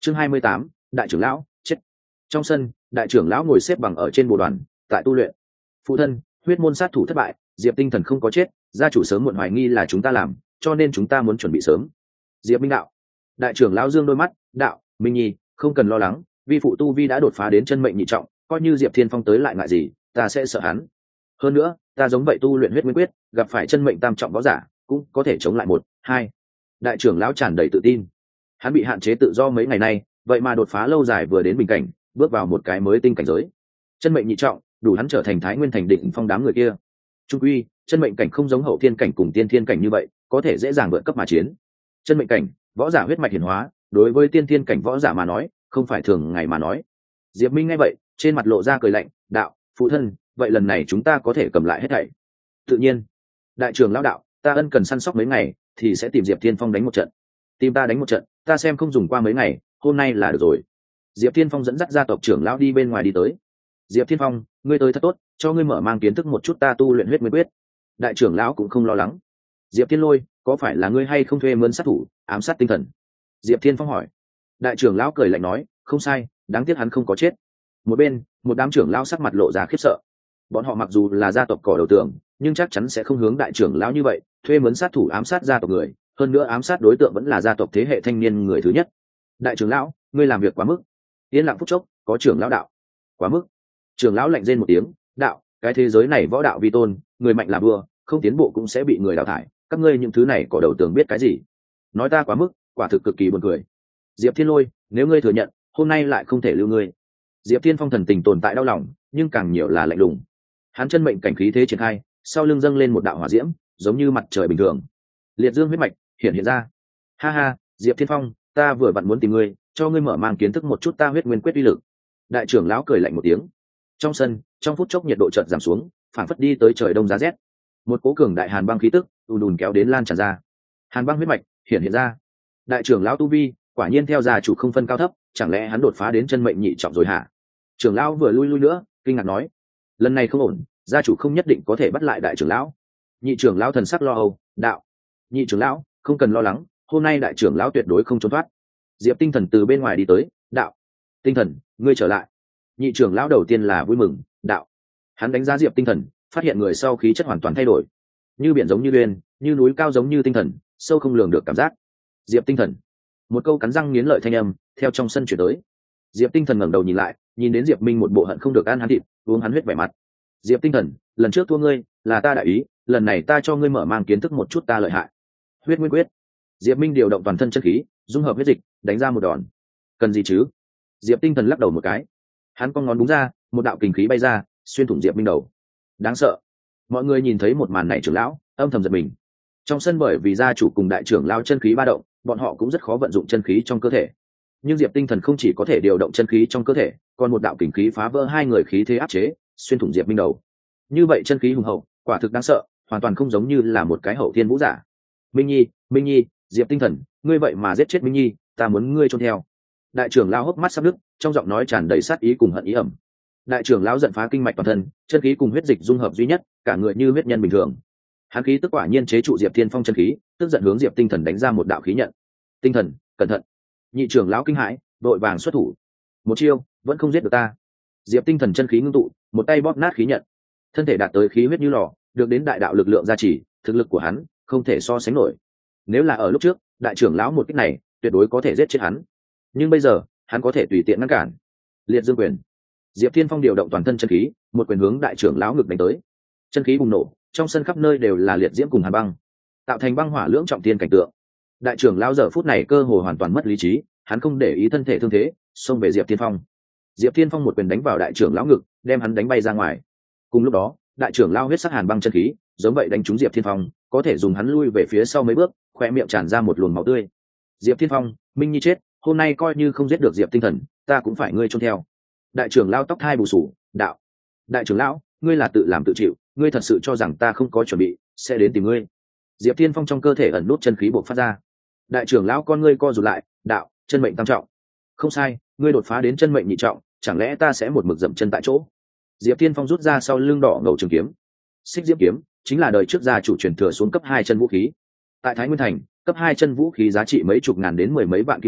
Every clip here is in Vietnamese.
Chương 28, đại trưởng lão chết. Trong sân, đại trưởng lão ngồi xếp bằng ở trên bồ đoàn tại tu luyện. Phụ thân, huyết môn sát thủ thất bại, Diệp Tinh Thần không có chết, gia chủ sớm muộn hoài nghi là chúng ta làm, cho nên chúng ta muốn chuẩn bị sớm. Diệp Minh đạo. Đại trưởng lão dương đôi mắt, đạo, Minh Nhi, không cần lo lắng, vi phụ tu vi đã đột phá đến chân mệnh nhị trọng, coi như Diệp Thiên Phong tới lại ngại gì, ta sẽ sợ hắn. Hơn nữa, ta giống vậy tu luyện huyết nguyên quyết, gặp phải chân mệnh tam trọng võ giả, cũng có thể chống lại một, hai. Đại trưởng lão tràn đầy tự tin. Hắn bị hạn chế tự do mấy ngày nay, vậy mà đột phá lâu dài vừa đến bình cảnh, bước vào một cái mới tinh cảnh giới. Chân mệnh nhị trọng, đủ hắn trở thành Thái Nguyên thành đỉnh phong đám người kia. Trung quy, chân mệnh cảnh không giống hậu thiên cảnh cùng tiên thiên cảnh như vậy, có thể dễ dàng vượt cấp mà chiến. Chân mệnh cảnh, võ giả huyết mạch hiển hóa, đối với tiên thiên cảnh võ giả mà nói, không phải thường ngày mà nói. Diệp Minh nghe vậy, trên mặt lộ ra cười lạnh, đạo, phụ thân, vậy lần này chúng ta có thể cầm lại hết thảy. Tự nhiên. Đại trưởng lão đạo, ta ân cần săn sóc mấy ngày, thì sẽ tìm Diệp Thiên Phong đánh một trận. Tìm ta đánh một trận, ta xem không dùng qua mấy ngày, hôm nay là được rồi. Diệp Thiên Phong dẫn dắt gia tộc trưởng lão đi bên ngoài đi tới. Diệp Thiên Phong, ngươi tới thật tốt, cho ngươi mở mang kiến thức một chút ta tu luyện huyết nguyên quyết. Đại trưởng lão cũng không lo lắng. Diệp Thiên Lôi, có phải là ngươi hay không thuê mướn sát thủ ám sát tinh thần? Diệp Thiên Phong hỏi. Đại trưởng lão cười lạnh nói, không sai, đáng tiếc hắn không có chết. Một bên, một đám trưởng lão sắc mặt lộ ra khiếp sợ. Bọn họ mặc dù là gia tộc cỏ đầu tường, nhưng chắc chắn sẽ không hướng đại trưởng lão như vậy thuê mướn sát thủ ám sát gia tộc người, hơn nữa ám sát đối tượng vẫn là gia tộc thế hệ thanh niên người thứ nhất. Đại trưởng lão, ngươi làm việc quá mức. Yên lặng phút chốc, có trưởng lão đạo. Quá mức. Trưởng lão lạnh rên một tiếng, đạo, cái thế giới này võ đạo vi tôn, người mạnh là vua, không tiến bộ cũng sẽ bị người đào thải, các ngươi những thứ này cỏ đầu tường biết cái gì? Nói ta quá mức, quả thực cực kỳ buồn cười. Diệp Thiên Lôi, nếu ngươi thừa nhận, hôm nay lại không thể lưu ngươi. Diệp Thiên Phong thần tình tồn tại đau lòng, nhưng càng nhiều là lạnh lùng. Hắn chân mệnh cảnh khí thế triển khai, sau lưng dâng lên một đạo hỏa diễm, giống như mặt trời bình thường. Liệt dương huyết mạch hiện ra. Ha ha, Diệp Thiên Phong, ta vừa vặn muốn tìm ngươi, cho ngươi mở mang kiến thức một chút ta huyết nguyên quyết uy lực. Đại trưởng lão cười lạnh một tiếng. Trong sân, trong phút chốc nhiệt độ chợt giảm xuống, phảng phất đi tới trời đông giá rét. Một cố cường đại hàn băng khí tức ùn ùn kéo đến lan tràn ra. Hàn băng huyết mạch hiện ra. Đại trưởng lão tu vi, quả nhiên theo gia chủ không phân cao thấp, chẳng lẽ hắn đột phá đến chân mệnh nhị trọng rồi hả? Trưởng lão vừa lui nữa, kinh ngạc nói, lần này không ổn, gia chủ không nhất định có thể bắt lại đại trưởng lão. Nhị trưởng lão thần sắc lo âu, đạo, nhị trưởng lão, không cần lo lắng, hôm nay đại trưởng lão tuyệt đối không trốn thoát. Diệp Tinh Thần từ bên ngoài đi tới, đạo, Tinh Thần, ngươi trở lại. Nhị trưởng lão đầu tiên là vui mừng, đạo. Hắn đánh giá Diệp Tinh Thần, phát hiện người sau khí chất hoàn toàn thay đổi, như biển giống như uyên, như núi cao giống như tinh thần, sâu không lường được cảm giác. Diệp Tinh Thần, một câu cắn răng nghiến lợi thanh âm theo trong sân chuyển tới. Diệp Tinh Thần ngẩng đầu nhìn lại, nhìn đến Diệp Minh một bộ hận không được ăn hắn thịt, uống hắn huyết vẻ mặt. Diệp Tinh Thần, lần trước thua ngươi, là ta đại ý, lần này ta cho ngươi mở mang kiến thức một chút ta lợi hại. Huyết nguyên quyết. Diệp Minh điều động toàn thân chân khí, dung hợp huyết dịch, đánh ra một đòn. Cần gì chứ? Diệp Tinh Thần lắc đầu một cái. Hắn cong ngón đúng ra, một đạo kình khí bay ra, xuyên thủng Diệp Minh đầu. Đáng sợ. Mọi người nhìn thấy một màn này, trưởng lão âm thầm giật mình. Trong sân bởi vì gia chủ cùng đại trưởng lão chân khí ba động, bọn họ cũng rất khó vận dụng chân khí trong cơ thể. Nhưng Diệp Tinh Thần không chỉ có thể điều động chân khí trong cơ thể, còn một đạo kình khí phá vỡ hai người khí thế áp chế, xuyên thủng Diệp Minh đầu. Như vậy chân khí hùng hậu, quả thực đáng sợ, hoàn toàn không giống như là một cái hậu thiên vũ giả. Minh Nhi, Diệp Tinh Thần, ngươi vậy mà giết chết Minh Nhi, ta muốn ngươi trốn theo. Đại trưởng lão hốc mắt sắp nứt, trong giọng nói tràn đầy sát ý cùng hận ý ẩm. Đại trưởng lão giận phá kinh mạch toàn thân, chân khí cùng huyết dịch dung hợp duy nhất, cả người như huyết nhân bình thường. Hắn khí tức quả nhiên chế trụ Diệp Thiên Phong chân khí, tức giận hướng Diệp Tinh Thần đánh ra một đạo khí nhận. Tinh Thần, cẩn thận! Nhị trưởng lão kinh hãi, đội vàng xuất thủ. Một chiêu, vẫn không giết được ta. Diệp Tinh Thần chân khí ngưng tụ, một tay bóp nát khí nhận. Thân thể đạt tới khí huyết như lò, được đến đại đạo lực lượng gia trì, thực lực của hắn không thể so sánh nổi. Nếu là ở lúc trước, đại trưởng lão một kích này tuyệt đối có thể giết chết hắn. Nhưng bây giờ, hắn có thể tùy tiện ngăn cản. Liệt dương quyền. Diệp Thiên Phong điều động toàn thân chân khí, một quyền hướng đại trưởng lão ngực đánh tới. Chân khí bùng nổ, trong sân khắp nơi đều là liệt diễm cùng hàn băng, tạo thành băng hỏa lưỡng trọng thiên cảnh tượng. Đại trưởng lão giờ phút này cơ hồ hoàn toàn mất lý trí, hắn không để ý thân thể thương thế, xông về Diệp Thiên Phong. Diệp Thiên Phong một quyền đánh vào đại trưởng lão ngực, đem hắn đánh bay ra ngoài. Cùng lúc đó, đại trưởng lão huyết sắc hàn băng chân khí, giống vậy đánh trúng Diệp Thiên Phong, có thể dùng hắn lui về phía sau mấy bước, khóe miệng tràn ra một luồng máu tươi. Diệp Thiên Phong, Minh Nhi chết, hôm nay coi như không giết được Diệp Tinh Thần, ta cũng phải ngươi trốn theo. Đại trưởng lão tóc hai bù sù, đạo. Đại trưởng lão, ngươi là tự làm tự chịu, ngươi thật sự cho rằng ta không có chuẩn bị sẽ đến tìm ngươi? Diệp Thiên Phong trong cơ thể ẩn nút chân khí bộc phát ra. Đại trưởng lão con ngươi co rụt lại, đạo, chân mệnh tam trọng. Không sai, ngươi đột phá đến chân mệnh nhị trọng, chẳng lẽ ta sẽ một mực dậm chân tại chỗ? Diệp Thiên Phong rút ra sau lưng đỏ ngầu trường kiếm. Xích diễm kiếm chính là đời trước gia chủ truyền thừa xuống cấp 2 chân vũ khí. Tại Thái Nguyên thành, cấp 2 chân vũ khí giá trị mấy chục ngàn đến mười mấy vạn kim tệ,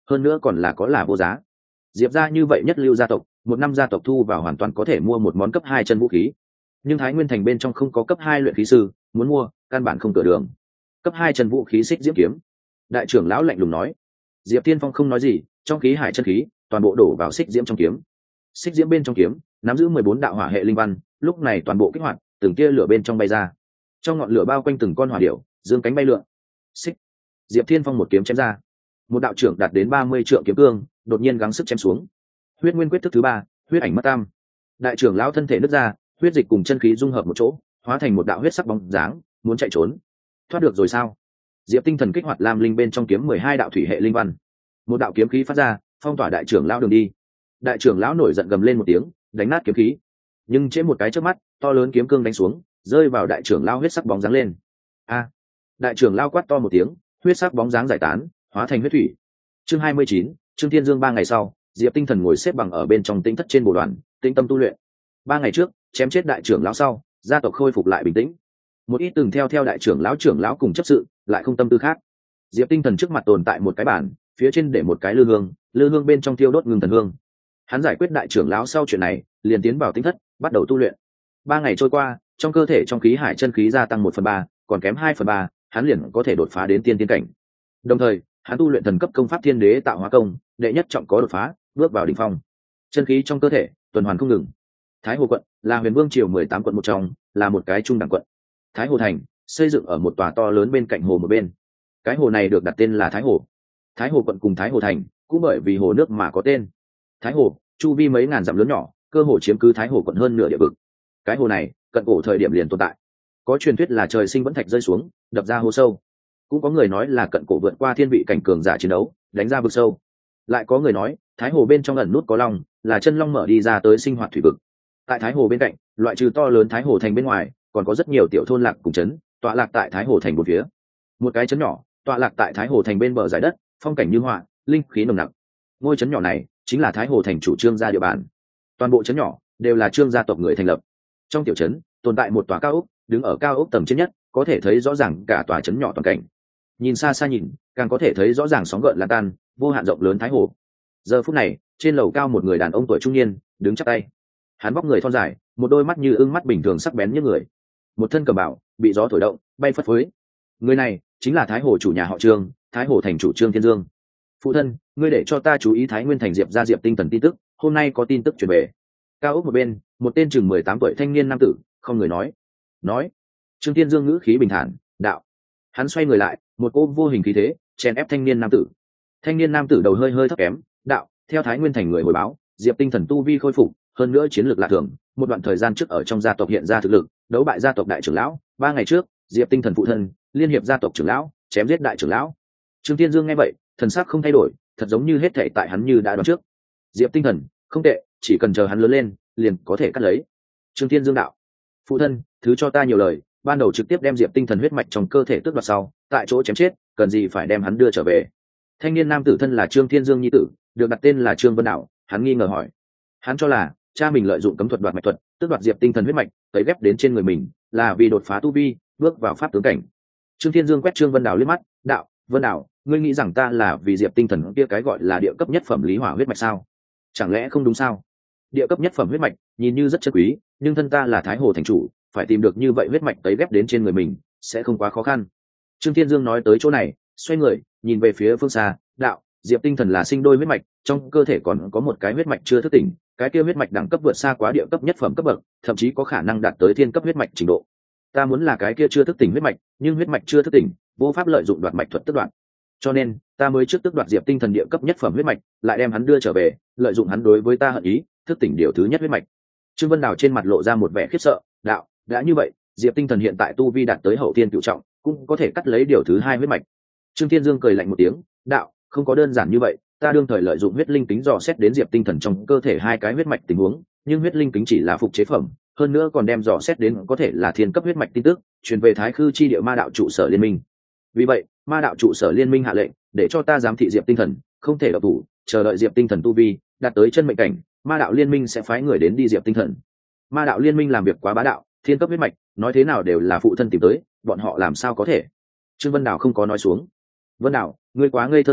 hơn nữa còn là có là vô giá. Diệp gia như vậy nhất lưu gia tộc, một năm gia tộc thu vào hoàn toàn có thể mua một món cấp 2 chân vũ khí, nhưng Thái Nguyên thành bên trong không có cấp 2 luyện khí sư, muốn mua căn bản không cửa đường. Cấp 2 chân vũ khí xích diễm kiếm. Đại trưởng lão lạnh lùng nói. Diệp Tiên Phong không nói gì, trong khí hải chân khí toàn bộ đổ vào xích diễm trong kiếm. Xích diễm bên trong kiếm nắm giữ 14 đạo hỏa hệ linh văn, lúc này toàn bộ kích hoạt, từng tia lửa bên trong bay ra. Trong ngọn lửa bao quanh từng con hỏa điểu, dương cánh bay lượn. Xích. Diệp Thiên Phong một kiếm chém ra. Một đạo trưởng đạt đến 30 trượng kiếm cương, đột nhiên gắng sức chém xuống. Huyết Nguyên quyết thức thứ 3, huyết ảnh mất tam. Đại trưởng lão thân thể nứt ra, huyết dịch cùng chân khí dung hợp một chỗ, hóa thành một đạo huyết sắc bóng dáng, muốn chạy trốn. Thoát được rồi sao? Diệp Tinh Thần kích hoạt Lam Linh bên trong kiếm 12 đạo thủy hệ linh văn. Một đạo kiếm khí phát ra, phong tỏa đại trưởng lão đường đi. Đại trưởng lão nổi giận gầm lên một tiếng, đánh nát kiếm khí. Nhưng chế một cái chớp mắt, to lớn kiếm cương đánh xuống, rơi vào đại trưởng lão huyết sắc bóng dáng lên. A! Đại trưởng lão quát to một tiếng, huyết sắc bóng dáng giải tán, hóa thành huyết thủy. Chương 29, Trương Thiên Dương 3 ngày sau, Diệp Tinh Thần ngồi xếp bằng ở bên trong tĩnh thất trên bồ đoàn, tĩnh tâm tu luyện. 3 ngày trước, chém chết đại trưởng lão sau, gia tộc khôi phục lại bình tĩnh. Một ít từng theo đại trưởng lão cùng chấp sự, lại không tâm tư khác. Diệp Tinh Thần trước mặt tồn tại một cái bàn, phía trên để một cái lư hương bên trong thiêu đốt ngưng thần hương. Hắn giải quyết đại trưởng lão sau chuyện này, liền tiến vào tĩnh thất, bắt đầu tu luyện. 3 ngày trôi qua, trong cơ thể trong khí hải chân khí gia tăng 1/3, còn kém 2/3, hắn liền có thể đột phá đến tiên tiên cảnh. Đồng thời, hắn tu luyện thần cấp công pháp Thiên Đế Tạo Hóa Công, đệ nhất trọng có đột phá, bước vào đỉnh phong. Chân khí trong cơ thể tuần hoàn không ngừng. Thái Hồ quận là Huyền Vương triều 18 quận một trong, là một cái trung đẳng quận. Thái Hồ thành xây dựng ở một tòa to lớn bên cạnh hồ một bên. Cái hồ này được đặt tên là Thái Hồ. Thái Hồ quận cùng Thái Hồ thành cũng bởi vì hồ nước mà có tên. Thái Hồ chu vi mấy ngàn dặm lớn nhỏ, cơ hồ chiếm cứ Thái Hồ quận hơn nửa địa vực. Cái hồ này cận cổ thời điểm liền tồn tại. Có truyền thuyết là trời sinh vẫn thạch rơi xuống, đập ra hồ sâu. Cũng có người nói là cận cổ vượt qua thiên vị cảnh cường giả chiến đấu, đánh ra vực sâu. Lại có người nói, Thái Hồ bên trong ẩn nút có long, là chân long mở đi ra tới sinh hoạt thủy vực. Tại Thái Hồ bên cạnh, loại trừ to lớn Thái Hồ thành bên ngoài, còn có rất nhiều tiểu thôn lạc cùng trấn, tọa lạc tại Thái Hồ thành một phía. Một cái trấn nhỏ, tọa lạc tại Thái Hồ thành bên bờ dải đất, phong cảnh như họa, linh khí nồng nặc. Ngôi trấn nhỏ này chính là Thái Hồ thành chủ Trương gia địa bàn. Toàn bộ trấn nhỏ đều là Trương gia tộc người thành lập. Trong tiểu trấn tồn tại một tòa cao ốc, đứng ở cao ốc tầng trên nhất, có thể thấy rõ ràng cả tòa trấn nhỏ toàn cảnh. Nhìn xa xa nhìn, càng có thể thấy rõ ràng sóng gợn lan tan, vô hạn rộng lớn Thái Hồ. Giờ phút này, trên lầu cao một người đàn ông tuổi trung niên, đứng chắp tay. Hắn vóc người thon dài, một đôi mắt như ưng mắt bình thường sắc bén như người. Một thân cầm bảo, bị gió thổi động, bay phất phới. Người này chính là Thái Hồ chủ nhà họ Trương, Thái Hồ thành chủ Trương Thiên Dương. Phụ thân, ngươi để cho ta chú ý Thái Nguyên thành Diệp gia Diệp Tinh Thần tin tức, hôm nay có tin tức truyền về. Cao ốc một bên, một tên chừng 18 tuổi thanh niên nam tử, không người nói. Trương Thiên Dương ngữ khí bình thản, đạo. Hắn xoay người lại, một cỗ vô hình khí thế chèn ép thanh niên nam tử. Thanh niên nam tử đầu hơi thấp kém, đạo, theo Thái Nguyên thành người hồi báo, Diệp Tinh Thần tu vi khôi phục, hơn nữa chiến lược lạ thường, một đoạn thời gian trước ở trong gia tộc hiện ra thực lực, đấu bại gia tộc đại trưởng lão. 3 ngày trước, Diệp Tinh Thần phụ thân liên hiệp gia tộc trưởng lão, chém giết đại trưởng lão. Trương Thiên Dương nghe vậy, thần sắc không thay đổi, thật giống như hết thảy tại hắn như đã đoán trước. Diệp Tinh Thần không tệ, chỉ cần chờ hắn lớn lên, liền có thể cắt lấy. Trương Thiên Dương đạo, phụ thân, thứ cho ta nhiều lời, ban đầu trực tiếp đem Diệp Tinh Thần huyết mạch trong cơ thể tước đoạt sau, tại chỗ chém chết, cần gì phải đem hắn đưa trở về. Thanh niên nam tử thân là Trương Thiên Dương nhi tử, được đặt tên là Trương Vân Đạo, hắn nghi ngờ hỏi. Hắn cho là cha mình lợi dụng cấm thuật đoạt mạch thuật, tước đoạt Diệp Tinh Thần huyết mạch, tẩy ghép đến trên người mình, là vì đột phá tu vi, bước vào pháp tướng cảnh. Trương Thiên Dương quét Trương Vân Đạo liếc mắt, đạo, Vân Đạo, ngươi nghĩ rằng ta là vì Diệp Tinh Thần kia cái gọi là địa cấp nhất phẩm lý hỏa huyết mạch sao? Chẳng lẽ không đúng sao? Địa cấp nhất phẩm huyết mạch nhìn như rất chất quý, nhưng thân ta là Thái Hồ thành chủ, phải tìm được như vậy huyết mạch tấy ghép đến trên người mình sẽ không quá khó khăn. Trương Thiên Dương nói tới chỗ này, xoay người nhìn về phía phương xa, đạo, Diệp Tinh Thần là sinh đôi huyết mạch, trong cơ thể còn có một cái huyết mạch chưa thức tỉnh, cái kia huyết mạch đẳng cấp vượt xa quá địa cấp nhất phẩm cấp bậc, thậm chí có khả năng đạt tới thiên cấp huyết mạch trình độ. Ta muốn là cái kia chưa thức tỉnh huyết mạch, nhưng huyết mạch chưa thức tỉnh, vô pháp lợi dụng đoạt mạch thuật tức đoạn. Cho nên, ta mới trước tức đoạt Diệp Tinh Thần địa cấp nhất phẩm huyết mạch, lại đem hắn đưa trở về, lợi dụng hắn đối với ta hận ý, thức tỉnh điều thứ nhất huyết mạch. Trương Vân Đào trên mặt lộ ra một vẻ khiếp sợ, đạo, đã như vậy, Diệp Tinh Thần hiện tại tu vi đạt tới hậu thiên cửu trọng, cũng có thể cắt lấy điều thứ hai huyết mạch. Trương Thiên Dương cười lạnh một tiếng, đạo, không có đơn giản như vậy, ta đương thời lợi dụng huyết linh kính dò xét đến Diệp Tinh Thần trong cơ thể hai cái huyết mạch tình huống, nhưng huyết linh kính chỉ là phục chế phẩm, hơn nữa còn đem dò xét đến có thể là thiên cấp huyết mạch tin tức, truyền về Thái Khư chi địa ma đạo trụ sở liên minh. Vì vậy, ma đạo trụ sở liên minh hạ lệnh, để cho ta giám thị Diệp Tinh Thần, không thể động thủ, chờ đợi Diệp Tinh Thần tu vi đạt tới chân mệnh cảnh, ma đạo liên minh sẽ phái người đến đi Diệp Tinh Thần. Ma đạo liên minh làm việc quá bá đạo, thiên cấp huyết mạch, nói thế nào đều là phụ thân tìm tới, bọn họ làm sao có thể. Trương Vân Đào không có nói xuống. Vân Đào, ngươi quá ngây thơ rồi,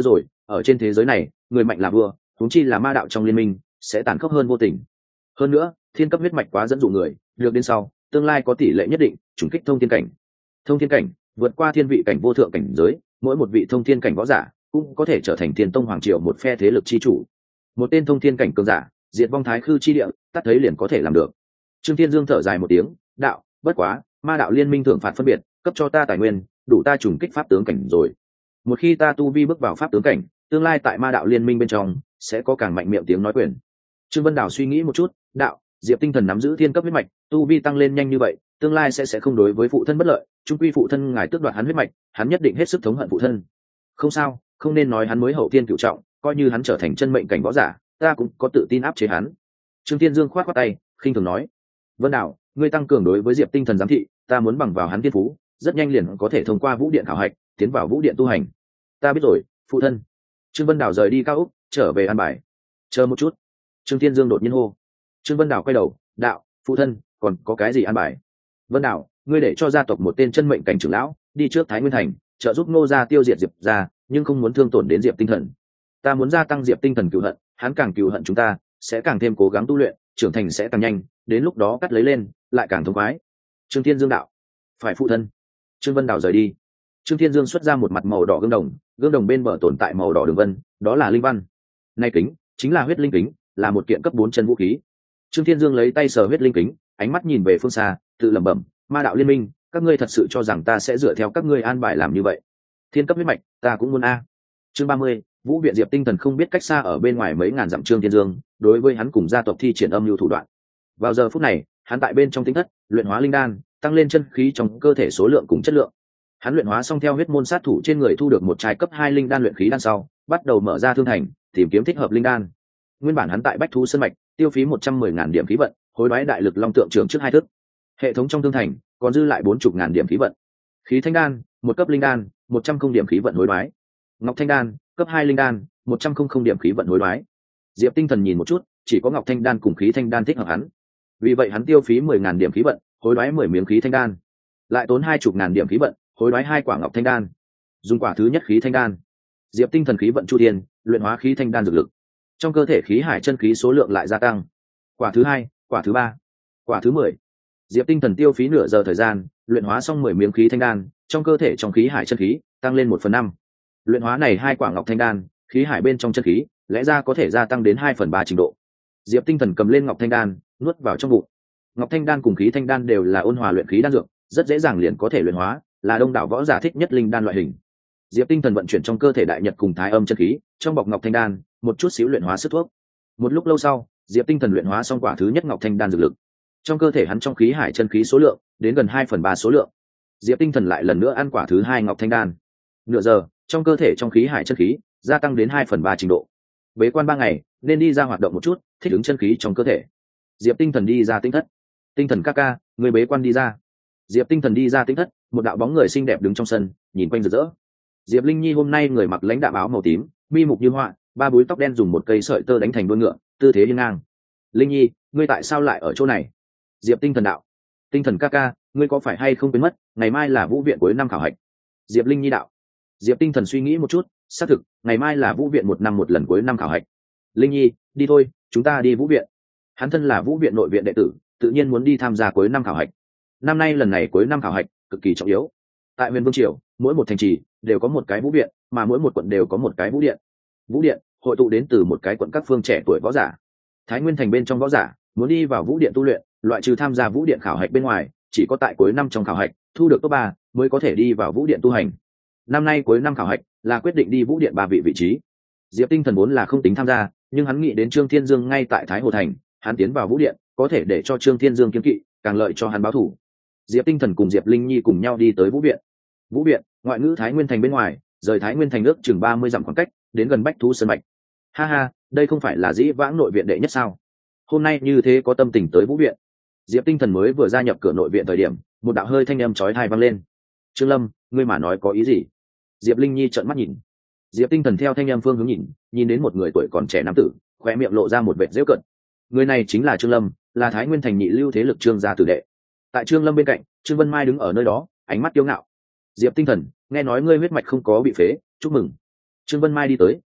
ở trên thế giới này người mạnh là vua, huống chi là ma đạo trong liên minh sẽ tàn khốc hơn vô tình. Hơn nữa thiên cấp huyết mạch quá dẫn dụ người, được đến sau tương lai có tỷ lệ nhất định trùng kích thông thiên cảnh. Thông thiên cảnh vượt qua thiên vị cảnh vô thượng cảnh giới, mỗi một vị thông thiên cảnh võ giả cũng có thể trở thành thiên tông hoàng triều một phe thế lực chi chủ. Một tên thông thiên cảnh cường giả diệt vong thái khư chi địa, tắt thấy liền có thể làm được. Trương Thiên Dương thở dài một tiếng, đạo, bất quá ma đạo liên minh thưởng phạt phân biệt, cấp cho ta tài nguyên đủ ta trùng kích pháp tướng cảnh rồi. Một khi ta tu vi bước vào pháp tướng cảnh, tương lai tại ma đạo liên minh bên trong sẽ có càng mạnh miệng tiếng nói quyền. Trương Vân Đào suy nghĩ một chút, đạo, Diệp Tinh Thần nắm giữ thiên cấp huyết mạch, tu vi tăng lên nhanh như vậy, tương lai sẽ không đối với phụ thân bất lợi, chung quy phụ thân ngài tước đoạt hắn huyết mạch, hắn nhất định hết sức thống hận phụ thân. Không sao, không nên nói hắn mới hậu thiên cửu trọng, coi như hắn trở thành chân mệnh cảnh võ giả, ta cũng có tự tin áp chế hắn. Trương Thiên Dương khoát khoát tay, khinh thường nói, Vân Đào, ngươi tăng cường đối với Diệp Tinh Thần giám thị, ta muốn bằng vào hắn thiên phú, rất nhanh liền có thể thông qua vũ điện khảo hạch, tiến vào vũ điện tu hành. Ta biết rồi, phụ thân. Trương Vân Đào rời đi cao úc, trở về an bài. Chờ một chút. Trương Thiên Dương đột nhiên hô. Trương Vân Đào quay đầu, đạo, phụ thân, còn có cái gì an bài? Vân Đào, ngươi để cho gia tộc một tên chân mệnh cảnh trưởng lão đi trước Thái Nguyên Thành, trợ giúp Ngô gia tiêu diệt Diệp gia, nhưng không muốn thương tổn đến Diệp Tinh Thần. Ta muốn gia tăng Diệp Tinh Thần cừu hận, hắn càng cừu hận chúng ta, sẽ càng thêm cố gắng tu luyện, trưởng thành sẽ càng nhanh, đến lúc đó cắt lấy lên, lại càng thông khoái. Trương Thiên Dương đạo, phải phụ thân. Trương Vân Đào rời đi. Trương Thiên Dương xuất ra một mặt màu đỏ gương đồng bên bờ tồn tại màu đỏ đường vân, đó là linh văn. Nay kính chính là huyết linh kính, là một kiện cấp 4 chân vũ khí. Trương Thiên Dương lấy tay sờ huyết linh kính, ánh mắt nhìn về phương xa, tự lẩm bẩm, ma đạo liên minh, các ngươi thật sự cho rằng ta sẽ dựa theo các ngươi an bài làm như vậy? Thiên cấp huyết mạch, ta cũng muốn a. Chương 30, Vũ viện Diệp Tinh Thần không biết cách xa ở bên ngoài mấy ngàn dặm Trương Thiên Dương, đối với hắn cùng gia tộc thi triển âm lưu thủ đoạn. Vào giờ phút này, hắn tại bên trong tinh thất, luyện hóa linh đan, tăng lên chân khí trong cơ thể số lượng cùng chất lượng. Hắn luyện hóa xong theo huyết môn sát thủ trên người thu được một trái cấp 2 linh đan luyện khí đan sau, bắt đầu mở ra thương thành, tìm kiếm thích hợp linh đan. Nguyên bản hắn tại Bách Thú Sơn mạch, tiêu phí 110.000 điểm khí vận, hối đoái đại lực long tượng trưởng trước 2 thức. Hệ thống trong thương thành còn dư lại 40.000 điểm khí vận. Khí thanh đan, một cấp linh đan, 100 điểm khí vận hối đoái. Ngọc thanh đan, cấp 2 linh đan, 100 điểm khí vận hối đoái. Diệp Tinh Thần nhìn một chút, chỉ có Ngọc thanh đan cùng khí thanh đan thích hợp hắn. Vì vậy hắn tiêu phí 10.000 điểm khí vận, hối đoái 10 miếng khí thanh đan, lại tốn 20.000 điểm khí vận, hối đoái 2 quả Ngọc thanh đan. Dùng quả thứ nhất khí thanh đan, Diệp Tinh Thần khí vận chu thiên, luyện hóa khí thanh đan dược lực. Trong cơ thể khí hải chân khí số lượng lại gia tăng. Quả thứ 2, quả thứ 3, quả thứ 10. Diệp Tinh Thần tiêu phí nửa giờ thời gian, luyện hóa xong 10 miếng khí thanh đan, trong cơ thể trong khí hải chân khí tăng lên 1/5. Luyện hóa này 2 quả Ngọc thanh đan, khí hải bên trong chân khí lẽ ra có thể gia tăng đến 2/3 trình độ. Diệp Tinh Thần cầm lên Ngọc thanh đan, nuốt vào trong bụng. Ngọc thanh đan cùng khí thanh đan đều là ôn hòa luyện khí đan dược, rất dễ dàng liền có thể luyện hóa, là đông đảo võ giả thích nhất linh đan loại hình. Diệp Tinh Thần vận chuyển trong cơ thể đại nhật cùng thái âm chân khí, trong bọc Ngọc thanh đan, một chút xíu luyện hóa sức thuốc. Một lúc lâu sau, Diệp Tinh Thần luyện hóa xong quả thứ nhất Ngọc thanh đan dược lực. Trong cơ thể hắn trong khí hải chân khí số lượng đến gần 2/3 số lượng. Diệp Tinh Thần lại lần nữa ăn quả thứ 2 Ngọc thanh đan. Nửa giờ, trong cơ thể trong khí hải chân khí gia tăng đến 2/3 trình độ. Bế quan 3 ngày, nên đi ra hoạt động một chút, thích ứng chân khí trong cơ thể. Diệp Tinh Thần đi ra tinh thất. Tinh Thần ca ca, người bế quan đi ra. Diệp Tinh Thần đi ra tinh thất, một đạo bóng người xinh đẹp đứng trong sân, nhìn quanh rực rỡ. Diệp Linh Nhi hôm nay người mặc lãnh đạm áo màu tím, mi mục như họa, ba búi tóc đen dùng một cây sợi tơ đánh thành đuôi ngựa, tư thế hiên ngang. Linh Nhi, ngươi tại sao lại ở chỗ này? Diệp Tinh Thần đạo. Tinh Thần ca ca, ngươi có phải hay không quên mất, ngày mai là vũ viện cuối năm khảo hạch? Diệp Linh Nhi đạo. Diệp Tinh Thần suy nghĩ một chút, xác thực, ngày mai là vũ viện một năm một lần cuối năm khảo hạch. Linh Nhi, đi thôi, chúng ta đi vũ viện. Hắn thân là vũ viện nội viện đệ tử, tự nhiên muốn đi tham gia cuối năm khảo hạch. Năm nay lần này cuối năm khảo hạch cực kỳ trọng yếu. Tại Huyền Vương triều, mỗi một thành trì đều có một cái vũ viện, mà mỗi một quận đều có một cái vũ điện. Vũ điện hội tụ đến từ một cái quận các phương trẻ tuổi võ giả. Thái Nguyên thành bên trong võ giả muốn đi vào vũ điện tu luyện, loại trừ tham gia vũ điện khảo hạch bên ngoài, chỉ có tại cuối năm trong khảo hạch thu được top 3 mới có thể đi vào vũ điện tu hành. Năm nay cuối năm khảo hạch là quyết định đi vũ điện 3 vị trí. Diệp Tinh Thần vốn là không tính tham gia, nhưng hắn nghĩ đến Trương Thiên Dương ngay tại Thái Hồ thành, hắn tiến vào vũ điện có thể để cho Trương Thiên Dương kiêng kỵ, càng lợi cho hắn báo thù. Diệp Tinh Thần cùng Diệp Linh Nhi cùng nhau đi tới vũ viện. Vũ viện, ngoại ngữ Thái Nguyên thành bên ngoài, rời Thái Nguyên thành ước chừng 30 dặm khoảng cách, đến gần Bách Thú Sơn mạch. Ha ha, đây không phải là dĩ vãng nội viện đệ nhất sao? Hôm nay như thế có tâm tình tới vũ viện. Diệp Tinh Thần mới vừa gia nhập cửa nội viện thời điểm, một đạo hơi thanh âm chói tai vang lên. Trương Lâm, ngươi mà nói có ý gì? Diệp Linh Nhi trợn mắt nhìn. Diệp Tinh Thần theo thanh âm phương hướng nhìn đến một người tuổi còn trẻ nam tử, khóe miệng lộ ra một vệt giễu cợt. Người này chính là Trương Lâm, là Thái Nguyên thành nhị lưu thế lực Trương gia tử đệ. Tại Trương Lâm bên cạnh, Trương Vân Mai đứng ở nơi đó, ánh mắt kiêu ngạo. Diệp Tinh Thần, nghe nói ngươi huyết mạch không có bị phế, chúc mừng. Trương Vân Mai đi tới,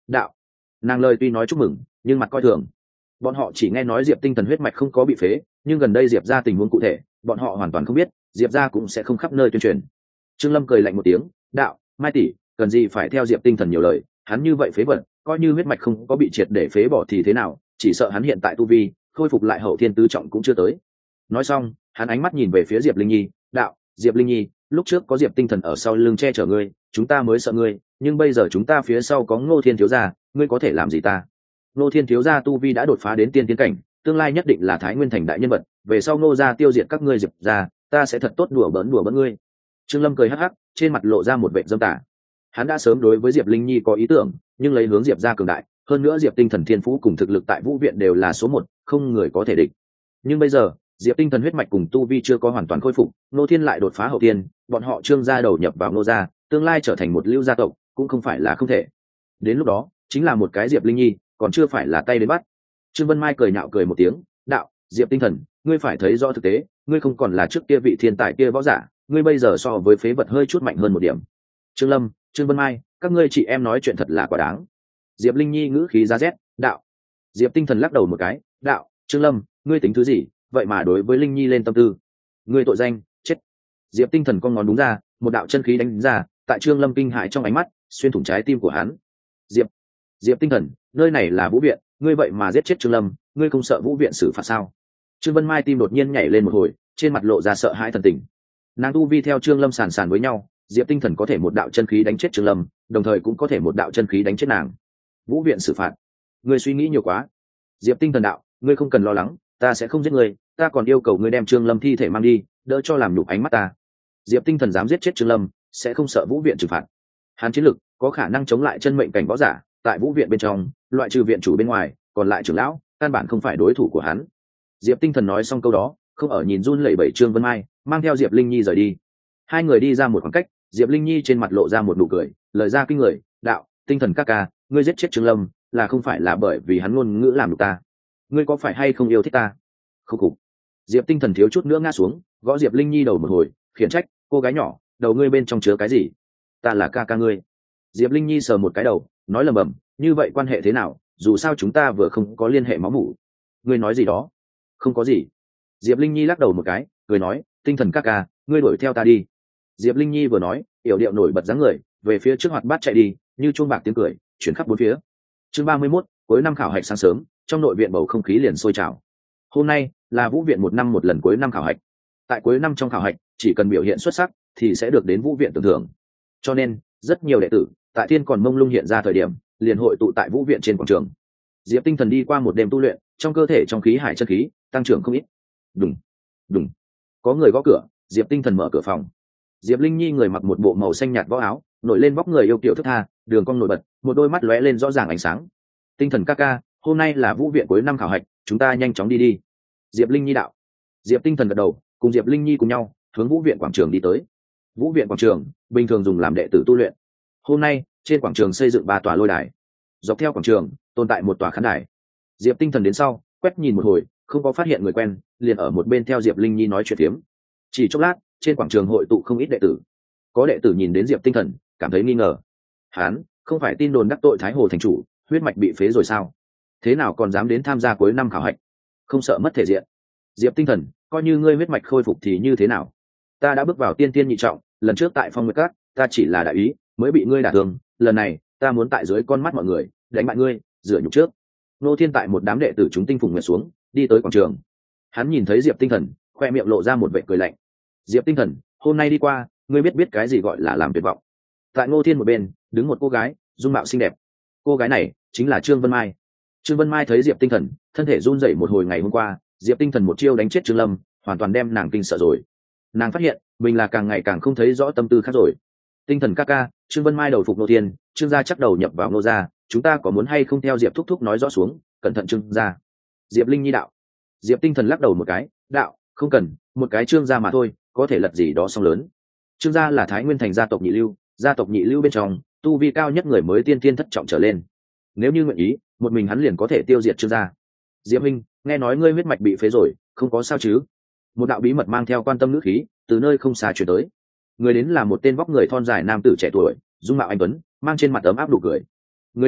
đạo. Nàng lời tuy nói chúc mừng nhưng mặt coi thường. Bọn họ chỉ nghe nói Diệp Tinh Thần huyết mạch không có bị phế, nhưng gần đây Diệp gia tình huống cụ thể bọn họ hoàn toàn không biết, Diệp gia cũng sẽ không khắp nơi tuyên truyền. Trương Lâm cười lạnh một tiếng, đạo, Mai tỷ, cần gì phải theo Diệp Tinh Thần nhiều lời, hắn như vậy phế vật, coi như huyết mạch không có bị triệt để phế bỏ thì thế nào, chỉ sợ hắn hiện tại tu vi khôi phục lại hậu thiên tứ trọng cũng chưa tới. Nói xong hắn ánh mắt nhìn về phía Diệp Linh Nhi, đạo, Diệp Linh Nhi, lúc trước có Diệp Tinh Thần ở sau lưng che chở ngươi, chúng ta mới sợ ngươi, nhưng bây giờ chúng ta phía sau có Ngô Thiên thiếu gia, ngươi có thể làm gì ta? Ngô Thiên thiếu gia tu vi đã đột phá đến tiên tiến cảnh, tương lai nhất định là Thái Nguyên thành đại nhân vật, về sau Ngô gia tiêu diệt các ngươi Diệp gia, ta sẽ thật tốt đùa bỡn ngươi. Trương Lâm cười hắc hắc, trên mặt lộ ra một vẻ dâm tà. Hắn đã sớm đối với Diệp Linh Nhi có ý tưởng, nhưng lấy hướng Diệp gia cường đại, hơn nữa Diệp Tinh Thần thiên phú cùng thực lực tại Vũ viện đều là số 1, không người có thể địch. Nhưng bây giờ, Diệp Tinh Thần huyết mạch cùng tu vi chưa có hoàn toàn khôi phục, Ngô Thiên lại đột phá hậu tiên, bọn họ Trương gia đầu nhập vào Ngô gia, tương lai trở thành một lưu gia tộc, cũng không phải là không thể. Đến lúc đó, chính là một cái Diệp Linh Nhi, còn chưa phải là tay đến bắt. Trương Vân Mai cười nhạo cười một tiếng, đạo, Diệp Tinh Thần, ngươi phải thấy rõ thực tế, ngươi không còn là trước kia vị thiên tài kia võ giả, ngươi bây giờ so với phế vật hơi chút mạnh hơn một điểm. Trương Lâm, Trương Vân Mai, các ngươi chị em nói chuyện thật là quá đáng. Diệp Linh Nhi ngữ khí giá rét, đạo. Diệp Tinh Thần lắc đầu một cái, đạo, Trương Lâm, ngươi tính thứ gì, vậy mà đối với Linh Nhi lên tâm tư. Ngươi tội danh, chết. Diệp Tinh Thần con ngón đúng ra, một đạo chân khí đánh ra, tại Trương Lâm kinh hãi trong ánh mắt, xuyên thủng trái tim của hắn. Diệp Tinh Thần, nơi này là Vũ viện, ngươi vậy mà giết chết Trương Lâm, ngươi không sợ Vũ viện xử phạt sao? Trương Vân Mai tim đột nhiên nhảy lên một hồi, trên mặt lộ ra sợ hãi thần tình. Nàng tu vi theo Trương Lâm sàn với nhau, Diệp Tinh Thần có thể một đạo chân khí đánh chết Trương Lâm, đồng thời cũng có thể một đạo chân khí đánh chết nàng. Vũ viện xử phạt, ngươi suy nghĩ nhiều quá. Diệp Tinh Thần đạo, ngươi không cần lo lắng, ta sẽ không giết ngươi, ta còn yêu cầu ngươi đem Trương Lâm thi thể mang đi, đỡ cho làm nhục ánh mắt ta. Diệp Tinh Thần dám giết chết Trương Lâm, sẽ không sợ Vũ viện trừng phạt. Hắn chiến lực có khả năng chống lại chân mệnh cảnh võ giả, tại Vũ viện bên trong, loại trừ viện chủ bên ngoài, còn lại trưởng lão, căn bản không phải đối thủ của hắn. Diệp Tinh Thần nói xong câu đó, không ở nhìn run lẩy bẩy Trương Vân Mai, mang theo Diệp Linh Nhi rời đi. Hai người đi ra một khoảng cách, Diệp Linh Nhi trên mặt lộ ra một nụ cười, lời ra kinh người, đạo, Tinh Thần ca ca, ngươi giết chết Trương Lâm, là không phải là bởi vì hắn ngôn ngữ làm được ta? Ngươi có phải hay không yêu thích ta? Khúc khục. Diệp Tinh Thần thiếu chút nữa ngã xuống, gõ Diệp Linh Nhi đầu một hồi, khiển trách, cô gái nhỏ, đầu ngươi bên trong chứa cái gì? Ta là ca ca ngươi. Diệp Linh Nhi sờ một cái đầu, nói lầm bầm, như vậy quan hệ thế nào, dù sao chúng ta vừa không có liên hệ máu mủ. Ngươi nói gì đó? Không có gì. Diệp Linh Nhi lắc đầu một cái, cười nói, Tinh Thần ca ca, ngươi đuổi theo ta đi. Diệp Linh Nhi vừa nói, yểu điệu nổi bật dáng người, về phía trước hoạt bát chạy đi, như chuông bạc tiếng cười chuyển khắp bốn phía. Chương 31, cuối năm khảo hạch sáng sớm, trong nội viện bầu không khí liền sôi trào. Hôm nay là Vũ viện một năm một lần cuối năm khảo hạch. Tại cuối năm trong khảo hạch, chỉ cần biểu hiện xuất sắc thì sẽ được đến Vũ viện tưởng thưởng. Cho nên, rất nhiều đệ tử tại thiên còn mông lung hiện ra thời điểm, liền hội tụ tại Vũ viện trên quảng trường. Diệp Tinh Thần đi qua một đêm tu luyện, trong cơ thể trong khí hải chân khí tăng trưởng không ít. Đùng, đùng. Có người gõ cửa, Diệp Tinh Thần mở cửa phòng. Diệp Linh Nhi người mặc một bộ màu xanh nhạt võ áo, nổi lên vóc người yêu kiều thức tha, đường cong nổi bật, một đôi mắt lóe lên rõ ràng ánh sáng. Tinh Thần ca ca, hôm nay là Vũ viện cuối năm khảo hạch, chúng ta nhanh chóng đi đi. Diệp Linh Nhi đạo. Diệp Tinh Thần gật đầu, cùng Diệp Linh Nhi cùng nhau hướng Vũ viện quảng trường đi tới. Vũ viện quảng trường bình thường dùng làm đệ tử tu luyện. Hôm nay trên quảng trường xây dựng 3 tòa lôi đài, dọc theo quảng trường tồn tại một tòa khán đài. Diệp Tinh Thần đến sau quét nhìn một hồi, không có phát hiện người quen, liền ở một bên theo Diệp Linh Nhi nói chuyện phiếm. Chỉ chốc lát, trên quảng trường hội tụ không ít đệ tử. Có đệ tử nhìn đến Diệp Tinh Thần, cảm thấy nghi ngờ. Hắn không phải tin đồn đắc tội Thái Hồ thành chủ, huyết mạch bị phế rồi sao? Thế nào còn dám đến tham gia cuối năm khảo hạch? Không sợ mất thể diện? Diệp Tinh Thần, coi như ngươi huyết mạch khôi phục thì như thế nào? Ta đã bước vào tiên tiên nhị trọng, lần trước tại Phong Nguyệt Các, ta chỉ là đại ý, mới bị ngươi đả thương, lần này, ta muốn tại dưới con mắt mọi người, đánh bại ngươi, rửa nhục trước. Nô Thiên tại một đám đệ tử chúng tinh phùng nguyệt xuống, đi tới quảng trường. Hắn nhìn thấy Diệp Tinh Thần, khoe miệng lộ ra một vẻ cười lạnh. Diệp Tinh Thần, hôm nay đi qua, ngươi biết cái gì gọi là làm tuyệt vọng. Tại Ngô Thiên một bên, đứng một cô gái, dung mạo xinh đẹp. Cô gái này chính là Trương Vân Mai. Trương Vân Mai thấy Diệp Tinh Thần, thân thể run rẩy một hồi ngày hôm qua, Diệp Tinh Thần một chiêu đánh chết Trương Lâm, hoàn toàn đem nàng kinh sợ rồi. Nàng phát hiện, mình là càng ngày càng không thấy rõ tâm tư khác rồi. Tinh Thần ca ca, Trương Vân Mai đầu phục Ngô Thiên, Trương gia chắc đầu nhập vào Ngô gia, chúng ta có muốn hay không theo Diệp thúc thúc nói rõ xuống, cẩn thận Trương gia. Diệp Linh Nhi đạo. Diệp Tinh Thần lắc đầu một cái, đạo, không cần, một cái Trương gia mà thôi, có thể lật gì đó song lớn. Trương gia là Thái Nguyên thành gia tộc nhị lưu, gia tộc nhị lưu bên trong, tu vi cao nhất người mới tiên tiên thất trọng trở lên. Nếu như nguyện ý, một mình hắn liền có thể tiêu diệt Trương gia. Diệp Minh, nghe nói ngươi huyết mạch bị phế rồi, không có sao chứ? Một đạo bí mật mang theo quan tâm ngữ khí, từ nơi không xa truyền tới. Người đến là một tên vóc người thon dài nam tử trẻ tuổi, dung mạo anh tuấn, mang trên mặt ấm áp đủ cười. Người này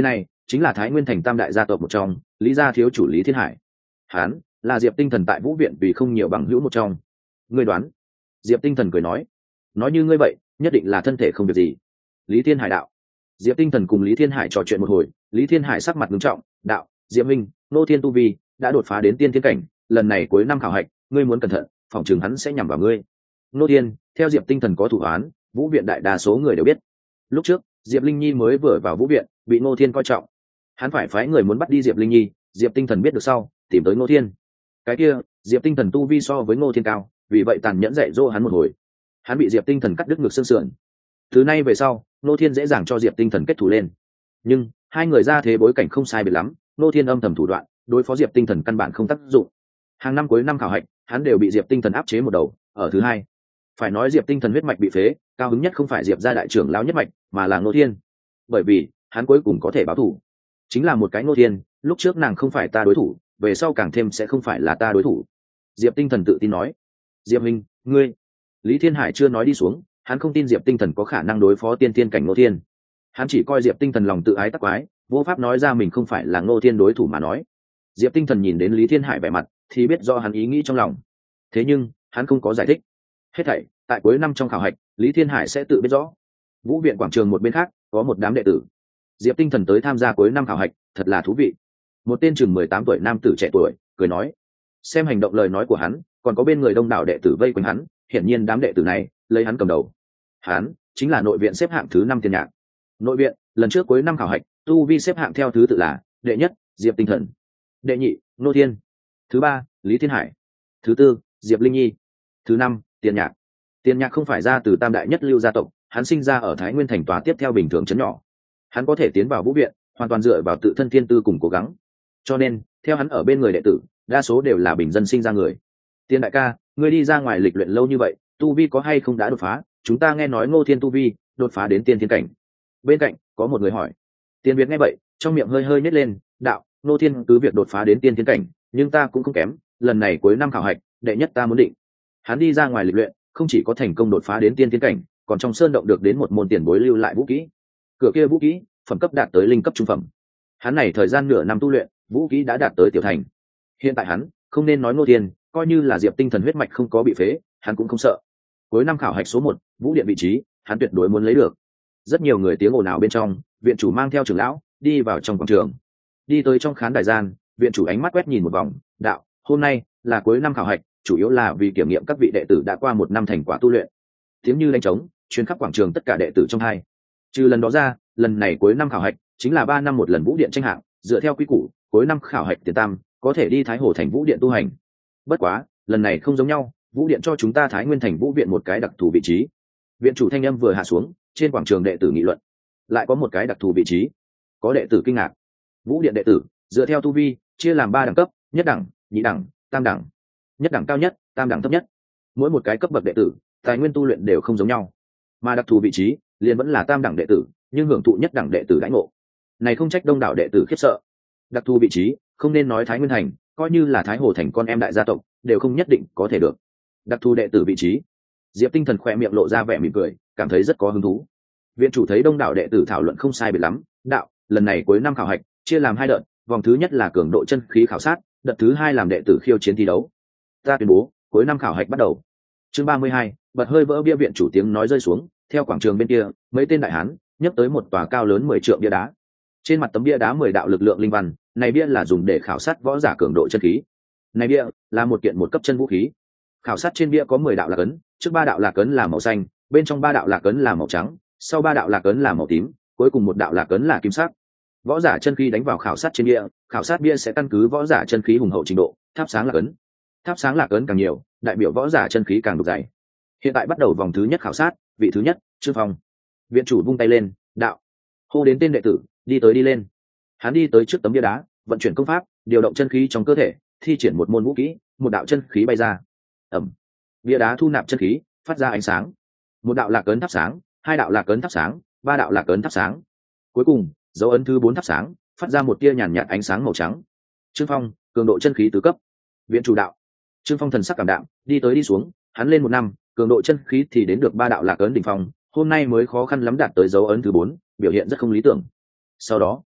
chính là Thái Nguyên thành tam đại gia tộc một trong, Lý gia thiếu chủ Lý Thiên Hải. Hắn là Diệp Tinh Thần tại Vũ viện vì không nhiều bằng hữu một trong. Ngươi đoán? Diệp Tinh Thần cười nói như ngươi vậy, nhất định là thân thể không việc gì. Lý Thiên Hải đạo. Diệp Tinh Thần cùng Lý Thiên Hải trò chuyện một hồi, Lý Thiên Hải sắc mặt nghiêm trọng, đạo: Diệp Minh, Ngô Thiên tu vi đã đột phá đến tiên thiên cảnh, lần này cuối năm khảo hạch, ngươi muốn cẩn thận, phòng trường hắn sẽ nhằm vào ngươi. Ngô Thiên, theo Diệp Tinh Thần có thủ án, Vũ viện đại đa số người đều biết. Lúc trước, Diệp Linh Nhi mới vừa vào Vũ viện, bị Ngô Thiên coi trọng. Hắn phải phái người muốn bắt đi Diệp Linh Nhi, Diệp Tinh Thần biết được sau, tìm tới Ngô Thiên. Cái kia, Diệp Tinh Thần tu vi so với Ngô Thiên cao, vì vậy tàn nhẫn dạy dỗ hắn một hồi. Hắn bị Diệp Tinh Thần cắt đứt ngực xương sườn. Từ nay về sau, Ngô Thiên dễ dàng cho Diệp Tinh Thần kết thù lên. Nhưng hai người ra thế bối cảnh không sai biệt lắm, Ngô Thiên âm thầm thủ đoạn, đối phó Diệp Tinh Thần căn bản không tác dụng. Hàng năm cuối năm khảo hạch, hắn đều bị Diệp Tinh Thần áp chế một đầu, ở thứ hai. Phải nói Diệp Tinh Thần huyết mạch bị phế, cao hứng nhất không phải Diệp gia đại trưởng lão nhất mạch, mà là Ngô Thiên. Bởi vì, hắn cuối cùng có thể báo thù. Chính là một cái Ngô Thiên, lúc trước nàng không phải ta đối thủ, về sau càng thêm sẽ không phải là ta đối thủ. Diệp Tinh Thần tự tin nói. Diệp Minh, ngươi. Lý Thiên Hải chưa nói đi xuống, hắn không tin Diệp Tinh Thần có khả năng đối phó tiên thiên cảnh Ngô Thiên. Hắn chỉ coi Diệp Tinh Thần lòng tự ái tắc quái, vô pháp nói ra mình không phải là Ngô Thiên đối thủ mà nói. Diệp Tinh Thần nhìn đến Lý Thiên Hải vẻ mặt, thì biết do hắn ý nghĩ trong lòng. Thế nhưng, hắn không có giải thích. Hết thảy, tại cuối năm trong khảo hạch, Lý Thiên Hải sẽ tự biết rõ. Vũ viện quảng trường một bên khác, có một đám đệ tử. Diệp Tinh Thần tới tham gia cuối năm khảo hạch, thật là thú vị. Một tên chừng 18 tuổi nam tử trẻ tuổi, cười nói. Xem hành động lời nói của hắn, còn có bên người đông đảo đệ tử vây quanh hắn, hiển nhiên đám đệ tử này lấy hắn cầm đầu. Hắn chính là nội viện xếp hạng thứ 5 Tiên Nhạc. Nội viện, lần trước cuối năm khảo hạch, tu vi xếp hạng theo thứ tự là: đệ nhất, Diệp Tinh Thần; đệ nhị, Ngô Thiên; thứ ba, Lý Thiên Hải; thứ tư, Diệp Linh Nhi; thứ năm, Tiên Nhạc. Tiên Nhạc không phải ra từ tam đại nhất lưu gia tộc, hắn sinh ra ở Thái Nguyên thành tòa tiếp theo bình thường trấn nhỏ. Hắn có thể tiến vào Vũ viện, hoàn toàn dựa vào tự thân thiên tư cùng cố gắng. Cho nên, theo hắn ở bên người đệ tử, đa số đều là bình dân sinh ra người. Tiên đại ca, ngươi đi ra ngoài lịch luyện lâu như vậy, tu vi có hay không đã đột phá? Chúng ta nghe nói Ngô Thiên tu vi đột phá đến tiên thiên cảnh. Bên cạnh có một người hỏi. Tiên Việt nghe vậy, trong miệng hơi hơi nhếch lên, đạo: Ngô Thiên cứ việc đột phá đến tiên thiên cảnh, nhưng ta cũng không kém, lần này cuối năm khảo hạch, đệ nhất ta muốn định. Hắn đi ra ngoài lịch luyện, không chỉ có thành công đột phá đến tiên thiên cảnh, còn trong sơn động được đến một môn tiền bối lưu lại vũ kỹ. Cửa kia vũ kỹ, phẩm cấp đạt tới linh cấp trung phẩm. Hắn này thời gian nửa năm tu luyện, vũ kỹ đã đạt tới tiểu thành. Hiện tại hắn, không nên nói Ngô Thiên, coi như là Diệp Tinh Thần huyết mạch không có bị phế, hắn cũng không sợ. Cuối năm khảo hạch số 1, Vũ điện vị trí, hắn tuyệt đối muốn lấy được. Rất nhiều người tiếng ồn ào bên trong, viện chủ mang theo trưởng lão đi vào trong quảng trường. Đi tới trong khán đài gian, viện chủ ánh mắt quét nhìn một vòng, đạo: hôm nay là cuối năm khảo hạch, chủ yếu là vì kiểm nghiệm các vị đệ tử đã qua 1 năm thành quả tu luyện. Tiếng như đánh trống, truyền khắp quảng trường tất cả đệ tử trong hai. Trừ lần đó ra, lần này cuối năm khảo hạch chính là 3 năm một lần Vũ điện tranh hạng, dựa theo quy củ, cuối năm khảo hạch tiền tam có thể đi Thái Hồ thành Vũ điện tu hành. Bất quá, lần này không giống nhau, Vũ điện cho chúng ta Thái Nguyên thành Vũ viện một cái đặc thù vị trí. Viện chủ thanh âm vừa hạ xuống, trên quảng trường đệ tử nghị luận. Lại có một cái đặc thù vị trí. Có đệ tử kinh ngạc. Vũ điện đệ tử dựa theo tu vi chia làm 3 đẳng cấp: nhất đẳng, nhị đẳng, tam đẳng. Nhất đẳng cao nhất, tam đẳng thấp nhất. Mỗi một cái cấp bậc đệ tử, tài nguyên tu luyện đều không giống nhau. Mà đặc thù vị trí liền vẫn là tam đẳng đệ tử, nhưng hưởng thụ nhất đẳng đệ tử đãi ngộ. Này không trách đông đảo đệ tử khiếp sợ. Đặc thù vị trí, không nên nói Thái Nguyên thành, coi như là Thái Hồ thành con em đại gia tộc, đều không nhất định có thể được. Đặc thù đệ tử vị trí. Diệp Tinh Thần khỏe miệng lộ ra vẻ mỉm cười, cảm thấy rất có hứng thú. Viện chủ thấy đông đảo đệ tử thảo luận không sai biệt lắm, đạo: lần này cuối năm khảo hạch chia làm 2 đợt, vòng thứ nhất là cường độ chân khí khảo sát, đợt thứ 2 làm đệ tử khiêu chiến thi đấu. Ta tuyên bố, cuối năm khảo hạch bắt đầu. Chương 32, bật hơi vỡ bia. Viện chủ tiếng nói rơi xuống, theo quảng trường bên kia, mấy tên đại hán nhấc tới một tòa cao lớn 10 trượng bia đá. Trên mặt tấm bia đá 10 đạo lực lượng linh văn, này bia là dùng để khảo sát võ giả cường độ chân khí. Này bia là một kiện một cấp chân vũ khí. Khảo sát trên bia có 10 đạo lạc ấn, trước 3 đạo lạc ấn là màu xanh, bên trong 3 đạo lạc ấn là màu trắng, sau 3 đạo lạc ấn là màu tím, cuối cùng 1 đạo lạc ấn là kim sắc. Võ giả chân khí đánh vào khảo sát trên bia, khảo sát bia sẽ căn cứ võ giả chân khí hùng hậu trình độ, thắp sáng lạc ấn. Thắp sáng lạc ấn càng nhiều, đại biểu võ giả chân khí càng đục dày. Hiện tại bắt đầu vòng thứ nhất khảo sát, vị thứ nhất, Trương Phong. Viện chủ vung tay lên, đạo: hô đến tên đệ tử, đi tới đi lên. Hắn đi tới trước tấm bia đá, vận chuyển công pháp, điều động chân khí trong cơ thể, thi triển một môn vũ kỹ, một đạo chân khí bay ra. Ầm. Bia đá thu nạp chân khí, phát ra ánh sáng. 1 đạo lạc ấn thắp sáng, 2 đạo lạc ấn thắp sáng, 3 đạo lạc ấn thắp sáng. Cuối cùng, dấu ấn thứ 4 thắp sáng, phát ra một tia nhàn nhạt ánh sáng màu trắng. Trương Phong, cường độ chân khí tứ cấp. Viện chủ đạo. Trương Phong thần sắc cảm đạm, đi tới đi xuống, hắn lên 1 năm, cường độ chân khí thì đến được 3 đạo lạc ấn đỉnh phong, hôm nay mới khó khăn lắm đạt tới dấu ấn thứ 4, biểu hiện rất không lý tưởng. Sau đó,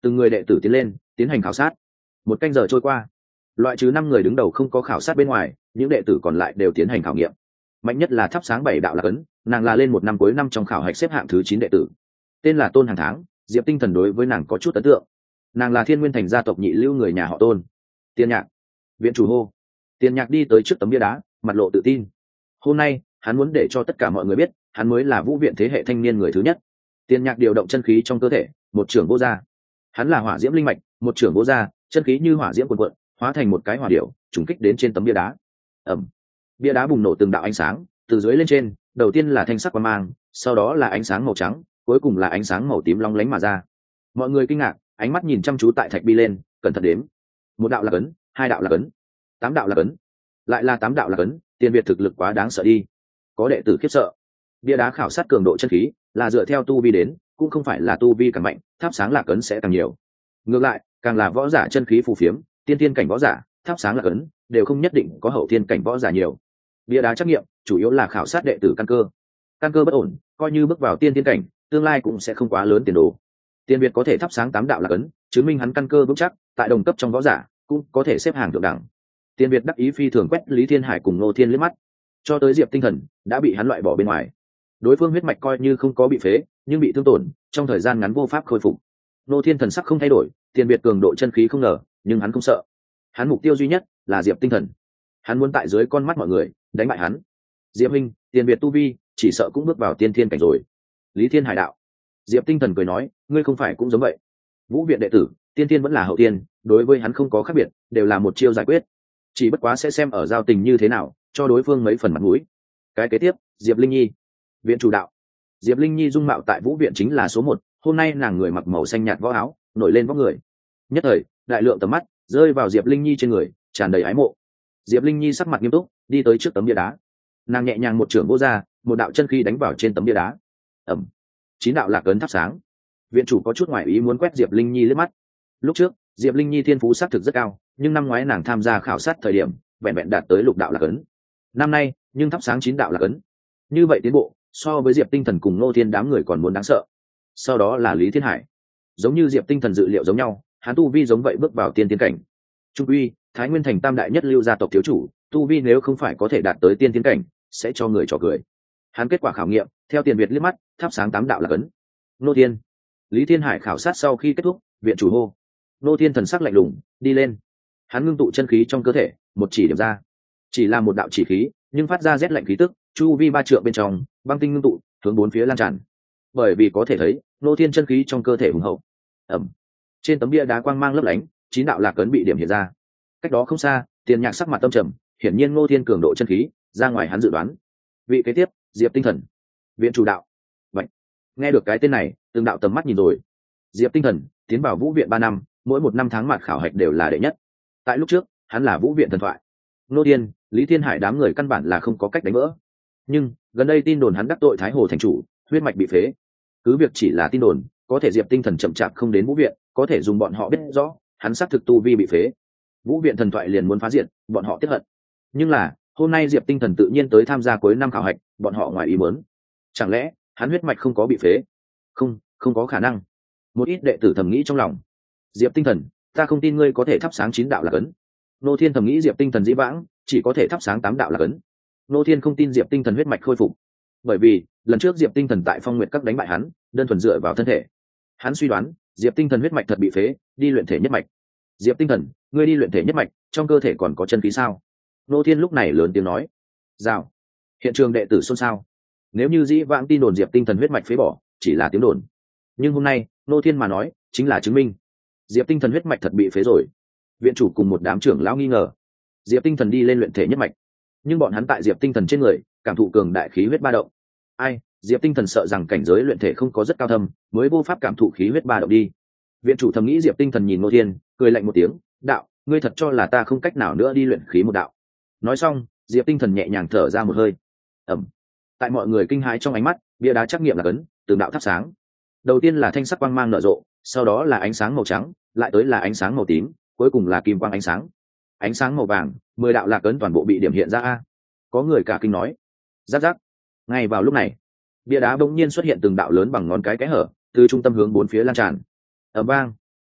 từng người đệ tử tiến lên tiến hành khảo sát. Một canh giờ trôi qua, loại trừ 5 người đứng đầu không có khảo sát bên ngoài, những đệ tử còn lại đều tiến hành khảo nghiệm. Mạnh nhất là thắp sáng 7 đạo lạc ấn, nàng là lên một năm cuối năm trong khảo hạch xếp hạng thứ 9 đệ tử, tên là Tôn Hàng Tháng. Diệp Tinh Thần đối với nàng có chút ấn tượng. Nàng là Thiên Nguyên Thành gia tộc nhị lưu người nhà họ Tôn. Tiên Nhạc, viện chủ hô. Tiên Nhạc đi tới trước tấm bia đá, mặt lộ tự tin. Hôm nay hắn muốn để cho tất cả mọi người biết hắn mới là Vũ Viện thế hệ thanh niên người thứ nhất. Tiên Nhạc điều động chân khí trong cơ thể, một trưởng vô ra. Hắn là hỏa diễm linh mạch, một trưởng vô ra, chân khí như hỏa diễm cuồn cuộn, hóa thành một cái hỏa điểu, trùng kích đến trên tấm bia đá. Ầm. Bia đá bùng nổ từng đạo ánh sáng, từ dưới lên trên, đầu tiên là thanh sắc quang mang, sau đó là ánh sáng màu trắng, cuối cùng là ánh sáng màu tím long lánh mà ra. Mọi người kinh ngạc, ánh mắt nhìn chăm chú tại thạch bi lên, cẩn thận đếm. 1 đạo lạc ấn, 2 đạo lạc ấn, 8 đạo lạc ấn, lại là 8 đạo lạc ấn. Tiền Việt thực lực quá đáng sợ đi. Có đệ tử khiếp sợ. Bia đá khảo sát cường độ chân khí là dựa theo tu vi đến, cũng không phải là tu vi càng mạnh thắp sáng lạc ấn sẽ càng nhiều. Ngược lại, càng là võ giả chân khí phù phiếm, tiên thiên cảnh võ giả thắp sáng lạc ấn đều không nhất định có hậu thiên cảnh võ giả nhiều. Bia đá trắc nghiệm chủ yếu là khảo sát đệ tử căn cơ bất ổn, coi như bước vào tiên thiên cảnh tương lai cũng sẽ không quá lớn tiền đồ. Tiền Việt có thể thắp sáng 8 đạo lạc ấn, chứng minh hắn căn cơ vững chắc, tại đồng cấp trong võ giả cũng có thể xếp hàng thượng đẳng. Tiền Việt đắc ý phi thường quét Lý Thiên Hải cùng Ngô Thiên liếc mắt, cho tới Diệp Tinh Thần đã bị hắn loại bỏ bên ngoài. Đối phương huyết mạch coi như không có bị phế, nhưng bị thương tổn, trong thời gian ngắn vô pháp khôi phục. Ngô Thiên thần sắc không thay đổi, Tiền Việt cường độ chân khí không ngờ, nhưng hắn không sợ. Hắn mục tiêu duy nhất là Diệp Tinh Thần. Hắn muốn tại dưới con mắt mọi người đánh bại hắn. Diệp huynh, Tiền Việt tu vi chỉ sợ cũng bước vào tiên thiên cảnh rồi. Lý Thiên Hải đạo. Diệp Tinh Thần cười nói, ngươi không phải cũng giống vậy. Vũ Viện đệ tử, tiên thiên vẫn là hậu thiên, đối với hắn không có khác biệt, đều là một chiêu giải quyết. Chỉ bất quá sẽ xem ở giao tình như thế nào, cho đối phương mấy phần mặt mũi. Cái kế tiếp, Diệp Linh Nhi, viện chủ đạo. Diệp Linh Nhi dung mạo tại Vũ Viện chính là số 1, hôm nay nàng người mặc màu xanh nhạt võ áo, nổi lên vóc người. Nhất thời, đại lượng tầm mắt rơi vào Diệp Linh Nhi trên người, tràn đầy ái mộ. Diệp Linh Nhi sắc mặt nghiêm túc, đi tới trước tấm bia đá. Nàng nhẹ nhàng một trưởng vô ra, một đạo chân khí đánh vào trên tấm bia đá. Ầm. 9 đạo lạc ấn thắp sáng. Viện chủ có chút ngoại ý muốn quét Diệp Linh Nhi liếc mắt. Lúc trước, Diệp Linh Nhi thiên phú xác thực rất cao, nhưng năm ngoái nàng tham gia khảo sát thời điểm, vẹn vẹn đạt tới lục đạo lạc ấn. Năm nay, nhưng thắp sáng 9 đạo lạc ấn. Như vậy tiến bộ, so với Diệp Tinh Thần cùng Ngô Thiên đám người còn muốn đáng sợ. Sau đó là Lý Thiên Hải. Giống như Diệp Tinh Thần dự liệu giống nhau, hắn tu vi giống vậy bước vào tiên tiến cảnh. Trung uy, Thái Nguyên Thành tam đại nhất lưu gia tộc thiếu chủ, tu vi nếu không phải có thể đạt tới tiên tiến cảnh, sẽ cho người trò cười. Hắn kết quả khảo nghiệm, theo Tiền Việt liếc mắt, thắp sáng 8 đạo lạc ấn. Ngô Thiên. Lý Thiên Hải khảo sát sau khi kết thúc, viện chủ hô. Ngô Thiên thần sắc lạnh lùng, đi lên. Hắn ngưng tụ chân khí trong cơ thể, một chỉ điểm ra. Chỉ là một đạo chỉ khí, nhưng phát ra rét lạnh khí tức, chu vi 3 trượng bên trong, băng tinh ngưng tụ, hướng 4 phía lan tràn. Bởi vì có thể thấy, Ngô Thiên chân khí trong cơ thể hùng hậu. Ầm. Trên tấm bia đá quang mang lấp lánh, 9 đạo lạc ấn bị điểm hiện ra. Cách đó không xa, Tiền Nhạc sắc mặt tâm trầm, hiển nhiên Ngô Thiên cường độ chân khí ra ngoài hắn dự đoán. Vị kế tiếp, Diệp Tinh Thần, viện chủ đạo. Vậy, nghe được cái tên này, từng đạo tầm mắt nhìn rồi. Diệp Tinh Thần tiến vào Vũ Viện 3 năm, mỗi một năm tháng mặt khảo hạch đều là đệ nhất. Tại lúc trước, hắn là Vũ Viện thần thoại. Ngô Thiên, Lý Thiên Hải đám người căn bản là không có cách đánh vỡ. Nhưng gần đây tin đồn hắn đắc tội Thái Hồ thành chủ, huyết mạch bị phế. Cứ việc chỉ là tin đồn, có thể Diệp Tinh Thần chậm chạp không đến Vũ Viện, có thể dùng bọn họ biết rõ, hắn xác thực tu vi bị phế. Vũ Viện thần thoại liền muốn phá diệt, bọn họ tiếc hận. Nhưng là, hôm nay Diệp Tinh Thần tự nhiên tới tham gia cuối năm khảo hạch, bọn họ ngoài ý muốn. Chẳng lẽ, hắn huyết mạch không có bị phế? Không có khả năng. Một ít đệ tử thầm nghĩ trong lòng. Diệp Tinh Thần, ta không tin ngươi có thể thắp sáng 9 đạo lạc ấn. Nô Thiên thầm nghĩ Diệp Tinh Thần dĩ vãng, chỉ có thể thắp sáng 8 đạo lạc ấn. Nô Thiên không tin Diệp Tinh Thần huyết mạch khôi phục. Bởi vì, lần trước Diệp Tinh Thần tại Phong Nguyệt Các đánh bại hắn, đơn thuần dựa vào thân thể. Hắn suy đoán, Diệp Tinh Thần huyết mạch thật bị phế, đi luyện thể nhất mạch. Diệp Tinh Thần, ngươi đi luyện thể nhất mạch, trong cơ thể còn có chân khí sao? Nô Thiên lúc này lớn tiếng nói. Rào. Hiện trường đệ tử xôn xao. Nếu như dĩ vãng tin đồn Diệp Tinh Thần huyết mạch phế bỏ, chỉ là tiếng đồn. Nhưng hôm nay, Nô Thiên mà nói, chính là chứng minh. Diệp Tinh Thần huyết mạch thật bị phế rồi. Viện chủ cùng một đám trưởng lão nghi ngờ. Diệp Tinh Thần đi lên luyện thể nhất mạch, nhưng bọn hắn tại Diệp Tinh Thần trên người, cảm thụ cường đại khí huyết ba động. Ai, Diệp Tinh Thần sợ rằng cảnh giới luyện thể không có rất cao thâm, mới vô pháp cảm thụ khí huyết ba động đi. Viện chủ thầm nghĩ Diệp Tinh Thần nhìn Ngô Thiên, cười lạnh một tiếng, đạo, ngươi thật cho là ta không cách nào nữa đi luyện khí một đạo. Nói xong, Diệp Tinh Thần nhẹ nhàng thở ra một hơi. Ẩm. Tại mọi người kinh hãi trong ánh mắt, bia đá trắc nghiệm là cấn, từng đạo thắp sáng. Đầu tiên là thanh sắc quang mang nở rộ, sau đó là ánh sáng màu trắng, lại tới là ánh sáng màu tím, cuối cùng là kim quang ánh sáng. Ánh sáng màu vàng, 10 đạo lạc ấn toàn bộ bị điểm hiện ra a. Có người cả kinh nói. Rắc rắc. Ngay vào lúc này, bia đá bỗng nhiên xuất hiện từng đạo lớn bằng ngón cái hở, từ trung tâm hướng 4 phía lan tràn. Ầm vang.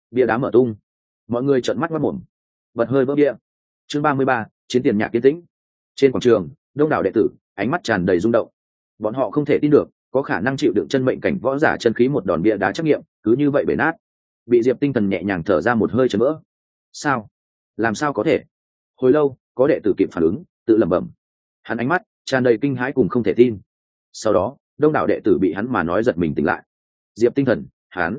bia đá mở tung, mọi người trợn mắt mất mồm, bật hơi vỡ bia. Chương 33, chiến tiền nhạc kiến tĩnh. Trên quảng trường, đông đảo đệ tử ánh mắt tràn đầy rung động. Bọn họ không thể tin được có khả năng chịu đựng chân mệnh cảnh võ giả chân khí một đòn bia đá trắc nghiệm cứ như vậy bể nát. Bị Diệp Tinh Thần nhẹ nhàng thở ra một hơi chấn vỡ. Sao? Làm sao có thể? Hồi lâu có đệ tử kịp phản ứng, tự lẩm bẩm. Hắn ánh mắt tràn đầy kinh hãi cùng không thể tin. Sau đó đông đảo đệ tử bị hắn mà nói giật mình tỉnh lại. Diệp Tinh Thần,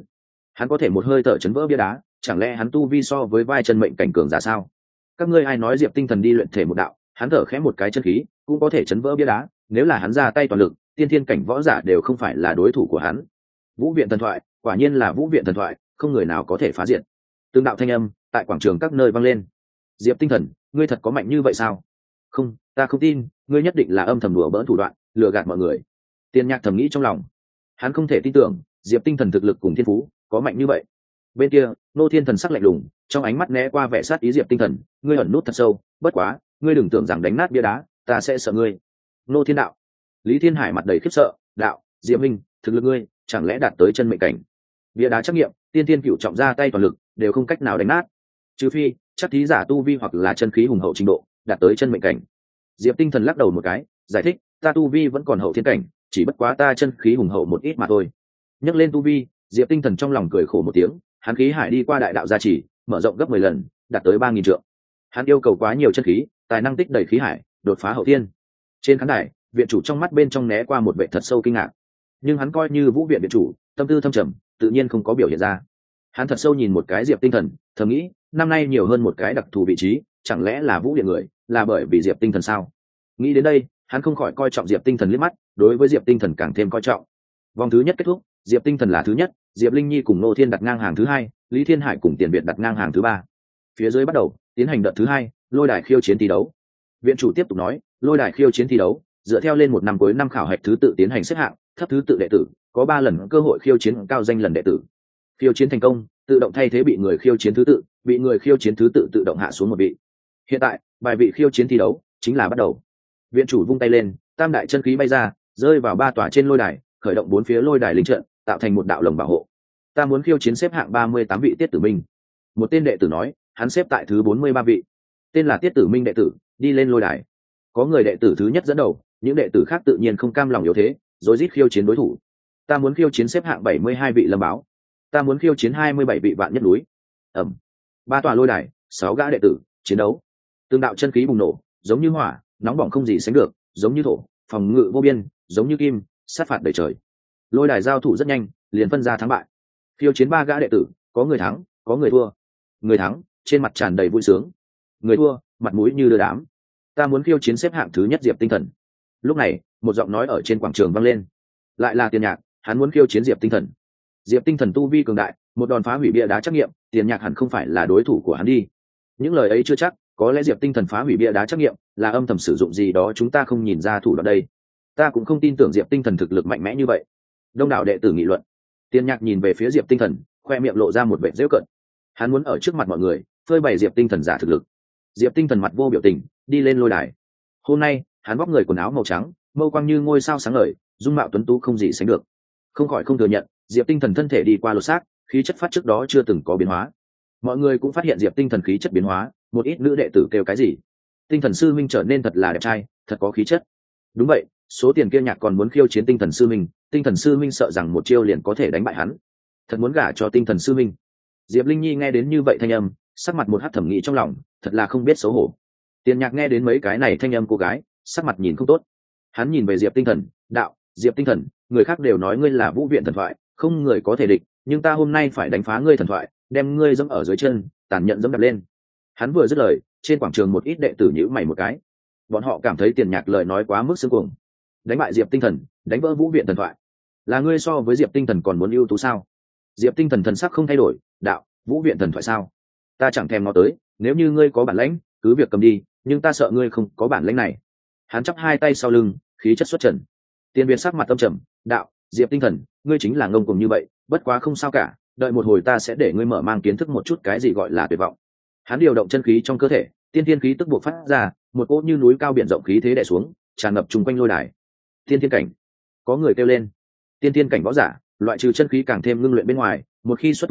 hắn có thể một hơi thở chấn vỡ bia đá, chẳng lẽ hắn tu vi so với vai chân mệnh cảnh cường giả sao? Các ngươi ai nói Diệp Tinh Thần đi luyện thể một đạo, hắn thở khẽ một cái chân khí cũng có thể chấn vỡ bia đá, nếu là hắn ra tay toàn lực, tiên thiên cảnh võ giả đều không phải là đối thủ của hắn. Vũ viện thần thoại, quả nhiên là vũ viện thần thoại, không người nào có thể phá diệt. Từng đạo thanh âm tại quảng trường các nơi vang lên. Diệp Tinh Thần, ngươi thật có mạnh như vậy sao? Không, ta không tin, ngươi nhất định là âm thầm đùa bỡn thủ đoạn, lừa gạt mọi người. Tiên Nhạc thầm nghĩ trong lòng, hắn không thể tin tưởng Diệp Tinh Thần thực lực cùng thiên phú có mạnh như vậy. Bên kia Nô Thiên thần sắc lạnh lùng, trong ánh mắt né qua vẻ sát ý. Diệp Tinh Thần, ngươi ẩn nút thật sâu, bất quá ngươi đừng tưởng rằng đánh nát bia đá ta sẽ sợ ngươi. Nô Thiên đạo. Lý Thiên Hải mặt đầy khiếp sợ, đạo, Diệp Minh, thực lực ngươi chẳng lẽ đạt tới chân mệnh cảnh? Bia đá trắc nghiệm, tiên thiên cửu trọng ra tay toàn lực đều không cách nào đánh nát, trừ phi chắc thí giả tu vi hoặc là chân khí hùng hậu trình độ đạt tới chân mệnh cảnh. Diệp Tinh Thần lắc đầu một cái, giải thích, ta tu vi vẫn còn hậu thiên cảnh, chỉ bất quá ta chân khí hùng hậu một ít mà thôi. Nhắc lên tu vi, Diệp Tinh Thần trong lòng cười khổ một tiếng, hắn khí hải đi qua đại đạo gia trì, mở rộng gấp 10 lần, đạt tới 3000 trượng. Hắn yêu cầu quá nhiều chân khí, tài năng tích đầy khí hải, đột phá hậu thiên. Trên khán đài, viện chủ trong mắt bên trong né qua một vẻ thật sâu kinh ngạc, nhưng hắn coi như vũ viện viện chủ, tâm tư thâm trầm, tự nhiên không có biểu hiện ra. Hắn thật sâu nhìn một cái Diệp Tinh Thần, thầm nghĩ, năm nay nhiều hơn một cái đặc thù vị trí, chẳng lẽ là vũ viện người, là bởi vì Diệp Tinh Thần sao? Nghĩ đến đây, hắn không khỏi coi trọng Diệp Tinh Thần liếc mắt, đối với Diệp Tinh Thần càng thêm coi trọng. Vòng thứ nhất kết thúc, Diệp Tinh Thần là thứ nhất, Diệp Linh Nhi cùng Nô Thiên đặt ngang hàng thứ hai, Lý Thiên Hải cùng Tiền Viện đặt ngang hàng thứ ba. Phía dưới bắt đầu tiến hành đợt thứ hai, lôi đài khiêu chiến thi đấu. Viện chủ tiếp tục nói, lôi đài khiêu chiến thi đấu dựa theo lên một năm cuối năm khảo hạch thứ tự tiến hành xếp hạng, thấp thứ tự đệ tử có 3 lần cơ hội khiêu chiến cao danh lần đệ tử. Khiêu chiến thành công, tự động thay thế bị người khiêu chiến thứ tự, bị người khiêu chiến thứ tự tự động hạ xuống một vị. Hiện tại, bài vị khiêu chiến thi đấu chính là bắt đầu. Viện chủ vung tay lên, tam đại chân khí bay ra, rơi vào 3 tòa trên lôi đài, khởi động 4 phía lôi đài linh trận, tạo thành một đạo lồng bảo hộ. Ta muốn khiêu chiến xếp hạng 38 vị Tiết Tử Minh. Một tên đệ tử nói, hắn xếp tại thứ 43 vị. Tên là Tiết Tử Minh đệ tử, đi lên lôi đài. Có người đệ tử thứ nhất dẫn đầu, những đệ tử khác tự nhiên không cam lòng yếu thế, rối rít khiêu chiến đối thủ. Ta muốn khiêu chiến xếp hạng 72 vị Lâm Báo. Ta muốn khiêu chiến 27 vị Vạn Nhất Núi. Ầm. 3 tòa lôi đài, 6 gã đệ tử, chiến đấu. Tương đạo chân khí bùng nổ, giống như hỏa, nóng bỏng không gì sánh được, giống như thổ, phòng ngự vô biên, giống như kim, sát phạt đầy trời. Lôi đài giao thủ rất nhanh, liền phân ra thắng bại. Khiêu chiến 3 gã đệ tử, có người thắng, có người thua. Người thắng, trên mặt tràn đầy vui sướng. Người thua, mặt mũi như đưa đám. Ta muốn khiêu chiến xếp hạng thứ nhất Diệp Tinh Thần. Lúc này, một giọng nói ở trên quảng trường vang lên. Lại là Tiền Nhạc, hắn muốn khiêu chiến Diệp Tinh Thần. Diệp Tinh Thần tu vi cường đại, một đòn phá hủy bia đá trắc nghiệm, Tiền Nhạc hẳn không phải là đối thủ của hắn đi. Những lời ấy chưa chắc, có lẽ Diệp Tinh Thần phá hủy bia đá trắc nghiệm là âm thầm sử dụng gì đó chúng ta không nhìn ra thủ đoạn đây. Ta cũng không tin tưởng Diệp Tinh Thần thực lực mạnh mẽ như vậy. Đông đảo đệ tử nghị luận. Tiền Nhạc nhìn về phía Diệp Tinh Thần, khoe miệng lộ ra một vẻ giễu cợt. Hắn muốn ở trước mặt mọi người phơi bày Diệp Tinh Thần giả thực lực. Diệp Tinh Thần mặt vô biểu tình, đi lên lôi đài. Hôm nay, hắn vóc người quần áo màu trắng, mâu quang như ngôi sao sáng ngời, dung mạo tuấn tú không gì sánh được. Không khỏi không thừa nhận, Diệp Tinh Thần thân thể đi qua lột xác, khí chất phát trước đó chưa từng có biến hóa. Mọi người cũng phát hiện Diệp Tinh Thần khí chất biến hóa, một ít nữ đệ tử kêu cái gì? Tinh Thần sư minh trở nên thật là đẹp trai, thật có khí chất. Đúng vậy, số tiền kia Nhạc còn muốn khiêu chiến Tinh Thần sư minh, Tinh Thần sư minh sợ rằng một chiêu liền có thể đánh bại hắn. Thật muốn gả cho Tinh Thần sư minh. Diệp Linh Nhi nghe đến như vậy thanh âm, sắc mặt một hắt thẩm nghĩ trong lòng, thật là không biết xấu hổ. Tiền Nhạc nghe đến mấy cái này thanh âm cô gái, sắc mặt nhìn không tốt. Hắn nhìn về Diệp Tinh Thần, đạo, Diệp Tinh Thần, người khác đều nói ngươi là vũ viện thần thoại, không người có thể địch, nhưng ta hôm nay phải đánh phá ngươi thần thoại, đem ngươi dẫm ở dưới chân, tàn nhẫn dẫm đạp lên. Hắn vừa dứt lời, trên quảng trường một ít đệ tử nhíu mày một cái. Bọn họ cảm thấy Tiền Nhạc lời nói quá mức xương cuồng. Đánh bại Diệp Tinh Thần, đánh vỡ vũ viện thần thoại, là ngươi so với Diệp Tinh Thần còn muốn ưu tú sao? Diệp Tinh Thần thần sắc không thay đổi, đạo, vũ viện thần thoại sao? Ta chẳng thèm nó tới, nếu như ngươi có bản lãnh, cứ việc cầm đi, nhưng ta sợ ngươi không có bản lĩnh này. Hắn chắp hai tay sau lưng, khí chất xuất trần. Tiền Biệt sắc mặt tâm trầm, đạo, Diệp Tinh Thần, ngươi chính là ngông cuồng như vậy, bất quá không sao cả, đợi một hồi ta sẽ để ngươi mở mang kiến thức một chút cái gì gọi là tuyệt vọng. Hắn điều động chân khí trong cơ thể, tiên thiên khí tức buộc phát ra, một cỗ như núi cao biển rộng khí thế đè xuống, tràn ngập chung quanh lôi đài. Tiên thiên cảnh. Có người kêu lên. Tiên thiên cảnh võ giả, loại trừ chân khí càng thêm ngưng luyện bên ngoài, một khi xuất thủ,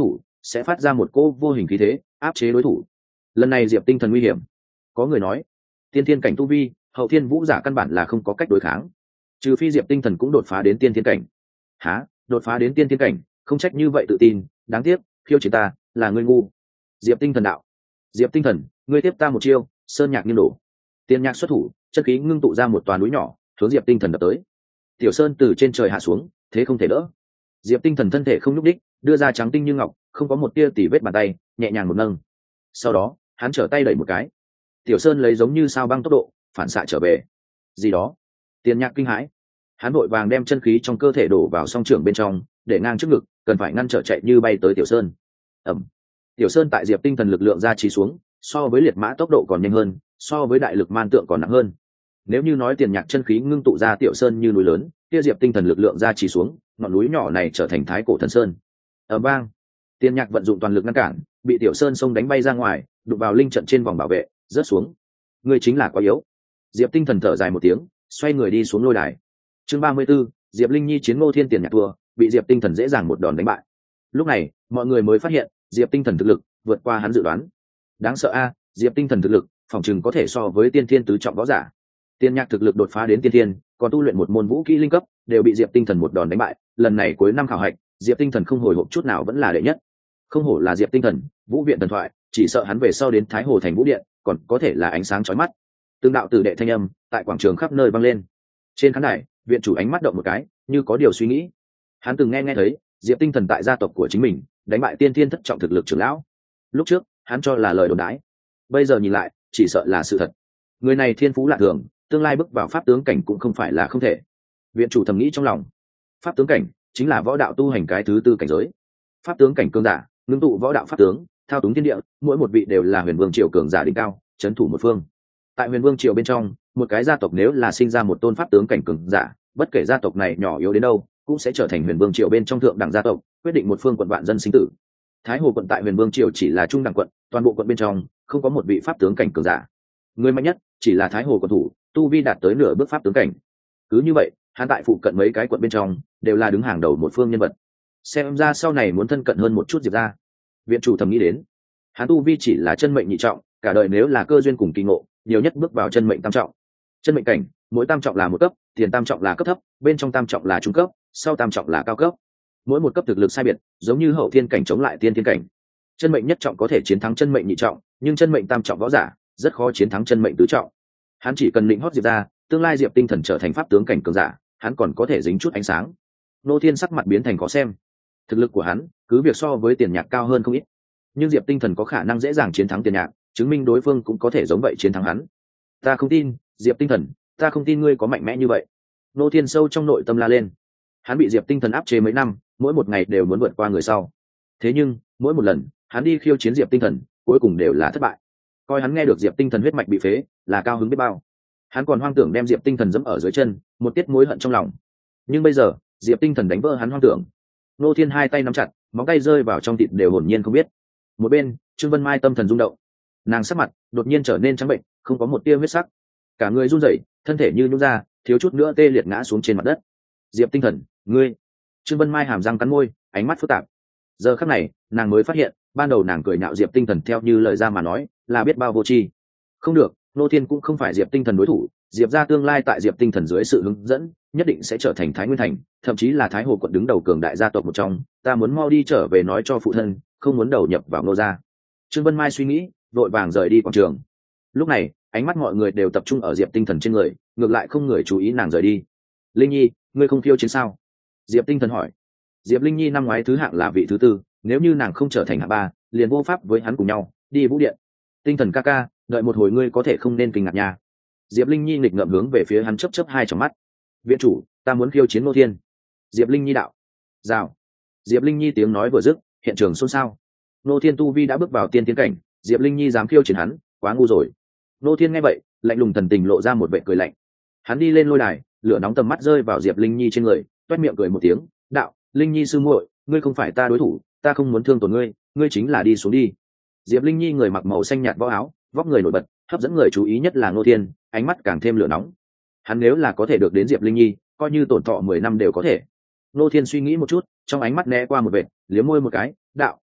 sẽ phát ra một cỗ vô hình khí thế áp chế đối thủ. Lần này diệp tinh thần nguy hiểm. Có người nói tiên thiên cảnh tu vi, hậu thiên vũ giả căn bản là không có cách đối kháng, trừ phi diệp tinh thần cũng đột phá đến tiên thiên cảnh. Hả? Đột phá đến tiên thiên cảnh? Không trách như vậy tự tin, đáng tiếc khiêu chiến ta là ngươi ngu. Diệp tinh thần đạo. Diệp tinh thần, ngươi tiếp ta một chiêu. Sơn nhạc nghiêng đổ, tiên nhạc xuất thủ, chân khí ngưng tụ ra một toàn núi nhỏ hướng diệp tinh thần đập tới. Tiểu sơn từ trên trời hạ xuống, thế không thể đỡ. Diệp tinh thần thân thể không nhúc đích, đưa ra trắng tinh như ngọc, không có một tia tỉ vết bàn tay, nhẹ nhàng một nâng. Sau đó hắn trở tay đẩy một cái, tiểu sơn lấy giống như sao băng tốc độ phản xạ trở về. Gì đó? Tiền nhạc kinh hãi, hắn vội vàng đem chân khí trong cơ thể đổ vào song trưởng bên trong, để ngang trước ngực, cần phải ngăn trở chạy như bay tới tiểu sơn. ẩm Tiểu sơn tại diệp tinh thần lực lượng ra trì xuống, so với liệt mã tốc độ còn nhanh hơn, so với đại lực man tượng còn nặng hơn. Nếu như nói tiền nhạc chân khí ngưng tụ ra tiểu sơn như núi lớn, kia diệp tinh thần lực lượng ra trì xuống, ngọn núi nhỏ này trở thành thái cổ thần sơn. Ầm vang, tiền nhạc vận dụng toàn lực ngăn cản, bị tiểu sơn xông đánh bay ra ngoài, đụng vào linh trận trên vòng bảo vệ, rớt xuống. Ngươi chính là quá yếu. Diệp tinh thần thở dài một tiếng, xoay người đi xuống lôi đài. Chương 34, Diệp Linh Nhi chiến Ngô Thiên. Tiền nhạc thua, bị diệp tinh thần dễ dàng một đòn đánh bại. Lúc này mọi người mới phát hiện diệp tinh thần thực lực vượt qua hắn dự đoán. Đáng sợ a, diệp tinh thần thực lực phỏng chừng có thể so với tiên thiên tứ trọng võ giả. Tiền nhạc thực lực đột phá đến tiên thiên, còn tu luyện một môn vũ kỹ linh cấp, đều bị diệp tinh thần một đòn đánh bại. Lần này cuối năm khảo hạch, diệp tinh thần không hồi hộp chút nào, vẫn là đệ nhất. Không hổ là diệp tinh thần, vũ viện thần thoại, chỉ sợ hắn về sau đến thái hồ thành vũ điện còn có thể là ánh sáng chói mắt. Tương đạo tử đệ thanh âm tại quảng trường khắp nơi vang lên. Trên khán đài, viện chủ ánh mắt động một cái, như có điều suy nghĩ. Hắn từng nghe thấy diệp tinh thần tại gia tộc của chính mình đánh bại tiên thiên thất trọng thực lực trưởng lão. Lúc trước hắn cho là lời đồn đãi, bây giờ nhìn lại chỉ sợ là sự thật. Người này thiên phú lạ thường, tương lai bước vào pháp tướng cảnh cũng không phải là không thể. Viện chủ thầm nghĩ trong lòng. Pháp tướng cảnh chính là võ đạo tu hành cái thứ tư cảnh giới. Pháp tướng cảnh cường giả ngưng tụ võ đạo pháp tướng, thao túng thiên địa, mỗi một vị đều là huyền vương triều cường giả đỉnh cao, trấn thủ một phương. Tại huyền vương triều bên trong, một cái gia tộc nếu là sinh ra một tôn pháp tướng cảnh cường giả, bất kể gia tộc này nhỏ yếu đến đâu, cũng sẽ trở thành huyền vương triều bên trong thượng đẳng gia tộc, quyết định một phương quận vạn dân sinh tử. Thái hồ quận tại huyền vương triều chỉ là trung đẳng quận, toàn bộ quận bên trong không có một vị pháp tướng cảnh cường giả. Người mạnh nhất chỉ là thái hồ quận thủ, tu vi đạt tới nửa bước pháp tướng cảnh. Cứ như vậy, hắn tại phụ cận mấy cái quận bên trong đều là đứng hàng đầu một phương nhân vật. Xem ra sau này muốn thân cận hơn một chút diệp ra. Viện chủ thầm nghĩ đến. Hắn tu vi chỉ là chân mệnh nhị trọng, cả đời nếu là cơ duyên cùng kỳ ngộ, nhiều nhất bước vào chân mệnh tam trọng. Chân mệnh cảnh, mỗi tam trọng là một cấp, tiền tam trọng là cấp thấp, bên trong tam trọng là trung cấp, sau tam trọng là cao cấp. Mỗi một cấp thực lực sai biệt, giống như hậu thiên cảnh chống lại tiên thiên cảnh. Chân mệnh nhất trọng có thể chiến thắng chân mệnh nhị trọng, nhưng chân mệnh tam trọng võ giả rất khó chiến thắng chân mệnh tứ trọng. Hắn chỉ cần lĩnh hót diệp ra, tương lai diệp tinh thần trở thành pháp tướng cảnh cường giả, hắn còn có thể dính chút ánh sáng. Nô Thiên sắc mặt biến thành khó xem. Thực lực của hắn cứ việc so với tiền nhạc cao hơn không ít, nhưng diệp tinh thần có khả năng dễ dàng chiến thắng tiền nhạc, chứng minh đối phương cũng có thể giống vậy chiến thắng hắn. Ta không tin, diệp tinh thần, ta không tin ngươi có mạnh mẽ như vậy. Nô Thiên sâu trong nội tâm la lên. Hắn bị diệp tinh thần áp chế mấy năm, mỗi một ngày đều muốn vượt qua người sau. Thế nhưng mỗi một lần hắn đi khiêu chiến diệp tinh thần, cuối cùng đều là thất bại. Coi hắn nghe được diệp tinh thần huyết mạch bị phế, là cao hứng biết bao. Hắn còn hoang tưởng đem diệp tinh thần dẫm ở dưới chân, một tiết mối hận trong lòng. Nhưng bây giờ diệp tinh thần đánh vỡ hắn hoang tưởng. Nô Thiên hai tay nắm chặt, móng tay rơi vào trong thịt đều hồn nhiên không biết. Một bên Trương Vân Mai tâm thần rung động, nàng sắc mặt đột nhiên trở nên trắng bệnh, không có một tia huyết sắc, cả người run rẩy, thân thể như nhũn ra, thiếu chút nữa tê liệt ngã xuống trên mặt đất. Diệp tinh thần, ngươi! Trương Vân Mai hàm răng cắn môi, ánh mắt phức tạp. Giờ khắc này nàng mới phát hiện, ban đầu nàng cười nhạo diệp tinh thần theo như lời ra mà nói là biết bao vô tri. Không được, Nô Thiên cũng không phải diệp tinh thần đối thủ. Diệp ra tương lai tại diệp tinh thần dưới sự hướng dẫn nhất định sẽ trở thành thái nguyên thành, thậm chí là thái hồ quận đứng đầu cường đại gia tộc một trong. Ta muốn mau đi trở về nói cho phụ thân, không muốn đầu nhập vào Nô gia. Trương Vân Mai suy nghĩ, vội vàng rời đi quảng trường. Lúc này ánh mắt mọi người đều tập trung ở diệp tinh thần trên người, ngược lại không người chú ý nàng rời đi. Linh Nhi, ngươi không khiêu chiến sao? Diệp tinh thần hỏi. Diệp Linh Nhi năm ngoái thứ hạng là vị thứ tư, nếu như nàng không trở thành hạng ba, liền vô pháp với hắn cùng nhau đi vũ điện. Tinh thần ca ca, đợi một hồi ngươi có thể không nên kinh ngạc nha. Diệp Linh Nhi nghịch ngợm hướng về phía hắn chớp chớp hai tròng mắt. Viện chủ, ta muốn khiêu chiến Nô Thiên. Diệp Linh Nhi đạo. Rào. Diệp Linh Nhi tiếng nói vừa dứt, hiện trường xôn xao. Nô Thiên tu vi đã bước vào tiên tiến cảnh, Diệp Linh Nhi dám khiêu chiến hắn, quá ngu rồi. Nô Thiên nghe vậy, lạnh lùng thần tình lộ ra một vẻ cười lạnh. Hắn đi lên lôi đài, lửa nóng tầm mắt rơi vào Diệp Linh Nhi trên người, toét miệng cười một tiếng, đạo, Linh Nhi sư muội, ngươi không phải ta đối thủ, ta không muốn thương tổn ngươi, ngươi chính là đi xuống đi. Diệp Linh Nhi người mặc màu xanh nhạt võ áo, vóc người nổi bật, hấp dẫn người chú ý nhất là Nô Thiên, ánh mắt càng thêm lửa nóng. Hắn nếu là có thể được đến Diệp Linh Nhi, coi như tổn thọ 10 năm đều có thể. Nô Thiên suy nghĩ một chút, trong ánh mắt né qua một vệt, liếm môi một cái, đạo,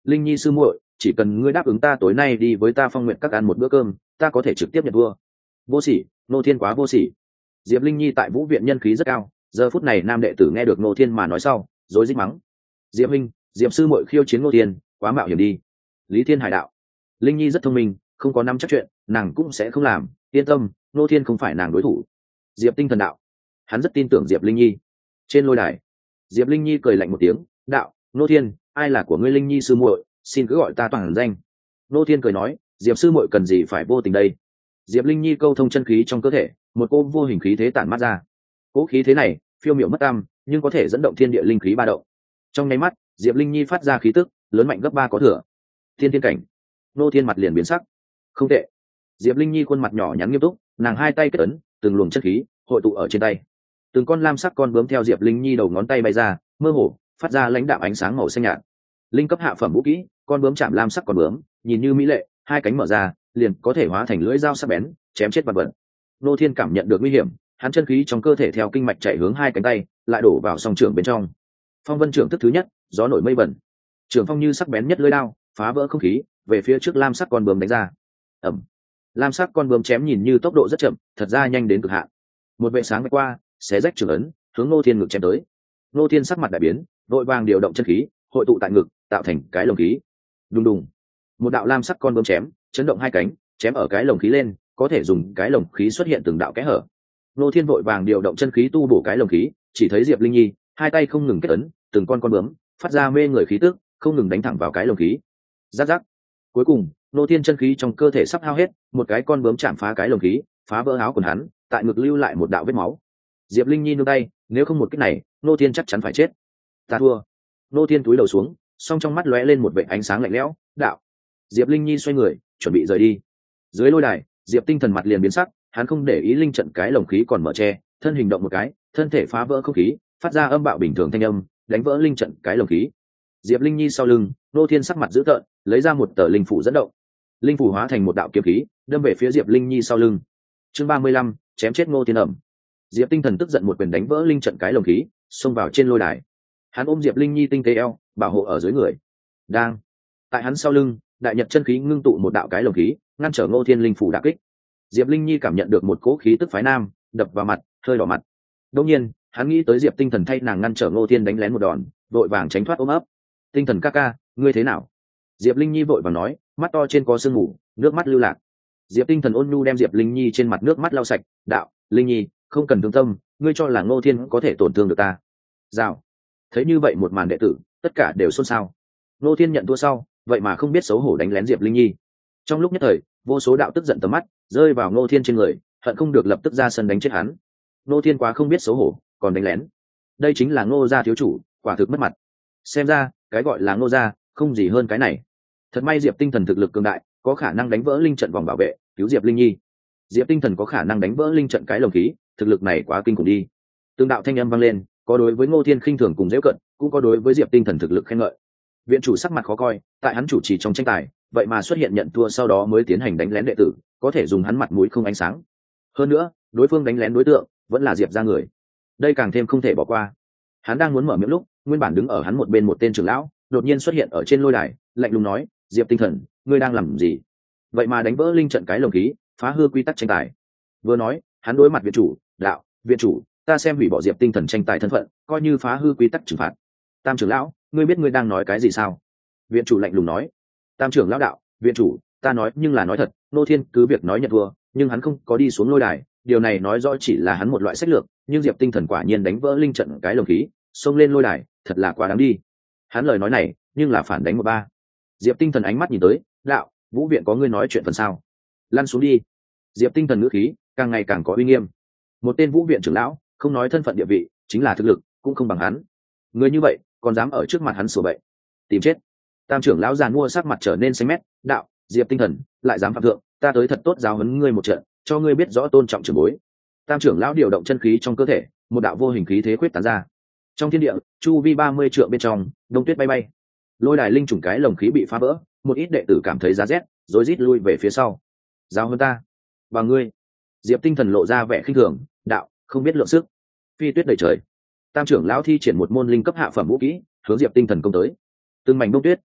linh nhi sư muội, chỉ cần ngươi đáp ứng ta tối nay đi với ta Phong Nguyệt các ăn một bữa cơm, ta có thể trực tiếp nhận vua. Vô sỉ, Ngô Thiên quá vô sỉ. Diệp Linh Nhi tại Vũ viện nhân khí rất cao, giờ phút này nam đệ tử nghe được Ngô Thiên mà nói sau, rối rít mắng. Diệp huynh, Diệp sư muội khiêu chiến Ngô Thiên, quá mạo hiểm đi. Lý Thiên Hải đạo. Linh Nhi rất thông minh, không có nắm chắc chuyện, nàng cũng sẽ không làm, yên tâm, Ngô Thiên không phải nàng đối thủ. Diệp Tinh Thần đạo. Hắn rất tin tưởng Diệp Linh Nhi. Trên lôi đài, Diệp Linh Nhi cười lạnh một tiếng, đạo, Ngô Thiên, ai là của ngươi Linh Nhi sư muội, xin cứ gọi ta toàn danh. Ngô Thiên cười nói, Diệp sư muội cần gì phải vô tình đây. Diệp Linh Nhi câu thông chân khí trong cơ thể, một cô vô hình khí thế tản mát ra. Cỗ khí thế này phiêu miểu mất tăm, nhưng có thể dẫn động thiên địa linh khí ba động. Trong nháy mắt, Diệp Linh Nhi phát ra khí tức lớn mạnh gấp 3 có thừa. Thiên thiên cảnh. Ngô Thiên mặt liền biến sắc. Không tệ. Diệp Linh Nhi khuôn mặt nhỏ nhắn nghiêm túc, nàng hai tay kết ấn, từng luồng chân khí hội tụ ở trên tay. Từng con lam sắc con bướm theo Diệp Linh Nhi đầu ngón tay bay ra, mơ hồ phát ra lãnh đạm ánh sáng màu xanh nhạt. Linh cấp hạ phẩm vũ kỹ, con bướm chạm lam sắc con bướm, nhìn như mỹ lệ, hai cánh mở ra, liền có thể hóa thành lưỡi dao sắc bén, chém chết vật vật. Ngô Thiên cảm nhận được nguy hiểm, hắn chân khí trong cơ thể theo kinh mạch chạy hướng hai cánh tay, lại đổ vào song trưởng bên trong. Phong Vân trưởng thức thứ nhất, gió nổi mây vẩn. Trường phong như sắc bén nhất lưỡi đao, phá vỡ không khí, về phía trước lam sắc con bướm đánh ra. Ầm. Lam sắc con bướm chém nhìn như tốc độ rất chậm, thật ra nhanh đến cực hạn. Một vệ sáng vạch qua, xé rách trường ấn, hướng Ngô Thiên ngực chém tới. Ngô Thiên sắc mặt đại biến, vội vàng điều động chân khí, hội tụ tại ngực, tạo thành cái lồng khí. Đùng đùng. Một đạo lam sắc con bướm chém, chấn động hai cánh, chém ở cái lồng khí lên, có thể dùng cái lồng khí xuất hiện từng đạo kẽ hở. Ngô Thiên vội vàng điều động chân khí tu bổ cái lồng khí, chỉ thấy Diệp Linh Nhi hai tay không ngừng kết ấn, từng con bướm phát ra mê người khí tức, không ngừng đánh thẳng vào cái lồng khí. Rắc rắc. Cuối cùng, Ngô Thiên chân khí trong cơ thể sắp hao hết, một cái con bướm chạm phá cái lồng khí, phá vỡ áo quần hắn, tại ngực lưu lại một đạo vết máu. Diệp Linh Nhi nương tay, nếu không một kích này, Ngô Thiên chắc chắn phải chết. Ta thua. Ngô Thiên cúi đầu xuống, song trong mắt lóe lên một vệt ánh sáng lạnh lẽo, đạo. Diệp Linh Nhi xoay người, chuẩn bị rời đi. Dưới lôi đài, Diệp Tinh Thần mặt liền biến sắc, hắn không để ý linh trận cái lồng khí còn mở che, thân hình động một cái, thân thể phá vỡ không khí, phát ra âm bạo bình thường thanh âm, đánh vỡ linh trận cái lồng khí. Diệp Linh Nhi sau lưng, Ngô Thiên sắc mặt dữ tợn, lấy ra một tờ linh phủ dẫn động. Linh phủ hóa thành một đạo kiếm khí, đâm về phía Diệp Linh Nhi sau lưng. Chương 35, chém chết Ngô Thiên ẩm. Diệp Tinh Thần tức giận một quyền đánh vỡ linh trận cái lồng khí, xông vào trên lôi đài. Hắn ôm Diệp Linh Nhi tinh tế eo, bảo hộ ở dưới người. Đang tại hắn sau lưng, đại nhật chân khí ngưng tụ một đạo cái lồng khí, ngăn trở Ngô Thiên linh phủ đả kích. Diệp Linh Nhi cảm nhận được một cỗ khí tức phái nam đập vào mặt, hơi đỏ mặt. Đương nhiên, hắn nghĩ tới Diệp Tinh Thần thay nàng ngăn trở Ngô Thiên đánh lén một đòn, vội vàng tránh thoát ôm ấp. Tinh Thần ca ca, ngươi thế nào? Diệp Linh Nhi vội vàng nói, mắt to trên có sương mù, nước mắt lưu lạc. Diệp Tinh Thần ôn nhu đem Diệp Linh Nhi trên mặt nước mắt lau sạch, đạo, Linh Nhi, không cần thương tâm, ngươi cho là Ngô Thiên có thể tổn thương được ta? Rào. Thấy như vậy một màn đệ tử, tất cả đều xôn xao. Ngô Thiên nhận thua sau, vậy mà không biết xấu hổ đánh lén Diệp Linh Nhi. Trong lúc nhất thời, vô số đạo tức giận tầm mắt rơi vào Ngô Thiên trên người, hận không được lập tức ra sân đánh chết hắn. Ngô Thiên quá không biết xấu hổ, còn đánh lén. Đây chính là Ngô gia thiếu chủ, quả thực mất mặt. Xem ra, cái gọi là Ngô gia, không gì hơn cái này. Thật may Diệp Tinh Thần thực lực cường đại, có khả năng đánh vỡ linh trận vòng bảo vệ, cứu Diệp Linh Nhi. Diệp Tinh Thần có khả năng đánh vỡ linh trận cái lồng khí, thực lực này quá kinh khủng đi. Tương đạo thanh âm vang lên, có đối với Ngô Thiên khinh thường cùng giễu cận, cũng có đối với Diệp Tinh Thần thực lực khen ngợi. Viện chủ sắc mặt khó coi, tại hắn chủ trì trong tranh tài, vậy mà xuất hiện nhận thua sau đó mới tiến hành đánh lén đệ tử, có thể dùng hắn mặt mũi không ánh sáng. Hơn nữa, đối phương đánh lén đối tượng vẫn là Diệp gia người, đây càng thêm không thể bỏ qua. Hắn đang muốn mở miệng lúc, nguyên bản đứng ở hắn một bên một tên trưởng lão đột nhiên xuất hiện ở trên lôi đài, lạnh lùng nói, Diệp Tinh Thần, ngươi đang làm gì? Vậy mà đánh vỡ linh trận cái lồng khí, phá hư quy tắc tranh tài. Vừa nói, hắn đối mặt viện chủ, đạo, viện chủ, ta xem hủy bỏ Diệp Tinh Thần tranh tài thân phận, coi như phá hư quy tắc trừng phạt. Tam trưởng lão, ngươi biết ngươi đang nói cái gì sao? Viện chủ lạnh lùng nói. Tam trưởng lão đạo, viện chủ, ta nói nhưng là nói thật, Ngô Thiên cứ việc nói nhận thua, nhưng hắn không có đi xuống lôi đài, điều này nói rõ chỉ là hắn một loại sách lược, nhưng Diệp Tinh Thần quả nhiên đánh vỡ linh trận cái lồng khí, xông lên lôi đài, thật là quá đáng đi. Hắn lời nói này, nhưng là phản đánh 1-3. Diệp Tinh Thần ánh mắt nhìn tới, đạo, Vũ viện có ngươi nói chuyện phần sao? Lăn xuống đi. Diệp Tinh Thần ngữ khí càng ngày càng có uy nghiêm. Một tên Vũ viện trưởng lão, không nói thân phận địa vị, chính là thực lực cũng không bằng hắn. Người như vậy, còn dám ở trước mặt hắn sủa bậy, tìm chết. Tam trưởng lão giàn mua sắc mặt trở nên xanh mét, đạo, Diệp Tinh Thần lại dám phạm thượng, ta tới thật tốt giáo huấn ngươi một trận, cho ngươi biết rõ tôn trọng trưởng bối. Tam trưởng lão điều động chân khí trong cơ thể, một đạo vô hình khí thế quyết tán ra. Trong thiên địa, chu vi 30 trượng bên trong, đông tuyết bay bay. Lôi đài linh trùng cái lồng khí bị phá vỡ, một ít đệ tử cảm thấy giá rét, rối rít lui về phía sau. Giáo huấn ta? Và ngươi? Diệp Tinh Thần lộ ra vẻ khinh thường, đạo, không biết lượng sức. Phi tuyết đầy trời. Tam trưởng lão thi triển một môn linh cấp hạ phẩm vũ kỹ, hướng Diệp Tinh Thần công tới. Từng mảnh đông tuyết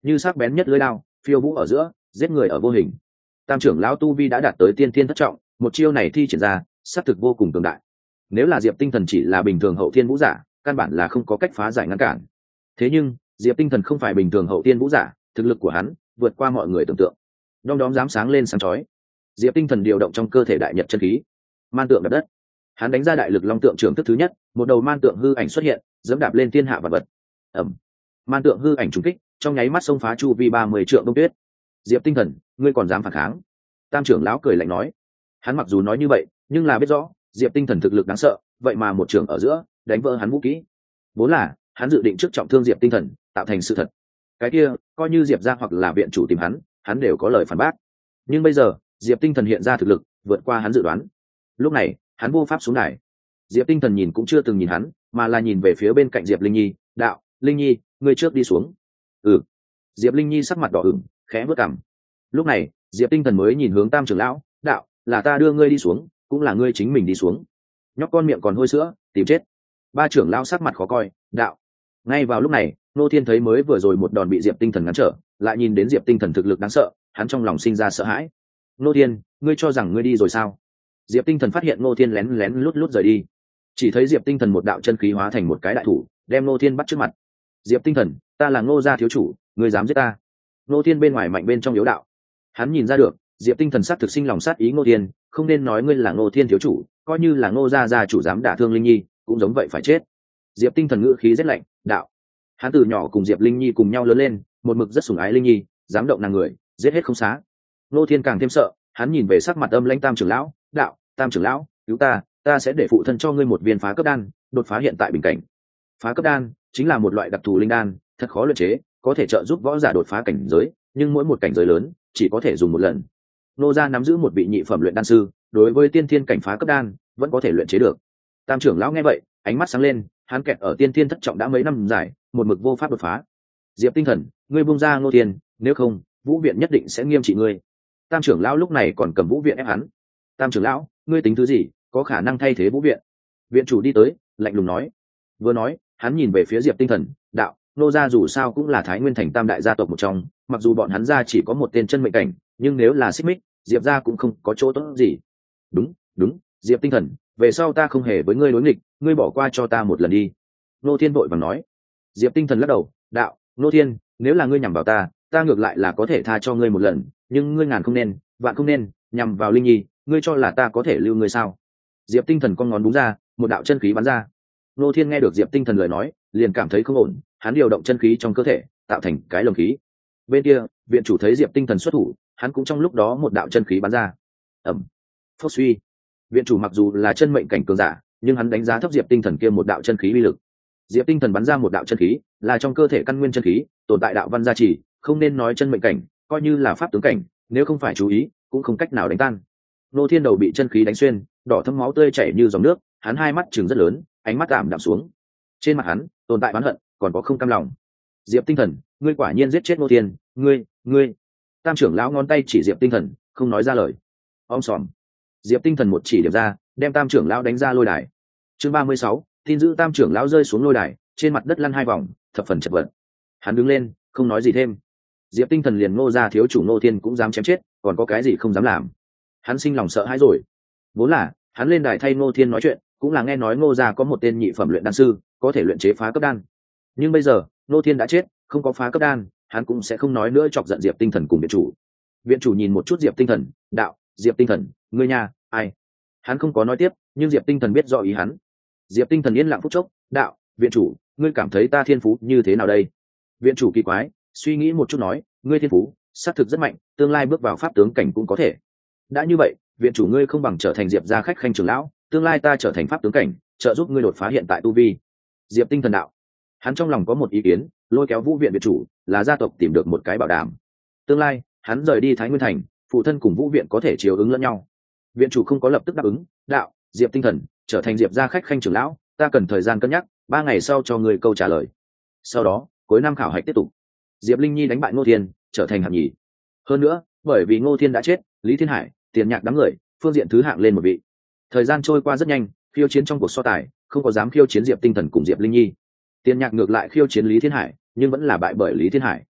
như sắc bén nhất lưỡi đao phiêu vũ ở giữa, giết người ở vô hình. Tam trưởng lão tu vi đã đạt tới tiên thiên thất trọng, một chiêu này thi triển ra sát thực vô cùng cường đại. Nếu là Diệp Tinh Thần chỉ là bình thường hậu thiên vũ giả, căn bản là không có cách phá giải ngăn cản. Thế nhưng Diệp Tinh Thần không phải bình thường hậu thiên vũ giả, thực lực của hắn vượt qua mọi người tưởng tượng. Đom đóm dám sáng lên sáng chói. Diệp Tinh Thần điều động trong cơ thể đại nhật chân khí, man tượng đạp đất. Hắn đánh ra đại lực long tượng trưởng thức thứ nhất, một đầu man tượng hư ảnh xuất hiện, giẫm đạp lên thiên hạ vật vật. Ầm. Man tượng hư ảnh trùng kích, trong nháy mắt xông phá chu vi 30 trượng đông tuyết. Diệp Tinh Thần, ngươi còn dám phản kháng? Tam trưởng lão cười lạnh nói. Hắn mặc dù nói như vậy, nhưng là biết rõ Diệp Tinh Thần thực lực đáng sợ, vậy mà một trường ở giữa đánh vỡ hắn vũ kỹ. Vốn là hắn dự định trước trọng thương Diệp Tinh Thần, tạo thành sự thật. Cái kia, coi như Diệp gia hoặc là viện chủ tìm hắn đều có lời phản bác. Nhưng bây giờ, Diệp Tinh Thần hiện ra thực lực vượt qua hắn dự đoán. Lúc này, hắn vô pháp xuống đài. Diệp Tinh Thần nhìn cũng chưa từng nhìn hắn, mà là nhìn về phía bên cạnh Diệp Linh Nhi, "Đạo, Linh Nhi, ngươi trước đi xuống." "Ừ." Diệp Linh Nhi sắc mặt đỏ ửng, khẽ bước cằm. Lúc này, Diệp Tinh Thần mới nhìn hướng Tam trưởng lão, "Đạo, là ta đưa ngươi đi xuống, cũng là ngươi chính mình đi xuống." Nhóc con miệng còn hôi sữa, tìm chết. Ba trưởng lão sắc mặt khó coi, "Đạo." Ngay vào lúc này, Nô Thiên thấy mới vừa rồi một đòn bị Diệp Tinh Thần ngăn trở, lại nhìn đến Diệp Tinh Thần thực lực đáng sợ, hắn trong lòng sinh ra sợ hãi. "Nô Thiên, ngươi cho rằng ngươi đi rồi sao?" Diệp Tinh Thần phát hiện Nô Thiên lén lén lút lút rời đi. Chỉ thấy Diệp Tinh Thần một đạo chân khí hóa thành một cái đại thủ, đem Nô Thiên bắt trước mặt. "Diệp Tinh Thần, ta là Ngô gia thiếu chủ, ngươi dám giết ta?" Nô Thiên bên ngoài mạnh bên trong yếu đạo. Hắn nhìn ra được, Diệp Tinh Thần sát thực sinh lòng sát ý Ngô Thiên, không nên nói ngươi là Ngô Thiên thiếu chủ, coi như là Ngô gia gia chủ dám đả thương Linh Nhi, cũng giống vậy phải chết. Diệp Tinh Thần ngữ khí rất lạnh, đạo. Hắn từ nhỏ cùng Diệp Linh Nhi cùng nhau lớn lên, một mực rất sủng ái Linh Nhi, dám động nàng người, giết hết không xá. Ngô Thiên càng thêm sợ, hắn nhìn về sắc mặt âm lãnh Tam trưởng lão, đạo, Tam trưởng lão, cứu ta, ta sẽ để phụ thân cho ngươi một viên phá cấp đan, đột phá hiện tại bình cảnh. Phá cấp đan chính là một loại đặc thù linh đan, thật khó luyện chế, có thể trợ giúp võ giả đột phá cảnh giới, nhưng mỗi một cảnh giới lớn chỉ có thể dùng một lần. Nô gia nắm giữ một vị nhị phẩm luyện đan sư, đối với tiên thiên cảnh phá cấp đan vẫn có thể luyện chế được. Tam trưởng lão nghe vậy, ánh mắt sáng lên, hắn kẹt ở tiên thiên thất trọng đã mấy năm dài, một mực vô pháp đột phá. Diệp Tinh Thần, ngươi buông ra Ngô Thiên, nếu không, Vũ viện nhất định sẽ nghiêm trị ngươi. Tam trưởng lão lúc này còn cầm Vũ viện ép hắn. Tam trưởng lão, ngươi tính thứ gì, có khả năng thay thế Vũ viện? Viện chủ đi tới, lạnh lùng nói. Vừa nói, hắn nhìn về phía Diệp Tinh Thần, đạo, Nô gia dù sao cũng là Thái Nguyên thành tam đại gia tộc một trong, mặc dù bọn hắn gia chỉ có một tên chân mệnh cảnh, nhưng nếu là xích mích, Diệp gia cũng không có chỗ tốt gì. Đúng, đúng, Diệp Tinh Thần, về sau ta không hề với ngươi đối nghịch, ngươi bỏ qua cho ta một lần đi. Nô Thiên vội vàng nói. Diệp Tinh Thần lắc đầu, đạo, Nô Thiên, nếu là ngươi nhằm vào ta ngược lại là có thể tha cho ngươi một lần, nhưng ngươi ngàn không nên, vạn không nên nhằm vào Linh Nhi, ngươi cho là ta có thể lưu ngươi sao? Diệp Tinh Thần con ngón búng ra, một đạo chân khí bắn ra. Nô Thiên nghe được Diệp Tinh Thần lời nói, liền cảm thấy không ổn, hắn điều động chân khí trong cơ thể, tạo thành cái lồng khí. Bên kia, viện chủ thấy Diệp Tinh Thần xuất thủ, hắn cũng trong lúc đó một đạo chân khí bắn ra. Ầm. Phốc suy. Viện chủ mặc dù là chân mệnh cảnh cường giả, nhưng hắn đánh giá thấp Diệp Tinh Thần kia một đạo chân khí uy lực. Diệp Tinh Thần bắn ra một đạo chân khí, là trong cơ thể căn nguyên chân khí, tồn tại đạo văn gia trì, không nên nói chân mệnh cảnh, coi như là pháp tướng cảnh, nếu không phải chú ý, cũng không cách nào đánh tan. Nô Thiên đầu bị chân khí đánh xuyên, đỏ thấm máu tươi chảy như dòng nước, hắn hai mắt trừng rất lớn, ánh mắt ảm đạm xuống. Trên mặt hắn tồn tại oán hận, còn có không cam lòng. Diệp Tinh Thần, ngươi quả nhiên giết chết Nô Thiên, ngươi. Tam trưởng lão ngón tay chỉ Diệp Tinh Thần, không nói ra lời. Om sòm. Diệp Tinh Thần một chỉ điểm ra, đem Tam trưởng lão đánh ra lôi đài. Chương 36, tin giữ Tam trưởng lão rơi xuống lôi đài, trên mặt đất lăn hai vòng, thập phần chật vật. Hắn đứng lên, không nói gì thêm. Diệp Tinh Thần liền Ngô gia thiếu chủ Ngô Thiên cũng dám chém chết, còn có cái gì không dám làm. Hắn sinh lòng sợ hãi rồi. Vốn là hắn lên đài thay Ngô Thiên nói chuyện, cũng là nghe nói Ngô gia có một tên nhị phẩm luyện đan sư, có thể luyện chế phá cấp đan. Nhưng bây giờ Ngô Thiên đã chết, không có phá cấp đan, hắn cũng sẽ không nói nữa chọc giận Diệp Tinh Thần cùng viện chủ. Viện chủ nhìn một chút Diệp Tinh Thần, đạo, Diệp Tinh Thần, ngươi nhà, ai? Hắn không có nói tiếp, nhưng Diệp Tinh Thần biết rõ ý hắn. Diệp Tinh Thần yên lặng phút chốc, đạo, viện chủ, ngươi cảm thấy ta thiên phú như thế nào đây? Viện chủ kỳ quái, suy nghĩ một chút nói, ngươi thiên phú xác thực rất mạnh, tương lai bước vào pháp tướng cảnh cũng có thể. Đã như vậy, viện chủ ngươi không bằng trở thành Diệp gia khách khanh trưởng lão, tương lai ta trở thành pháp tướng cảnh, trợ giúp ngươi đột phá hiện tại tu vi. Diệp Tinh Thần đạo. Hắn trong lòng có một ý kiến, lôi kéo Vũ viện viện chủ, là gia tộc tìm được một cái bảo đảm. Tương lai, hắn rời đi Thái Nguyên thành, phụ thân cùng Vũ viện có thể chiếu ứng lẫn nhau. Viện chủ không có lập tức đáp ứng, đạo, Diệp Tinh Thần, trở thành Diệp gia khách khanh trưởng lão, ta cần thời gian cân nhắc, 3 ngày sau cho ngươi câu trả lời. Sau đó, cuối năm khảo hạch tiếp tục. Diệp Linh Nhi đánh bại Ngô Thiên, trở thành hạng nhì. Hơn nữa, bởi vì Ngô Thiên đã chết, Lý Thiên Hải, Tiền Nhạc đám người, phương diện thứ hạng lên một vị. Thời gian trôi qua rất nhanh, khiêu chiến trong cuộc so tài, không có dám khiêu chiến Diệp Tinh Thần cùng Diệp Linh Nhi. Tiền Nhạc ngược lại khiêu chiến Lý Thiên Hải, nhưng vẫn là bại bởi Lý Thiên Hải.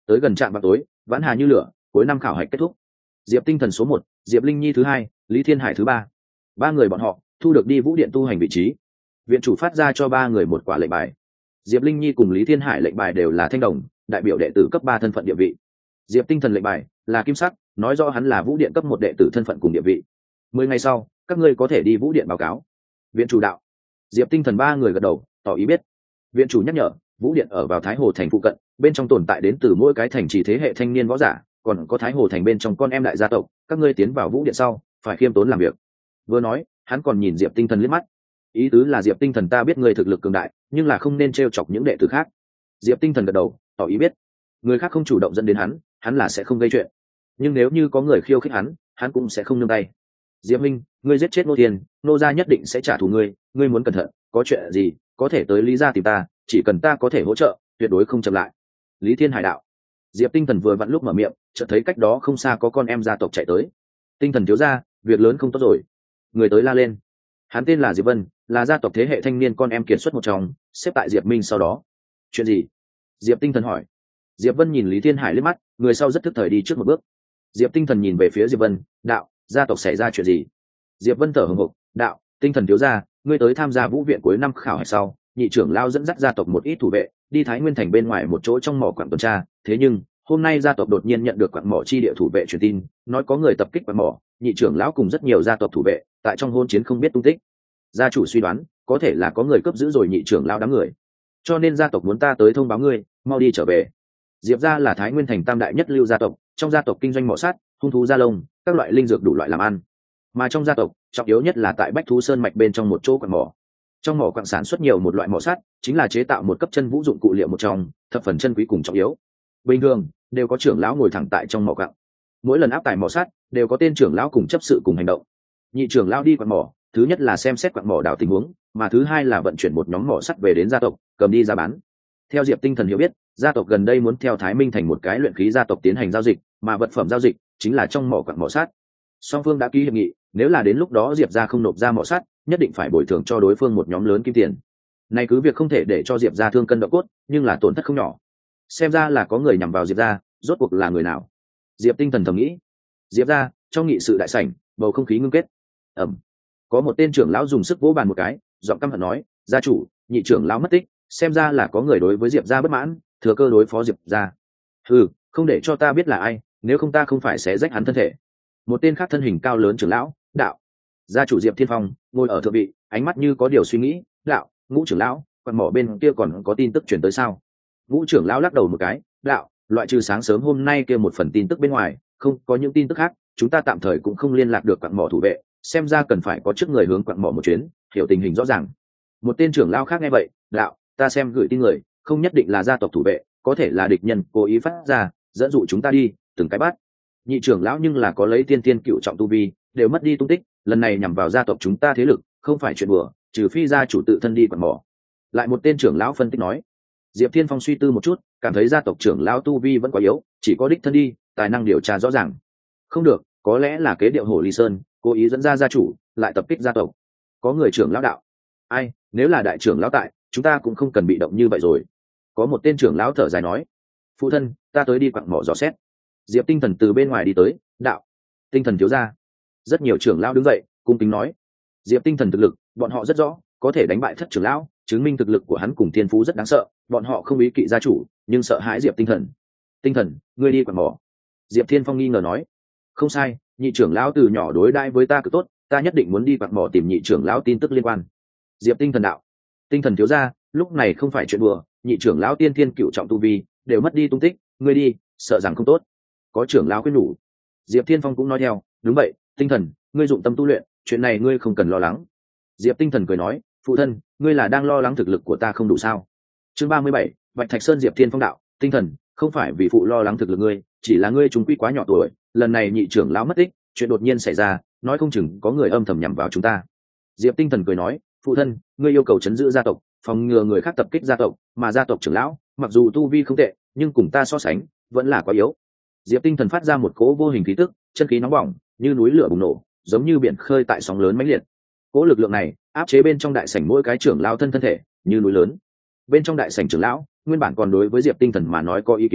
Tới gần trạm vào tối, vãn hà như lửa, cuối năm khảo hạch kết thúc. Diệp Tinh Thần số 1, Diệp Linh Nhi thứ 2, Lý Thiên Hải thứ 3. Ba người bọn họ thu được đi vũ điện tu hành vị trí. Viện chủ phát ra cho ba người một quả lệnh bài. Diệp Linh Nhi cùng Lý Thiên Hải lệnh bài đều là thanh đồng, đại biểu đệ tử cấp 3 thân phận địa vị. Diệp Tinh Thần lệnh bài là kim sắc, nói rõ hắn là vũ điện cấp 1 đệ tử thân phận cùng địa vị. 10 ngày sau, các ngươi có thể đi vũ điện báo cáo. Viện chủ đạo. Diệp Tinh Thần ba người gật đầu, tỏ ý biết. Viện chủ nhắc nhở, vũ điện ở vào Thái Hồ thành phụ cận, bên trong tồn tại đến từ mỗi cái thành trì thế hệ thanh niên võ giả, còn có Thái Hồ thành bên trong con em đại gia tộc, các ngươi tiến vào vũ điện sau, phải khiêm tốn làm việc. Vừa nói, hắn còn nhìn Diệp Tinh Thần liếc mắt. Ý tứ là Diệp Tinh Thần ta biết ngươi thực lực cường đại, nhưng là không nên trêu chọc những đệ tử khác. Diệp Tinh Thần gật đầu, tỏ ý biết. Người khác không chủ động dẫn đến hắn là sẽ không gây chuyện. Nhưng nếu như có người khiêu khích hắn cũng sẽ không nương tay. Diệp Minh, ngươi giết chết Ngô Thiên, Ngô gia nhất định sẽ trả thù ngươi, ngươi muốn cẩn thận, có chuyện gì có thể tới Lý gia tìm ta, chỉ cần ta có thể hỗ trợ, tuyệt đối không chậm lại. Lý Thiên Hải đạo. Diệp Tinh Thần vừa vặn lúc mở miệng, chợt thấy cách đó không xa có con em gia tộc chạy tới. Tinh Thần thiếu gia, việc lớn không tốt rồi. Người tới la lên. Hắn tên là Diệp Vân, là gia tộc thế hệ thanh niên con em kiệt xuất một trong, xếp tại Diệp Minh sau đó. Chuyện gì? Diệp Tinh Thần hỏi. Diệp Vân nhìn Lý Thiên Hải liếc mắt, người sau rất thức thời đi trước một bước. Diệp Tinh Thần nhìn về phía Diệp Vân, đạo, gia tộc xảy ra chuyện gì? Diệp Vân thở hổn hộc, đạo, Tinh Thần thiếu gia, ngươi tới tham gia vũ viện cuối năm khảo hạch sau, nhị trưởng lao dẫn dắt gia tộc một ít thủ vệ, đi Thái Nguyên thành bên ngoài một chỗ trong mỏ quặng tuần tra, thế nhưng hôm nay gia tộc đột nhiên nhận được quặng mỏ chi địa thủ vệ truyền tin, nói có người tập kích quặng mỏ, nhị trưởng lão cùng rất nhiều gia tộc thủ vệ, tại trong hôn chiến không biết tung tích. Gia chủ suy đoán, có thể là có người cướp giữ rồi nhị trưởng lão đám người, cho nên gia tộc muốn ta tới thông báo ngươi, mau đi trở về. Diệp gia là Thái Nguyên thành tam đại nhất lưu gia tộc, trong gia tộc kinh doanh mỏ sắt, hung thú da lông, các loại linh dược đủ loại làm ăn. Mà trong gia tộc, trọng yếu nhất là tại Bách Thú Sơn mạch bên trong một chỗ quặng mỏ. Trong mỏ quặng sản xuất nhiều một loại mỏ sắt, chính là chế tạo một cấp chân vũ dụng cụ liệu một trong, thập phần chân quý cùng trọng yếu. Bình thường đều có trưởng lão ngồi thẳng tại trong mỏ quặng. Mỗi lần áp tải mỏ sắt, đều có tên trưởng lão cùng chấp sự cùng hành động. Nhị trưởng lão đi quặng mỏ, thứ nhất là xem xét quặng mỏ đào tình huống, mà thứ hai là vận chuyển một nhóm mỏ sắt về đến gia tộc, cầm đi ra bán. Theo Diệp Tinh Thần hiểu biết, gia tộc gần đây muốn theo Thái Minh thành một cái luyện khí gia tộc tiến hành giao dịch, mà vật phẩm giao dịch chính là trong mỏ quặng mỏ sắt. Song phương đã ký hiệp nghị, nếu là đến lúc đó Diệp gia không nộp ra mỏ sắt, nhất định phải bồi thường cho đối phương một nhóm lớn kim tiền. Này cứ việc không thể để cho Diệp gia thương cân động cốt, nhưng là tổn thất không nhỏ. Xem ra là có người nhằm vào Diệp gia, rốt cuộc là người nào? Diệp Tinh Thần thầm nghĩ. Diệp gia, trong nghị sự đại sảnh, bầu không khí ngưng kết. Có một tên trưởng lão dùng sức vỗ bàn một cái, giọng căm hận nói, gia chủ, nhị trưởng lão mất tích, xem ra là có người đối với Diệp gia bất mãn, thừa cơ đối phó Diệp gia. Không để cho ta biết là ai, nếu không ta không phải sẽ rách hắn thân thể. Một tên khác thân hình cao lớn trưởng lão, đạo. Gia chủ Diệp Thiên Phong ngồi ở thượng vị, ánh mắt như có điều suy nghĩ, đạo, Ngũ trưởng lão, còn mỏ bên kia còn có tin tức truyền tới sao? Ngũ trưởng lão lắc đầu một cái, đạo, loại trừ sáng sớm hôm nay kia một phần tin tức bên ngoài, không có những tin tức khác, chúng ta tạm thời cũng không liên lạc được quặng mỏ thủ vệ, xem ra cần phải có trước người hướng quặng mỏ một chuyến, hiểu tình hình rõ ràng. Một tên trưởng lão khác nghe vậy, đạo, ta xem gửi tin người, không nhất định là gia tộc thủ vệ, có thể là địch nhân cố ý phát ra, dẫn dụ chúng ta đi, từng cái bắt. Nhị trưởng lão nhưng là có lấy tiên tiên cựu trọng tu vi, đều mất đi tung tích, lần này nhằm vào gia tộc chúng ta thế lực, không phải chuyện đùa, trừ phi gia chủ tự thân đi quặng mỏ. Lại một tên trưởng lão phân tích nói. Diệp Thiên Phong suy tư một chút, cảm thấy gia tộc trưởng lão tu vi vẫn quá yếu, chỉ có đích thân đi, tài năng điều tra rõ ràng. Không được, có lẽ là kế điệu Hồ Ly Sơn, cố ý dẫn ra gia chủ, lại tập kích gia tộc. Có người trưởng lão đạo. Ai, nếu là đại trưởng lão tại, chúng ta cũng không cần bị động như vậy rồi. Có một tên trưởng lão thở dài nói. Phụ thân, ta tới đi quặng mỏ dò xét. Diệp Tinh Thần từ bên ngoài đi tới, đạo. Tinh Thần thiếu gia. Rất nhiều trưởng lão đứng dậy, cung kính nói. Diệp Tinh Thần thực lực, bọn họ rất rõ, có thể đánh bại thất trưởng lão, chứng minh thực lực của hắn cùng thiên phú rất đáng sợ, bọn họ không ý kỵ gia chủ, nhưng sợ hãi Diệp Tinh Thần. Tinh Thần, ngươi đi quặng mỏ. Diệp Thiên Phong nghi ngờ nói. Không sai, nhị trưởng lão từ nhỏ đối đãi với ta cực tốt, ta nhất định muốn đi quặng mỏ tìm nhị trưởng lão tin tức liên quan. Diệp Tinh Thần đạo. Tinh Thần thiếu gia, lúc này không phải chuyện đùa, nhị trưởng lão tiên thiên cựu trọng tu vi đều mất đi tung tích, ngươi đi, sợ rằng không tốt. Có trưởng lão khuyên nhủ. Diệp Thiên Phong cũng nói theo, đúng vậy, Tinh Thần, ngươi dụng tâm tu luyện, chuyện này ngươi không cần lo lắng. Diệp Tinh Thần cười nói, phụ thân, ngươi là đang lo lắng thực lực của ta không đủ sao? Chương 37, Bạch Thạch Sơn. Diệp Thiên Phong đạo, Tinh Thần, không phải vì phụ lo lắng thực lực ngươi, chỉ là ngươi chúng quy quá nhỏ tuổi, lần này nhị trưởng lão mất tích, chuyện đột nhiên xảy ra, nói không chừng có người âm thầm nhằm vào chúng ta. Diệp Tinh Thần cười nói, phụ thân, ngươi yêu cầu trấn giữ gia tộc, phòng ngừa người khác tập kích gia tộc, mà gia tộc trưởng lão, mặc dù tu vi không tệ, nhưng cùng ta so sánh, vẫn là quá yếu. Diệp Tinh Thần phát ra một cỗ vô hình khí tức, chân khí nóng bỏng, như núi lửa bùng nổ, giống như biển khơi tại sóng lớn mãnh liệt. Cỗ lực lượng này áp chế bên trong đại sảnh mỗi cái trưởng lão thân thể, như núi lớn. Bên trong đại sảnh trưởng lão, nguyên bản còn đối với Diệp Tinh Thần mà nói có ý kiến,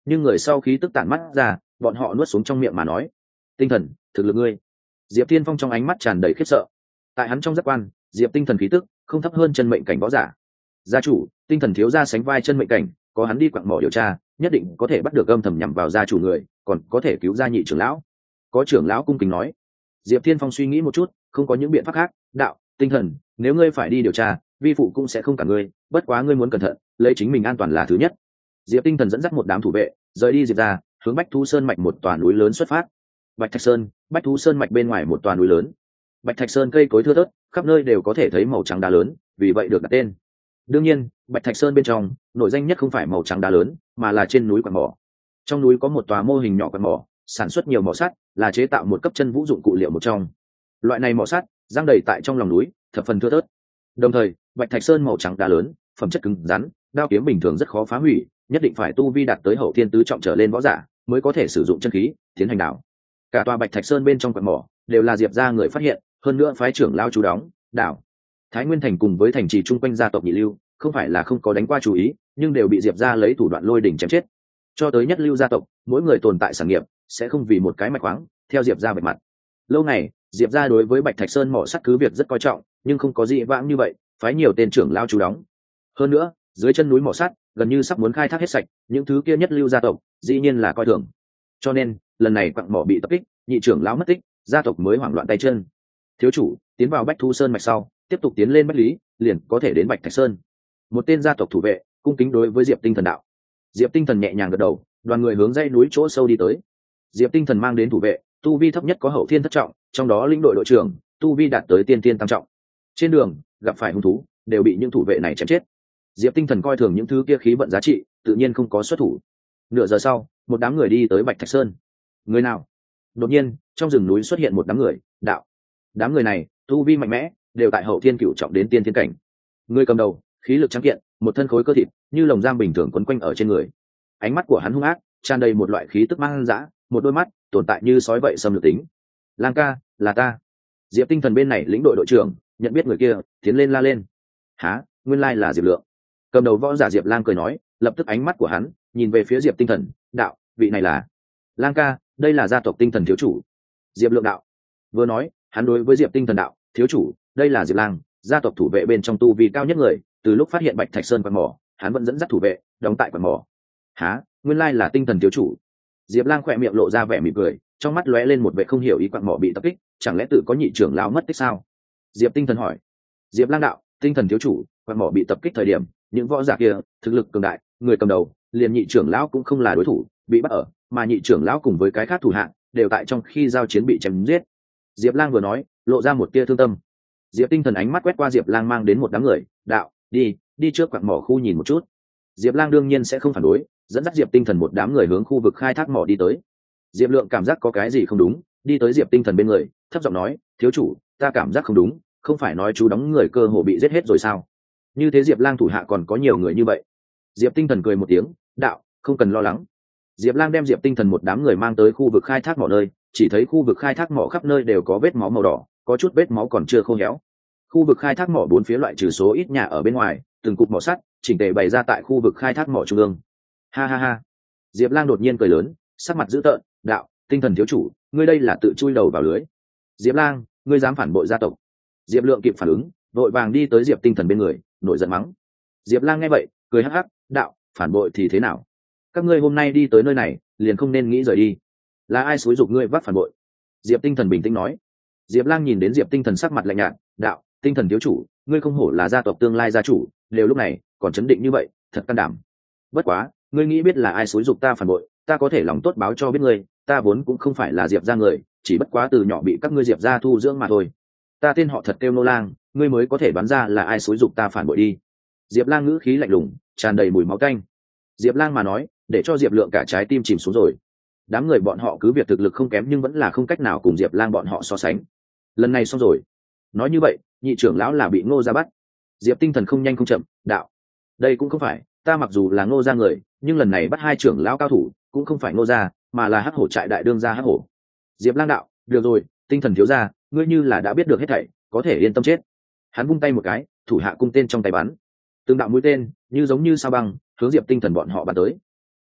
nhưng người sau khí tức tản mắt ra, bọn họ nuốt xuống trong miệng mà nói: tinh thần, thực lực ngươi. Diệp Tiên Phong trong ánh mắt tràn đầy khiếp sợ. Tại hắn trong giác quan, Diệp tinh thần khí tức không thấp hơn chân mệnh cảnh võ giả. Gia chủ, tinh thần thiếu gia sánh vai chân mệnh cảnh, có hắn đi quặng mỏ điều tra, nhất định có thể bắt được âm thầm nhằm vào gia chủ người, còn có thể cứu gia nhị trưởng lão. Có trưởng lão cung kính nói. Diệp Thiên Phong suy nghĩ một chút, không có những biện pháp khác. Đạo, tinh thần, nếu ngươi phải đi điều tra, vi phụ cũng sẽ không cả ngươi, bất quá ngươi muốn cẩn thận, lấy chính mình an toàn là thứ nhất. Diệp tinh thần dẫn dắt một đám thủ vệ rời đi Diệp ra, hướng Bách Thú Sơn mạch một tòa núi lớn xuất phát. Bạch Thạch Sơn, Bách Thú Sơn mạch bên ngoài một tòa núi lớn. Bạch Thạch Sơn cây cối thưa thớt, khắp nơi đều có thể thấy màu trắng đá lớn, vì vậy được đặt tên. Đương nhiên, Bạch Thạch Sơn bên trong nổi danh nhất không phải màu trắng đá lớn, mà là trên núi quặng mỏ. Trong núi có một tòa mô hình nhỏ quặng mỏ, sản xuất nhiều mỏ sắt, là chế tạo một cấp chân vũ dụng cụ liệu một trong. Loại này mỏ sắt giăng đầy tại trong lòng núi, thập phần thưa thớt. Đồng thời, Bạch Thạch Sơn màu trắng đá lớn, phẩm chất cứng rắn, đao kiếm bình thường rất khó phá hủy, nhất định phải tu vi đạt tới hậu thiên tứ trọng trở lên võ giả mới có thể sử dụng chân khí tiến hành đảo. Cả tòa Bạch Thạch Sơn bên trong quặng mỏ đều là Diệp gia người phát hiện, hơn nữa phái trưởng lao chú đóng đảo. Thái Nguyên thành cùng với thành trì chung quanh gia tộc nhị lưu không phải là không có đánh qua chú ý, nhưng đều bị Diệp gia lấy thủ đoạn lôi đỉnh chém chết. Cho tới nhất lưu gia tộc, mỗi người tồn tại sản nghiệp sẽ không vì một cái mạch khoáng theo Diệp gia bạch mặt. Lâu này, Diệp gia đối với Bạch Thạch Sơn mỏ sắt cứ việc rất coi trọng, nhưng không có dị vãng như vậy, phái nhiều tên trưởng lao chú đóng. Hơn nữa, dưới chân núi mỏ sắt gần như sắp muốn khai thác hết sạch, những thứ kia nhất lưu gia tộc dĩ nhiên là coi thường. Cho nên, lần này quặng mỏ bị tập kích, nhị trưởng lão mất tích, gia tộc mới hoảng loạn tay chân. Thiếu chủ tiến vào Bách Thu Sơn mạch sau, tiếp tục tiến lên Bách Lý, liền có thể đến Bạch Thạch Sơn. Một tên gia tộc thủ vệ cung kính đối với Diệp Tinh Thần đạo. Diệp Tinh Thần nhẹ nhàng gật đầu, đoàn người hướng dãy núi chỗ sâu đi tới. Diệp Tinh Thần mang đến thủ vệ, tu vi thấp nhất có hậu thiên thất trọng, trong đó lĩnh đội đội trưởng tu vi đạt tới tiên thiên tam trọng. Trên đường gặp phải hung thú, đều bị những thủ vệ này chém chết. Diệp Tinh Thần coi thường những thứ kia khí vận giá trị, tự nhiên không có xuất thủ. Nửa giờ sau, một đám người đi tới Bạch Thạch Sơn. Người nào? Đột nhiên, trong rừng núi xuất hiện một đám người, đạo. Đám người này, tu vi mạnh mẽ, đều tại hậu thiên cửu trọng đến tiên thiên cảnh. Người cầm đầu, khí lực trắng kiện, một thân khối cơ thịt, như lồng giam bình thường quấn quanh ở trên người. Ánh mắt của hắn hung ác, tràn đầy một loại khí tức mang dã, một đôi mắt tồn tại như sói vậy xâm lược tính. Lang ca, là ta. Diệp Tinh Thần bên này lĩnh đội đội trưởng nhận biết người kia, tiến lên la lên. Hả, nguyên lai là Diệp Lượng. Cầm đầu võ giả Diệp Lang cười nói, lập tức ánh mắt của hắn nhìn về phía Diệp Tinh Thần, đạo, vị này là Lang ca, đây là gia tộc Tinh Thần thiếu chủ. Diệp Lượng đạo. Vừa nói, hắn đối với Diệp Tinh Thần đạo, thiếu chủ, đây là Diệp Lang, gia tộc thủ vệ bên trong tu vi cao nhất người, từ lúc phát hiện Bạch Thạch Sơn quặng mỏ, hắn vẫn dẫn dắt thủ vệ đóng tại quặng mỏ. Hả, nguyên lai là Tinh Thần thiếu chủ. Diệp Lang khỏe miệng lộ ra vẻ mỉm cười, trong mắt lóe lên một vẻ không hiểu ý, quặng mỏ bị tập kích, chẳng lẽ tự có nhị trưởng lão mất tích sao? Diệp Tinh Thần hỏi. Diệp Lang đạo, Tinh Thần thiếu chủ, quặng mỏ bị tập kích thời điểm, những võ giả kia thực lực cường đại, người cầm đầu liền nhị trưởng lão cũng không là đối thủ, bị bắt ở, mà nhị trưởng lão cùng với cái khác thủ hạng đều tại trong khi giao chiến bị chém giết. Diệp Lang vừa nói, lộ ra một tia thương tâm. Diệp Tinh Thần ánh mắt quét qua Diệp Lang mang đến một đám người, đạo, đi trước quặng mỏ khu nhìn một chút. Diệp Lang đương nhiên sẽ không phản đối, dẫn dắt Diệp Tinh Thần một đám người hướng khu vực khai thác mỏ đi tới. Diệp Lượng cảm giác có cái gì không đúng, đi tới Diệp Tinh Thần bên người, thấp giọng nói, thiếu chủ, ta cảm giác không đúng, không phải nói chú đóng người cơ hồ bị giết hết rồi sao? Như thế Diệp Lang thủ hạ còn có nhiều người như vậy. Diệp Tinh Thần cười một tiếng, đạo, không cần lo lắng. Diệp Lang đem Diệp Tinh Thần một đám người mang tới khu vực khai thác mỏ nơi, chỉ thấy khu vực khai thác mỏ khắp nơi đều có vết máu màu đỏ, có chút vết máu còn chưa khô héo. Khu vực khai thác mỏ bốn phía loại trừ số ít nhà ở bên ngoài, từng cục mỏ sắt chỉnh tề bày ra tại khu vực khai thác mỏ trung ương. Ha ha ha. Diệp Lang đột nhiên cười lớn, sắc mặt dữ tợn, đạo, Tinh Thần thiếu chủ, ngươi đây là tự chui đầu vào lưới. Diệp Lang, ngươi dám phản bội gia tộc. Diệp Lượng kịp phản ứng, vội vàng đi tới Diệp Tinh Thần bên người, nổi giận mắng. Diệp Lang nghe vậy, cười hắc hắc, đạo, phản bội thì thế nào? Các ngươi hôm nay đi tới nơi này, liền không nên nghĩ rời đi. Là ai xúi giục ngươi vác phản bội? Diệp Tinh Thần bình tĩnh nói. Diệp Lang nhìn đến Diệp Tinh Thần sắc mặt lạnh nhạt, đạo, Tinh Thần thiếu chủ, ngươi không hổ là gia tộc tương lai gia chủ, đều lúc này còn chấn định như vậy, thật can đảm. Bất quá, ngươi nghĩ biết là ai xúi giục ta phản bội, ta có thể lòng tốt báo cho biết ngươi, ta vốn cũng không phải là Diệp gia người, chỉ bất quá từ nhỏ bị các ngươi Diệp gia thu dưỡng mà thôi. Ta tên họ thật kêu Nô Lang, ngươi mới có thể đoán ra là ai xúi giục ta phản bội đi. Diệp Lang ngữ khí lạnh lùng, tràn đầy mùi máu tanh. Diệp Lang mà nói, để cho Diệp Lượng cả trái tim chìm xuống rồi. Đám người bọn họ cứ việc thực lực không kém nhưng vẫn là không cách nào cùng Diệp Lang bọn họ so sánh. Lần này xong rồi. Nói như vậy, nhị trưởng lão là bị Ngô gia bắt. Diệp Tinh Thần không nhanh không chậm, đạo, đây cũng không phải, ta mặc dù là Ngô gia người, nhưng lần này bắt hai trưởng lão cao thủ, cũng không phải Ngô gia, mà là Hắc Hổ trại đại đương gia Hắc Hổ. Diệp Lang đạo, được rồi, Tinh Thần thiếu gia, ngươi như là đã biết được hết thảy, có thể yên tâm chết. Hắn vung tay một cái, thủ hạ cung tên trong tay bắn. Từng đạo mũi tên, như giống như sao băng, hướng Diệp Tinh Thần bọn họ bắn tới.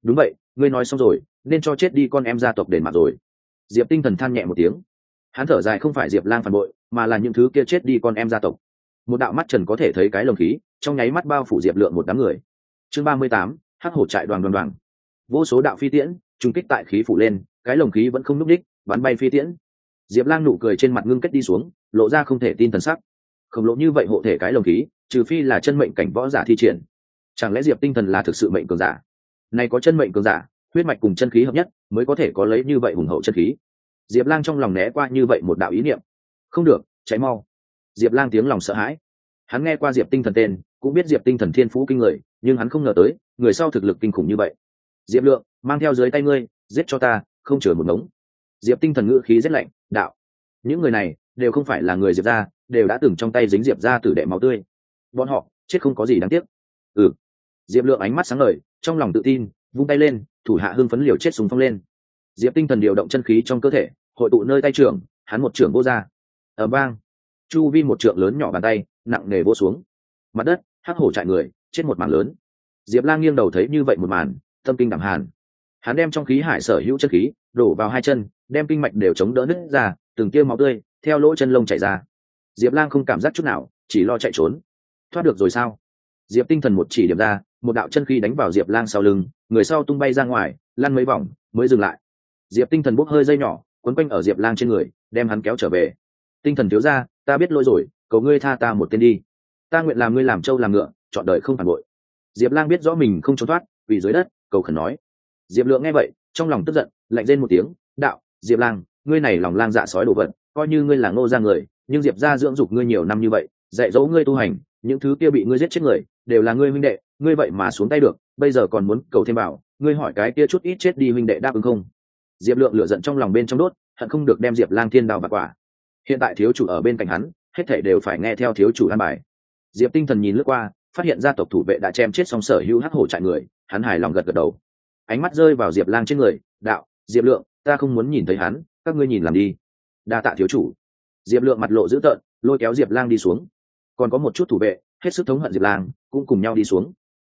đúng vậy, ngươi nói xong rồi, nên cho chết đi con em gia tộc đền mạng rồi. Diệp Tinh Thần than nhẹ một tiếng. Hắn thở dài, không phải Diệp Lang phản bội, mà là những thứ kia chết đi con em gia tộc. Một đạo mắt trần có thể thấy cái lồng khí trong nháy mắt bao phủ Diệp Lượng một đám người. Chương 38, hắc hổ trại đoàn đoàn đoàn. Vô số đạo phi tiễn trùng kích tại khí phủ lên, cái lồng khí vẫn không núc đích, bắn bay phi tiễn. Diệp Lang nụ cười trên mặt ngưng kết đi xuống, lộ ra không thể tin thần sắc. Khổng lồ như vậy hộ thể cái lồng khí, trừ phi là chân mệnh cảnh võ giả thi triển. Chẳng lẽ Diệp Tinh Thần là thực sự mệnh cường giả? Này có chân mệnh cường giả, huyết mạch cùng chân khí hợp nhất, mới có thể có lấy như vậy hùng hậu chân khí. Diệp Lang trong lòng né qua như vậy một đạo ý niệm. Không được, cháy mau. Diệp Lang tiếng lòng sợ hãi. Hắn nghe qua Diệp Tinh Thần tên, cũng biết Diệp Tinh Thần thiên phú kinh người, nhưng hắn không ngờ tới, người sau thực lực kinh khủng như vậy. Diệp Lượng, mang theo dưới tay ngươi, giết cho ta, không chừa một ngống. Diệp Tinh Thần ngữ khí rất lạnh, đạo. Những người này đều không phải là người Diệp gia, đều đã từng trong tay dính Diệp gia tử đệ máu tươi. Bọn họ chết không có gì đáng tiếc. Ừ. Diệp Lượng ánh mắt sáng ngời, trong lòng tự tin, vung tay lên, thủ hạ hưng phấn liều chết súng phong lên. Diệp Tinh Thần điều động chân khí trong cơ thể, hội tụ nơi tay trưởng, hắn một trưởng vô ra. Ở bang, chu vi một trượng lớn nhỏ bàn tay, nặng nề vỗ xuống. Mặt đất, hắc hổ trại người, chết một mảng lớn. Diệp Lang nghiêng đầu thấy như vậy một màn, tâm kinh đảm hàn. Hắn đem trong khí hải sở hữu chân khí đổ vào hai chân, đem kinh mạch đều chống đỡ nứt ra, từng tia máu tươi theo lỗ chân lông chảy ra. Diệp Lang không cảm giác chút nào, chỉ lo chạy trốn. Thoát được rồi sao? Diệp Tinh Thần một chỉ điểm ra, một đạo chân khí đánh vào Diệp Lang sau lưng, người sau tung bay ra ngoài, lăn mấy vòng mới dừng lại. Diệp Tinh Thần bốc hơi dây nhỏ, quấn quanh ở Diệp Lang trên người, đem hắn kéo trở về. Tinh Thần thiếu gia, ta biết lỗi rồi, cầu ngươi tha ta một tên đi. Ta nguyện làm ngươi làm trâu làm ngựa, chọn đời không phản bội. Diệp Lang biết rõ mình không trốn thoát, quỳ dưới đất cầu khẩn nói. Diệp Lượng nghe vậy, trong lòng tức giận, lạnh rên một tiếng, đạo: Diệp Lang, ngươi này lòng lang dạ sói đồ vật, coi như ngươi là Ngô gia người, nhưng Diệp gia dưỡng dục ngươi nhiều năm như vậy, dạy dỗ ngươi tu hành, những thứ kia bị ngươi giết chết người, đều là ngươi huynh đệ, ngươi vậy mà xuống tay được, bây giờ còn muốn cầu thêm bảo, ngươi hỏi cái kia chút ít chết đi huynh đệ đáp ứng không? Diệp Lượng lửa giận trong lòng bên trong đốt, hận không được đem Diệp Lang thiên đao bạc quả. Hiện tại thiếu chủ ở bên cạnh hắn, hết thảy đều phải nghe theo thiếu chủ an bài. Diệp Tinh Thần nhìn lướt qua, phát hiện gia tộc thủ vệ đã chém chết xong sở hữu hắc hổ trại người, hắn hài lòng gật gật đầu. Ánh mắt rơi vào Diệp Lang trên người, đạo: Diệp Lượng, ta không muốn nhìn thấy hắn, các ngươi nhìn làm đi. Đa tạ thiếu chủ. Diệp Lượng mặt lộ dữ tợn, lôi kéo Diệp Lang đi xuống. Còn có một chút thủ vệ hết sức thống hận Diệp Lang, cũng cùng nhau đi xuống.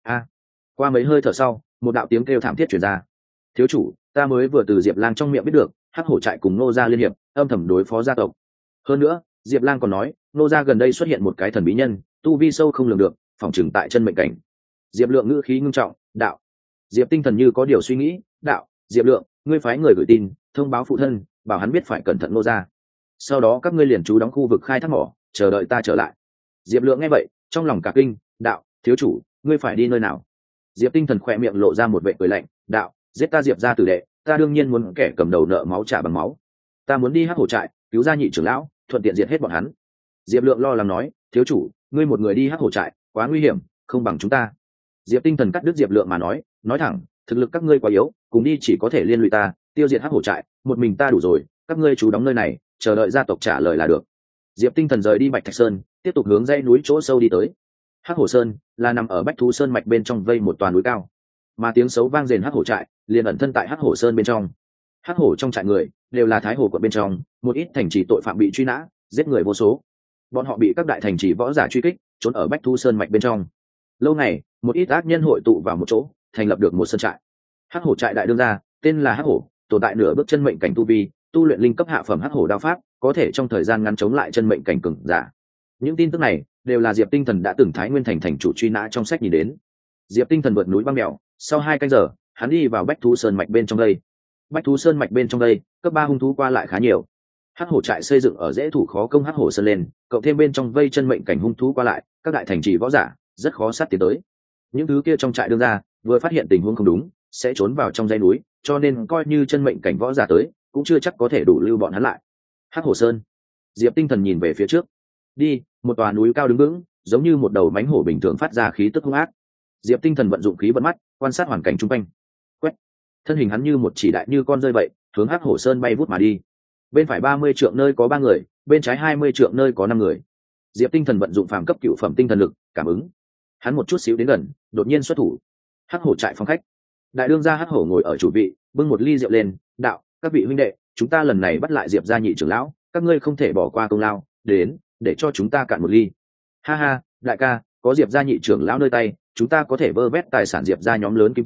Qua mấy hơi thở sau, một đạo tiếng kêu thảm thiết truyền ra. Thiếu chủ, ta mới vừa từ Diệp Lang trong miệng biết được, hắc hổ trại cùng Ngô gia liên hiệp, âm thầm đối phó gia tộc. Hơn nữa, Diệp Lang còn nói, Ngô gia gần đây xuất hiện một cái thần bí nhân, tu vi sâu không lường được, phỏng chừng tại chân mệnh cảnh. Diệp Lượng ngữ khí ngưng trọng, đạo. Diệp Tinh Thần như có điều suy nghĩ, đạo: Diệp Lượng, ngươi phái người gửi tin, thông báo phụ thân, bảo hắn biết phải cẩn thận Ngô gia. Sau đó các ngươi liền trú đóng khu vực khai thác mỏ, chờ đợi ta trở lại. Diệp Lượng nghe vậy, trong lòng cả kinh, đạo: Thiếu chủ, ngươi phải đi nơi nào? Diệp Tinh Thần khỏe miệng lộ ra một vẻ cười lạnh, đạo: Giết ta Diệp gia tử đệ, ta đương nhiên muốn kẻ cầm đầu nợ máu trả bằng máu. Ta muốn đi hắc hổ trại, cứu gia nhị trưởng lão, thuận tiện diệt hết bọn hắn. Diệp Lượng lo lắng nói: Thiếu chủ, ngươi một người đi hắc hổ trại, quá nguy hiểm, không bằng chúng ta. Diệp Tinh Thần cắt đứt Diệp Lượng mà nói thẳng: thực lực các ngươi quá yếu, cùng đi chỉ có thể liên lụy ta, tiêu diệt hắc hổ trại, một mình ta đủ rồi, các ngươi trú đóng nơi này, chờ đợi gia tộc trả lời là được. Diệp Tinh Thần rời đi Bạch Thạch Sơn, tiếp tục hướng dãy núi chỗ sâu đi tới. Hắc hổ sơn là nằm ở Bách Thú Sơn mạch bên trong vây một toàn núi cao, mà tiếng sấu vang rền hắc hổ trại liền ẩn thân tại hắc hổ sơn bên trong. Hắc hổ trong trại người đều là thái hồ quận bên trong một ít thành trì tội phạm bị truy nã, giết người vô số. Bọn họ bị các đại thành trì võ giả truy kích, trốn ở Bách Thú Sơn mạch bên trong. Lâu ngày, một ít ác nhân hội tụ vào một chỗ, thành lập được một sơn trại. Hắc hổ trại đại đương gia tên là Hắc hổ, tồn tại nửa bước chân mệnh cảnh tu vi, tu luyện linh cấp hạ phẩm hắc hổ đao pháp, có thể trong thời gian ngắn chống lại chân mệnh cảnh cường giả. Những tin tức này đều là Diệp Tinh Thần đã từng Thái Nguyên thành thành chủ truy nã trong sách nhìn đến. Diệp Tinh Thần vượt núi băng mèo, sau 2 canh giờ, hắn đi vào Bách Thú Sơn mạch bên trong đây. Bách Thú Sơn mạch bên trong đây, cấp 3 hung thú qua lại khá nhiều. Hắc hổ trại xây dựng ở dễ thủ khó công hắc hổ sơn lên, cộng thêm bên trong vây chân mệnh cảnh hung thú qua lại, các đại thành trì võ giả rất khó sát tiến tới. Những thứ kia trong trại đương ra, vừa phát hiện tình huống không đúng, sẽ trốn vào trong dãy núi, cho nên coi như chân mệnh cảnh võ giả tới, cũng chưa chắc có thể đủ lưu bọn hắn lại. Hắc hổ sơn. Diệp Tinh Thần nhìn về phía trước. Đi, một tòa núi cao đứng vững, giống như một đầu mãnh hổ bình thường phát ra khí tức hung ác. Diệp Tinh Thần vận dụng khí vận mắt, quan sát hoàn cảnh xung quanh. Quét. Thân hình hắn như một chỉ đại như con rơi vậy, hướng Hắc hổ sơn bay vút mà đi. Bên phải 30 trượng nơi có 3 người, bên trái 20 trượng nơi có 5 người. Diệp Tinh Thần vận dụng phàm cấp cựu phẩm tinh thần lực, cảm ứng. Hắn một chút xíu đến gần, đột nhiên xuất thủ. Hắc hổ trại phòng khách. Đại đương gia Hắc hổ ngồi ở chủ vị, bưng một ly rượu lên, đạo: các vị huynh đệ, chúng ta lần này bắt lại Diệp gia nhị trưởng lão, các ngươi không thể bỏ qua công lao, đến, để cho chúng ta cạn một ly. Ha ha, đại ca, có Diệp gia nhị trưởng lão nơi tay, chúng ta có thể vơ vét tài sản Diệp gia nhóm lớn kim tiền,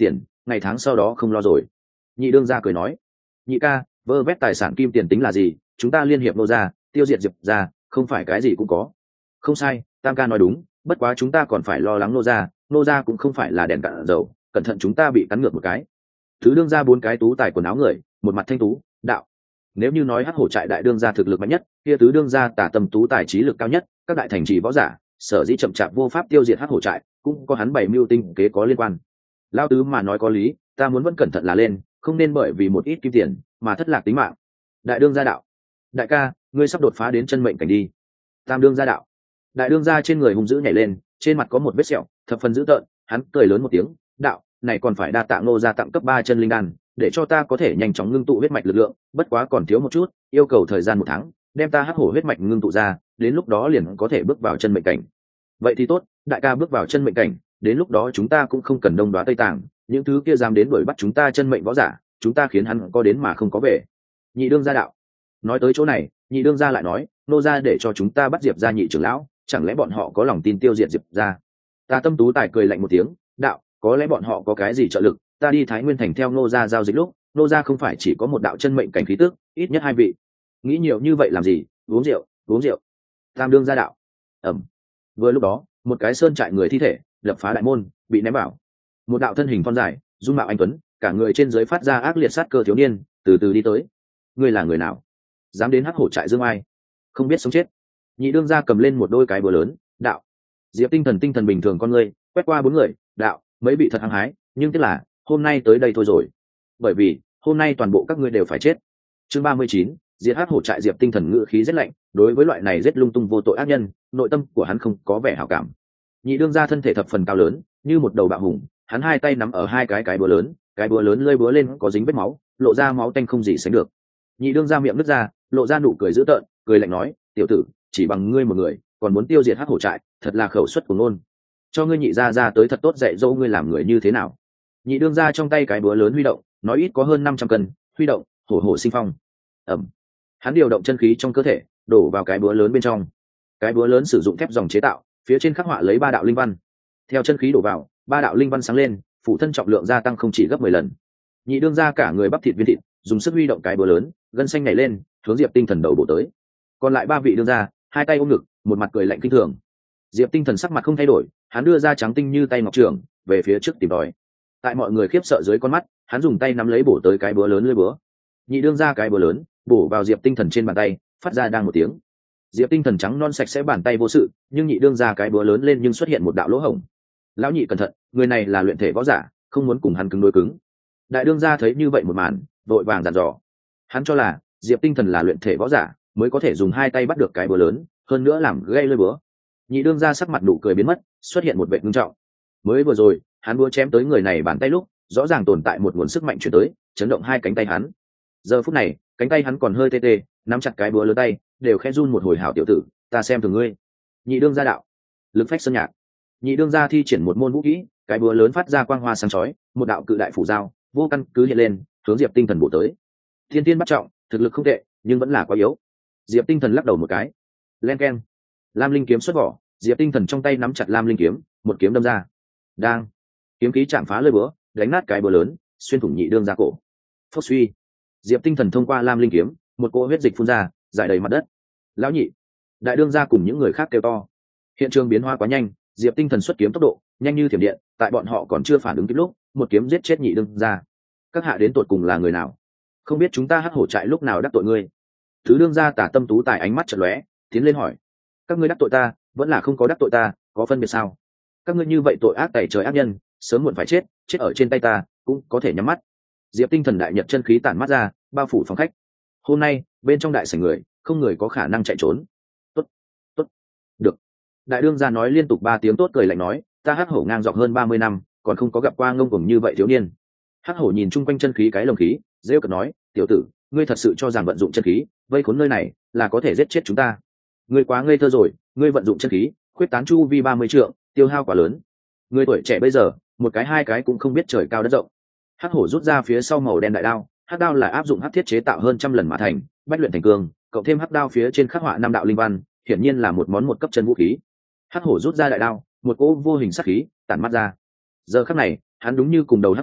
ngày tháng sau đó không lo rồi. Nhị đương gia cười nói, nhị ca, vơ vét tài sản kim tiền tính là gì, chúng ta liên hiệp nô gia tiêu diệt diệp gia không phải cái gì cũng có. Không sai, tam ca nói đúng, bất quá chúng ta còn phải lo lắng nô gia cũng không phải là đèn cạn dầu, cẩn thận chúng ta bị cắn ngược một cái. Thứ đương gia bốn cái tú tài quần áo người, một mặt thanh tú đạo, nếu như nói hắc hổ trại đại đương gia thực lực mạnh nhất, kia tứ đương gia tả tâm tú tài trí lực cao nhất, các đại thành trì võ giả sở dĩ chậm chạp vô pháp tiêu diệt hắc hổ trại cũng có hắn bảy mưu tinh kế có liên quan. Lao tứ mà nói có lý, ta muốn vẫn cẩn thận là lên, không nên bởi vì một ít kim tiền mà thất lạc tính mạng. Đại đương gia đạo, đại ca, ngươi sắp đột phá đến chân mệnh cảnh đi. Tam đương gia đạo, đại đương gia trên người hung dữ nhảy lên, trên mặt có một vết sẹo thập phần dữ tợn, hắn cười lớn một tiếng đạo, này còn phải đa tạ Ngô gia tặng cấp 3 chân linh đan, để cho ta có thể nhanh chóng ngưng tụ huyết mạch lực lượng, bất quá còn thiếu một chút, yêu cầu thời gian 1 tháng, đem ta hắc hổ huyết mạch ngưng tụ ra, đến lúc đó liền có thể bước vào chân mệnh cảnh. Vậy thì tốt, đại ca bước vào chân mệnh cảnh, đến lúc đó chúng ta cũng không cần đông đoá tây tàng, những thứ kia dám đến đuổi bắt chúng ta chân mệnh võ giả, chúng ta khiến hắn có đến mà không có về. Nhị đương gia đạo. Nói tới chỗ này, nhị đương gia lại nói, nô gia để cho chúng ta bắt diệp gia nhị trưởng lão, chẳng lẽ bọn họ có lòng tin tiêu diệt diệp gia? Ta tâm tú tài cười lạnh một tiếng đạo, có lẽ bọn họ có cái gì trợ lực, ta đi Thái Nguyên thành theo nô gia giao dịch lúc, nô gia không phải chỉ có một đạo chân mệnh cảnh khí tức, ít nhất 2 vị. Nghĩ nhiều như vậy làm gì, uống rượu uống rượu. Tam đương gia đạo. Ẩm. Vừa lúc đó, một cái sơn trại người thi thể lập phá đại môn, bị ném vào. Một đạo thân hình thon dài, dung mạo anh tuấn, cả người trên dưới phát ra ác liệt sát cơ thiếu niên, từ từ đi tới. Ngươi là người nào, dám đến hắc hổ trại dương ai? Không biết sống chết. Nhị đương gia cầm lên một đôi cái búa lớn đạo, Diệp tinh thần bình thường con ngươi quét qua 4 người đạo, mấy bị thật hăng hái, nhưng tiếc là hôm nay tới đây thôi rồi, bởi vì hôm nay toàn bộ các ngươi đều phải chết. Chương 39, diệt hắc hổ trại. Diệp tinh thần ngữ khí rất lạnh, đối với loại này giết lung tung vô tội ác nhân, nội tâm của hắn không có vẻ hảo cảm. Nhị đương gia thân thể thập phần cao lớn, như một đầu bạo hùng, hắn hai tay nắm ở hai cái búa lớn, cái búa lớn lơi búa lên có dính vết máu, lộ ra máu tanh không gì sánh được. Nhị đương gia miệng nứt ra, lộ ra nụ cười dữ tợn, cười lạnh nói, tiểu tử, chỉ bằng ngươi một người còn muốn tiêu diệt hắc hổ trại, thật là khẩu suất của ngôn. Cho ngươi nhị gia ra tới thật tốt dạy dỗ ngươi làm người như thế nào. Nhị đương gia trong tay cái búa lớn huy động, nói ít có hơn 500 cân, huy động, hổ hổ sinh phong. Ẩm. Hắn điều động chân khí trong cơ thể, đổ vào cái búa lớn bên trong. Cái búa lớn sử dụng thép dòng chế tạo, phía trên khắc họa lấy 3 đạo linh văn. Theo chân khí đổ vào, 3 đạo linh văn sáng lên, phụ thân trọng lượng gia tăng không chỉ gấp 10 lần. Nhị đương gia cả người bắp thịt viên thịt, dùng sức huy động cái búa lớn, gân xanh nhảy lên, hướng Diệp tinh thần đầu bổ tới. Còn lại 3 vị đương gia, hai tay ôm ngực, một mặt cười lạnh kinh thường. Diệp tinh thần sắc mặt không thay đổi, hắn đưa ra trắng tinh như tay ngọc trường về phía trước tìm đòi. Tại mọi người khiếp sợ dưới con mắt, hắn dùng tay nắm lấy bổ tới cái búa lớn lưỡi búa. Nhị đương gia cái búa lớn bổ vào Diệp tinh thần trên bàn tay, phát ra đang một tiếng. Diệp tinh thần trắng non sạch sẽ bàn tay vô sự, nhưng nhị đương gia cái búa lớn lên nhưng xuất hiện một đạo lỗ hổng. Lão nhị cẩn thận, người này là luyện thể võ giả, không muốn cùng hắn cứng đối cứng. Đại đương gia thấy như vậy một màn, vội vàng dặn dò. Hắn cho là Diệp tinh thần là luyện thể võ giả, mới có thể dùng hai tay bắt được cái búa lớn, hơn nữa làm gây lưỡi búa. Nhị đương gia sắc mặt nụ cười biến mất, xuất hiện một vẻ nghiêm trọng. Mới vừa rồi, hắn búa chém tới người này bàn tay lúc, rõ ràng tồn tại một nguồn sức mạnh chuyển tới, chấn động hai cánh tay hắn. Giờ phút này, cánh tay hắn còn hơi tê tê, nắm chặt cái búa lớn tay, đều khẽ run một hồi. Hảo tiểu tử, ta xem thường ngươi. Nhị đương gia đạo, lực phách sơn nhạc. Nhị đương gia thi triển một môn vũ kỹ, cái búa lớn phát ra quang hoa sáng chói, một đạo cự đại phủ dao vô căn cứ hiện lên, hướng Diệp tinh thần bổ tới. Thiên tiên bắt trọng, thực lực không tệ, nhưng vẫn là quá yếu. Diệp tinh thần lắc đầu một cái. Len keng. Lam linh kiếm xuất vỏ, Diệp tinh thần trong tay nắm chặt lam linh kiếm, một kiếm đâm ra. Đang. Kiếm khí chạm phá lưỡi búa, đánh nát cái búa lớn, xuyên thủng nhị đương gia cổ. Phốc suy. Diệp tinh thần thông qua lam linh kiếm, một cỗ huyết dịch phun ra, rải đầy mặt đất. Lão nhị. Đại đương gia cùng những người khác kêu to. Hiện trường biến hóa quá nhanh, Diệp tinh thần xuất kiếm tốc độ nhanh như thiểm điện, tại bọn họ còn chưa phản ứng kịp lúc, một kiếm giết chết nhị đương gia. Các hạ đến tột cùng là người nào? Không biết chúng ta hắc hổ trại lúc nào đắc tội ngươi? Thứ đương gia Tả Tâm Tú Tài ánh mắt chợt lóe, tiến lên hỏi. Các ngươi đắc tội ta, vẫn là không có đắc tội ta, có phân biệt sao? Các ngươi như vậy tội ác tày trời ác nhân, sớm muộn phải chết, chết ở trên tay ta, cũng có thể nhắm mắt. Diệp tinh thần đại nhật chân khí tản mắt ra, bao phủ phòng khách. Hôm nay, bên trong đại sảnh người, không người có khả năng chạy trốn. Tốt, tốt, được. Đại đương gia nói liên tục 3 tiếng tốt, cười lạnh nói, ta hắc hổ ngang dọc hơn 30 năm, còn không có gặp qua ngông cuồng như vậy thiếu niên. Hắc hổ nhìn chung quanh chân khí cái lồng khí, rêu cợt nói, tiểu tử, ngươi thật sự cho rằng vận dụng chân khí vây khốn nơi này là có thể giết chết chúng ta? Ngươi quá ngây thơ rồi, ngươi vận dụng chân khí khuyết tán chu vi 30 trượng, tiêu hao quá lớn. Ngươi tuổi trẻ bây giờ, một cái hai cái cũng không biết trời cao đất rộng. Hắc hổ rút ra phía sau màu đen đại đao, hắc đao là áp dụng hắc thiết chế tạo hơn 100 lần mà thành, bách luyện thành cương, cộng thêm hắc đao phía trên khắc họa 5 đạo linh văn, hiển nhiên là một món một cấp chân vũ khí. Hắc hổ rút ra đại đao, một cỗ vô hình sát khí tản mắt ra. Giờ khắc này, hắn đúng như cùng đầu hắc hổ,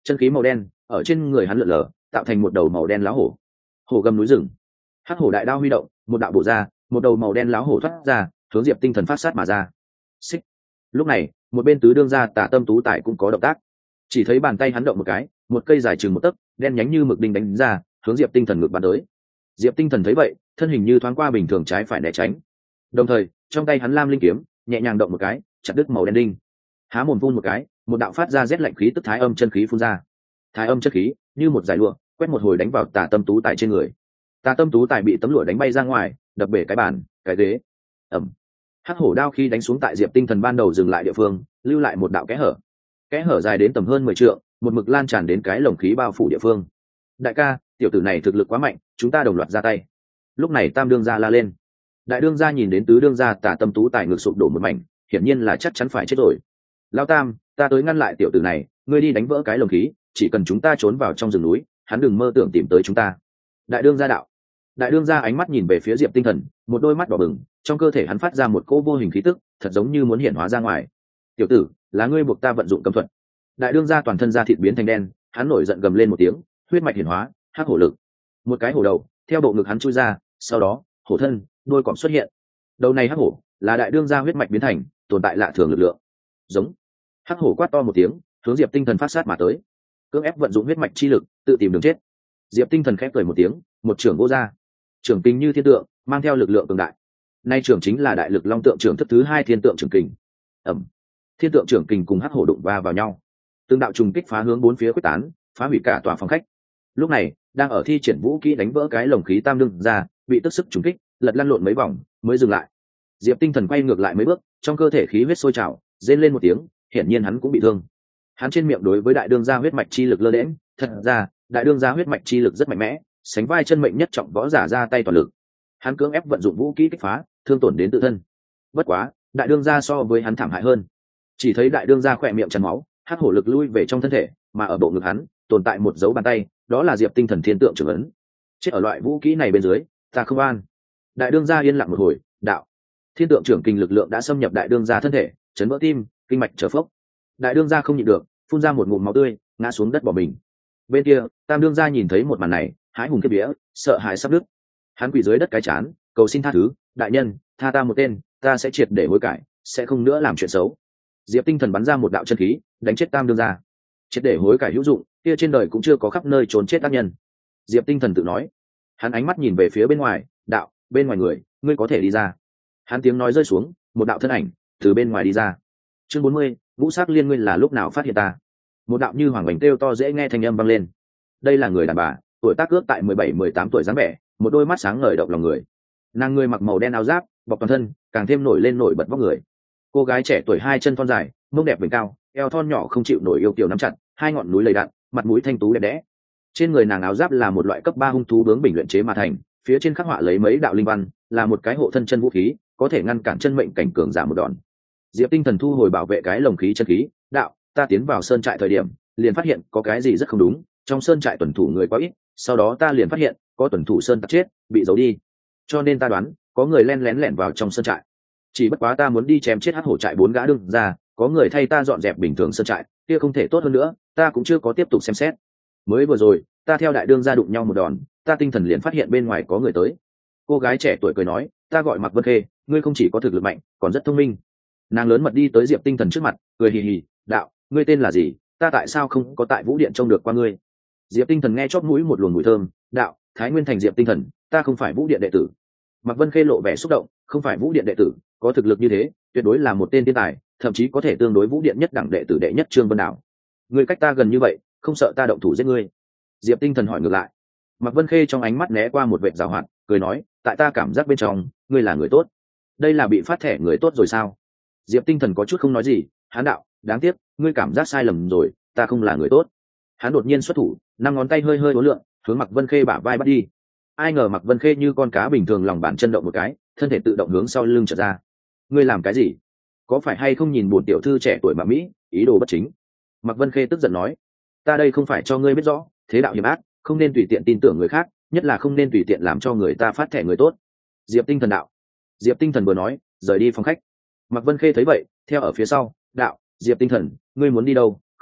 chân khí màu đen ở trên người hắn lượn lờ, tạo thành một đầu màu đen láo hổ. Hổ gầm núi rừng. Hắc hổ đại đao huy động, một đạo bổ ra, một đầu màu đen láo hổ thoát ra, hướng Diệp Tinh Thần phát sát mà ra. Xích. Lúc này, một bên tứ đương gia Tả Tâm Tú Tài cũng có động tác. Chỉ thấy bàn tay hắn động một cái, một cây dài chừng một tấc, đen nhánh như mực đinh đánh ra, hướng Diệp Tinh Thần ngược bắn tới. Diệp Tinh Thần thấy vậy, thân hình như thoáng qua bình thường trái phải né tránh. Đồng thời, trong tay hắn lam linh kiếm nhẹ nhàng động một cái, chặt đứt màu đen đinh. Há mồm phun một cái, một đạo phát ra rét lạnh khí tức thái âm chân khí phun ra. Thái âm chân khí như một dải lụa, quét một hồi đánh vào Tả Tâm Tú Tài trên người. Tả Tâm Tú Tài bị tấm lụa đánh bay ra ngoài, đập bể cái bàn, cái ghế. Ầm. Hắc hổ đao khi đánh xuống tại Diệp Tinh Thần ban đầu dừng lại địa phương, lưu lại một đạo kẽ hở. Kẽ hở dài đến tầm hơn 10 trượng, một mực lan tràn đến cái lồng khí bao phủ địa phương. Đại ca, tiểu tử này thực lực quá mạnh, chúng ta đồng loạt ra tay. Lúc này Tam đương gia la lên. Đại đương gia nhìn đến tứ đương gia Tả Tâm Tú Tài ngực sụp đổ một mảnh, hiển nhiên là chắc chắn phải chết rồi. Lão Tam, ta tới ngăn lại tiểu tử này, ngươi đi đánh vỡ cái lồng khí, chỉ cần chúng ta trốn vào trong rừng núi, hắn đừng mơ tưởng tìm tới chúng ta. Đại đương gia đạo. Đại đương gia ánh mắt nhìn về phía Diệp Tinh Thần, một đôi mắt đỏ bừng, trong cơ thể hắn phát ra một cỗ vô hình khí tức, thật giống như muốn hiện hóa ra ngoài. Tiểu tử, là ngươi buộc ta vận dụng cấm thuật. Đại đương gia toàn thân da thịt biến thành đen, hắn nổi giận gầm lên một tiếng, huyết mạch hiển hóa, hắc hổ lực. Một cái hổ đầu theo bộ ngực hắn chui ra, sau đó hổ thân, đôi cọp xuất hiện. Đầu này hắc hổ là đại đương gia huyết mạch biến thành, tồn tại lạ thường lực lượng. Giống. Hắc hổ quát to một tiếng, hướng Diệp Tinh Thần phát sát mà tới. Cưỡng ép vận dụng huyết mạch chi lực, tự tìm đường chết. Diệp Tinh Thần khẽ cười một tiếng, một trưởng vô ra. Trưởng kình như thiên tượng, mang theo lực lượng cường đại. Nay trưởng chính là đại lực long tượng trưởng thức thứ 2 thiên tượng trưởng kình. Ầm. Thiên tượng trưởng kình cùng hắc hổ đụng va vào nhau. Từng đạo trùng kích phá hướng bốn phía quyết tán, phá hủy cả tòa phòng khách. Lúc này, đang ở thi triển vũ kỹ đánh vỡ cái lồng khí tam đương ra, bị tức sức trùng kích, lật lăn lộn mấy vòng mới dừng lại. Diệp Tinh Thần quay ngược lại mấy bước, trong cơ thể khí huyết sôi trào, rên lên một tiếng, hiển nhiên hắn cũng bị thương. Hắn trên miệng đối với đại đương gia huyết mạch chi lực lơ đễnh, thật ra, đại đương gia huyết mạch chi lực rất mạnh mẽ, sánh vai chân mệnh nhất trọng võ giả ra tay toàn lực. Hắn cưỡng ép vận dụng vũ kỹ kích phá, thương tổn đến tự thân. Bất quá, đại đương gia so với hắn thảm hại hơn. Chỉ thấy đại đương gia khỏe miệng tràn máu, hắc hổ lực lui về trong thân thể, mà ở bộ ngực hắn tồn tại một dấu bàn tay, đó là Diệp Tinh Thần thiên tượng trưởng ấn. Chết ở loại vũ kỹ này bên dưới, ta không an. Đại đương gia yên lặng một hồi, đạo. Thiên tượng trưởng kinh lực lượng đã xâm nhập đại đương gia thân thể, chấn vỡ tim, kinh mạch trở phốc. Đại đương gia không nhịn được, phun ra một ngụm máu tươi, ngã xuống đất bỏ mình. Bên kia, tam đương gia nhìn thấy một màn này, hãi hùng kiếp vía, sợ hãi sắp đứt. Hắn quỳ dưới đất cái chán, cầu xin tha thứ, đại nhân, tha ta một tên, ta sẽ triệt để hối cải, sẽ không nữa làm chuyện xấu. Diệp Tinh Thần bắn ra một đạo chân khí, đánh chết tam đương gia. Triệt để hối cải hữu dụng, kia trên đời cũng chưa có khắp nơi trốn chết tác nhân. Diệp Tinh Thần tự nói. Hắn ánh mắt nhìn về phía bên ngoài, đạo, bên ngoài người, ngươi có thể đi ra. Hắn tiếng nói rơi xuống, một đạo thân ảnh từ bên ngoài đi ra. Chương 40, Ngũ Sắc Liên Nguyên là lúc nào phát hiện ta? Một đạo như hoàng bánh kêu to dễ nghe thanh âm vang lên. Đây là người đàn bà, tuổi tác ước tại 17-18 tuổi dáng vẻ, một đôi mắt sáng ngời động lòng người. Nàng người mặc màu đen áo giáp, bọc toàn thân, càng thêm nổi lên nổi bật vóc người. Cô gái trẻ tuổi hai chân thon dài, mông đẹp vểnh cao, eo thon nhỏ không chịu nổi yêu kiều nắm chặt, hai ngọn núi lầy đặn, mặt mũi thanh tú đẹp đẽ. Trên người nàng áo giáp là một loại cấp 3 hung thú bướng bình luyện chế mà thành, phía trên khắc họa lấy mấy đạo linh văn, là một cái hộ thân chân vũ khí, có thể ngăn cản chân mệnh cảnh cường giả một đòn. Diệp Tinh Thần thu hồi bảo vệ cái lồng khí chân khí, đạo, ta tiến vào sơn trại thời điểm, liền phát hiện có cái gì rất không đúng, trong sơn trại tuần thủ người quá ít, sau đó ta liền phát hiện có tuần thủ sơn tặc chết, bị giấu đi. Cho nên ta đoán, có người len lén lẻn vào trong sơn trại. Chỉ bất quá ta muốn đi chém chết hắc hổ trại 4 gã đương ra, có người thay ta dọn dẹp bình thường sơn trại, kia không thể tốt hơn nữa, ta cũng chưa có tiếp tục xem xét. Mới vừa rồi, ta theo đại đương ra đụng nhau một đòn, ta tinh thần liền phát hiện bên ngoài có người tới. Cô gái trẻ tuổi cười nói, ta gọi Mạc Vân Khê, ngươi không chỉ có thực lực mạnh, còn rất thông minh. Nàng lớn mật đi tới Diệp Tinh Thần trước mặt, cười hì hì, đạo, ngươi tên là gì, ta tại sao không có tại Vũ Điện trông được qua ngươi? Diệp Tinh Thần nghe chót mũi một luồng mùi thơm, đạo, Thái Nguyên Thành Diệp Tinh Thần, ta không phải Vũ Điện đệ tử. Mạc Vân Khê lộ vẻ xúc động, không phải Vũ Điện đệ tử, có thực lực như thế, tuyệt đối là một tên thiên tài, thậm chí có thể tương đối Vũ Điện nhất đẳng đệ tử đệ nhất Trương Vân Đảo. Ngươi cách ta gần như vậy, không sợ ta động thủ giết ngươi? Diệp Tinh Thần hỏi ngược lại. Mạc Vân Khê trong ánh mắt né qua một vệt giảo hoạt, cười nói, tại ta cảm giác bên trong, ngươi là người tốt. Đây là bị phát thẻ người tốt rồi sao? Diệp Tinh Thần có chút không nói gì, hắn đạo, đáng tiếc, ngươi cảm giác sai lầm rồi, ta không là người tốt. Hắn đột nhiên xuất thủ, 5 ngón tay hơi hơi uốn lượn, hướng Mạc Vân Khê bả vai bắt đi. Ai ngờ Mạc Vân Khê như con cá bình thường lòng bàn chân động một cái, thân thể tự động hướng sau lưng trở ra. Ngươi làm cái gì? Có phải hay không nhìn buồn tiểu thư trẻ tuổi mà mỹ, ý đồ bất chính? Mạc Vân Khê tức giận nói, ta đây không phải cho ngươi biết rõ, thế đạo hiểm ác, không nên tùy tiện tin tưởng người khác, nhất là không nên tùy tiện làm cho người ta phát thẻ người tốt. Diệp Tinh Thần đạo. Diệp Tinh Thần vừa nói, rời đi phòng khách. Mạc Vân Khê thấy vậy, theo ở phía sau, đạo, Diệp Tinh Thần, ngươi muốn đi đâu,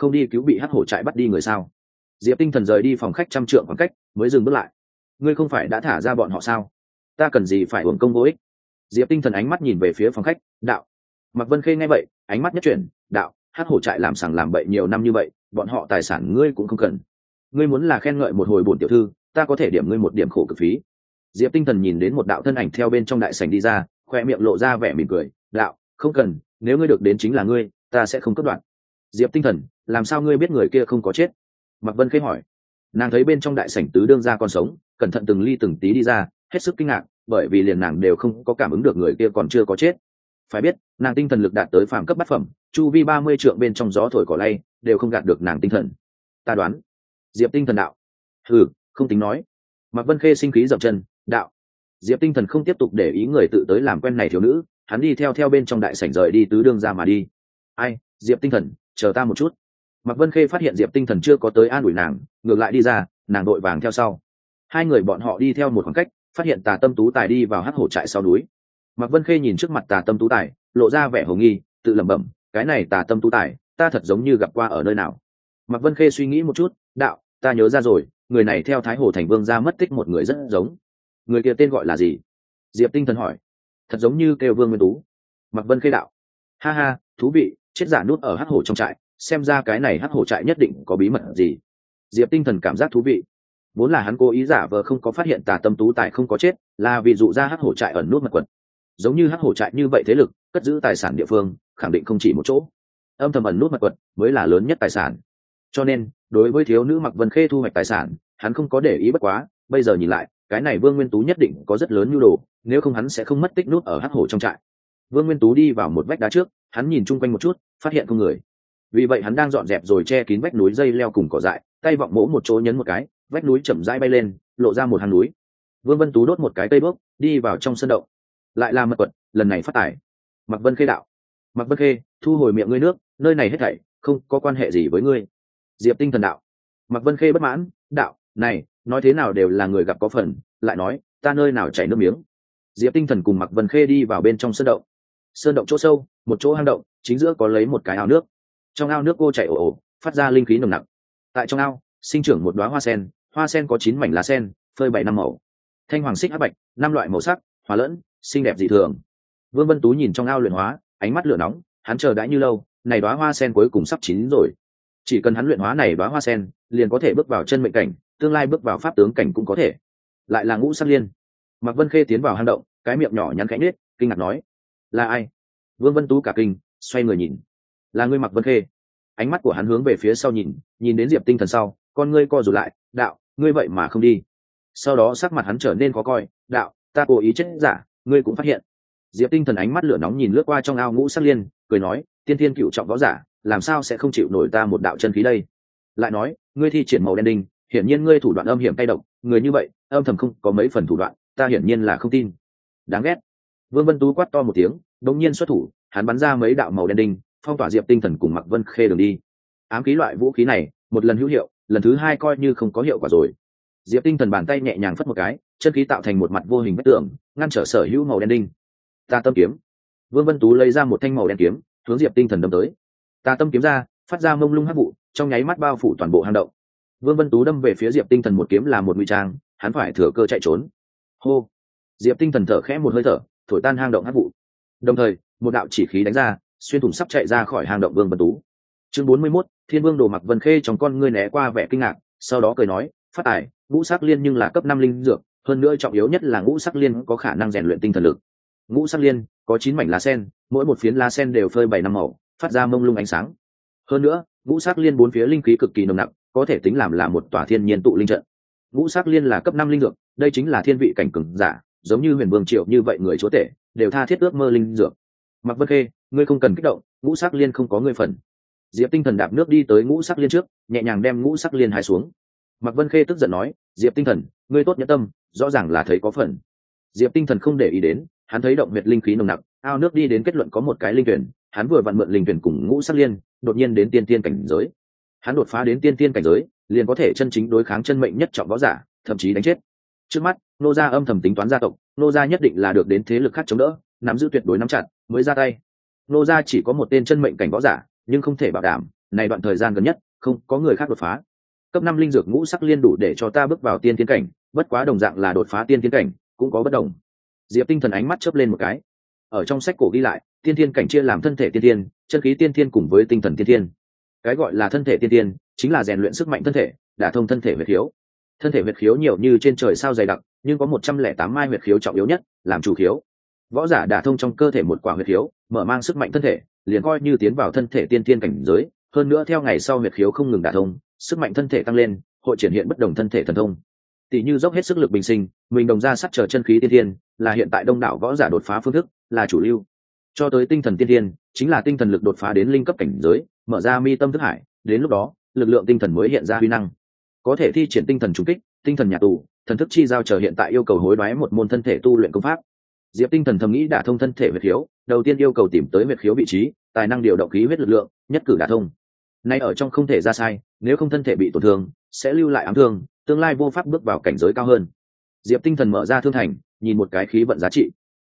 không đi cứu bị hắc hổ trại bắt đi người sao? Diệp Tinh Thần rời đi phòng khách trăm trượng khoảng cách mới dừng bước lại. Ngươi không phải đã thả ra bọn họ sao? Ta cần gì phải uổng công vô ích? Diệp Tinh Thần ánh mắt nhìn về phía phòng khách, đạo. Mạc Vân Khê nghe vậy, ánh mắt nhất chuyển, đạo, hắc hổ trại làm sằng làm bậy nhiều năm như vậy, bọn họ tài sản ngươi cũng không cần. Ngươi muốn là khen ngợi một hồi bổn tiểu thư, ta có thể điểm ngươi một điểm khổ cực phí. Diệp Tinh Thần nhìn đến một đạo thân ảnh theo bên trong đại sảnh đi ra, khoe miệng lộ ra vẻ mỉm cười, đạo, không cần, nếu ngươi được đến chính là ngươi, ta sẽ không cắt đoạn. Diệp Tinh Thần, làm sao ngươi biết người kia không có chết? Mạc Vân Khê hỏi. Nàng thấy bên trong đại sảnh tứ đương gia còn sống, cẩn thận từng ly từng tí đi ra, hết sức kinh ngạc, bởi vì liền nàng đều không có cảm ứng được người kia còn chưa có chết. Phải biết, nàng tinh thần lực đạt tới phàm cấp bát phẩm, chu vi 30 trượng bên trong gió thổi cỏ lay, đều không gạt được nàng tinh thần. Ta đoán. Diệp Tinh Thần đạo. Hừ, không tính nói. Mạc Vân Khê sinh khí dậm chân, đạo. Diệp Tinh Thần không tiếp tục để ý người tự tới làm quen này thiếu nữ, hắn đi theo bên trong đại sảnh rời đi tứ đương gia mà đi. Ai, Diệp Tinh Thần, chờ ta một chút. Mạc Vân Khê phát hiện Diệp Tinh Thần chưa có tới an ủi nàng, ngược lại đi ra, nàng đội vàng theo sau. Hai người bọn họ đi theo một khoảng cách, phát hiện Tà Tâm Tú Tài đi vào hắc hổ trại sau núi. Mạc Vân Khê nhìn trước mặt Tà Tâm Tú Tài, lộ ra vẻ hồ nghi, tự lẩm bẩm, cái này Tà Tâm Tú Tài, ta thật giống như gặp qua ở nơi nào. Mạc Vân Khê suy nghĩ một chút, đạo, ta nhớ ra rồi, người này theo Thái Hồ Thành Vương gia mất tích một người rất giống. Người kia tên gọi là gì? Diệp Tinh Thần hỏi. Thật giống như kêu Vương Nguyên Tú. Mạc Vân Khê đạo. Ha ha, thú vị, chết giả nút ở hắc hổ trong trại, xem ra cái này hắc hổ trại nhất định có bí mật gì. Diệp Tinh Thần cảm giác thú vị. Vốn là hắn cố ý giả vờ không có phát hiện Tà Tâm Tú Tài không có chết, là vì dụ ra hắc hổ trại ẩn nút mật quật. Giống như hắc hổ trại như vậy thế lực, cất giữ tài sản địa phương, khẳng định không chỉ một chỗ. Âm thầm ẩn nút mật quật mới là lớn nhất tài sản. Cho nên, đối với thiếu nữ Mạc Vân Khê thu hoạch tài sản, hắn không có để ý bất quá, bây giờ nhìn lại, cái này Vương Nguyên Tú nhất định có rất lớn nhu đồ, nếu không hắn sẽ không mất tích nút ở hắc hổ trong trại. Vương Nguyên Tú đi vào một vách đá trước, hắn nhìn chung quanh một chút, phát hiện không người. Vì vậy hắn đang dọn dẹp rồi che kín vách núi dây leo cùng cỏ dại, tay vọng mỗ một chỗ nhấn một cái, vách núi chậm rãi bay lên, lộ ra một hang núi. Vương Vân Tú đốt một cái cây đuốc, đi vào trong sân động. Lại là mật quật, lần này phát tài. Mạc Vân Khê đạo. Mạc Vân Khê, thu hồi miệng ngươi nước, nơi này hết thảy không có quan hệ gì với ngươi. Diệp Tinh Thần đạo. Mạc Vân Khê bất mãn, đạo, này, nói thế nào đều là người gặp có phần, lại nói, ta nơi nào chảy nước miếng. Diệp Tinh Thần cùng Mạc Vân Khê đi vào bên trong sơn động. Sơn động chỗ sâu, một chỗ hang động, chính giữa có lấy một cái ao nước. Trong ao nước cô chảy ồ ồ, phát ra linh khí nồng nặc. Tại trong ao, sinh trưởng một đóa hoa sen có 9 mảnh lá sen, phơi 7 năm màu. Thanh hoàng xích hắc bạch, 5 loại màu sắc, hòa lẫn, xinh đẹp dị thường. Vương Vân Tú nhìn trong ao luyện hóa, ánh mắt lửa nóng, hắn chờ đãi như lâu, này đóa hoa sen cuối cùng sắp chín rồi. Chỉ cần hắn luyện hóa này đóa hoa sen, liền có thể bước vào chân mệnh cảnh, tương lai bước vào pháp tướng cảnh cũng có thể. Lại là ngũ sắc liên. Mạc Vân Khê tiến vào hang động, cái miệng nhỏ nhắn khẽ nhếch, kinh ngạc nói: "Là ai?" Vương Vân Tú cả kinh, xoay người nhìn. "Là ngươi Mạc Vân Khê." Ánh mắt của hắn hướng về phía sau nhìn, nhìn đến Diệp Tinh Thần sau, con ngươi co rụt lại, "Đạo, ngươi vậy mà không đi?" Sau đó sắc mặt hắn trở nên khó coi, "Đạo, ta cố ý chết giả, ngươi cũng phát hiện." Diệp Tinh Thần ánh mắt lửa nóng nhìn lướt qua trong ao ngũ sắc liên, cười nói: "Tiên thiên cựu trọng võ giả, làm sao sẽ không chịu nổi ta một đạo chân khí đây?" Lại nói: "Ngươi thi triển màu đen đinh, hiển nhiên ngươi thủ đoạn âm hiểm tay độc, người như vậy, âm thầm không có mấy phần thủ đoạn, ta hiển nhiên là không tin." Đáng ghét. Vương Vân Tú quát to một tiếng, đột nhiên xuất thủ, hắn bắn ra mấy đạo màu đen đinh, phong tỏa Diệp Tinh Thần cùng Mạc Vân Khê đường đi. Ám khí loại vũ khí này, một lần hữu hiệu, lần thứ hai coi như không có hiệu quả rồi. Diệp Tinh Thần bàn tay nhẹ nhàng phất một cái, chân khí tạo thành một mặt vô hình vách tường, ngăn trở sở hữu màu đen đinh. Tà Tâm kiếm. Vương Vân Tú lấy ra một thanh màu đen kiếm, hướng Diệp Tinh Thần đâm tới. Tà Tâm kiếm ra, phát ra mông lung hắc vụ, trong nháy mắt bao phủ toàn bộ hang động. Vương Vân Tú đâm về phía Diệp Tinh Thần một kiếm là một ngụy trang, hắn phải thừa cơ chạy trốn. Hô. Diệp Tinh Thần thở khẽ một hơi thở, thổi tan hang động hắc vụ. Đồng thời, một đạo chỉ khí đánh ra, xuyên thủng sắp chạy ra khỏi hang động Vương Vân Tú. Chương 41, Thiên Vương Đồ Mạc Vân Khê trong con ngươi né qua vẻ kinh ngạc, sau đó cười nói: "Phát tài, ngũ sắc liên nhưng là cấp 5 linh dược, hơn nữa trọng yếu nhất là ngũ sắc liên có khả năng rèn luyện tinh thần lực. Ngũ sắc liên có 9 mảnh lá sen, mỗi một phiến lá sen đều phơi 7 năm màu, phát ra mông lung ánh sáng. Hơn nữa, ngũ sắc liên bốn phía linh khí cực kỳ nồng nặc, có thể tính làm là một tòa thiên nhiên tụ linh trận. Ngũ sắc liên là cấp 5 linh dược, đây chính là thiên vị cảnh cường giả, giống như Huyền Vương Triệu như vậy người chúa tể, đều tha thiết ước mơ linh dược. Mạc Vân Khê, ngươi không cần kích động, ngũ sắc liên không có ngươi phần." Diệp Tinh Thần đạp nước đi tới ngũ sắc liên trước, nhẹ nhàng đem ngũ sắc liên hái xuống. Mạc Vân Khê tức giận nói: "Diệp Tinh Thần, ngươi tốt nhẫn tâm, rõ ràng là thấy có phần." Diệp Tinh Thần không để ý đến, hắn thấy động huyệt linh khí nồng nặc, ao nước đi đến kết luận có một cái linh tuyển, hắn vừa vặn mượn linh tuyển cùng ngũ sắc liên, đột nhiên đến tiên tiên cảnh giới. Hắn đột phá đến tiên tiên cảnh giới, liền có thể chân chính đối kháng chân mệnh nhất trọng võ giả, thậm chí đánh chết. Trước mắt, nô gia âm thầm tính toán gia tộc, nô gia nhất định là được đến thế lực khác chống đỡ, nắm giữ tuyệt đối nắm chặt, mới ra tay. Nô gia chỉ có một tên chân mệnh cảnh võ giả, nhưng không thể bảo đảm, này đoạn thời gian gần nhất không có người khác đột phá. Cấp 5 linh dược ngũ sắc liên đủ để cho ta bước vào tiên tiến cảnh, bất quá đồng dạng là đột phá tiên tiến cảnh cũng có bất đồng. Diệp Tinh Thần ánh mắt chớp lên một cái. Ở trong sách cổ ghi lại, tiên thiên cảnh chia làm thân thể tiên thiên, chân khí tiên thiên cùng với tinh thần tiên thiên. Cái gọi là thân thể tiên thiên chính là rèn luyện sức mạnh thân thể, đả thông thân thể huyệt khiếu. Thân thể huyệt khiếu nhiều như trên trời sao dày đặc, nhưng có 108 mai huyệt khiếu trọng yếu nhất, làm chủ khiếu. Võ giả đả thông trong cơ thể một quả huyệt khiếu, mở mang sức mạnh thân thể, liền coi như tiến vào thân thể tiên thiên cảnh giới, hơn nữa theo ngày sau huyệt khiếu không ngừng đả thông, sức mạnh thân thể tăng lên, hội triển hiện bất đồng thân thể thần thông. Tỷ như dốc hết sức lực bình sinh, mình đồng ra sắt chờ chân khí tiên thiên, là hiện tại đông đảo võ giả đột phá phương thức, là chủ lưu. Cho tới tinh thần tiên thiên, chính là tinh thần lực đột phá đến linh cấp cảnh giới, mở ra mi tâm thức hải, đến lúc đó, lực lượng tinh thần mới hiện ra huy năng. Có thể thi triển tinh thần trùng kích, tinh thần nhà tù, thần thức chi giao chờ hiện tại yêu cầu hối đoái một môn thân thể tu luyện công pháp. Diệp Tinh Thần thầm nghĩ đả thông thân thể huyệt khiếu, đầu tiên yêu cầu tìm tới huyệt khiếu vị trí, tài năng điều động khí huyết lực lượng, nhất cử đả thông. Nay ở trong không thể ra sai, nếu không thân thể bị tổn thương, sẽ lưu lại ám thương, tương lai vô pháp bước vào cảnh giới cao hơn. Diệp Tinh Thần mở ra thương thành, nhìn một cái khí vận giá trị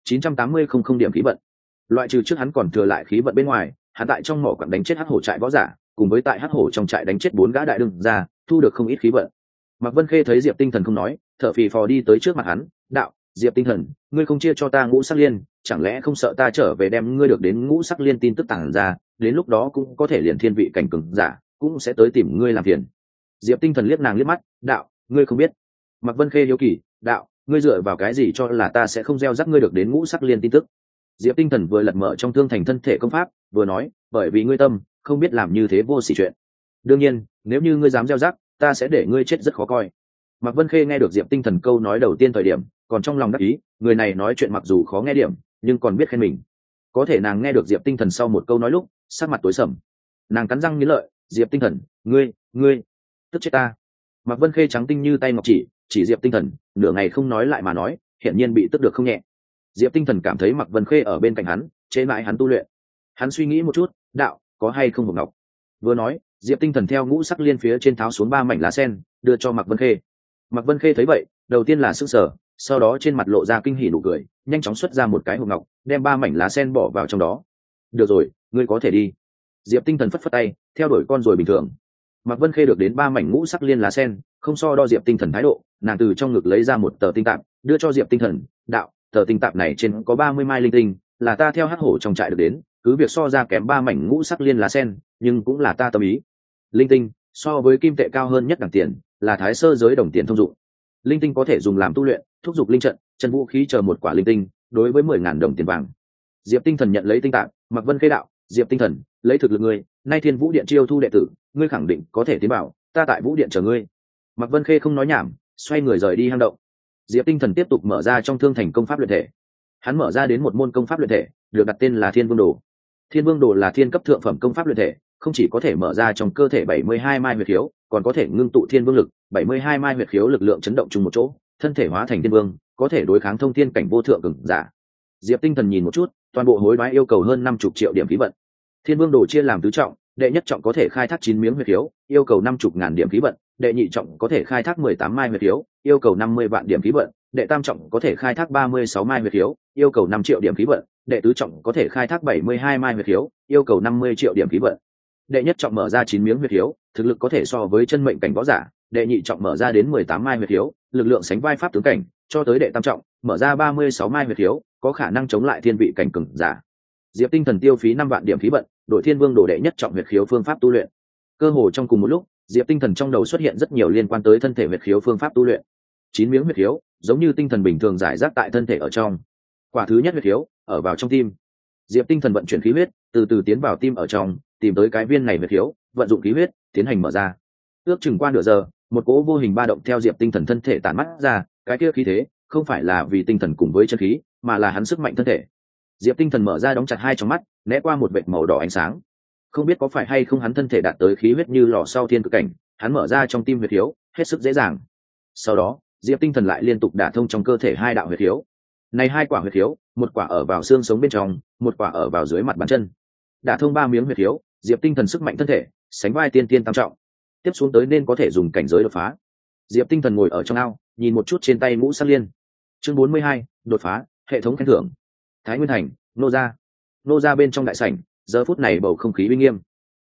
980 điểm khí vận. Loại trừ trước hắn còn thừa lại khí vận bên ngoài, hắn tại trong mỏ quặng đánh chết hắc hổ trại võ giả, cùng với tại hắc hổ trong trại đánh chết 4 gã đại đương ra, thu được không ít khí vận. Mạc Vân Khê thấy Diệp Tinh Thần không nói, thở phì phò đi tới trước mặt hắn, đạo: Diệp Tinh Thần, ngươi không chia cho ta ngũ sắc liên, chẳng lẽ không sợ ta trở về đem ngươi được đến ngũ sắc liên tin tức tàng ra, đến lúc đó cũng có thể liền thiên vị cảnh cường giả, cũng sẽ tới tìm ngươi làm phiền. Diệp Tinh Thần liếc nàng liếc mắt, đạo: ngươi không biết. Mạc Vân Khê hiếu kỳ, đạo: ngươi dựa vào cái gì cho là ta sẽ không gieo rắc ngươi được đến ngũ sắc liên tin tức? Diệp Tinh Thần vừa lật mở trong thương thành thân thể công pháp, vừa nói: bởi vì ngươi tâm không biết làm như thế vô sỉ chuyện. Đương nhiên, nếu như ngươi dám gieo rắc, ta sẽ để ngươi chết rất khó coi. Mạc Vân Khê nghe được Diệp Tinh Thần câu nói đầu tiên thời điểm, còn trong lòng đắc ý, người này nói chuyện mặc dù khó nghe điểm, nhưng còn biết khen mình. Có thể nàng nghe được Diệp Tinh Thần sau một câu nói lúc, sắc mặt tối sầm. Nàng cắn răng nghiến lợi, Diệp Tinh Thần, ngươi, tức chết ta. Mạc Vân Khê trắng tinh như tay ngọc chỉ Diệp Tinh Thần, nửa ngày không nói lại mà nói, hiển nhiên bị tức được không nhẹ. Diệp Tinh Thần cảm thấy Mạc Vân Khê ở bên cạnh hắn, chế mãi hắn tu luyện. Hắn suy nghĩ một chút, đạo: có hay không hộp ngọc? Vừa nói, Diệp Tinh Thần theo ngũ sắc liên phía trên tháo xuống 3 mảnh lá sen, đưa cho Mạc Vân Khê. Mạc Vân Khê thấy vậy, đầu tiên là sững sờ, sau đó trên mặt lộ ra kinh hỉ nụ cười, nhanh chóng xuất ra một cái hộp ngọc, đem 3 mảnh lá sen bỏ vào trong đó. Được rồi, ngươi có thể đi. Diệp Tinh Thần phất phất tay, theo đuổi con rồi bình thường. Mạc Vân Khê được đến 3 mảnh ngũ sắc liên lá sen, không so đo Diệp Tinh Thần thái độ, nàng từ trong ngực lấy ra một tờ tinh tạp, đưa cho Diệp Tinh Thần, đạo: tờ tinh tạp này trên có 30 mai linh tinh, là ta theo hắc hổ trong trại được đến, cứ việc so ra kém 3 mảnh ngũ sắc liên lá sen, nhưng cũng là ta tâm ý. Linh tinh so với kim tệ cao hơn nhất đẳng tiền, là thái sơ giới đồng tiền thông dụng. Linh tinh có thể dùng làm tu luyện, thúc giục linh trận, chân vũ khí chờ một quả linh tinh, đối với 10.000 đồng tiền vàng. Diệp Tinh Thần nhận lấy tinh tạp, Mạc Vân Khê đạo: Diệp Tinh Thần, lấy thực lực ngươi, nay Thiên Vũ Điện chiêu thu đệ tử, ngươi khẳng định có thể tiến bảo, ta tại Vũ Điện chờ ngươi. Mạc Vân Khê không nói nhảm, xoay người rời đi hang động. Diệp Tinh Thần tiếp tục mở ra trong thương thành công pháp luyện thể. Hắn mở ra đến một môn công pháp luyện thể, được đặt tên là Thiên Vương Đồ. Thiên Vương Đồ là thiên cấp thượng phẩm công pháp luyện thể, không chỉ có thể mở ra trong cơ thể 72 mai huyệt khiếu, còn có thể ngưng tụ thiên vương lực, 72 mai huyệt khiếu lực lượng chấn động chung một chỗ, thân thể hóa thành thiên vương, có thể đối kháng thông thiên cảnh vô thượng cường giả. Diệp Tinh Thần nhìn một chút, toàn bộ hối đoái yêu cầu hơn 50 triệu điểm khí vận. Thiên Vương Đồ chia làm tứ trọng, đệ nhất trọng có thể khai thác 9 miếng huyệt khiếu, yêu cầu 50.000 điểm khí vận, đệ nhị trọng có thể khai thác 18 mai huyệt khiếu, yêu cầu 50 vạn điểm khí vận, đệ tam trọng có thể khai thác 36 mai huyệt khiếu, yêu cầu 5 triệu điểm khí vận, đệ tứ trọng có thể khai thác 72 mai huyệt khiếu, yêu cầu 50 triệu điểm khí vận. Đệ nhất trọng mở ra 9 miếng huyệt khiếu, thực lực có thể so với chân mệnh cảnh võ giả, đệ nhị trọng mở ra đến 18 mai huyệt khiếu, lực lượng sánh vai pháp tướng cảnh, cho tới đệ tam trọng, mở ra 36 mai huyệt khiếu, có khả năng chống lại thiên vị cảnh cường giả. Diệp Tinh Thần tiêu phí 5 vạn điểm khí vận, đội Thiên Vương Đồ đệ nhất trọng huyệt khiếu phương pháp tu luyện. Cơ hồ trong cùng một lúc, Diệp Tinh Thần trong đầu xuất hiện rất nhiều liên quan tới thân thể huyệt khiếu phương pháp tu luyện. 9 miếng huyệt khiếu, giống như tinh thần bình thường giải rác tại thân thể ở trong. Quả thứ nhất huyệt khiếu, ở vào trong tim. Diệp Tinh Thần vận chuyển khí huyết, từ từ tiến vào tim ở trong, tìm tới cái viên này huyệt khiếu, vận dụng khí huyết, tiến hành mở ra. Ước chừng qua nửa giờ, một cỗ vô hình ba động theo Diệp Tinh Thần thân thể tản mắt ra, cái kia khí thế, không phải là vì tinh thần cùng với chân khí, mà là hắn sức mạnh thân thể. Diệp Tinh Thần mở ra đóng chặt hai tròng mắt, né qua một vệt màu đỏ ánh sáng. Không biết có phải hay không hắn thân thể đạt tới khí huyết như lò sau thiên cực cảnh, hắn mở ra trong tim huyệt khiếu, hết sức dễ dàng. Sau đó, Diệp Tinh Thần lại liên tục đả thông trong cơ thể hai đạo huyệt khiếu. Này hai quả huyệt khiếu, một quả ở vào xương sống bên trong, một quả ở vào dưới mặt bàn chân. Đả thông 3 miếng huyệt khiếu, Diệp Tinh Thần sức mạnh thân thể, sánh vai tiên tiên tam trọng. Tiếp xuống tới nên có thể dùng cảnh giới đột phá. Diệp Tinh Thần ngồi ở trong ao, nhìn một chút trên tay ngũ sắc liên. Chương 42, đột phá, hệ thống khen thưởng. Thái Nguyên Thành, nô gia bên trong đại sảnh, giờ phút này bầu không khí uy nghiêm.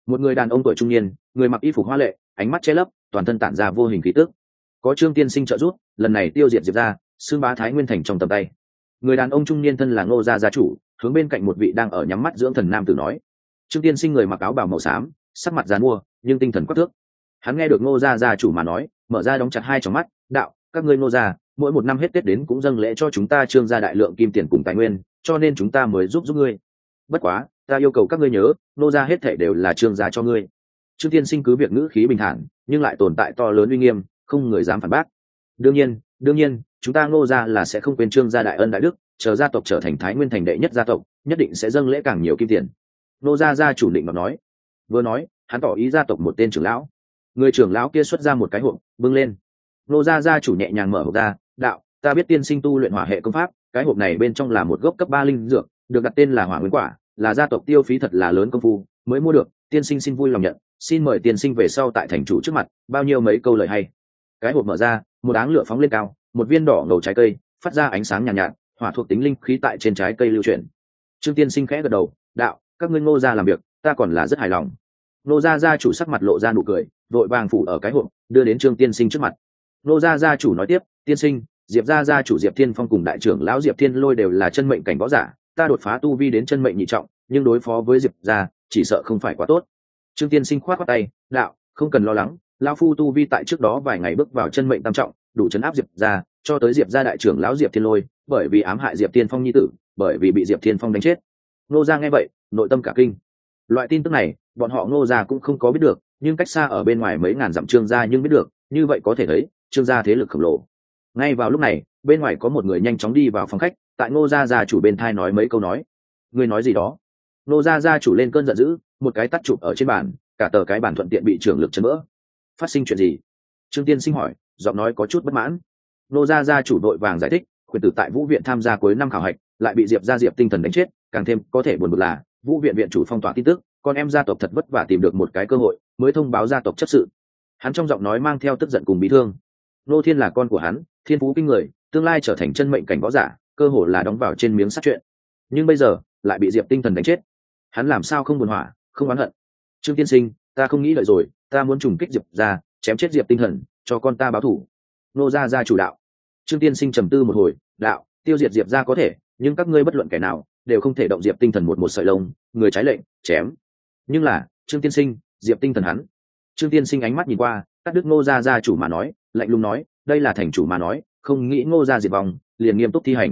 Một người đàn ông tuổi trung niên, người mặc y phục hoa lệ, ánh mắt che lấp, toàn thân tản ra vô hình khí tức. Có Trương tiên sinh trợ giúp, lần này tiêu diệt Diệp gia, xương bá Thái Nguyên thành trong tầm tay. Người đàn ông trung niên thân là Ngô gia gia chủ, hướng bên cạnh một vị đang ở nhắm mắt dưỡng thần nam tử nói. Trương tiên sinh người mặc áo bào màu xám, sắc mặt giàn mua nhưng tinh thần quắc thước. Hắn nghe được Ngô gia gia chủ mà nói, mở ra đóng chặt hai tròng mắt, đạo: các ngươi Ngô gia mỗi một năm hết Tết đến cũng dâng lễ cho chúng ta Trương gia đại lượng kim tiền cùng tài nguyên, cho nên chúng ta mới giúp ngươi. Bất quá, ta yêu cầu các ngươi nhớ, Ngô gia hết thảy đều là Trương gia cho ngươi. Trương tiên sinh cứ việc ngữ khí bình thản, nhưng lại tồn tại to lớn uy nghiêm, không người dám phản bác. Đương nhiên, chúng ta Ngô gia là sẽ không quên Trương gia đại ân đại đức, chờ gia tộc trở thành Thái Nguyên thành đệ nhất gia tộc, nhất định sẽ dâng lễ càng nhiều kim tiền. Ngô gia gia chủ định mà nói. Vừa nói, hắn tỏ ý gia tộc một tên trưởng lão. Người trưởng lão kia xuất ra một cái hộp, bưng lên. Ngô gia gia chủ nhẹ nhàng mở hộp ra, đạo: ta biết tiên sinh tu luyện hỏa hệ công pháp, cái hộp này bên trong là một gốc cấp 3 linh dược, được đặt tên là Hỏa Nguyên Quả, là gia tộc tiêu phí thật là lớn công phu mới mua được, tiên sinh xin vui lòng nhận, xin mời tiên sinh về sau tại thành chủ trước mặt, bao nhiêu mấy câu lời hay. Cái hộp mở ra, một áng lửa phóng lên cao, một viên đỏ ngầu trái cây phát ra ánh sáng nhàn nhạt, hỏa thuộc tính linh khí tại trên trái cây lưu chuyển. Trương tiên sinh khẽ gật đầu, đạo: các ngươi Ngô gia làm việc, ta còn là rất hài lòng. Ngô gia gia chủ sắc mặt lộ ra nụ cười, vội vàng phủ ở cái hộp, đưa đến Trương tiên sinh trước mặt. Ngô gia gia chủ nói tiếp: tiên sinh, Diệp gia gia chủ Diệp Thiên Phong cùng đại trưởng lão Diệp Thiên Lôi đều là chân mệnh cảnh võ giả, ta đột phá tu vi đến chân mệnh nhị trọng, nhưng đối phó với Diệp gia chỉ sợ không phải quá tốt. Trương tiên sinh khoát khoát tay, đạo: không cần lo lắng, lão phu tu vi tại trước đó vài ngày bước vào chân mệnh tam trọng, đủ chấn áp Diệp gia, cho tới Diệp gia đại trưởng lão Diệp Thiên Lôi, bởi vì ám hại Diệp Thiên Phong nhi tử, bởi vì bị Diệp Thiên Phong đánh chết. Ngô gia nghe vậy, nội tâm cả kinh. Loại tin tức này, bọn họ Ngô gia cũng không có biết được, nhưng cách xa ở bên ngoài mấy ngàn dặm Trương gia nhưng biết được, như vậy có thể thấy, Trương gia thế lực khổng lồ. Ngay vào lúc này, bên ngoài có một người nhanh chóng đi vào phòng khách, tại Ngô gia gia chủ bên thai nói mấy câu nói. Người nói gì đó? Ngô gia gia chủ lên cơn giận dữ, một cái tát chụp ở trên bàn, cả tờ cái bàn thuận tiện bị trưởng lực chấn vỡ. Phát sinh chuyện gì? Trương tiên sinh hỏi, giọng nói có chút bất mãn. Ngô gia gia chủ đội vàng giải thích, khuyển tử tại Vũ viện tham gia cuối năm khảo hạch, lại bị Diệp gia Diệp Tinh Thần đánh chết, càng thêm có thể buồn bực là Vũ viện viện chủ phong tỏa tin tức, con em gia tộc thật vất vả tìm được một cái cơ hội, mới thông báo gia tộc chấp sự. Hắn trong giọng nói mang theo tức giận cùng bí thương. Ngô Thiên là con của hắn, thiên phú kinh người, tương lai trở thành chân mệnh cảnh võ giả, cơ hội là đóng vào trên miếng sắt chuyện. Nhưng bây giờ lại bị Diệp Tinh Thần đánh chết, hắn làm sao không buồn hỏa, không oán hận? Trương tiên sinh, ta không nghĩ đợi rồi, ta muốn trùng kích Diệp gia, chém chết Diệp Tinh Thần, cho con ta báo thù. Ngô gia gia chủ đạo. Trương tiên sinh trầm tư một hồi, đạo: tiêu diệt Diệp gia có thể, nhưng các ngươi bất luận kẻ nào đều không thể động Diệp Tinh Thần một sợi lông, người trái lệnh, chém. Nhưng là, Trương tiên sinh, Diệp Tinh Thần hắn. Trương tiên sinh ánh mắt nhìn qua, cắt đứt Ngô gia gia chủ mà nói, lạnh lùng nói: đây là thành chủ mà nói, không nghĩ Ngô gia diệt vong, liền nghiêm túc thi hành.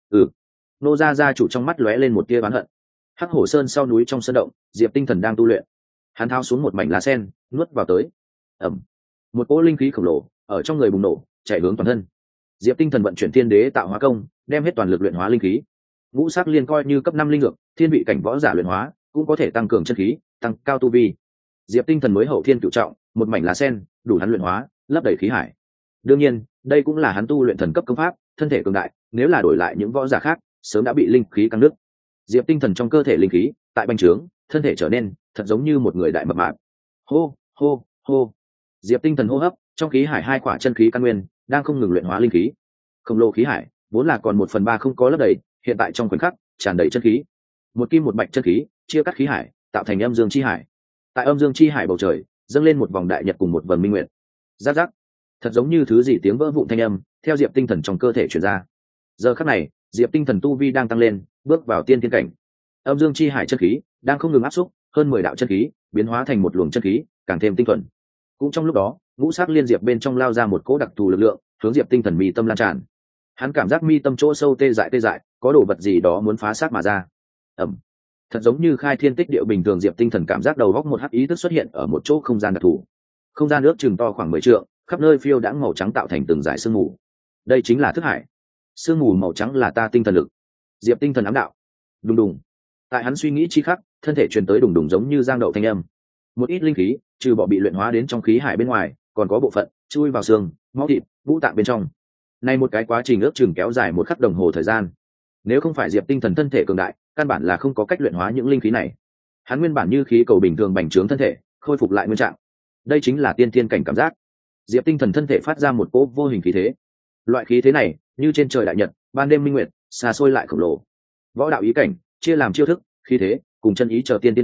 Ngô gia gia chủ trong mắt lóe lên một tia oán hận. Hắc Hổ Sơn sau núi trong sân động, Diệp Tinh Thần đang tu luyện. Hắn thao xuống một mảnh lá sen, nuốt vào tới. Ẩm. Một cỗ linh khí khổng lồ ở trong người bùng nổ, chạy hướng toàn thân. Diệp Tinh Thần vận chuyển Thiên Đế tạo hóa công, đem hết toàn lực luyện hóa linh khí. Ngũ sắc liên coi như cấp 5 linh dược, thiên vị cảnh võ giả luyện hóa, cũng có thể tăng cường chân khí, tăng cao tu vi. Diệp Tinh Thần mới hậu thiên cửu trọng, một mảnh lá sen, đủ hắn luyện hóa, lấp đầy khí hải. Đương nhiên, đây cũng là hắn tu luyện thần cấp công pháp, thân thể cường đại, nếu là đổi lại những võ giả khác, sớm đã bị linh khí căng nứt. Diệp Tinh Thần trong cơ thể linh khí tại bành trướng, thân thể trở nên thật giống như một người đại mập mạp. Hô, hô, hô. Diệp Tinh Thần hô hấp, trong khí hải hai quả chân khí căn nguyên đang không ngừng luyện hóa linh khí. Khổng lồ khí hải vốn là còn 1/3 không có lấp đầy, hiện tại trong khoảnh khắc tràn đầy chân khí. Một kim một bạch chân khí chia cắt khí hải, tạo thành âm dương chi hải. Tại âm dương chi hải bầu trời dâng lên một vòng đại nhật cùng một vầng minh nguyệt. Rắc rắc, thật giống như thứ gì tiếng vỡ vụn thanh âm theo Diệp Tinh Thần trong cơ thể truyền ra. Giờ khắc này, Diệp Tinh Thần tu vi đang tăng lên, bước vào tiên thiên cảnh. Âm dương chi hải chân khí đang không ngừng áp xúc, hơn 10 đạo chân khí biến hóa thành một luồng chân khí càng thêm tinh thuần. Cũng trong lúc đó, ngũ sắc liên diệp bên trong lao ra một cỗ đặc thù lực lượng, hướng Diệp Tinh Thần mi tâm lan tràn. Hắn cảm giác mi tâm chỗ sâu tê dại, có đồ vật gì đó muốn phá xác mà ra. Ẩm. Thật giống như khai thiên tích địa bình thường, Diệp Tinh Thần cảm giác đầu góc một hắc ý thức xuất hiện ở một chỗ không gian đặc thù. Không gian nước chừng to khoảng 10 trượng, khắp nơi phiêu đãng màu trắng tạo thành từng dải sương mù. Đây chính là thức hải. Sương mù màu trắng là ta tinh thần lực. Diệp Tinh Thần ám đạo. Đùng đùng. Tại hắn suy nghĩ chi khắc, thân thể truyền tới đùng đùng giống như giang đậu thanh âm. Một ít linh khí trừ bỏ bị luyện hóa đến trong khí hải bên ngoài, còn có bộ phận chui vào xương, máu thịt, ngũ tạng bên trong. Này một cái quá trình ước chừng kéo dài 1 khắc đồng hồ thời gian. Nếu không phải Diệp Tinh Thần thân thể cường đại, căn bản là không có cách luyện hóa những linh khí này. Hắn nguyên bản như khí cầu bình thường bành trướng thân thể, khôi phục lại nguyên trạng. Đây chính là tiên thiên cảnh cảm giác. Diệp Tinh Thần thân thể phát ra một cỗ vô hình khí thế. Loại khí thế này, như trên trời đại nhật, ban đêm minh nguyệt, xa xôi lại khổng lồ. Võ đạo ý cảnh chia làm chiêu thức, khí thế cùng chân ý chờ tiên thiên cảnh,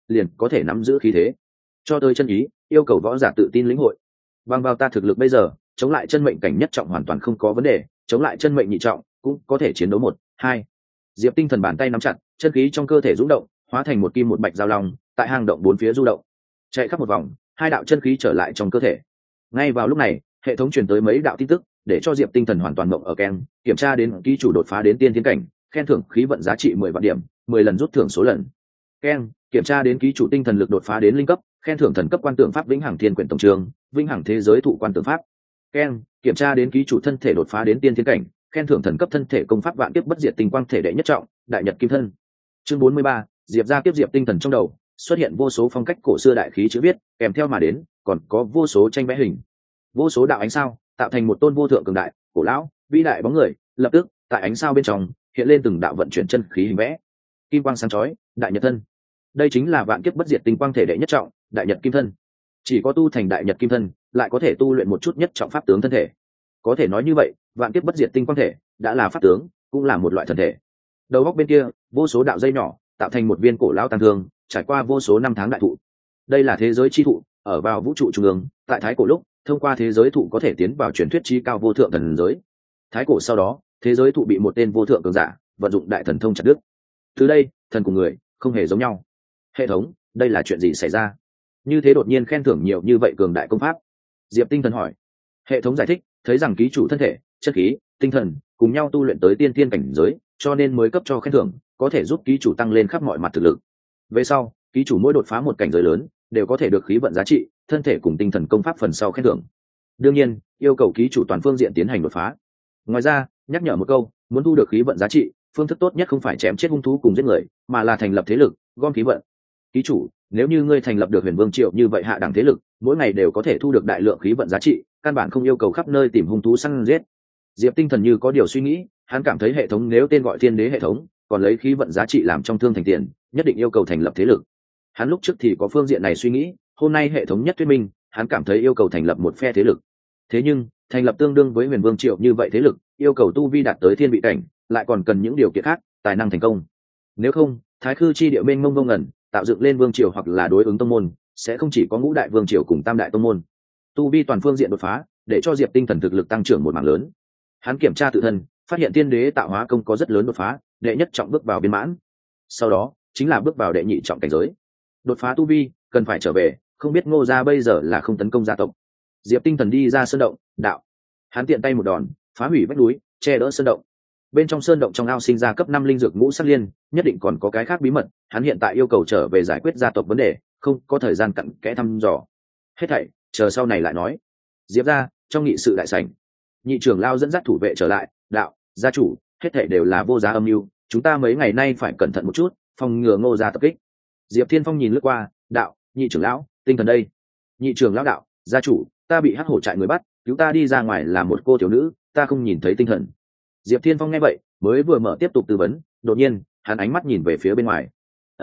liền có thể nắm giữ khí thế. Cho tới chân ý, yêu cầu võ giả tự tin lĩnh hội. Bằng vào ta thực lực bây giờ, chống lại chân mệnh cảnh nhất trọng hoàn toàn không có vấn đề, chống lại chân mệnh nhị trọng cũng có thể chiến đấu 1, 2. Diệp Tinh Thần bàn tay nắm chặt, chân khí trong cơ thể rung động, hóa thành một kim một bạch giao long, tại hang động bốn phía du động. Chạy khắp một vòng, 2 đạo chân khí trở lại trong cơ thể. Ngay vào lúc này, hệ thống truyền tới mấy đạo tin tức, để cho Diệp Tinh Thần hoàn toàn mộng ở keng, kiểm tra đến ký chủ đột phá đến tiên thiên cảnh, khen thưởng khí vận giá trị 10 vạn điểm, 10 lần rút thưởng số lần. Keng, kiểm tra đến ký chủ tinh thần lực đột phá đến linh cấp, khen thưởng thần cấp quan tượng pháp vĩnh hằng thiên quyển tổng trường, vĩnh hằng thế giới thụ quan tượng pháp. Keng, kiểm tra đến ký chủ thân thể đột phá đến tiên thiên cảnh, khen thưởng thần cấp thân thể công pháp vạn kiếp bất diệt tinh quang thể đệ nhất trọng, đại nhật kim thân. Chương 43, Diệp ra kiếp Diệp Tinh Thần trong đầu xuất hiện vô số phong cách cổ xưa đại khí chữ viết, kèm theo mà đến còn có vô số tranh vẽ hình, vô số đạo ánh sao tạo thành một tôn vô thượng cường đại, cổ lão, vĩ đại bóng người. Lập tức tại ánh sao bên trong hiện lên từng đạo vận chuyển chân khí hình vẽ. Kim quang sáng chói, đại nhật thân. Đây chính là vạn kiếp bất diệt tinh quang thể đệ nhất trọng, đại nhật kim thân. Chỉ có tu thành đại nhật kim thân lại có thể tu luyện một chút nhất trọng pháp tướng thân thể. Có thể nói như vậy, vạn kiếp bất diệt tinh quang thể đã là pháp tướng, cũng là một loại thân thể. Đầu góc bên kia, vô số đạo dây nhỏ tạo thành một viên cổ lão tang thương, trải qua vô số năm tháng đại thụ. Đây là thế giới chi thụ, ở vào vũ trụ trung ương, tại thái cổ lúc, thông qua thế giới thụ có thể tiến vào truyền thuyết chi cao vô thượng thần giới. Thái cổ sau đó, thế giới thụ bị một tên vô thượng cường giả vận dụng đại thần thông chặt đứt. Từ đây, thần cùng người không hề giống nhau. Hệ thống, đây là chuyện gì xảy ra? Như thế đột nhiên khen thưởng nhiều như vậy cường đại công pháp. Diệp Tinh Thần hỏi. Hệ thống giải thích, thấy rằng ký chủ thân thể, chất khí, tinh thần cùng nhau tu luyện tới tiên thiên cảnh giới, cho nên mới cấp cho khen thưởng, có thể giúp ký chủ tăng lên khắp mọi mặt thực lực. Về sau, ký chủ mỗi đột phá một cảnh giới lớn, đều có thể được khí vận giá trị, thân thể cùng tinh thần công pháp phần sau khen thưởng. Đương nhiên, yêu cầu ký chủ toàn phương diện tiến hành đột phá. Ngoài ra, nhắc nhở một câu, muốn thu được khí vận giá trị, phương thức tốt nhất không phải chém chết hung thú cùng giết người, mà là thành lập thế lực, gom khí vận. Ký chủ, nếu như ngươi thành lập được Huyền Vương Triệu như vậy hạ đẳng thế lực, mỗi ngày đều có thể thu được đại lượng khí vận giá trị, căn bản không yêu cầu khắp nơi tìm hung thú săn giết. Diệp Tinh Thần như có điều suy nghĩ, hắn cảm thấy hệ thống nếu tên gọi Thiên Đế hệ thống, còn lấy khí vận giá trị làm trong thương thành tiền, nhất định yêu cầu thành lập thế lực. Hắn lúc trước thì có phương diện này suy nghĩ, hôm nay hệ thống nhất thuyết minh, hắn cảm thấy yêu cầu thành lập một phe thế lực. Thế nhưng, thành lập tương đương với Huyền Vương Triệu như vậy thế lực, yêu cầu tu vi đạt tới thiên vị cảnh, lại còn cần những điều kiện khác, tài năng thành công. Nếu không, Thái Khư chi địa mênh mông vô ngần, tạo dựng lên vương triều hoặc là đối ứng tông môn, sẽ không chỉ có ngũ đại vương triều cùng tam đại tông môn. Tu vi toàn phương diện đột phá, để cho Diệp Tinh Thần thực lực tăng trưởng một mảng lớn. Hắn kiểm tra tự thân, phát hiện Tiên Đế tạo hóa công có rất lớn đột phá, đệ nhất trọng bước vào viên mãn. Sau đó, chính là bước vào đệ nhị trọng cảnh giới. Đột phá tu vi, cần phải trở về, không biết Ngô gia bây giờ là không tấn công gia tộc. Diệp Tinh Thần đi ra sơn động, đạo. Hắn tiện tay một đòn, phá hủy vách núi, che đỡ sơn động. Bên trong sơn động trong ao sinh ra cấp 5 linh dược ngũ sắc liên, nhất định còn có cái khác bí mật, hắn hiện tại yêu cầu trở về giải quyết gia tộc vấn đề, không có thời gian cặn kẽ thăm dò. Hết thảy, chờ sau này lại nói. Diệp gia, trong nghị sự đại sảnh, nhị trưởng lao dẫn dắt thủ vệ trở lại, đạo, gia chủ, hết thảy đều là vô giá âm mưu, chúng ta mấy ngày nay phải cẩn thận một chút, phòng ngừa Ngô gia tập kích. Diệp Thiên Phong nhìn lướt qua, đạo, nhị trưởng lão, Tinh Thần đây. Nhị trưởng lão đạo, gia chủ, ta bị hắc hổ trại người bắt, cứu ta đi ra ngoài là một cô thiếu nữ, ta không nhìn thấy Tinh Thần. Diệp Thiên Phong nghe vậy, mới vừa mở tiếp tục tư vấn, đột nhiên, hắn ánh mắt nhìn về phía bên ngoài.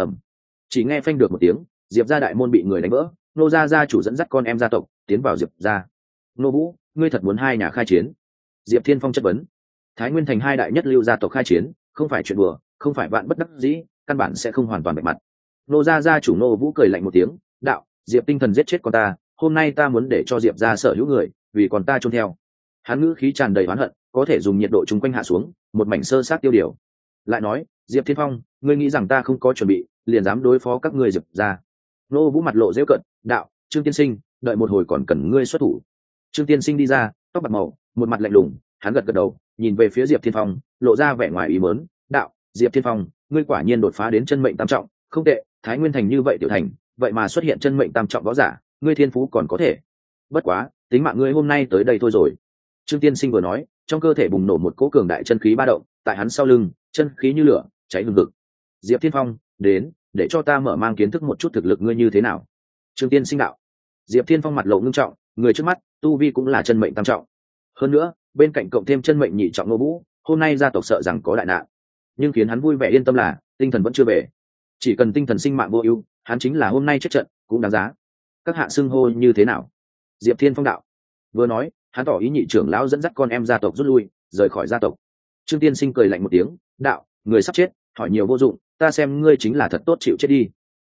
Chỉ nghe phanh được một tiếng, Diệp gia đại môn bị người đánh vỡ, Nô gia gia chủ dẫn dắt con em gia tộc tiến vào Diệp gia. Nô Vũ, ngươi thật muốn hai nhà khai chiến? Diệp Thiên Phong chất vấn. Thái Nguyên thành hai đại nhất lưu gia tộc khai chiến, không phải chuyện đùa, không phải vạn bất đắc dĩ, căn bản sẽ không hoàn toàn bạch mặt. Nô gia gia chủ Nô Vũ cười lạnh một tiếng, đạo, Diệp Tinh Thần giết chết con ta, hôm nay ta muốn để cho Diệp gia sở hữu người, vì con ta chôn theo. Hắn ngữ khí tràn đầy oán hận, có thể dùng nhiệt độ chung quanh hạ xuống, một mảnh sơ sát tiêu điều. Lại nói, Diệp Thiên Phong, ngươi nghĩ rằng ta không có chuẩn bị, liền dám đối phó các ngươi Diệp gia? Nô Vũ mặt lộ giễu cận, đạo, Trương tiên sinh, đợi một hồi còn cần ngươi xuất thủ. Trương tiên sinh đi ra, tóc bạc màu, một mặt lạnh lùng, hắn gật gật đầu, nhìn về phía Diệp Thiên Phong, lộ ra vẻ ngoài ý muốn, đạo, Diệp Thiên Phong, ngươi quả nhiên đột phá đến chân mệnh tam trọng, không tệ, Thái Nguyên thành như vậy tiểu thành, vậy mà xuất hiện chân mệnh tam trọng võ giả, ngươi thiên phú còn có thể. Bất quá, tính mạng ngươi hôm nay tới đây thôi rồi. Trương tiên sinh vừa nói, trong cơ thể bùng nổ một cỗ cường đại chân khí ba động, tại hắn sau lưng, chân khí như lửa, cháy hừng hực. Diệp Thiên Phong, đến, để cho ta mở mang kiến thức một chút thực lực ngươi như thế nào. Trương tiên sinh đạo. Diệp Thiên Phong mặt lộ ngưng trọng, người trước mắt, tu vi cũng là chân mệnh tam trọng. Hơn nữa, bên cạnh cộng thêm chân mệnh nhị trọng Nô Vũ, hôm nay gia tộc sợ rằng có đại nạn. Nhưng khiến hắn vui vẻ yên tâm là, Tinh Thần vẫn chưa về. Chỉ cần Tinh Thần sinh mạng vô ưu, hắn chính là hôm nay chết trận, cũng đáng giá. Các hạ xưng hô như thế nào? Diệp Thiên Phong đạo. Vừa nói, hắn tỏ ý nhị trưởng lão dẫn dắt con em gia tộc rút lui, rời khỏi gia tộc. Trương tiên sinh cười lạnh một tiếng, đạo, người sắp chết, hỏi nhiều vô dụng, ta xem ngươi chính là thật tốt chịu chết đi.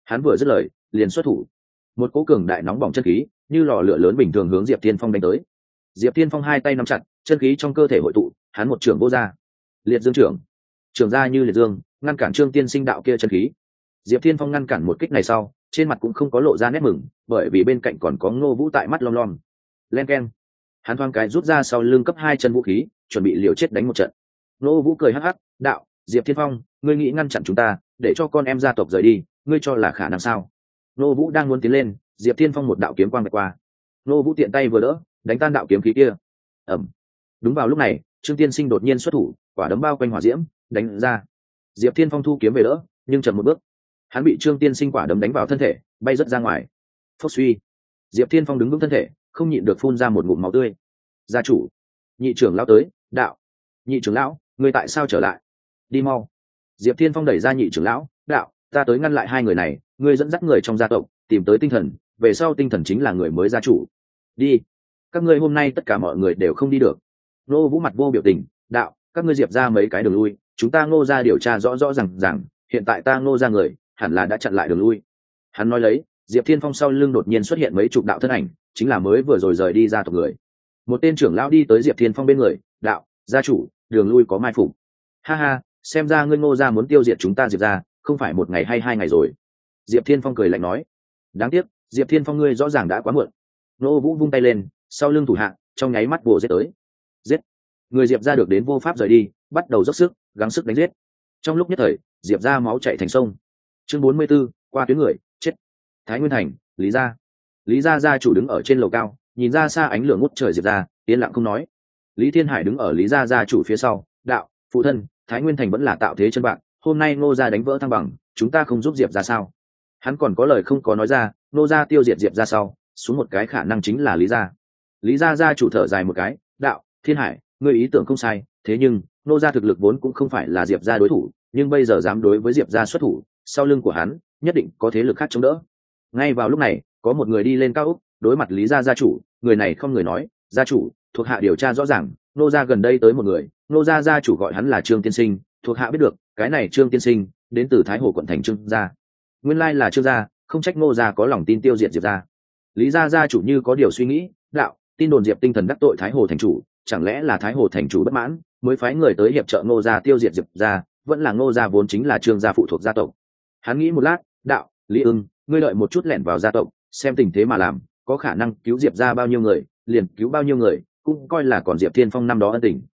Hắn vừa dứt lời liền xuất thủ, một cỗ cường đại nóng bỏng chân khí như lò lửa lớn bình thường hướng Diệp Thiên Phong đánh tới. Diệp Thiên Phong hai tay nắm chặt, chân khí trong cơ thể hội tụ, hắn một trưởng vô ra. Liệt dương trưởng, trưởng ra như liệt dương, ngăn cản Trương Tiên Sinh đạo kia chân khí. Diệp Thiên Phong ngăn cản một kích này sau, trên mặt cũng không có lộ ra nét mừng, bởi vì bên cạnh còn có Ngô Vũ tại mắt lom lom. Len keng, hắn thoáng cái rút ra sau lưng cấp 2 chân vũ khí, chuẩn bị liều chết đánh một trận. Ngô Vũ cười hắc hắc, đạo: Diệp Thiên Phong, ngươi nghĩ ngăn chặn chúng ta, để cho con em gia tộc rời đi, ngươi cho là khả năng sao? Ngô Vũ đang muốn tiến lên, Diệp Thiên Phong một đạo kiếm quang vạch qua. Ngô Vũ tiện tay vừa đỡ, đánh tan đạo kiếm khí kia. Ầm. Đúng vào lúc này, Trương Tiên Sinh đột nhiên xuất thủ, quả đấm bao quanh hỏa diễm, đánh ra. Diệp Thiên Phong thu kiếm về đỡ, nhưng chậm một bước. Hắn bị Trương Tiên Sinh quả đấm đánh vào thân thể, bay rất ra ngoài. Phốc suy. Diệp Thiên Phong đứng vững thân thể, không nhịn được phun ra một ngụm máu tươi. Gia chủ, nhị trưởng lão tới, đạo. Nhị trưởng lão, ngươi tại sao trở lại? Đi mau. Diệp Thiên Phong đẩy ra nhị trưởng lão, đạo, ta tới ngăn lại hai người này, ngươi dẫn dắt người trong gia tộc, tìm tới tinh thần, về sau tinh thần chính là người mới gia chủ. Đi. Các ngươi hôm nay tất cả mọi người đều không đi được. Ngô Vũ mặt vô biểu tình, đạo, các ngươi Diệp ra mấy cái đường lui, chúng ta Ngô ra điều tra rõ rõ ràng, hiện tại ta Ngô ra người, hẳn là đã chặn lại đường lui. Hắn nói lấy, Diệp Thiên Phong sau lưng đột nhiên xuất hiện mấy chục đạo thân ảnh, chính là mới vừa rồi rời đi ra tộc người. Một tên trưởng lão đi tới Diệp Thiên Phong bên người, đạo, gia chủ, đường lui có mai phục. Ha ha, xem ra ngươi Ngô ra muốn tiêu diệt chúng ta Diệp ra, không phải một ngày hay 2 ngày rồi. Diệp Thiên Phong cười lạnh nói. Đáng tiếc, Diệp Thiên Phong ngươi rõ ràng đã quá muộn. Ngô Vũ vung tay lên, sau lưng thủ hạ, trong nháy mắt vồ giết tới. Giết. Người Diệp ra được đến vô pháp rời đi, bắt đầu dốc sức, gắng sức đánh giết. Trong lúc nhất thời, Diệp ra máu chảy thành sông. Chương 44, qua tuyến người, chết. Thái Nguyên thành, Lý gia. Lý gia gia chủ đứng ở trên lầu cao, nhìn ra xa ánh lửa ngút trời Diệp ra, yên lặng không nói. Lý Thiên Hải đứng ở Lý gia gia chủ phía sau, đạo, phụ thân, Thái Nguyên thành vẫn là tạo thế chân bạn, hôm nay Ngô gia đánh vỡ thăng bằng, chúng ta không giúp Diệp ra sao? Hắn còn có lời không có nói ra, Ngô gia tiêu diệt Diệp ra sau, xuống một cái khả năng chính là Lý gia. Lý gia gia chủ thở dài một cái, đạo, Thiên Hải, ngươi ý tưởng không sai, thế nhưng Ngô gia thực lực vốn cũng không phải là Diệp gia đối thủ, nhưng bây giờ dám đối với Diệp gia xuất thủ, sau lưng của hắn nhất định có thế lực khác chống đỡ. Ngay vào lúc này, có một người đi lên cao ốc, đối mặt Lý gia gia chủ, người này không người nói, gia chủ, thuộc hạ điều tra rõ ràng, Ngô gia gần đây tới một người, Ngô gia gia chủ gọi hắn là Trương Tiên Sinh, thuộc hạ biết được, cái này Trương Tiên Sinh đến từ Thái Hồ quận thành Trương gia. Nguyên lai là Trương gia, không trách Ngô gia có lòng tin tiêu diệt Diệp gia. Lý gia gia chủ như có điều suy nghĩ, đạo, tin đồn Diệp Tinh Thần đắc tội Thái Hồ thành chủ, chẳng lẽ là Thái Hồ thành chủ bất mãn, mới phái người tới hiệp trợ Ngô gia tiêu diệt Diệp gia, vẫn là Ngô gia vốn chính là Trương gia phụ thuộc gia tộc. Hắn nghĩ một lát, đạo, Lý Ưng, ngươi đợi một chút lẻn vào gia tộc, xem tình thế mà làm, có khả năng cứu Diệp gia bao nhiêu người, liền cứu bao nhiêu người, cũng coi là còn Diệp Thiên Phong năm đó ân tình.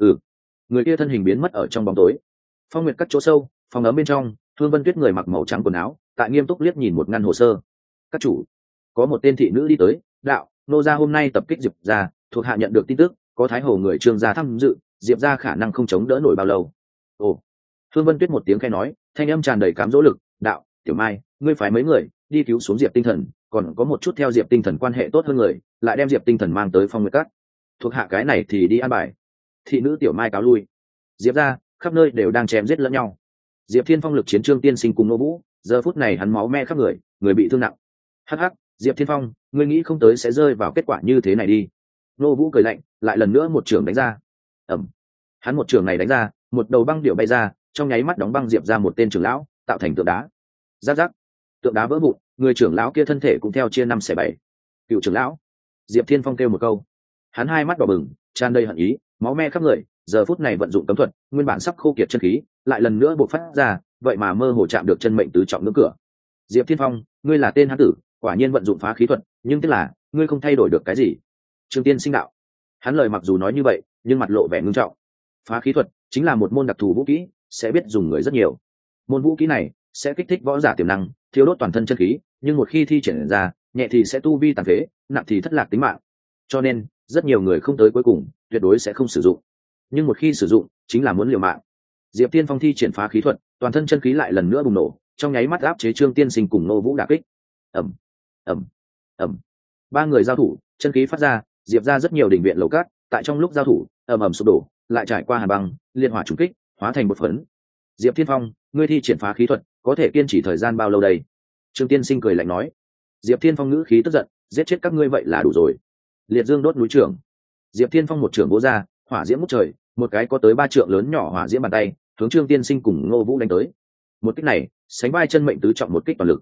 Người kia thân hình biến mất ở trong bóng tối. Phong Nguyệt các chỗ sâu, phòng ấm bên trong, Thương Vân Tuyết người mặc màu trắng quần áo, tại nghiêm túc liếc nhìn một ngăn hồ sơ. Các chủ, có một tên thị nữ đi tới, đạo, Nô gia hôm nay tập kích Diệp gia, thuộc hạ nhận được tin tức, có Thái Hồ người Trương gia tham dự, Diệp gia khả năng không chống đỡ nổi bao lâu. Ồ. Thương Vân Tuyết một tiếng khẽ nói, thanh âm tràn đầy cám dỗ lực, đạo, Tiểu Mai, ngươi phái mấy người đi cứu xuống Diệp Tinh Thần, còn có một chút theo Diệp Tinh Thần quan hệ tốt hơn người, lại đem Diệp Tinh Thần mang tới Phong Nguyệt các. Thuộc hạ cái này thì đi an bài. Thị nữ Tiểu Mai cáo lui. Diệp gia khắp nơi đều đang chém giết lẫn nhau. Diệp Thiên Phong lực chiến Trương Tiên Sinh cùng Nô Vũ, giờ phút này hắn máu me khắp người, người bị thương nặng. Hắc hắc, Diệp Thiên Phong, ngươi nghĩ không tới sẽ rơi vào kết quả như thế này đi. Nô Vũ cười lạnh, lại lần nữa một trường đánh ra. Ầm. Hắn một trường này đánh ra, một đầu băng điệu bay ra, trong nháy mắt đóng băng Diệp ra một tên trưởng lão, tạo thành tượng đá. Rắc rắc, tượng đá vỡ vụn, người trưởng lão kia thân thể cũng theo chia 5 xẻ 7. Cựu trưởng lão. Diệp Thiên Phong kêu một câu. Hắn hai mắt đỏ bừng, tràn đầy hận ý, máu me khắp người, giờ phút này vận dụng cấm thuật, nguyên bản sắp khô kiệt chân khí, lại lần nữa bộc phát ra, vậy mà mơ hồ chạm được chân mệnh tứ trọng ngưỡng cửa. Diệp Thiên Phong, ngươi là tên hán tử, quả nhiên vận dụng phá khí thuật, nhưng tức là ngươi không thay đổi được cái gì. Trương Tiên Sinh đạo. Hắn lời mặc dù nói như vậy, nhưng mặt lộ vẻ ngưng trọng. Phá khí thuật chính là một môn đặc thù vũ kỹ, sẽ biết dùng người rất nhiều. Môn vũ kỹ này sẽ kích thích võ giả tiềm năng, thiêu đốt toàn thân chân khí, nhưng một khi thi triển ra, nhẹ thì sẽ tu vi tàn phế, nặng thì thất lạc tính mạng. Cho nên, rất nhiều người không tới cuối cùng, tuyệt đối sẽ không sử dụng. Nhưng một khi sử dụng, chính là muốn liều mạng. Diệp Tiên Phong thi triển phá khí thuật, toàn thân chân khí lại lần nữa bùng nổ, trong nháy mắt áp chế Trương Tiên Sinh cùng Nô Vũ đả kích. Ầm, ầm, ầm. Ba người giao thủ, chân khí phát ra, Diệp ra rất nhiều đỉnh viện lầu cát, tại trong lúc giao thủ, ầm ầm sụp đổ, lại trải qua hàn băng, liên hỏa trùng kích, hóa thành một phấn. Diệp Thiên Phong, ngươi thi triển phá khí thuật, có thể kiên trì thời gian bao lâu đây? Trương Tiên Sinh cười lạnh nói. Diệp Thiên Phong ngữ khí tức giận, giết chết các ngươi vậy là đủ rồi. Liệt Dương đốt núi trưởng. Diệp Thiên Phong một trưởng vỗ ra, hỏa diễm ngút trời, một cái có tới 3 trượng lớn nhỏ hỏa diễm bàn tay, hướng Trương Tiên Sinh cùng Ngô Vũ đánh tới. Một kích này, sánh vai chân mệnh tứ trọng một kích toàn lực.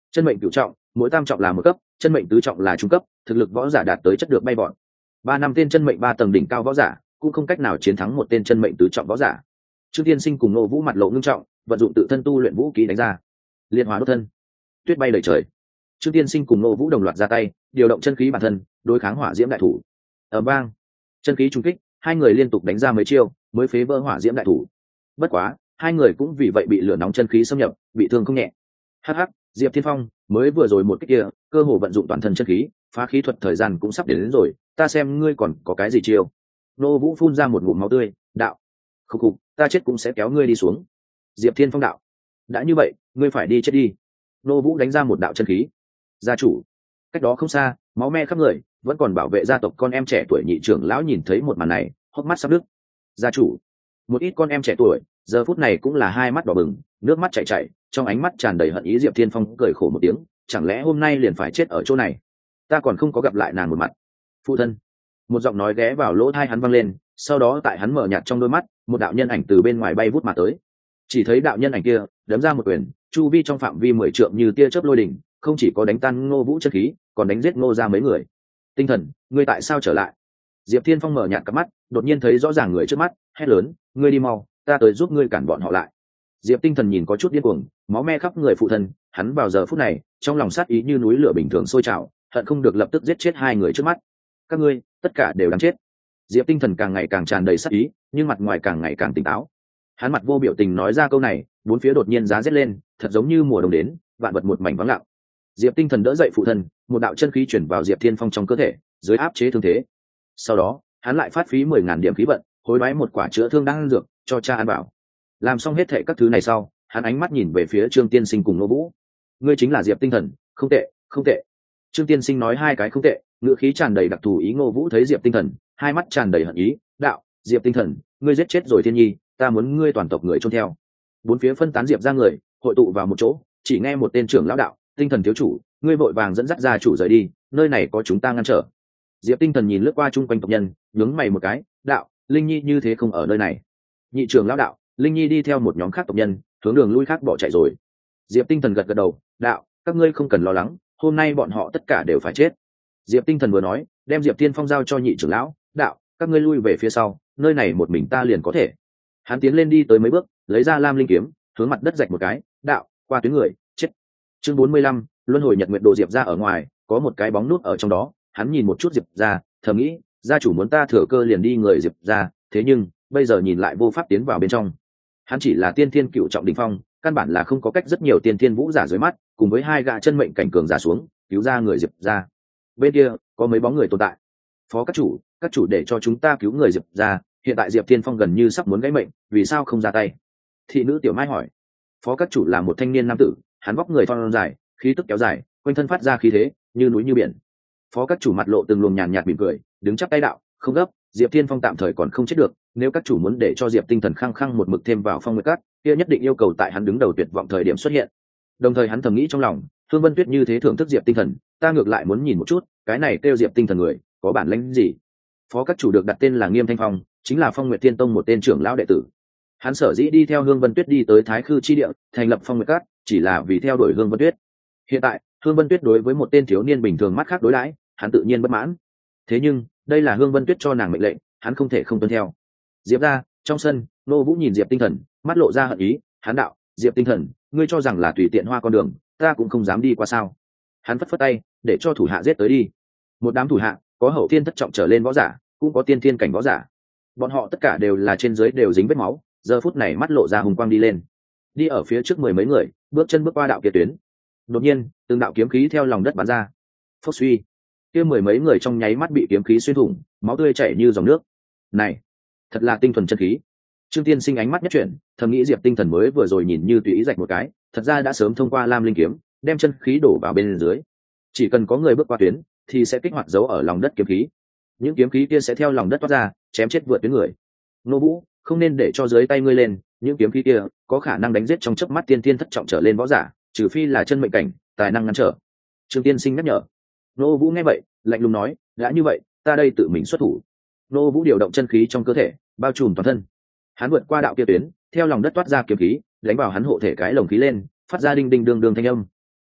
chân mệnh cửu trọng, mỗi tam trọng là một cấp, chân mệnh tứ trọng là trung cấp, thực lực võ giả đạt tới chất được bay bọn. 3 năm tên chân mệnh 3 tầng đỉnh cao võ giả cũng không cách nào chiến thắng một tên chân mệnh tứ trọng võ giả. Trương Tiên Sinh cùng Ngô Vũ mặt lộ ngưng trọng, vận dụng tự thân tu luyện vũ khí đánh ra. Liệt hỏa đốt thân, tuyết bay đầy trời. Trương Tiên Sinh cùng Ngô Vũ đồng loạt ra tay, điều động chân khí bản thân, đối kháng hỏa diễm đại thủ. Ầm vang, chân khí trùng kích, hai người liên tục đánh ra mấy chiêu, mới phế vỡ hỏa diễm đại thủ. Bất quá, hai người cũng vì vậy bị lửa nóng chân khí xâm nhập, bị thương không nhẹ. Hắc hắc, Diệp Thiên Phong, mới vừa rồi một cái kia, cơ hồ vận dụng toàn thân chân khí, phá khí thuật thời gian cũng sắp đến rồi, ta xem ngươi còn có cái gì chiêu. Ngô Vũ phun ra một ngụm máu tươi, đạo: "Khục khục, ta chết cũng sẽ kéo ngươi đi xuống." Diệp Thiên Phong đạo: "Đã như vậy, ngươi phải đi chết đi." Ngô Vũ đánh ra một đạo chân khí. Gia chủ, cách đó không xa, máu me khắp người, vẫn còn bảo vệ gia tộc con em trẻ tuổi nhị trưởng lão nhìn thấy một màn này, hốc mắt sắp đứt. Gia chủ, một ít con em trẻ tuổi giờ phút này cũng là hai mắt đỏ bừng, nước mắt chảy chảy, trong ánh mắt tràn đầy hận ý. Diệp Thiên Phong cười khổ một tiếng, chẳng lẽ hôm nay liền phải chết ở chỗ này? Ta còn không có gặp lại nàng một mặt. Phụ thân, một giọng nói ghé vào lỗ tai hắn vang lên, sau đó tại hắn mở nhạt trong đôi mắt, một đạo nhân ảnh từ bên ngoài bay vút mà tới. Chỉ thấy đạo nhân ảnh kia đấm ra một quyền, chu vi trong phạm vi 10 trượng như tia chớp lôi đỉnh, không chỉ có đánh tan Ngô Vũ chân khí, còn đánh giết Ngô ra mấy người. Tinh thần, ngươi tại sao trở lại? Diệp Thiên Phong mở nhạt cặp mắt, đột nhiên thấy rõ ràng người trước mắt, hét lớn: ngươi đi mau, ta tới giúp ngươi cản bọn họ lại. Diệp Tinh Thần nhìn có chút điên cuồng, máu me khắp người phụ thân, hắn vào giờ phút này, trong lòng sát ý như núi lửa bình thường sôi trào, hận không được lập tức giết chết hai người trước mắt. Các ngươi, tất cả đều đáng chết. Diệp Tinh Thần càng ngày càng tràn đầy sát ý, nhưng mặt ngoài càng ngày càng tỉnh táo. Hắn mặt vô biểu tình nói ra câu này, bốn phía đột nhiên giá rét lên, thật giống như mùa đông đến, vạn vật một mảnh vắng lặng. Diệp Tinh Thần đỡ dậy phụ thân, một đạo chân khí chuyển vào Diệp Thiên Phong trong cơ thể, dưới áp chế thương thế. Sau đó, hắn lại phát phí 10.000 điểm khí vận, hối đoái một quả chữa thương đang dược cho cha ăn bảo. Làm xong hết thệ các thứ này sau, hắn ánh mắt nhìn về phía Trương Tiên Sinh cùng Ngô Vũ. Ngươi chính là Diệp Tinh Thần, không tệ, không tệ. Trương Tiên Sinh nói hai cái không tệ, ngữ khí tràn đầy đặc thù ý. Ngô Vũ thấy Diệp Tinh Thần, hai mắt tràn đầy hận ý, đạo: Diệp Tinh Thần, ngươi giết chết rồi Thiên Nhi, ta muốn ngươi toàn tộc người chôn theo. Bốn phía phân tán Diệp ra người, hội tụ vào một chỗ, chỉ nghe một tên trưởng lão đạo: Tinh Thần thiếu chủ, ngươi vội vàng dẫn dắt gia chủ rời đi, nơi này có chúng ta ngăn trở. Diệp Tinh Thần nhìn lướt qua chung quanh tộc nhân, nhướng mày một cái, đạo: Linh Nhi như thế không ở nơi này. Nhị trưởng lão đạo: Linh Nhi đi theo một nhóm khác tộc nhân, hướng đường lui khác bỏ chạy rồi. Diệp Tinh Thần gật gật đầu, đạo: các ngươi không cần lo lắng, hôm nay bọn họ tất cả đều phải chết. Diệp Tinh Thần vừa nói, đem Diệp Thiên Phong giao cho nhị trưởng lão, đạo: các ngươi lui về phía sau, nơi này một mình ta liền có thể. Hắn tiến lên đi tới mấy bước, lấy ra Lam Linh kiếm, hướng mặt đất rạch một cái, đạo: qua tuyến người, chết. Chương 45, luân hồi nhật nguyệt đồ. Diệp ra ở ngoài, có một cái bóng nút ở trong đó, hắn nhìn một chút Diệp ra, thầm nghĩ, gia chủ muốn ta thừa cơ liền đi người Diệp ra, thế nhưng bây giờ nhìn lại vô pháp tiến vào bên trong. Hắn chỉ là tiên thiên cựu trọng đỉnh phong, căn bản là không có cách rất nhiều tiên thiên vũ giả dưới mắt, cùng với hai gã chân mệnh cảnh cường giả xuống, cứu ra người Diệp ra. Bên kia có mấy bóng người tồn tại. Phó các chủ để cho chúng ta cứu người Diệp ra, hiện tại Diệp Thiên Phong gần như sắp muốn gãy mệnh, vì sao không ra tay? Thị nữ Tiểu Mai hỏi. Phó các chủ là một thanh niên nam tử, hắn vóc người thon dài, khí tức kéo dài, quanh thân phát ra khí thế như núi như biển. Phó các chủ mặt lộ từng luồng nhàn nhạt mỉm cười, đứng chắp tay đạo: không gấp, Diệp Thiên Phong tạm thời còn không chết được, nếu các chủ muốn để cho Diệp Tinh Thần khăng khăng một mực thêm vào Phong Nguyệt Các, kia nhất định yêu cầu tại hắn đứng đầu tuyệt vọng thời điểm xuất hiện. Đồng thời hắn thầm nghĩ trong lòng, Thương Vân Tuyết như thế thưởng thức Diệp Tinh Thần, ta ngược lại muốn nhìn một chút, cái này kêu Diệp Tinh Thần người, có bản lĩnh gì. Phó các chủ được đặt tên là Nghiêm Thanh Phong, chính là Phong Nguyệt Thiên Tông một tên trưởng lão đệ tử. Hắn sở dĩ đi theo Hương Vân Tuyết đi tới Thái Khư chi địa, thành lập Phong Nguyệt Các, chỉ là vì theo đuổi Hương Vân Tuyết. Hiện tại, Hương Vân Tuyết đối với một tên thiếu niên bình thường mắt khác đối đãi, hắn tự nhiên bất mãn. Thế nhưng, đây là Hương Vân Tuyết cho nàng mệnh lệnh, hắn không thể không tuân theo. Diệp ra, trong sân, Nô Vũ nhìn Diệp Tinh Thần, mắt lộ ra hận ý, hắn đạo: Diệp Tinh Thần, ngươi cho rằng là tùy tiện hoa con đường, ta cũng không dám đi qua sao? Hắn phất phất tay, để cho thủ hạ giết tới đi. Một đám thủ hạ, có hậu thiên thất trọng trở lên võ giả, cũng có tiên thiên cảnh võ giả. Bọn họ tất cả đều là trên dưới đều dính vết máu, giờ phút này mắt lộ ra hùng quang đi lên. Đi ở phía trước mười mấy người, bước chân bước qua đạo kia tuyến. Đột nhiên, từng đạo kiếm khí theo lòng đất bắn ra. Phốc suy, kia mười mấy người trong nháy mắt bị kiếm khí xuyên thủng, máu tươi chảy như dòng nước. Này, thật là tinh thuần chân khí. Trương Tiên Sinh ánh mắt nhất chuyển, thầm nghĩ Diệp Tinh Thần mới vừa rồi nhìn như tùy ý rạch một cái, thật ra đã sớm thông qua Lam Linh kiếm, đem chân khí đổ vào bên dưới. Chỉ cần có người bước qua tuyến, thì sẽ kích hoạt dấu ở lòng đất kiếm khí. Những kiếm khí kia sẽ theo lòng đất toát ra, chém chết vượt tuyến người. Nô Vũ, không nên để cho dưới tay ngươi lên, những kiếm khí kia có khả năng đánh giết trong chớp mắt tiên thiên thất trọng trở lên võ giả, trừ phi là chân mệnh cảnh, tài năng ngăn trở. Trương Tiên Sinh nhắc nhở. Nô Vũ nghe vậy, lạnh lùng nói: đã như vậy, ta đây tự mình xuất thủ. Nô Vũ điều động chân khí trong cơ thể, bao trùm toàn thân. Hắn vượt qua đạo kia tuyến, theo lòng đất toát ra kiếm khí, đánh vào hắn hộ thể cái lồng khí lên, phát ra đinh đinh đương đương thanh âm.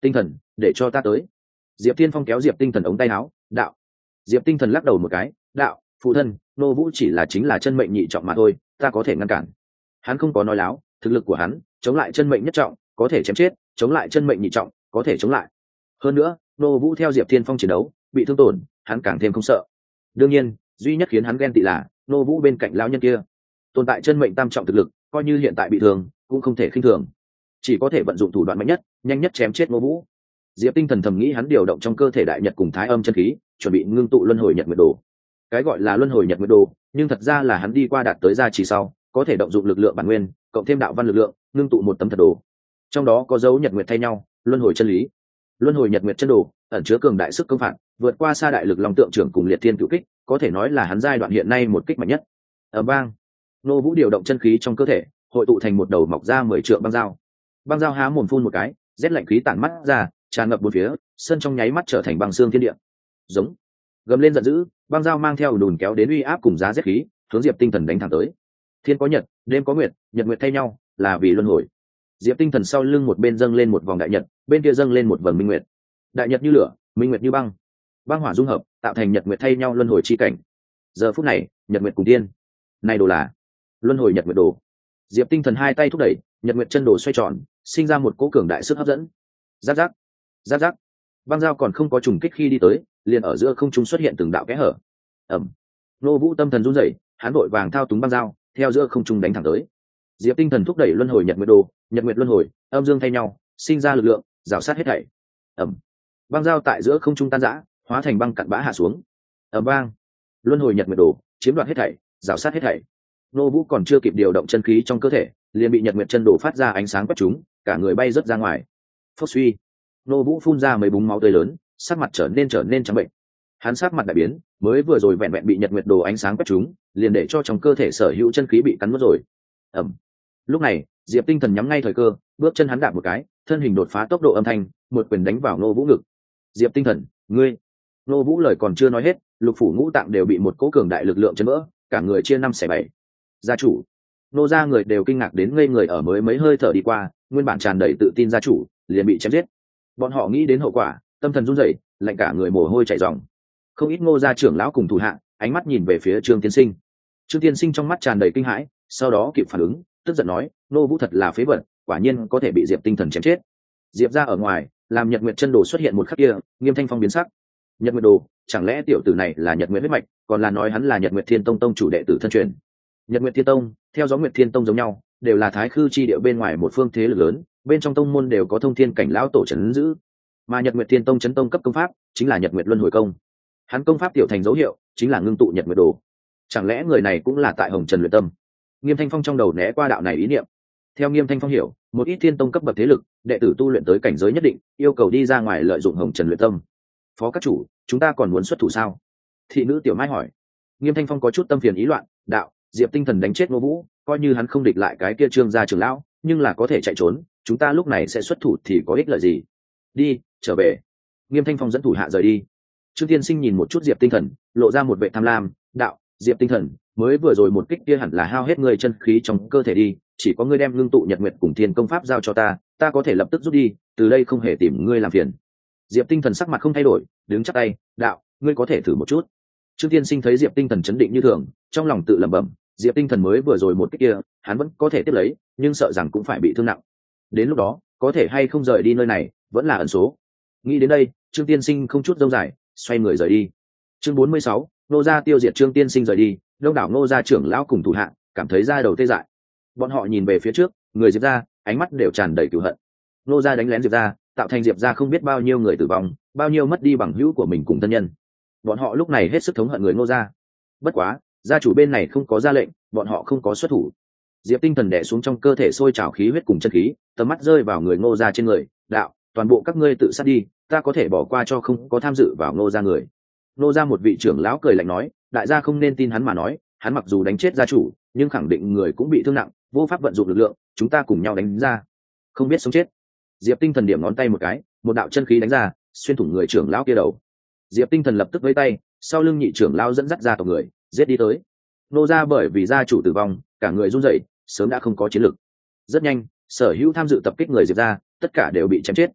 Tinh thần, để cho ta tới. Diệp Tiên Phong kéo Diệp Tinh Thần ống tay áo, đạo. Diệp Tinh Thần lắc đầu một cái, đạo, phụ thân, nô vũ chỉ là chính là chân mệnh nhị trọng mà thôi, ta có thể ngăn cản. Hắn không có nói láo, thực lực của hắn chống lại chân mệnh nhất trọng có thể chém chết, chống lại chân mệnh nhị trọng có thể chống lại. Hơn nữa nô vũ theo Diệp Thiên Phong chiến đấu bị thương tổn, hắn càng thêm không sợ. Đương nhiên duy nhất khiến hắn ghen tị là nô vũ bên cạnh lão nhân kia tồn tại chân mệnh tam trọng thực lực, coi như hiện tại bị thương cũng không thể khinh thường, chỉ có thể vận dụng thủ đoạn mạnh nhất nhanh nhất chém chết nô vũ. Diệp Tinh Thần thầm nghĩ, hắn điều động trong cơ thể đại nhật cùng thái âm chân khí chuẩn bị ngưng tụ luân hồi nhật nguyệt đồ. Cái gọi là luân hồi nhật nguyệt đồ nhưng thật ra là hắn đi qua đạt tới gia trì sau có thể động dụng lực lượng bản nguyên cộng thêm đạo văn lực lượng ngưng tụ một tấm thật đồ, trong đó có dấu nhật nguyệt thay nhau luân hồi chân lý. Luân hồi nhật nguyệt chân đồ ẩn chứa cường đại sức công phạt, vượt qua xa đại lực long tượng trưởng cùng liệt thiên cửu kích, có thể nói là hắn giai đoạn hiện nay một kích mạnh nhất. Ở bang nô vũ điều động chân khí trong cơ thể hội tụ thành một đầu mọc ra 10 trượng băng dao. Băng dao há mồm phun một cái, rét lạnh khí tản mắt ra tràn ngập bốn phía, sân trong nháy mắt trở thành băng xương thiên địa. Giống gầm lên giận dữ, băng dao mang theo đùn kéo đến uy áp cùng giá rét khí hướng Diệp Tinh Thần đánh thẳng tới. Thiên có nhật, đêm có nguyệt, nhật nguyệt thay nhau là vì luân hồi. Diệp Tinh Thần sau lưng một bên dâng lên một vòng đại nhật, bên kia dâng lên một vầng minh nguyệt. Đại nhật như lửa, minh nguyệt như băng, băng hỏa dung hợp tạo thành nhật nguyệt thay nhau luân hồi chi cảnh. Giờ phút này nhật nguyệt cùng tiên, này đồ là luân hồi nhật nguyệt đồ. Diệp Tinh Thần hai tay thúc đẩy, nhật nguyệt chân đồ xoay tròn, sinh ra một cỗ cường đại sức hấp dẫn. Giáp giáp, giáp giáp, băng dao còn không có trùng kích khi đi tới, liền ở giữa không trung xuất hiện từng đạo kẽ hở. Ầm. Nô vũ tâm thần run rẩy, hắn vội vàng thao túng băng dao theo giữa không trung đánh thẳng tới. Diệp Tinh Thần thúc đẩy luân hồi nhật nguyệt đồ, nhật nguyệt luân hồi âm dương thay nhau sinh ra lực lượng rào sát hết thảy. Ầm. Băng dao tại giữa không trung tan rã, hóa thành băng cặn bã hạ xuống. Ầm vang. Luân hồi nhật nguyệt đồ chiếm đoạt hết thảy, rào sát hết thảy. Nô vũ còn chưa kịp điều động chân khí trong cơ thể, liền bị nhật nguyệt chân đồ phát ra ánh sáng quét trúng, cả người bay rớt ra ngoài. Phốc suy. Nô vũ phun ra mấy búng máu tươi lớn, sắc mặt trở nên trắng bệnh. Hắn sắc mặt đại biến, mới vừa rồi vẹn vẹn bị nhật nguyệt đồ ánh sáng quét trúng, liền để cho trong cơ thể sở hữu chân khí bị cắn mất rồi. Ầm. Lúc này Diệp Tinh Thần nhắm ngay thời cơ, bước chân hắn đạp một cái, thân hình đột phá tốc độ âm thanh, một quyền đánh vào nô vũ ngực. Diệp Tinh Thần, ngươi! Nô vũ lời còn chưa nói hết, lục phủ ngũ tạng đều bị một cỗ cường đại lực lượng chấn vỡ, cả người chia 5/7. Gia chủ! Nô gia người đều kinh ngạc đến ngây người, ở mới mấy hơi thở đi qua, nguyên bản tràn đầy tự tin gia chủ liền bị chém giết. Bọn họ nghĩ đến hậu quả, tâm thần run rẩy, lạnh cả người mồ hôi chảy ròng. Không ít Ngô gia trưởng lão cùng thủ hạ ánh mắt nhìn về phía Trương Tiên Sinh. Trương Tiên Sinh trong mắt tràn đầy kinh hãi, sau đó kịp phản ứng, tức giận nói, nô vũ thật là phế vật, quả nhiên có thể bị Diệp Tinh Thần chém chết. Diệp ra ở ngoài làm nhật nguyệt chân đồ xuất hiện một khắc kia, Nghiêm Thanh Phong biến sắc. Nhật nguyệt đồ, chẳng lẽ tiểu tử này là nhật nguyệt huyết mạch, còn là nói hắn là nhật nguyệt thiên tông tông chủ đệ tử thân truyền? Nhật nguyệt thiên tông theo gió nguyệt thiên tông giống nhau, đều là thái khư chi địa bên ngoài một phương thế lực lớn, bên trong tông môn đều có thông thiên cảnh lão tổ trấn giữ, mà nhật nguyệt thiên tông chấn tông cấp công pháp chính là nhật nguyệt luân hồi công. Hắn công pháp tiểu thành dấu hiệu chính là ngưng tụ nhật nguyệt đồ. Chẳng lẽ người này cũng là tại hồng trần luyện tâm? Nghiêm Thanh Phong trong đầu né qua đạo này ý niệm. Theo Nghiêm Thanh Phong hiểu, một ít thiên tông cấp bậc thế lực đệ tử tu luyện tới cảnh giới nhất định, yêu cầu đi ra ngoài lợi dụng hồng trần luyện tâm. Phó các chủ, chúng ta còn muốn xuất thủ sao? Thị nữ tiểu mai hỏi. Nghiêm Thanh Phong có chút tâm phiền ý loạn, đạo, Diệp Tinh Thần đánh chết Ngô Vũ, coi như hắn không địch lại cái kia Trương gia trưởng lão, nhưng là có thể chạy trốn, chúng ta lúc này sẽ xuất thủ thì có ích lợi gì? Đi, trở về. Nghiêm Thanh Phong dẫn thủ hạ rời đi. Trương Tiên Sinh nhìn một chút Diệp Tinh Thần, lộ ra một vẻ tham lam, đạo, Diệp Tinh Thần, mới vừa rồi một kích kia hẳn là hao hết ngươi chân khí trong cơ thể đi, chỉ có ngươi đem ngưng tụ nhật nguyệt cùng thiên công pháp giao cho ta, ta có thể lập tức rút đi, từ đây không hề tìm ngươi làm phiền. Diệp Tinh Thần sắc mặt không thay đổi, đứng chắp tay, đạo, ngươi có thể thử một chút. Trương Tiên Sinh thấy Diệp Tinh Thần chấn định như thường, trong lòng tự lẩm bẩm, Diệp Tinh Thần mới vừa rồi một kích kia, hắn vẫn có thể tiếp lấy, nhưng sợ rằng cũng phải bị thương nặng. Đến lúc đó, có thể hay không rời đi nơi này, vẫn là ẩn số. Nghĩ đến đây, Trương Tiên Sinh không chút dông dài, xoay người rời đi. Chương 46, Nô gia tiêu diệt. Trương Tiên Sinh rời đi, đông đảo Nô gia trưởng lão cùng thủ hạ cảm thấy da đầu tê dại. Bọn họ nhìn về phía trước, người Diệp gia, ánh mắt đều tràn đầy cừu hận. Nô gia đánh lén Diệp gia, tạo thành Diệp gia không biết bao nhiêu người tử vong, bao nhiêu mất đi bằng hữu của mình cùng thân nhân. Bọn họ lúc này hết sức thống hận người Nô gia. Bất quá, gia chủ bên này không có ra lệnh, bọn họ không có xuất thủ. Diệp Tinh Thần đè xuống trong cơ thể sôi trào khí huyết cùng chân khí, tầm mắt rơi vào người Ngô gia trên người, đạo, toàn bộ các ngươi tự sát đi, ta có thể bỏ qua cho không có tham dự vào Ngô gia người. Ngô gia một vị trưởng lão cười lạnh nói, đại gia không nên tin hắn mà nói, hắn mặc dù đánh chết gia chủ, nhưng khẳng định người cũng bị thương nặng, vô pháp vận dụng lực lượng, chúng ta cùng nhau đánh ra, không biết sống chết. Diệp Tinh Thần điểm ngón tay một cái, một đạo chân khí đánh ra, xuyên thủng người trưởng lão kia đầu. Diệp Tinh Thần lập tức vẫy tay, sau lưng nhị trưởng lão dẫn dắt ra tộc người, giết đi tới. Ngô gia bởi vì gia chủ tử vong, cả người run rẩy, sớm đã không có chiến lực. Rất nhanh, sở hữu tham dự tập kích người Diệp gia, tất cả đều bị chém chết.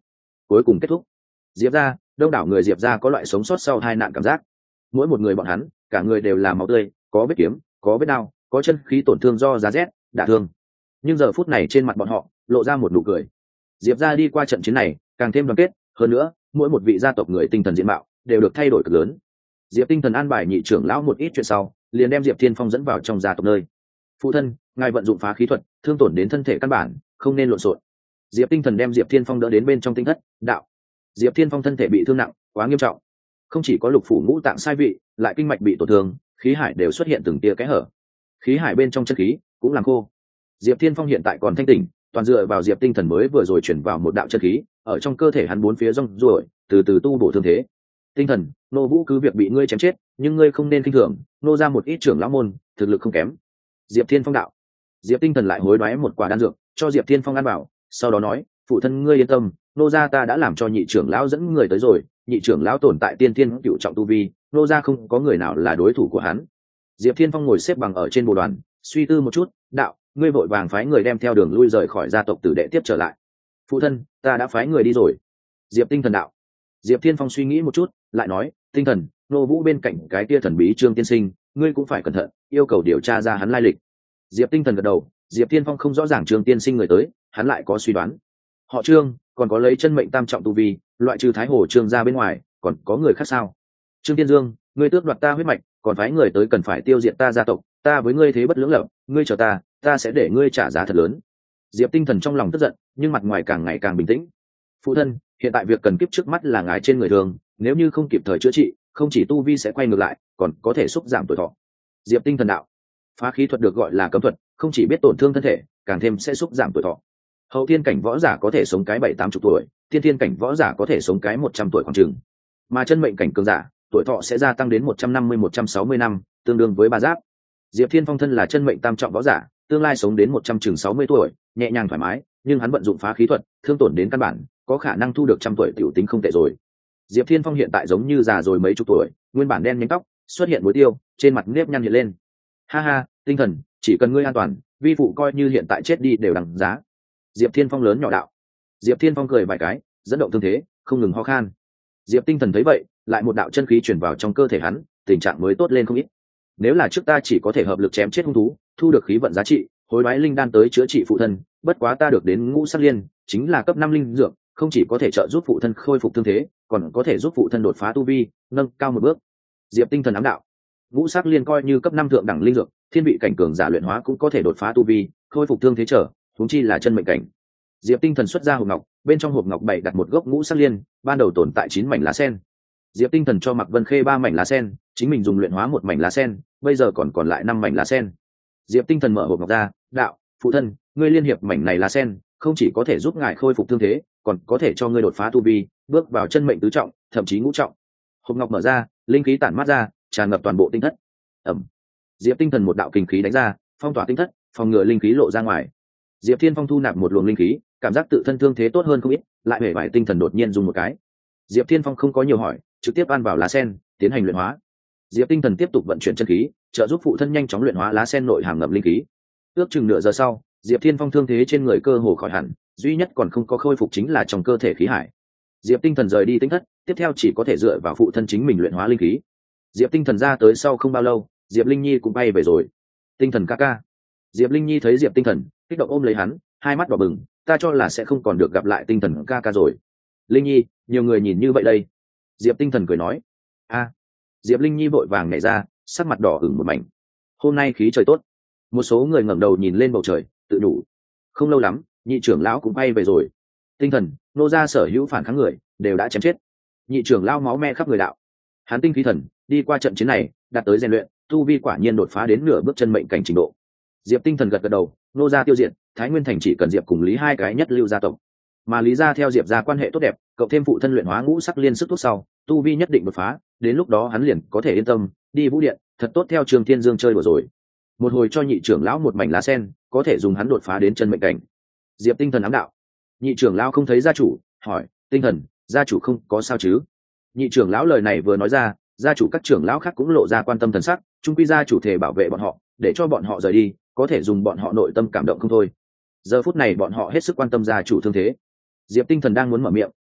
cuối cùng kết thúc. Diệp ra, đông đảo người Diệp ra có loại sống sót sau hai nạn cảm giác. Mỗi một người bọn hắn, cả người đều là máu tươi, có vết kiếm, có vết đao, có chân khí tổn thương do giá rét đả thương. Nhưng giờ phút này trên mặt bọn họ lộ ra một nụ cười. Diệp ra đi qua trận chiến này càng thêm đoàn kết hơn nữa, mỗi một vị gia tộc người tinh thần diện mạo đều được thay đổi cực lớn. Diệp Tinh Thần an bài nhị trưởng lão một ít chuyện sau, liền đem Diệp Thiên Phong dẫn vào trong gia tộc nơi. Phụ thân, ngài vận dụng phá khí thuật, thương tổn đến thân thể căn bản, không nên lộn xộn. Diệp Tinh Thần đem Diệp Thiên Phong đỡ đến bên trong tinh thất đạo. Diệp Thiên Phong thân thể bị thương nặng, quá nghiêm trọng, không chỉ có lục phủ ngũ tạng sai vị, lại kinh mạch bị tổn thương, khí hải đều xuất hiện từng tia kẽ hở, khí hải bên trong chân khí cũng làm khô. Diệp Thiên Phong hiện tại còn thanh tỉnh, toàn dựa vào Diệp Tinh Thần mới vừa rồi chuyển vào một đạo chân khí, ở trong cơ thể hắn bốn phía rong ruổi, từ từ tu bổ thương thế. Tinh Thần, nô vũ cứ việc bị ngươi chém chết, nhưng ngươi không nên kinh thường, nô ra một ít trưởng lão môn, thực lực không kém. Diệp Thiên Phong đạo. Diệp Tinh Thần lại hối đoái một quả đan dược cho Diệp Thiên Phong ăn bảo, sau đó nói, phụ thân ngươi yên tâm, nô gia ta đã làm cho nhị trưởng lão dẫn người tới rồi, nhị trưởng lão tồn tại tiên thiên cựu trọng tu vi, nô gia không có người nào là đối thủ của hắn. Diệp Thiên Phong ngồi xếp bằng ở trên bồ đoàn, suy tư một chút, đạo, ngươi vội vàng phái người đem theo đường lui rời khỏi gia tộc tử đệ tiếp trở lại. Phụ thân, ta đã phái người đi rồi. Diệp Tinh Thần đạo. Diệp Thiên Phong suy nghĩ một chút, lại nói, Tinh Thần, nô vũ bên cạnh cái tia thần bí Trương tiên sinh, ngươi cũng phải cẩn thận, yêu cầu điều tra ra hắn lai lịch. Diệp Tinh Thần gật đầu. Diệp Thiên Phong không rõ ràng Trương tiên sinh người tới, hắn lại có suy đoán. Họ Trương, còn có lấy chân mệnh tam trọng tu vi, loại trừ Thái Hồ Trương ra bên ngoài, còn có người khác sao? Trương Tiên Dương, ngươi tước đoạt ta huyết mạch, còn phái người tới cần phải tiêu diệt ta gia tộc, ta với ngươi thế bất lưỡng lập, ngươi chờ ta sẽ để ngươi trả giá thật lớn. Diệp Tinh Thần trong lòng tức giận, nhưng mặt ngoài càng ngày càng bình tĩnh. Phụ thân, hiện tại việc cần kiếp trước mắt là ngài trên người thường, nếu như không kịp thời chữa trị, không chỉ tu vi sẽ quay ngược lại, còn có thể xúc giảm tuổi thọ. Diệp Tinh Thần đạo. Phá khí thuật được gọi là cấm thuật, không chỉ biết tổn thương thân thể, càng thêm sẽ xúc giảm tuổi thọ. Hậu thiên cảnh võ giả có thể sống cái 70-80 tuổi, tiên thiên cảnh võ giả có thể sống cái 100 tuổi khoảng chừng. Mà chân mệnh cảnh cường giả, tuổi thọ sẽ gia tăng đến 150-160 năm, tương đương với ba giáp. Diệp Thiên Phong thân là chân mệnh tam trọng võ giả, tương lai sống đến 160 tuổi, nhẹ nhàng thoải mái, nhưng hắn vận dụng phá khí thuật, thương tổn đến căn bản, có khả năng thu được 100 tuổi tiểu tính không tệ rồi. Diệp Thiên Phong hiện tại giống như già rồi mấy chục tuổi, nguyên bản đen nhánh tóc, xuất hiện muối tiêu, trên mặt nếp nhăn hiện lên. Ha ha, Tinh Thần, chỉ cần ngươi an toàn, vi phụ coi như hiện tại chết đi đều đằng giá. Diệp Thiên Phong lớn nhỏ đạo. Diệp Thiên Phong cười vài cái, dẫn động thương thế, không ngừng ho khan. Diệp Tinh Thần thấy vậy, lại một đạo chân khí truyền vào trong cơ thể hắn, tình trạng mới tốt lên không ít. Nếu là trước ta chỉ có thể hợp lực chém chết hung thú, thu được khí vận giá trị, hối đoái linh đan tới chữa trị phụ thân, bất quá ta được đến ngũ sắc liên, chính là cấp 5 linh dược, không chỉ có thể trợ giúp phụ thân khôi phục thương thế, còn có thể giúp phụ thân đột phá tu vi, nâng cao một bước. Diệp Tinh Thần ám đạo. Ngũ sắc liên coi như cấp 5 thượng đẳng linh dược, thiên vị cảnh cường giả luyện hóa cũng có thể đột phá tu vi, khôi phục thương thế trở, huống chi là chân mệnh cảnh. Diệp Tinh Thần xuất ra hộp ngọc, bên trong hộp ngọc bày đặt một gốc ngũ sắc liên, ban đầu tồn tại 9 mảnh lá sen. Diệp Tinh Thần cho Mạc Vân Khê 3 mảnh lá sen, chính mình dùng luyện hóa một mảnh lá sen, bây giờ còn lại 5 mảnh lá sen. Diệp Tinh Thần mở hộp ngọc ra, đạo, phụ thân, ngươi liên hiệp mảnh này lá sen, không chỉ có thể giúp ngài khôi phục thương thế, còn có thể cho ngươi đột phá tu vi, bước vào chân mệnh tứ trọng, thậm chí ngũ trọng. Hộp ngọc mở ra, linh khí tản mát ra, tràn ngập toàn bộ tinh thất. Ầm. Diệp Tinh Thần một đạo kình khí đánh ra, phong tỏa tinh thất, phòng ngừa linh khí lộ ra ngoài. Diệp Thiên Phong thu nạp một luồng linh khí, cảm giác tự thân thương thế tốt hơn không ít, lại hề vải tinh thần đột nhiên dùng một cái. Diệp Thiên Phong không có nhiều hỏi, trực tiếp ăn vào lá sen, tiến hành luyện hóa. Diệp Tinh Thần tiếp tục vận chuyển chân khí, trợ giúp phụ thân nhanh chóng luyện hóa lá sen nội hàm ngậm linh khí. Ước chừng nửa giờ sau, Diệp Thiên Phong thương thế trên người cơ hồ khỏi hẳn, duy nhất còn không có khôi phục chính là trong cơ thể khí hải. Diệp Tinh Thần rời đi tinh thất, tiếp theo chỉ có thể dựa vào phụ thân chính mình luyện hóa linh khí. Diệp Tinh Thần ra tới sau không bao lâu, Diệp Linh Nhi cũng bay về rồi. Tinh Thần ca ca. Diệp Linh Nhi thấy Diệp Tinh Thần, kích động ôm lấy hắn, hai mắt đỏ bừng, ta cho là sẽ không còn được gặp lại Tinh Thần ca ca rồi. Linh Nhi, nhiều người nhìn như vậy đây. Diệp Tinh Thần cười nói. A. Diệp Linh Nhi vội vàng nhảy ra, sắc mặt đỏ ửng một mảnh. Hôm nay khí trời tốt. Một số người ngẩng đầu nhìn lên bầu trời, tự nhủ. Không lâu lắm, nhị trưởng lão cũng bay về rồi. Tinh Thần, nô gia sở hữu phản kháng người đều đã chém chết. Nhị trưởng lão máu me khắp người đạo. Hắn tinh khí thần, đi qua trận chiến này, đạt tới rèn luyện, tu vi quả nhiên đột phá đến nửa bước chân mệnh cảnh trình độ. Diệp Tinh Thần gật gật đầu, nô gia tiêu diệt, Thái Nguyên thành chỉ cần Diệp cùng Lý hai cái nhất lưu gia tộc. Mà Lý gia theo Diệp gia quan hệ tốt đẹp, cộng thêm phụ thân luyện hóa ngũ sắc liên sức thuốc sau, tu vi nhất định đột phá, đến lúc đó hắn liền có thể yên tâm đi vũ điện, thật tốt theo Trường Thiên Dương chơi đùa rồi. Một hồi cho nhị trưởng lão một mảnh lá sen, có thể dùng hắn đột phá đến chân mệnh cảnh. Diệp Tinh Thần ám đạo. Nhị trưởng lão không thấy gia chủ, hỏi, Tinh Thần, gia chủ không có sao chứ? Nhị trưởng lão lời này vừa nói ra, gia chủ các trưởng lão khác cũng lộ ra quan tâm thần sắc, chung quy gia chủ thể bảo vệ bọn họ, để cho bọn họ rời đi, có thể dùng bọn họ nội tâm cảm động không thôi. Giờ phút này bọn họ hết sức quan tâm gia chủ thương thế. Diệp Tinh Thần đang muốn mở miệng,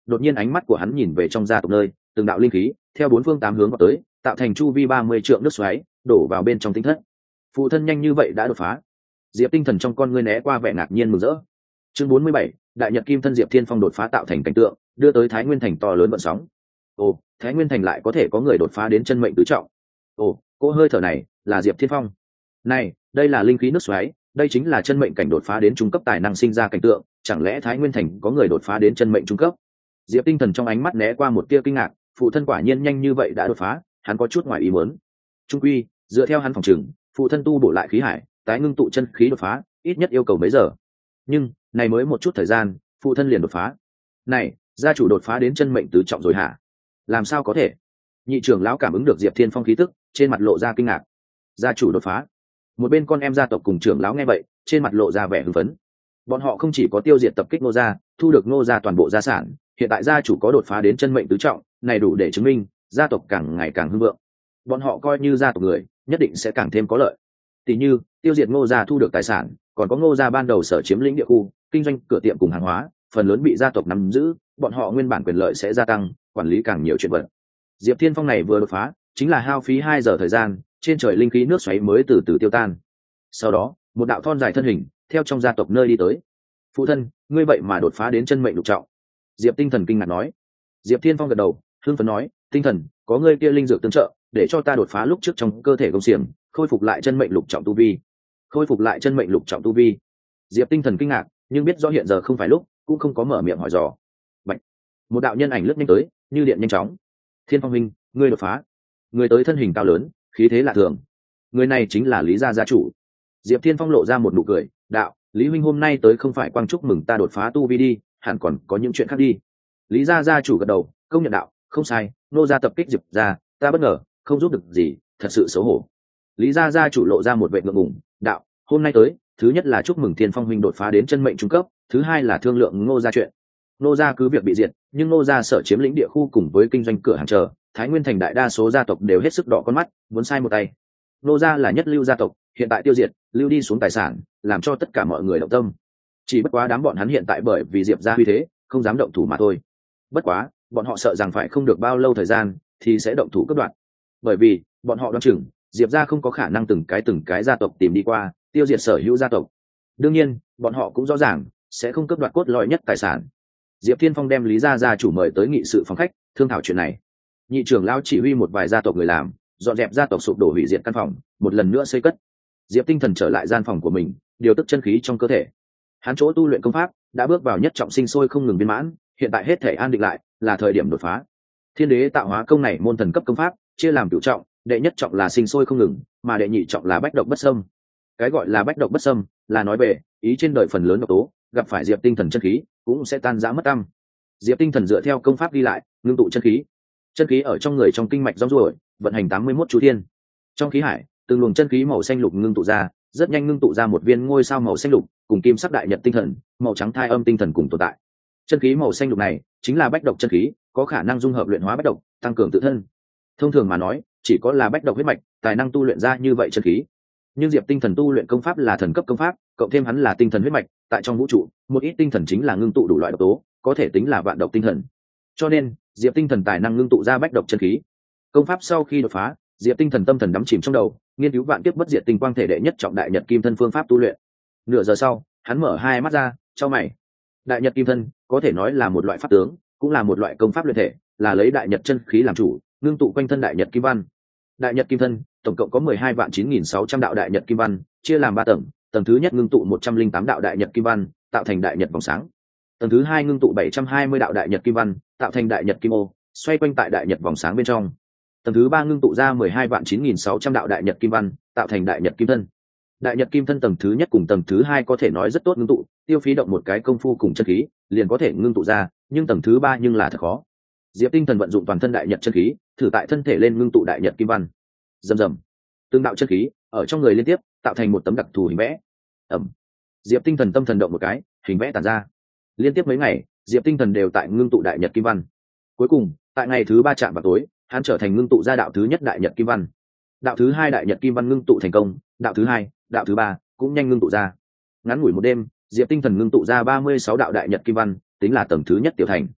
đột nhiên ánh mắt của hắn nhìn về trong gia tộc nơi, từng đạo linh khí theo bốn phương tám hướng vào tới, tạo thành chu vi 30 trượng nước xoáy đổ vào bên trong tinh thất. Phụ thân nhanh như vậy đã đột phá. Diệp Tinh Thần trong con ngươi né qua vẻ ngạc nhiên mừng rỡ. Chương 47, đại nhật kim thân Diệp Thiên Phong đột phá tạo thành cảnh tượng, đưa tới Thái Nguyên Thành to lớn vận sóng. Ồ, Thái Nguyên Thành lại có thể có người đột phá đến chân mệnh tứ trọng. Ồ, cỗ hơi thở này là Diệp Thiên Phong. Này, đây là linh khí nước xoáy, đây chính là chân mệnh cảnh đột phá đến trung cấp tài năng sinh ra cảnh tượng, chẳng lẽ Thái Nguyên Thành có người đột phá đến chân mệnh trung cấp? Diệp Tinh Thần trong ánh mắt né qua một tia kinh ngạc, phụ thân quả nhiên nhanh như vậy đã đột phá, hắn có chút ngoài ý muốn. Trung quy, dựa theo hắn phòng trừng, phụ thân tu bổ lại khí hải, tái ngưng tụ chân khí đột phá, ít nhất yêu cầu mấy giờ. Nhưng, này mới một chút thời gian, phụ thân liền đột phá. Này, gia chủ đột phá đến chân mệnh tứ trọng rồi hả? Làm sao có thể? Nhị trưởng lão cảm ứng được Diệp Thiên Phong khí tức, trên mặt lộ ra kinh ngạc. Gia chủ đột phá. Một bên con em gia tộc cùng trưởng lão nghe vậy, trên mặt lộ ra vẻ hưng phấn. Bọn họ không chỉ có tiêu diệt tập kích Ngô gia, thu được Ngô gia toàn bộ gia sản, hiện tại gia chủ có đột phá đến chân mệnh tứ trọng, này đủ để chứng minh gia tộc càng ngày càng hưng vượng. Bọn họ coi như gia tộc người, nhất định sẽ càng thêm có lợi. Tỷ như tiêu diệt Ngô gia thu được tài sản, còn có Ngô gia ban đầu sở chiếm lĩnh địa khu, kinh doanh cửa tiệm cùng hàng hóa, phần lớn bị gia tộc nắm giữ, bọn họ nguyên bản quyền lợi sẽ gia tăng, quản lý càng nhiều chuyện vật. Diệp Thiên Phong này vừa đột phá, chính là hao phí 2 giờ thời gian, trên trời linh khí nước xoáy mới từ từ tiêu tan. Sau đó, một đạo thon dài thân hình theo trong gia tộc nơi đi tới. Phụ thân, ngươi vậy mà đột phá đến chân mệnh lục trọng. Diệp Tinh Thần kinh ngạc nói. Diệp Thiên Phong gật đầu, hưng phấn nói, Tinh Thần, có ngươi kia linh dược tương trợ, để cho ta đột phá lúc trước trong cơ thể công xiềng, khôi phục lại chân mệnh lục trọng tu vi. Khôi phục lại chân mệnh lục trọng tu vi. Diệp Tinh Thần kinh ngạc, nhưng biết rõ hiện giờ không phải lúc, cũng không có mở miệng hỏi dò. Bạch. Một đạo nhân ảnh lướt nhanh tới, như điện nhanh chóng. Thiên Phong huynh, ngươi đột phá. Người tới thân hình cao lớn, khí thế lạ thường. Người này chính là Lý gia gia chủ. Diệp Thiên Phong lộ ra một nụ cười, đạo, Lý huynh hôm nay tới không phải quang chúc mừng ta đột phá tu vi đi, hẳn còn có những chuyện khác đi. Lý gia gia chủ gật đầu, công nhận đạo, không sai, nô gia tập kích Diệp gia, ta bất ngờ, không giúp được gì, thật sự xấu hổ. Lý gia gia chủ lộ ra một vẻ ngượng ngùng, đạo, hôm nay tới, thứ nhất là chúc mừng Thiên Phong huynh đột phá đến chân mệnh trung cấp, thứ hai là thương lượng Ngô gia chuyện. Ngô gia cứ việc bị diệt, nhưng Ngô gia sở chiếm lĩnh địa khu cùng với kinh doanh cửa hàng chờ, Thái Nguyên thành đại đa số gia tộc đều hết sức đỏ con mắt, muốn sai một tay. Ngô gia là nhất lưu gia tộc, hiện tại tiêu diệt, lưu đi xuống tài sản, làm cho tất cả mọi người động tâm. Chỉ bất quá đám bọn hắn hiện tại bởi vì Diệp gia uy thế, không dám động thủ mà thôi. Bất quá, bọn họ sợ rằng phải không được bao lâu thời gian thì sẽ động thủ cướp đoạt. Bởi vì, bọn họ đoán chừng, Diệp gia không có khả năng từng cái gia tộc tìm đi qua, tiêu diệt sở hữu gia tộc. Đương nhiên, bọn họ cũng rõ ràng sẽ không cướp đoạt cốt lõi nhất tài sản. Diệp Thiên Phong đem Lý gia gia chủ mời tới nghị sự phòng khách, thương thảo chuyện này. Nhị trưởng lão chỉ huy một vài gia tộc người làm, dọn dẹp gia tộc sụp đổ hủy diệt căn phòng, một lần nữa xây cất. Diệp Tinh Thần trở lại gian phòng của mình, điều tức chân khí trong cơ thể. Hắn chỗ tu luyện công pháp đã bước vào nhất trọng sinh sôi không ngừng viên mãn, hiện tại hết thể an định lại, là thời điểm đột phá. Thiên đế tạo hóa công này môn thần cấp công pháp, chia làm cửu trọng, đệ nhất trọng là sinh sôi không ngừng, mà đệ nhị trọng là bách độc bất xâm. Cái gọi là bách độc bất xâm, là nói về ý trên đời phần lớn độc tố, gặp phải Diệp Tinh Thần chân khí, cũng sẽ tan rã mất âm. Diệp Tinh Thần dựa theo công pháp đi lại, ngưng tụ chân khí. Chân khí ở trong người trong kinh mạch rong ruổi, vận hành 81 chú thiên. Trong khí hải, từng luồng chân khí màu xanh lục ngưng tụ ra, rất nhanh ngưng tụ ra một viên ngôi sao màu xanh lục, cùng kim sắc đại nhật tinh thần, màu trắng thai âm tinh thần cùng tồn tại. Chân khí màu xanh lục này chính là bách độc chân khí, có khả năng dung hợp luyện hóa bách độc, tăng cường tự thân. Thông thường mà nói, chỉ có là bách độc huyết mạch, tài năng tu luyện ra như vậy chân khí. Nhưng Diệp Tinh Thần tu luyện công pháp là thần cấp công pháp, cộng thêm hắn là tinh thần huyết mạch, tại trong vũ trụ, một ít tinh thần chính là ngưng tụ đủ loại độc tố, có thể tính là vạn độc tinh thần. Cho nên, Diệp Tinh Thần tài năng ngưng tụ ra bách độc chân khí. Công pháp sau khi đột phá, Diệp Tinh Thần tâm thần đắm chìm trong đầu, nghiên cứu vạn kiếp bất diệt tinh quang thể đệ nhất trọng đại nhật kim thân phương pháp tu luyện. Nửa giờ sau, hắn mở hai mắt ra, chau mày. Đại nhật kim thân có thể nói là một loại pháp tướng, cũng là một loại công pháp luyện thể, là lấy đại nhật chân khí làm chủ, ngưng tụ quanh thân đại nhật kim văn. Đại nhật kim thân tổng cộng có 12.9600 đạo đại nhật kim văn, chia làm 3 tầng, tầng thứ nhất ngưng tụ 108 đạo đại nhật kim văn, tạo thành đại nhật vòng sáng. Tầng thứ hai ngưng tụ 720 đạo đại nhật kim văn, tạo thành đại nhật kim ô, xoay quanh tại đại nhật vòng sáng bên trong. Tầng thứ ba ngưng tụ ra 12.9600 đạo đại nhật kim văn, tạo thành đại nhật kim thân. Đại nhật kim thân tầng thứ nhất cùng tầng thứ hai có thể nói rất tốt ngưng tụ, tiêu phí động một cái công phu cùng chân khí, liền có thể ngưng tụ ra, nhưng tầng thứ ba nhưng là thật khó. Diệp Tinh Thần vận dụng toàn thân đại nhật chân khí, thử tại thân thể lên ngưng tụ đại nhật kim văn. Rầm rầm, tương đạo chân khí ở trong người liên tiếp, tạo thành một tấm đặc thù hình vẽ. Ầm. Diệp Tinh Thần tâm thần động một cái, hình vẽ tản ra. Liên tiếp mấy ngày, Diệp Tinh Thần đều tại ngưng tụ đại nhật kim văn. Cuối cùng, tại ngày thứ ba chạm vào tối, hắn trở thành ngưng tụ ra đạo thứ nhất đại nhật kim văn. Đạo thứ hai đại nhật kim văn ngưng tụ thành công, đạo thứ hai, đạo thứ ba cũng nhanh ngưng tụ ra. Ngắn ngủi một đêm, Diệp Tinh Thần ngưng tụ ra 36 đạo đại nhật kim văn, tính là tầng thứ nhất tiểu thành.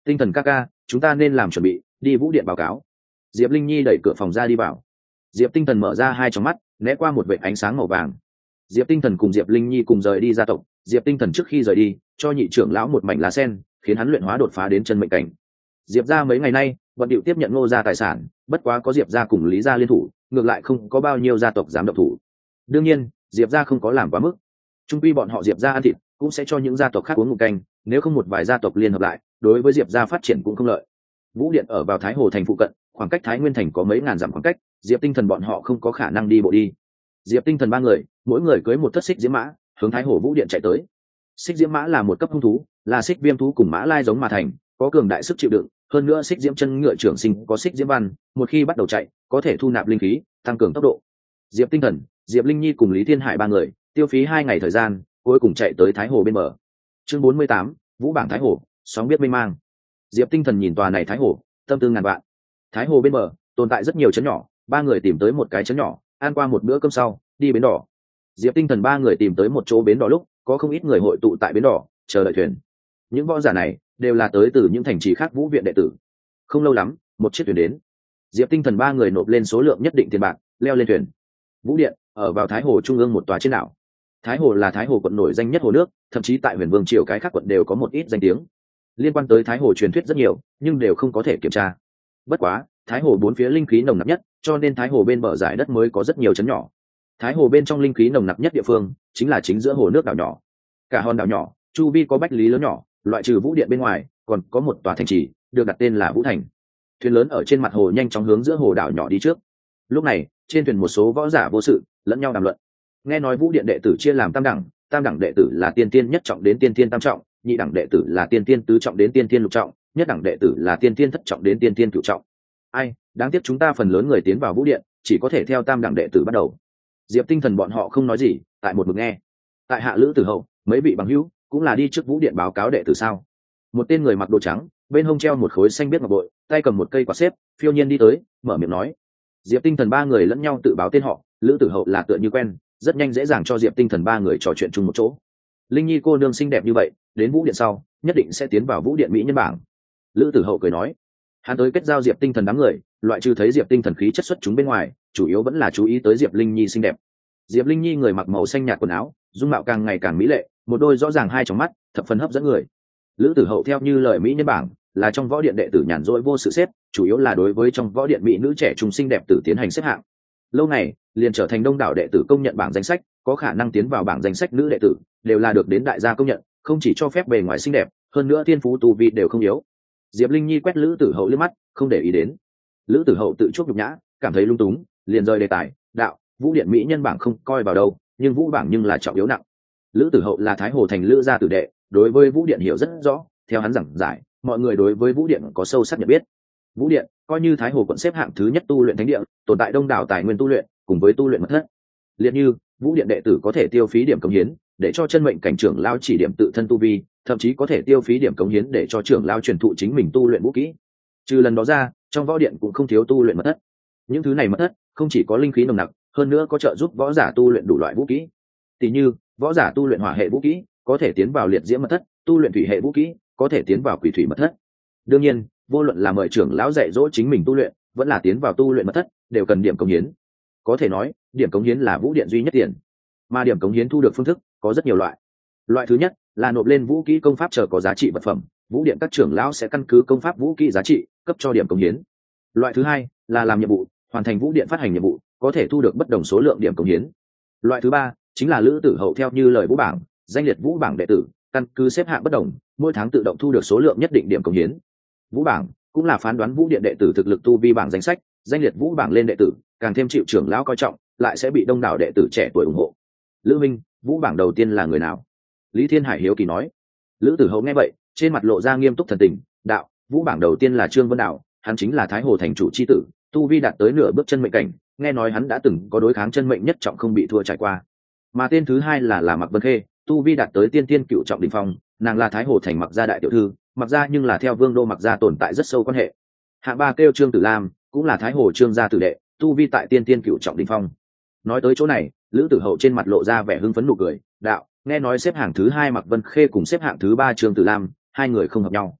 Tinh thần ca ca, chúng ta nên làm chuẩn bị đi vũ điện báo cáo. Diệp Linh Nhi đẩy cửa phòng ra đi vào. Diệp Tinh Thần mở ra hai tròng mắt, né qua một vệt ánh sáng màu vàng. Diệp Tinh Thần cùng Diệp Linh Nhi cùng rời đi gia tộc. Diệp Tinh Thần trước khi rời đi cho nhị trưởng lão một mảnh lá sen, khiến hắn luyện hóa đột phá đến chân mệnh cảnh. Diệp gia mấy ngày nay vận điệu tiếp nhận Ngô gia tài sản, bất quá có Diệp gia cùng Lý gia liên thủ, ngược lại không có bao nhiêu gia tộc dám động thủ. Đương nhiên Diệp gia không có làm quá mức, trung quy bọn họ Diệp gia ăn thịt cũng sẽ cho những gia tộc khác uống ngụm canh, nếu không một vài gia tộc liên hợp lại đối với Diệp gia phát triển cũng không lợi. Vũ điện ở vào Thái Hồ thành phụ cận, khoảng cách Thái Nguyên thành có mấy ngàn dặm khoảng cách, Diệp Tinh Thần bọn họ không có khả năng đi bộ đi. Diệp Tinh Thần ba người mỗi người cưỡi một thất xích diễm mã hướng Thái Hồ Vũ điện chạy tới. Xích diễm mã là một cấp hung thú, là xích viêm thú cùng mã lai giống mà thành, có cường đại sức chịu đựng, hơn nữa xích diễm chân ngựa trưởng sinh có xích diễm văn, một khi bắt đầu chạy có thể thu nạp linh khí, tăng cường tốc độ. Diệp Tinh Thần, Diệp Linh Nhi cùng Lý Thiên Hải ba người tiêu phí 2 ngày thời gian, cuối cùng chạy tới Thái Hồ bên bờ. Chương 48, Vũ bảng Thái Hồ, sóng biết mênh mang. Diệp Tinh Thần nhìn tòa này Thái Hồ, tâm tư ngàn vạn. Thái Hồ bên bờ tồn tại rất nhiều trấn nhỏ, ba người tìm tới một cái trấn nhỏ, ăn qua một bữa cơm sau đi bến đỏ. Diệp Tinh Thần ba người tìm tới một chỗ bến đỏ lúc có không ít người hội tụ tại bến đỏ chờ đợi thuyền. Những võ giả này đều là tới từ những thành trì khác Vũ viện đệ tử. Không lâu lắm một chiếc thuyền đến. Diệp Tinh Thần ba người nộp lên số lượng nhất định tiền bạc, leo lên thuyền. Vũ điện ở vào Thái Hồ trung ương một tòa trên đảo. Thái Hồ là Thái Hồ quận nổi danh nhất hồ nước, thậm chí tại Huyền Vương triều cái khác quận đều có một ít danh tiếng. Liên quan tới Thái Hồ truyền thuyết rất nhiều, nhưng đều không có thể kiểm tra. Bất quá Thái Hồ bốn phía linh khí nồng nặc nhất, cho nên Thái Hồ bên bờ dải đất mới có rất nhiều trấn nhỏ. Thái Hồ bên trong linh khí nồng nặc nhất địa phương chính là chính giữa hồ nước đảo nhỏ. Cả hòn đảo nhỏ chu vi có bách lý lớn nhỏ, loại trừ Vũ điện bên ngoài còn có một tòa thành trì được đặt tên là Vũ thành. Thuyền lớn ở trên mặt hồ nhanh chóng hướng giữa hồ đảo nhỏ đi trước. Lúc này trên thuyền một số võ giả vô sự lẫn nhau đàm luận. Nghe nói Vũ điện đệ tử chia làm tam đẳng đệ tử là tiên tiên nhất trọng đến tiên tiên tam trọng, nhị đẳng đệ tử là tiên tiên tứ trọng đến tiên tiên lục trọng, nhất đẳng đệ tử là tiên tiên thất trọng đến tiên tiên cửu trọng. Ai, đáng tiếc chúng ta phần lớn người tiến vào Vũ điện chỉ có thể theo tam đẳng đệ tử bắt đầu. Diệp Tinh Thần bọn họ không nói gì, tại một mực nghe. Tại hạ Lữ Tử Hậu, mấy vị bằng hữu cũng là đi trước Vũ điện báo cáo đệ tử sao? Một tên người mặc đồ trắng, bên hông treo một khối xanh biếc ngọc bội, tay cầm một cây quạt xếp, phiêu nhiên đi tới, mở miệng nói. Diệp Tinh Thần ba người lẫn nhau tự báo tên họ, Lữ Tử Hậu là tựa như quen, rất nhanh dễ dàng cho Diệp Tinh Thần ba người trò chuyện chung một chỗ. Linh Nhi cô nương xinh đẹp như vậy, đến Vũ điện sau nhất định sẽ tiến vào Vũ điện mỹ nhân bảng. Lữ Tử Hậu cười nói. Hắn tới kết giao Diệp Tinh Thần đám người, loại trừ thấy Diệp Tinh Thần khí chất xuất chúng bên ngoài, chủ yếu vẫn là chú ý tới Diệp Linh Nhi xinh đẹp. Diệp Linh Nhi người mặc màu xanh nhạt quần áo, dung mạo càng ngày càng mỹ lệ, một đôi rõ ràng hai tròng mắt thập phần hấp dẫn người. Lữ Tử Hậu theo như lời mỹ nhân bảng là trong võ điện đệ tử nhàn rỗi vô sự xếp, chủ yếu là đối với trong võ điện mỹ nữ trẻ trung xinh đẹp tử tiến hành xếp hạng. Lâu này liền trở thành đông đảo đệ tử công nhận bảng danh sách, có khả năng tiến vào bảng danh sách nữ đệ tử đều là được đến đại gia công nhận, không chỉ cho phép bề ngoài xinh đẹp, hơn nữa thiên phú tu vi đều không yếu. Diệp Linh Nhi quét Lữ Tử Hậu liếc mắt, không để ý đến. Lữ Tử Hậu tự chuốc nhục nhã, cảm thấy lung túng, liền rời đề tài, đạo, Vũ điện mỹ nhân bảng không coi vào đâu, nhưng Vũ bảng nhưng là trọng yếu nặng. Lữ Tử Hậu là Thái Hồ thành Lữ gia tử đệ, đối với Vũ điện hiểu rất rõ, theo hắn giảng giải, mọi người đối với Vũ điện có sâu sắc nhận biết. Vũ điện coi như Thái Hồ quận xếp hạng thứ nhất tu luyện thánh địa, tồn tại đông đảo tài nguyên tu luyện, cùng với tu luyện mật thất. Liệt như Vũ điện đệ tử có thể tiêu phí điểm cống hiến để cho chân mệnh cảnh trưởng lao chỉ điểm tự thân tu vi, thậm chí có thể tiêu phí điểm cống hiến để cho trưởng lao truyền thụ chính mình tu luyện vũ kỹ. Trừ lần đó ra, trong võ điện cũng không thiếu tu luyện mật thất. Những thứ này mật thất không chỉ có linh khí nồng nặc, hơn nữa có trợ giúp võ giả tu luyện đủ loại vũ kỹ. Tỷ như võ giả tu luyện hỏa hệ vũ kỹ có thể tiến vào liệt diễm mật thất, tu luyện thủy hệ vũ kỹ có thể tiến vào quỷ thủy mật thất. Đương nhiên, vô luận là mời trưởng lão dạy dỗ chính mình tu luyện, vẫn là tiến vào tu luyện mật thất, đều cần điểm cống hiến. Có thể nói, điểm cống hiến là Vũ điện duy nhất tiền. Mà điểm cống hiến thu được phương thức có rất nhiều loại. Loại thứ nhất là nộp lên vũ kỹ công pháp chờ có giá trị vật phẩm, Vũ điện các trưởng lão sẽ căn cứ công pháp vũ kỹ giá trị cấp cho điểm cống hiến. Loại thứ hai là làm nhiệm vụ, hoàn thành Vũ điện phát hành nhiệm vụ, có thể thu được bất đồng số lượng điểm cống hiến. Loại thứ ba chính là Lữ Tử Hậu theo như lời Vũ bảng, danh liệt Vũ bảng đệ tử, căn cứ xếp hạng bất đồng, mỗi tháng tự động thu được số lượng nhất định điểm cống hiến. Vũ bảng cũng là phán đoán Vũ điện đệ tử thực lực tu vi bảng danh sách, danh liệt Vũ bảng lên đệ tử, càng thêm chịu trưởng lão coi trọng, lại sẽ bị đông đảo đệ tử trẻ tuổi ủng hộ. Lữ Minh, Vũ bảng đầu tiên là người nào? Lý Thiên Hải hiếu kỳ nói. Lữ Tử Hậu nghe vậy, trên mặt lộ ra nghiêm túc thần tình, đạo, Vũ bảng đầu tiên là Trương Vân Đạo, hắn chính là Thái Hồ thành chủ chi tử, tu vi đạt tới nửa bước chân mệnh cảnh, nghe nói hắn đã từng có đối kháng chân mệnh nhất trọng không bị thua trải qua. Mà tên thứ hai là Mạc Vân Khê, tu vi đạt tới tiên tiên cựu trọng đỉnh phong, nàng là Thái Hồ thành Mạc gia đại tiểu thư, Mạc gia nhưng là theo Vương đô Mạc gia tồn tại rất sâu quan hệ. Hạng ba kêu Trương Tử Lam, cũng là Thái Hồ Trương gia tử đệ, tu vi tại tiên tiên cựu trọng đỉnh phong. Nói tới chỗ này, Lữ Tử Hậu trên mặt lộ ra vẻ hưng phấn nụ cười, đạo, nghe nói xếp hạng thứ hai Mạc Vân Khê cùng xếp hạng thứ ba Trương Tử Lam, hai người không hợp nhau.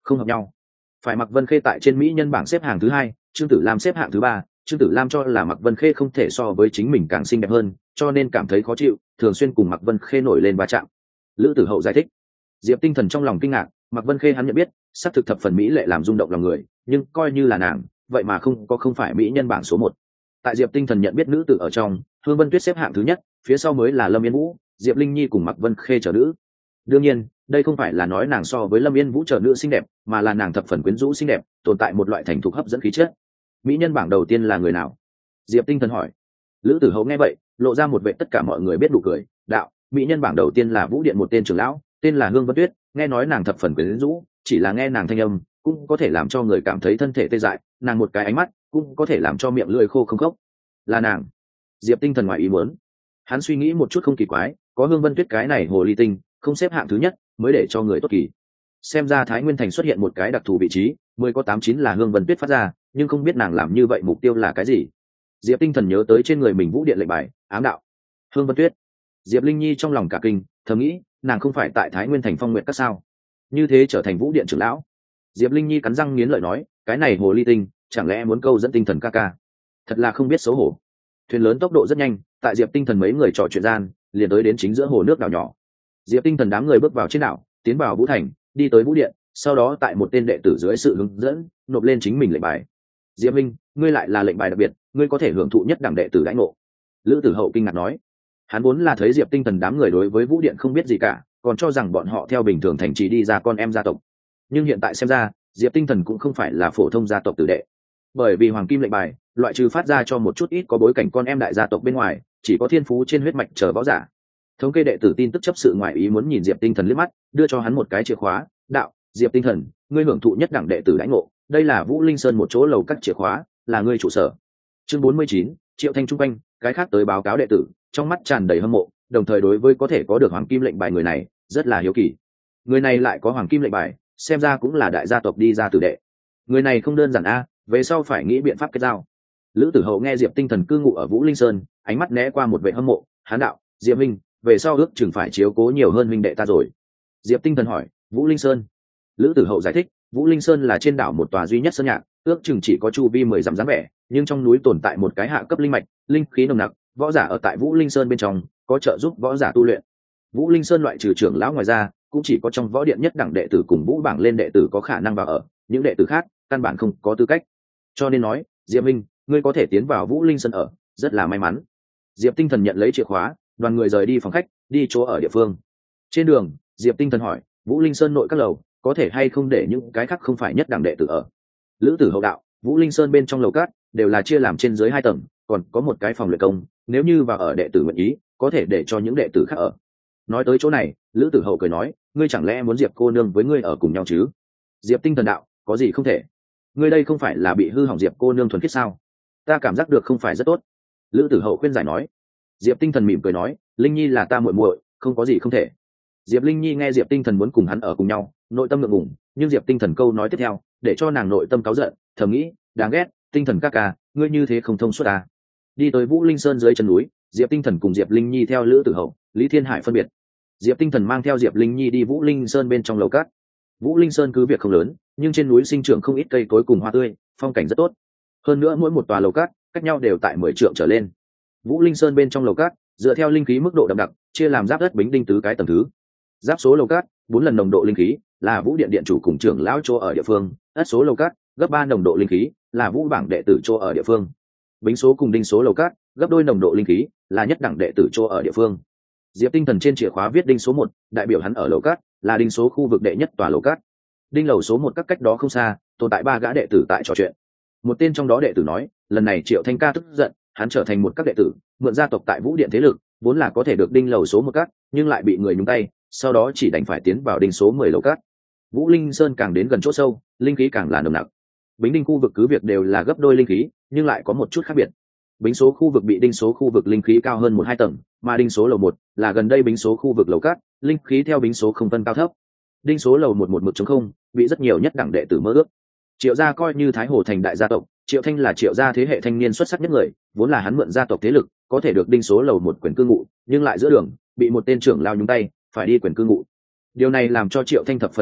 không hợp nhau. Phải Mạc Vân Khê tại trên mỹ nhân bảng xếp hạng thứ 2, Trương Tử Lam xếp hạng thứ 3. Trương Tử Lam cho là Mạc Vân Khê không thể so với chính mình càng xinh đẹp hơn, cho nên cảm thấy khó chịu, thường xuyên cùng Mạc Vân Khê nổi lên va chạm. Lữ Tử Hậu giải thích. Diệp Tinh Thần trong lòng kinh ngạc, Mạc Vân Khê hắn nhận biết, sắc thực thập phần mỹ lệ làm rung động lòng người, nhưng coi như là nàng, vậy mà không phải mỹ nhân bảng số 1. Tại Diệp Tinh Thần nhận biết nữ tử ở trong, Hương Vân Tuyết xếp hạng thứ nhất, phía sau mới là Lâm Yên Vũ, Diệp Linh Nhi cùng Mạc Vân Khê trở nữ. Đương nhiên, đây không phải là nói nàng so với Lâm Yên Vũ trở nữ xinh đẹp, mà là nàng thập phần quyến rũ xinh đẹp, tồn tại một loại thành thục hấp dẫn khí chất. Mỹ nhân bảng đầu tiên là người nào? Diệp Tinh Thần hỏi. Lữ Tử Hậu nghe vậy, lộ ra một vẻ tất cả mọi người biết đủ cười, đạo, mỹ nhân bảng đầu tiên là Vũ Điện một tên trưởng lão, tên là Hương Vân Tuyết, nghe nói nàng thập phần quyến rũ, chỉ là nghe nàng thanh âm, cũng có thể làm cho người cảm thấy thân thể tê dại, nàng một cái ánh mắt, cũng có thể làm cho miệng lưỡi khô không khốc. Là nàng. Diệp Tinh Thần ngoài ý muốn. Hắn suy nghĩ một chút không kỳ quái, có Hương Vân Tuyết cái này hồ ly tinh, không xếp hạng thứ nhất, mới để cho người tốt kỳ. Xem ra Thái Nguyên Thành xuất hiện một cái đặc thù vị trí, 10 có 89 là Hương Vân Tuyết phát ra, nhưng không biết nàng làm như vậy mục tiêu là cái gì. Diệp Tinh Thần nhớ tới trên người mình Vũ Điện lệnh bài, ám đạo. Hương Vân Tuyết. Diệp Linh Nhi trong lòng cả kinh, thầm nghĩ, nàng không phải tại Thái Nguyên Thành Phong Nguyệt các sao? Như thế trở thành Vũ Điện trưởng lão. Diệp Linh Nhi cắn răng nghiến lợi nói, cái này hồ ly tinh, chẳng lẽ muốn câu dẫn Tinh Thần ca ca? Thật là không biết xấu hổ. Thuyền lớn tốc độ rất nhanh, tại Diệp Tinh Thần mấy người trò chuyện gian, liền tới đến chính giữa hồ nước đảo nhỏ. Diệp Tinh Thần đám người bước vào trên đảo, tiến vào Vũ Thành, đi tới Vũ Điện, sau đó tại một tên đệ tử dưới sự hướng dẫn, nộp lên chính mình lệnh bài. Diệp Minh, ngươi lại là lệnh bài đặc biệt, ngươi có thể hưởng thụ nhất đẳng đệ tử đãi ngộ. Lữ Tử Hậu kinh ngạc nói. Hắn vốn là thấy Diệp Tinh Thần đám người đối với Vũ Điện không biết gì cả, còn cho rằng bọn họ theo bình thường thành trì đi ra con em gia tộc. Nhưng hiện tại xem ra, Diệp Tinh Thần cũng không phải là phổ thông gia tộc tử đệ. Bởi vì hoàng kim lệnh bài, loại trừ phát ra cho một chút ít có bối cảnh con em đại gia tộc bên ngoài, chỉ có thiên phú trên huyết mạch chờ võ giả. Thống kê đệ tử tin tức chấp sự ngoại ý muốn nhìn Diệp Tinh Thần liếc mắt, đưa cho hắn một cái chìa khóa, đạo, Diệp Tinh Thần, ngươi hưởng thụ nhất đẳng đệ tử đãi ngộ, đây là Vũ Linh Sơn một chỗ lầu các chìa khóa, là ngươi trụ sở. Chương 49, Triệu Thanh trung quanh, cái khác tới báo cáo đệ tử, trong mắt tràn đầy hâm mộ, đồng thời đối với có thể có được hoàng kim lệnh bài người này, rất là hiếu kỳ. Người này lại có hoàng kim lệnh bài, xem ra cũng là đại gia tộc đi ra tử đệ. Người này không đơn giản a, về sau phải nghĩ biện pháp kết giao. Lữ Tử Hậu nghe Diệp Tinh Thần cư ngụ ở Vũ Linh Sơn, ánh mắt né qua một vẻ hâm mộ, hán đạo, Diệp Minh, về sau ước chừng phải chiếu cố nhiều hơn huynh đệ ta rồi. Diệp Tinh Thần hỏi, Vũ Linh Sơn. Lữ Tử Hậu giải thích, Vũ Linh Sơn là trên đảo một tòa duy nhất sơn nhạc, ước chừng chỉ có chu vi 10 dặm dáng vẻ, nhưng trong núi tồn tại một cái hạ cấp linh mạch, linh khí nồng nặc, võ giả ở tại Vũ Linh Sơn bên trong, có trợ giúp võ giả tu luyện. Vũ Linh Sơn loại trừ trưởng lão ngoài ra, cũng chỉ có trong võ điện nhất đẳng đệ tử cùng Vũ bảng lên đệ tử có khả năng vào ở, những đệ tử khác căn bản không có tư cách. Cho nên nói, Diệp Minh, ngươi có thể tiến vào Vũ Linh Sơn ở, rất là may mắn. Diệp Tinh Thần nhận lấy chìa khóa, đoàn người rời đi phòng khách, đi chỗ ở địa phương. Trên đường, Diệp Tinh Thần hỏi, Vũ Linh Sơn nội các lầu, có thể hay không để những cái khác không phải nhất đẳng đệ tử ở? Lữ Tử Hậu đạo, Vũ Linh Sơn bên trong lầu các đều là chia làm trên dưới 2 tầng, còn có một cái phòng luyện công, nếu như vào ở đệ tử nguyện ý, có thể để cho những đệ tử khác ở. Nói tới chỗ này, Lữ Tử Hậu cười nói, ngươi chẳng lẽ muốn Diệp cô nương với ngươi ở cùng nhau chứ? Diệp Tinh Thần đạo, có gì không thể? Ngươi đây không phải là bị hư hỏng Diệp cô nương thuần khiết sao? Ta cảm giác được không phải rất tốt. Lữ Tử Hậu khuyên giải nói. Diệp Tinh Thần mỉm cười nói, Linh Nhi là ta muội muội, không có gì không thể. Diệp Linh Nhi nghe Diệp Tinh Thần muốn cùng hắn ở cùng nhau, nội tâm ngượng ngùng, nhưng Diệp Tinh Thần câu nói tiếp theo, để cho nàng nội tâm cáu giận, thầm nghĩ, đáng ghét, Tinh Thần ca ca, ngươi như thế không thông suốt à? Đi tới Vũ Linh Sơn dưới chân núi, Diệp Tinh Thần cùng Diệp Linh Nhi theo Lữ Tử Hậu, Lý Thiên Hải phân biệt. Diệp Tinh Thần mang theo Diệp Linh Nhi đi Vũ Linh Sơn bên trong lầu cát. Vũ Linh Sơn cứ việc không lớn, nhưng trên núi sinh trưởng không ít cây cối cùng hoa tươi, phong cảnh rất tốt. Hơn nữa mỗi một tòa lầu cát cách nhau đều tại 10 trượng trở lên. Vũ Linh Sơn bên trong lầu cát, dựa theo linh khí mức độ đậm đặc, chia làm giáp đất bính đinh tứ cái tầng thứ. Giáp số lầu cát, 4 lần nồng độ linh khí, là Vũ Điện điện chủ cùng trưởng lão chỗ ở địa phương, ất số lầu cát, gấp 3 nồng độ linh khí, là Vũ bảng đệ tử chỗ ở địa phương. Bính số cùng đinh số lầu cát, gấp đôi nồng độ linh khí, là nhất đẳng đệ tử chỗ ở địa phương. Diệp Tinh Thần trên chìa khóa viết đinh số 1, đại biểu hắn ở lầu cát, là đinh số khu vực đệ nhất tòa lầu cát. Đinh lầu số 1 các cách đó không xa, tồn tại 3 gã đệ tử tại trò chuyện. Một tên trong đó đệ tử nói, lần này Triệu Thanh ca tức giận, hắn trở thành một các đệ tử, mượn gia tộc tại Vũ Điện thế lực, vốn là có thể được đinh lầu số 1 các, nhưng lại bị người nhúng tay, sau đó chỉ đành phải tiến vào đinh số 10 lầu cát. Vũ Linh Sơn càng đến gần chỗ sâu, linh khí càng là nồng nặc. Bính đinh khu vực cứ việc đều là gấp đôi linh khí, nhưng lại có một chút khác biệt. Bính số khu vực bị đinh số khu vực linh khí cao hơn 1-2 tầng, mà đinh số lầu 1 là gần đây bính số khu vực lầu cát, linh khí theo bính số không phân cao thấp. Đinh số lầu 1 mực chống không, bị rất nhiều nhất đẳng đệ tử mơ ước. Triệu gia coi như Thái Hồ thành đại gia tộc, Triệu Thanh là Triệu gia thế hệ thanh niên xuất sắc nhất người, vốn là hắn mượn gia tộc thế lực, có thể được đinh số lầu 1 quyền cư ngụ, nhưng lại giữa đường bị một tên trưởng lao nhúng tay, phải đi quyền cư ngụ. Điều này làm cho Triệu Thanh thập phần căm tức,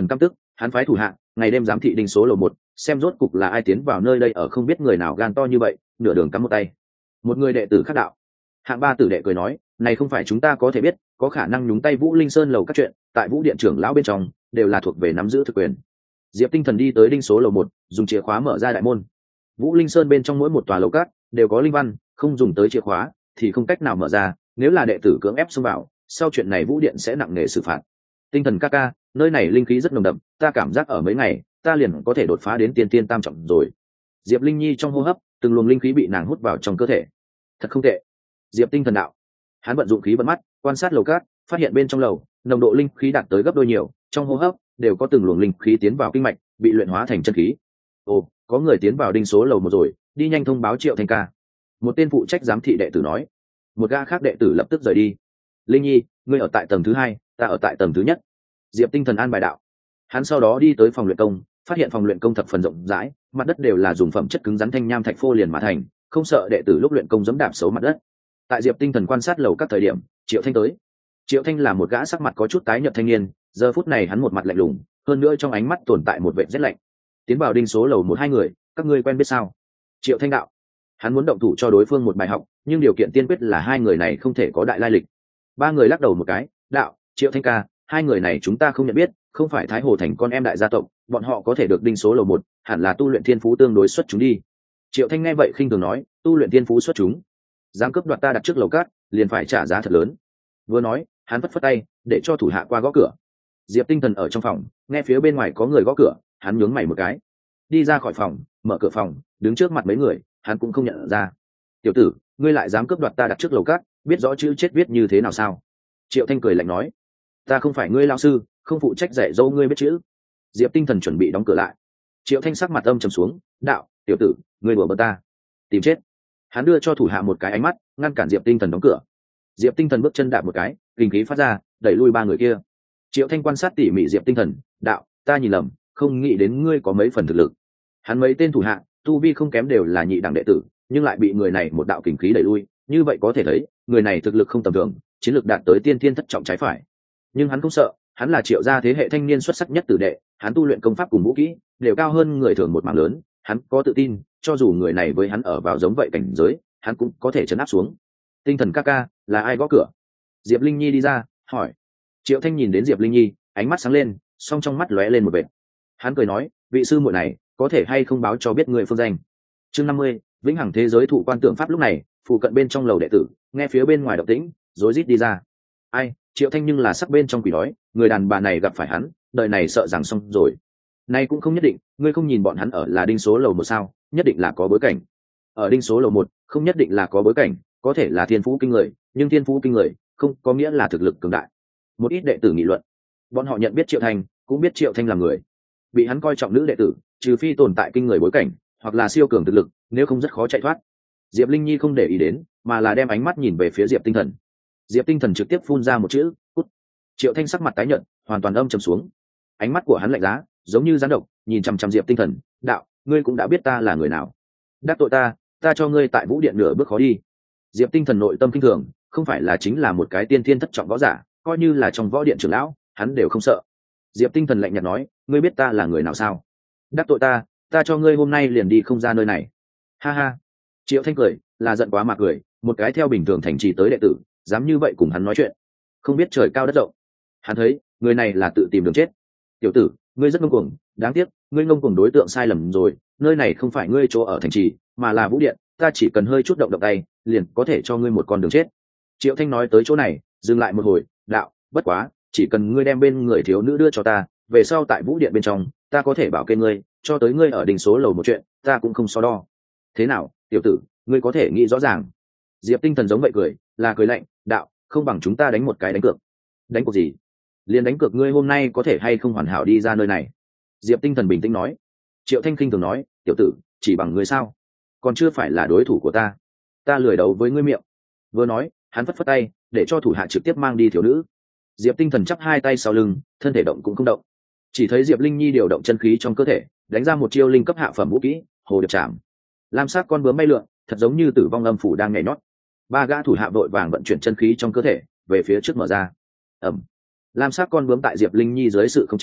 hắn phái thủ hạ ngày đêm giám thị đinh số lầu một, xem rốt cục là ai tiến vào nơi đây, ở không biết người nào gan to như vậy nửa đường cắm một tay. Một người đệ tử khác đạo. Hạng ba tử đệ cười nói, này không phải chúng ta có thể biết, có khả năng nhúng tay Vũ Linh Sơn lầu các chuyện, tại Vũ điện trưởng lão bên trong đều là thuộc về nắm giữ thực quyền. Diệp Tinh Thần đi tới đinh số lầu một, dùng chìa khóa mở ra đại môn. Vũ Linh Sơn bên trong mỗi một tòa lầu các đều có linh văn, không dùng tới chìa khóa thì không cách nào mở ra, nếu là đệ tử cưỡng ép xông vào, sau chuyện này Vũ điện sẽ nặng nề xử phạt. Tinh Thần ca ca, nơi này linh khí rất nồng đậm, ta cảm giác ở mấy ngày ta liền có thể đột phá đến tiên tiên tam trọng rồi. Diệp Linh Nhi trong hô hấp từng luồng linh khí bị nàng hút vào trong cơ thể. Thật không tệ. Diệp Tinh Thần đạo. Hắn vận dụng khí vận mắt quan sát lầu cát, phát hiện bên trong lầu nồng độ linh khí đạt tới gấp đôi nhiều, trong hô hấp đều có từng luồng linh khí tiến vào kinh mạch, bị luyện hóa thành chân khí. Ồ, có người tiến vào đinh số lầu một rồi, đi nhanh thông báo Triệu Thanh ca. Một tên phụ trách giám thị đệ tử nói. Một gã khác đệ tử lập tức rời đi. Linh Nhi, ngươi ở tại tầng thứ hai, ta ở tại tầng thứ nhất. Diệp Tinh Thần an bài đạo. Hắn sau đó đi tới phòng luyện công, phát hiện phòng luyện công thập phần rộng rãi, mặt đất đều là dùng phẩm chất cứng rắn thanh nham thạch phô liền mà thành, không sợ đệ tử lúc luyện công giẫm đạp xấu mặt đất. Tại Diệp Tinh Thần quan sát lầu các thời điểm, Triệu Thanh tới. Triệu Thanh là một gã sắc mặt có chút tái nhợt thanh niên, giờ phút này hắn một mặt lạnh lùng, hơn nữa trong ánh mắt tồn tại một vẻ rét lạnh. Tiến vào đinh số lầu một hai người, các ngươi quen biết sao? Triệu Thanh đạo. Hắn muốn động thủ cho đối phương một bài học, nhưng điều kiện tiên quyết là hai người này không thể có đại lai lịch. Ba người lắc đầu một cái, đạo, Triệu Thanh ca, hai người này chúng ta không nhận biết, không phải Thái Hồ thành con em đại gia tộc, bọn họ có thể được đinh số lầu một, hẳn là tu luyện thiên phú tương đối xuất chúng đi. Triệu Thanh nghe vậy khinh thường nói, tu luyện thiên phú xuất chúng, dám cướp đoạt ta đặt trước lầu cát, liền phải trả giá thật lớn. Vừa nói, hắn phất phất tay để cho thủ hạ qua gõ cửa. Diệp Tinh Thần ở trong phòng, nghe phía bên ngoài có người gõ cửa, hắn nhướng mày một cái, đi ra khỏi phòng, mở cửa phòng, đứng trước mặt mấy người, hắn cũng không nhận ra. Tiểu tử, ngươi lại dám cướp đoạt ta đặt trước lầu cát, biết rõ chữ chết viết như thế nào sao? Triệu Thanh cười lạnh nói, ta không phải ngươi lão sư, không phụ trách dạy dỗ ngươi biết chữ. Diệp Tinh Thần chuẩn bị đóng cửa lại. Triệu Thanh sắc mặt âm trầm xuống, đạo, tiểu tử, ngươi đùa bỡn ta, tìm chết. Hắn đưa cho thủ hạ một cái ánh mắt, ngăn cản Diệp Tinh Thần đóng cửa. Diệp Tinh Thần bước chân đạp một cái, kinh khí phát ra, đẩy lui ba người kia. Triệu Thanh quan sát tỉ mỉ Diệp Tinh Thần, đạo, ta nhìn lầm, không nghĩ đến ngươi có mấy phần thực lực. Hắn mấy tên thủ hạ, tu vi không kém đều là nhị đẳng đệ tử, nhưng lại bị người này một đạo kình khí đẩy lui, như vậy có thể thấy, người này thực lực không tầm thường, chiến lược đạt tới tiên thiên thất trọng trái phải. Nhưng hắn không sợ, hắn là Triệu gia thế hệ thanh niên xuất sắc nhất tử đệ, hắn tu luyện công pháp cùng vũ kỹ đều cao hơn người thường một mảng lớn, hắn có tự tin, cho dù người này với hắn ở vào giống vậy cảnh giới, hắn cũng có thể trấn áp xuống. Tinh Thần ca ca, là ai gõ cửa? Diệp Linh Nhi đi ra, hỏi. Triệu Thanh nhìn đến Diệp Linh Nhi, ánh mắt sáng lên, song trong mắt lóe lên một vệt. Hắn cười nói, vị sư muội này, có thể hay không báo cho biết người phương danh. Chương 50, vĩnh hằng thế giới thụ quan tượng pháp. Lúc này, phụ cận bên trong lầu đệ tử, nghe phía bên ngoài động tĩnh, rối rít đi ra. Ai? Triệu Thanh nhưng là sắc bên trong quỷ đói, người đàn bà này gặp phải hắn, đời này sợ rằng xong rồi. Nay cũng không nhất định, ngươi không nhìn bọn hắn ở là đinh số lầu một sao, nhất định là có bối cảnh. Ở đinh số lầu một, không nhất định là có bối cảnh, có thể là thiên phú kinh người, nhưng thiên phú kinh người không có nghĩa là thực lực cường đại. Một ít đệ tử nghị luận, bọn họ nhận biết Triệu Thanh, cũng biết Triệu Thanh là người bị hắn coi trọng nữ đệ tử, trừ phi tồn tại kinh người bối cảnh, hoặc là siêu cường thực lực, nếu không rất khó chạy thoát. Diệp Linh Nhi không để ý đến, mà là đem ánh mắt nhìn về phía Diệp Tinh Thần. Diệp Tinh Thần trực tiếp phun ra một chữ, cút. Triệu Thanh sắc mặt tái nhợt, hoàn toàn âm trầm xuống. Ánh mắt của hắn lạnh giá, giống như gián độc, nhìn chằm chằm Diệp Tinh Thần, đạo, ngươi cũng đã biết ta là người nào. Đắc tội ta, ta cho ngươi tại Vũ điện nửa bước khó đi. Diệp Tinh Thần nội tâm kinh thường, không phải là chính là một cái tiên thiên thất trọng võ giả, coi như là trong võ điện trưởng lão, hắn đều không sợ. Diệp Tinh Thần lạnh nhạt nói, ngươi biết ta là người nào sao? Đắc tội ta, ta cho ngươi hôm nay liền đi không ra nơi này. Ha ha. Triệu Thanh cười, là giận quá mà cười, một cái theo bình thường thành trì tới đệ tử, dám như vậy cùng hắn nói chuyện, không biết trời cao đất rộng. Hắn thấy, người này là tự tìm đường chết. Tiểu tử, ngươi rất ngông cuồng, đáng tiếc, ngươi ngông cuồng đối tượng sai lầm rồi, nơi này không phải ngươi chỗ ở thành trì, mà là Vũ điện, ta chỉ cần hơi chút động động tay, liền có thể cho ngươi một con đường chết. Triệu Thanh nói tới chỗ này, dừng lại một hồi, đạo, bất quá, chỉ cần ngươi đem bên người thiếu nữ đưa cho ta, về sau tại Vũ điện bên trong, ta có thể bảo kê ngươi, cho tới ngươi ở đỉnh số lầu một chuyện, ta cũng không so đo. Thế nào, tiểu tử, ngươi có thể nghĩ rõ ràng. Diệp Tinh Thần giống vậy cười, là cười lạnh, đạo, không bằng chúng ta đánh một cái đánh cược. Đánh cuộc gì? Liền đánh cược ngươi hôm nay có thể hay không hoàn hảo đi ra nơi này. Diệp Tinh Thần bình tĩnh nói. Triệu Thanh khinh thường nói, tiểu tử, chỉ bằng ngươi sao? Còn chưa phải là đối thủ của ta. Ta lười đấu với ngươi miệng. Vừa nói, hắn phất phất tay, để cho thủ hạ trực tiếp mang đi thiếu nữ. Diệp Tinh Thần chắp hai tay sau lưng, thân thể động cũng không động. Chỉ thấy Diệp Linh Nhi điều động chân khí trong cơ thể, đánh ra một chiêu linh cấp hạ phẩm vũ kỹ, Hồ Điệp Trảm. Lam sắc con bướm bay lượn, thật giống như Tử Vong Âm phủ đang nhảy nhót. Ba gã thủ hạ vội vàng vận chuyển chân khí trong cơ thể, về phía trước mở ra. Ầm. Lam sắc con bướm tại Diệp Linh Nhi dưới sự khống chế,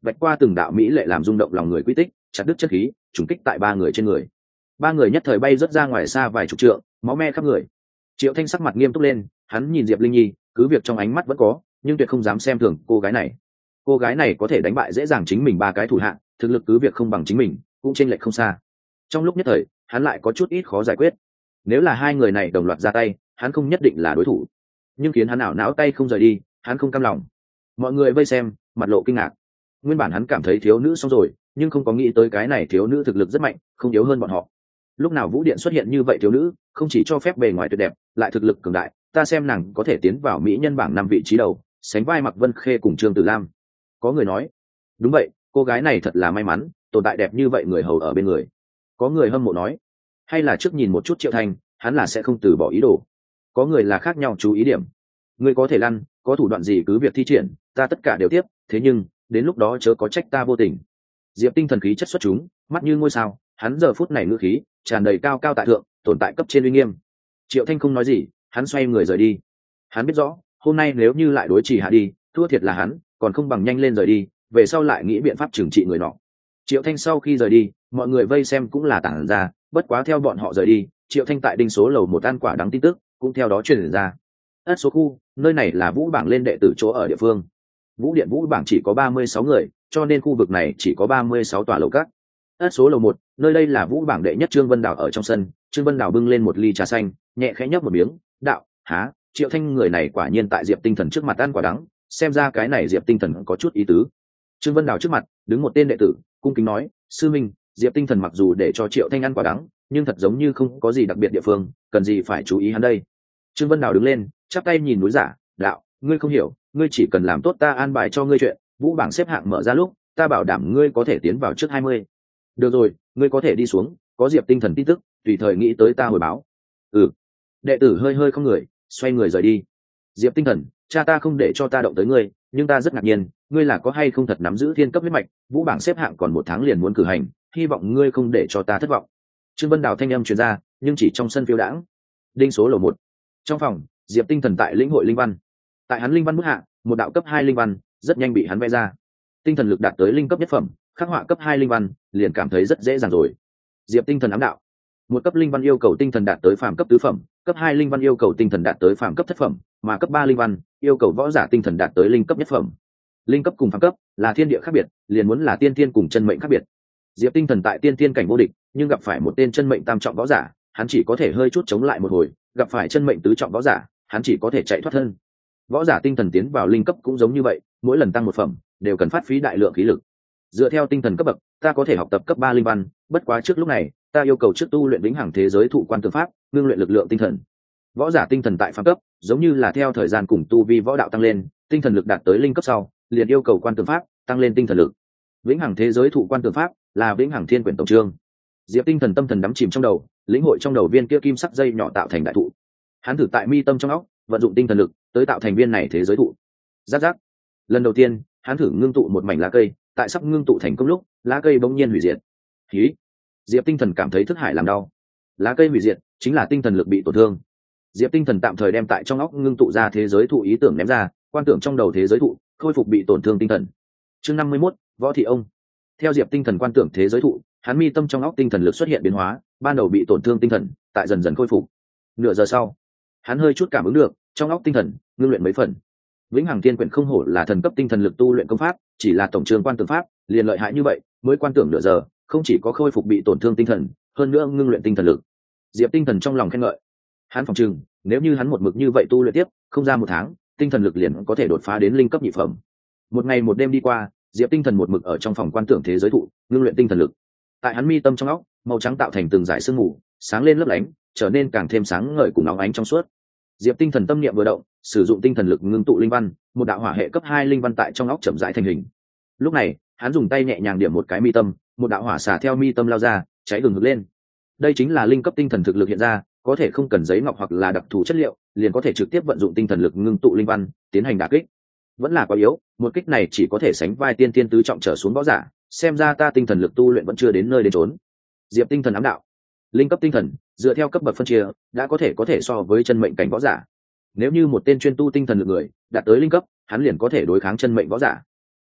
vạch qua từng đạo mỹ lệ làm rung động lòng người quy tích, chặt đứt chất khí, trùng kích tại ba người trên người. Ba người nhất thời bay rớt ra ngoài xa vài chục trượng, máu me khắp người. Triệu Thanh sắc mặt nghiêm túc lên, hắn nhìn Diệp Linh Nhi, cứ việc trong ánh mắt vẫn có, nhưng tuyệt không dám xem thường cô gái này. Cô gái này có thể đánh bại dễ dàng chính mình ba cái thủ hạng, thực lực cứ việc không bằng chính mình, cũng chênh lệch không xa. Trong lúc nhất thời, hắn lại có chút ít khó giải quyết. Nếu là hai người này đồng loạt ra tay, hắn không nhất định là đối thủ. Nhưng khiến hắn ảo não tay không rời đi, hắn không cam lòng. Mọi người vây xem, mặt lộ kinh ngạc. Nguyên bản hắn cảm thấy thiếu nữ xong rồi, nhưng không có nghĩ tới cái này thiếu nữ thực lực rất mạnh, không yếu hơn bọn họ. Lúc nào Vũ Điện xuất hiện như vậy thiếu nữ, không chỉ cho phép bề ngoài tuyệt đẹp, lại thực lực cường đại, ta xem nàng có thể tiến vào mỹ nhân bảng 5 vị trí đầu, sánh vai Mạc Vân Khê cùng Trương Tử Lam. Có người nói, đúng vậy, cô gái này thật là may mắn, tồn tại đẹp như vậy người hầu ở bên người. Có người hâm mộ nói, hay là trước nhìn một chút Triệu Thanh, hắn là sẽ không từ bỏ ý đồ. Có người là khác nhau chú ý điểm. Ngươi có thể lăn, có thủ đoạn gì cứ việc thi triển, ta tất cả đều tiếp, thế nhưng đến lúc đó chớ có trách ta vô tình. Diệp Tinh thần khí chất xuất chúng, mắt như ngôi sao, hắn giờ phút này ngữ khí tràn đầy cao cao tại thượng, tồn tại cấp trên uy nghiêm. Triệu Thanh không nói gì, hắn xoay người rời đi. Hắn biết rõ, hôm nay nếu như lại đối trì hạ đi, thua thiệt là hắn, còn không bằng nhanh lên rời đi, về sau lại nghĩ biện pháp trừng trị người nọ. Triệu Thanh sau khi rời đi, mọi người vây xem cũng là tản ra, bất quá theo bọn họ rời đi, Triệu Thanh tại đinh số lầu một ăn quả đắng tin tức cũng theo đó truyền ra. Ất số khu, nơi này là Vũ bảng lên đệ tử chỗ ở địa phương. Vũ điện Vũ bảng chỉ có 36 người, cho nên khu vực này chỉ có 36 tòa lầu các. Ất số lầu một, nơi đây là Vũ bảng đệ nhất Trương Vân Đào ở trong sân. Trương Vân Đào bưng lên một ly trà xanh, nhẹ khẽ nhấp một miếng, đạo, há, Triệu Thanh người này quả nhiên tại Diệp Tinh thần trước mặt ăn quả đắng, xem ra cái này Diệp Tinh thần có chút ý tứ. Trương Vân Đào trước mặt đứng một tên đệ tử, cung kính nói, sư minh, Diệp Tinh thần mặc dù để cho Triệu Thanh ăn quả đắng, nhưng thật giống như không có gì đặc biệt địa phương, cần gì phải chú ý hắn đây. Trương Vân Đào đứng lên, chắp tay nhìn núi giả, đạo, ngươi không hiểu, ngươi chỉ cần làm tốt ta an bài cho ngươi chuyện, Vũ bảng xếp hạng mở ra lúc, ta bảo đảm ngươi có thể tiến vào trước 20. Được rồi, ngươi có thể đi xuống, có Diệp Tinh thần tin tức, tùy thời nghĩ tới ta hồi báo. Ừ. Đệ tử hơi hơi không người, xoay người rời đi. Diệp Tinh thần, cha ta không để cho ta động tới ngươi, nhưng ta rất ngạc nhiên, ngươi là có hay không thật nắm giữ thiên cấp huyết mạch, Vũ bảng xếp hạng còn 1 tháng liền muốn cử hành, hy vọng ngươi không để cho ta thất vọng. Trương Vân Đào thanh âm truyền ra, nhưng chỉ trong sân phiêu đãng. Đinh số lầu 1. Trong phòng, Diệp Tinh thần tại lĩnh hội linh văn. Tại hắn linh văn bút hạ, một đạo cấp 2 linh văn rất nhanh bị hắn vẽ ra. Tinh thần lực đạt tới linh cấp nhất phẩm, khắc họa cấp 2 linh văn, liền cảm thấy rất dễ dàng rồi. Diệp Tinh thần ám đạo. Một cấp linh văn yêu cầu tinh thần đạt tới phàm cấp tứ phẩm, cấp 2 linh văn yêu cầu tinh thần đạt tới phàm cấp thất phẩm, mà cấp 3 linh văn yêu cầu võ giả tinh thần đạt tới linh cấp nhất phẩm. Linh cấp cùng phàm cấp là thiên địa khác biệt, liền muốn là tiên thiên cùng chân mệnh khác biệt. Diệp Tinh thần tại tiên thiên cảnh vô địch, nhưng gặp phải một tên chân mệnh tam trọng võ giả, hắn chỉ có thể hơi chút chống lại một hồi, gặp phải chân mệnh tứ trọng võ giả, hắn chỉ có thể chạy thoát thân. Võ giả tinh thần tiến vào linh cấp cũng giống như vậy, mỗi lần tăng một phẩm đều cần phát phí đại lượng khí lực. Dựa theo tinh thần cấp bậc, ta có thể học tập cấp 3 linh văn, bất quá trước lúc này, ta yêu cầu trước tu luyện vĩnh hằng thế giới thụ quan tượng pháp, ngưng luyện lực lượng tinh thần. Võ giả tinh thần tại phàm cấp, giống như là theo thời gian cùng tu vi võ đạo tăng lên, tinh thần lực đạt tới linh cấp sau, liền yêu cầu quan tượng pháp tăng lên tinh thần lực. Vĩnh hằng thế giới thụ quan tượng pháp là vĩnh hằng thiên quyển tổng chương. Diệp Tinh thần tâm thần đắm chìm trong đầu, lĩnh hội trong đầu viên kia kim sắc dây nhỏ tạo thành đại thụ. Hắn thử tại mi tâm trong óc, vận dụng tinh thần lực tới tạo thành viên này thế giới thụ. Rắc rắc. Lần đầu tiên, hắn thử ngưng tụ một mảnh lá cây, tại sắp ngưng tụ thành công lúc, lá cây bỗng nhiên hủy diệt. Khí. Diệp Tinh thần cảm thấy thức hải làm đau. Lá cây hủy diệt chính là tinh thần lực bị tổn thương. Diệp Tinh thần tạm thời đem tại trong óc ngưng tụ ra thế giới thụ ý tưởng ném ra, quan tưởng trong đầu thế giới thụ, khôi phục bị tổn thương tinh thần. Chương 51, Võ thị ông. Theo Diệp Tinh thần quan tưởng thế giới thụ, hắn mi tâm trong óc tinh thần lực xuất hiện biến hóa, ban đầu bị tổn thương tinh thần, tại dần dần khôi phục. Nửa giờ sau, hắn hơi chút cảm ứng được, trong óc tinh thần ngưng luyện mấy phần. Vĩnh hằng thiên quyển không hổ là thần cấp tinh thần lực tu luyện công pháp, chỉ là tổng trường quan tưởng pháp, liền lợi hại như vậy, mới quan tưởng nửa giờ, không chỉ có khôi phục bị tổn thương tinh thần, hơn nữa ngưng luyện tinh thần lực. Diệp Tinh thần trong lòng khen ngợi. Hắn phòng trừng, nếu như hắn một mực như vậy tu luyện tiếp, không ra 1 tháng, tinh thần lực liền có thể đột phá đến linh cấp nhị phẩm. Một ngày một đêm đi qua, Diệp Tinh thần một mực ở trong phòng quan tưởng thế giới thụ, ngưng luyện tinh thần lực. Tại hắn mi tâm trong óc, màu trắng tạo thành từng dải sương mù, sáng lên lấp lánh, trở nên càng thêm sáng ngời cùng óng ánh trong suốt. Diệp Tinh thần tâm niệm vừa động, sử dụng tinh thần lực ngưng tụ linh văn, một đạo hỏa hệ cấp 2 linh văn tại trong óc chậm rãi thành hình. Lúc này, hắn dùng tay nhẹ nhàng điểm một cái mi tâm, một đạo hỏa xả theo mi tâm lao ra, cháy hừng hực lên. Đây chính là linh cấp tinh thần thực lực hiện ra, có thể không cần giấy ngọc hoặc là đặc thù chất liệu, liền có thể trực tiếp vận dụng tinh thần lực ngưng tụ linh văn, tiến hành đả kích. Vẫn là quá yếu, một kích này chỉ có thể sánh vai tiên tiên tứ trọng trở xuống võ giả, xem ra ta tinh thần lực tu luyện vẫn chưa đến nơi đến chốn. Diệp Tinh thần ám đạo. Linh cấp tinh thần, dựa theo cấp bậc phân chia, đã có thể so với chân mệnh cảnh võ giả. Nếu như một tên chuyên tu tinh thần lực người đạt tới linh cấp, hắn liền có thể đối kháng chân mệnh võ giả.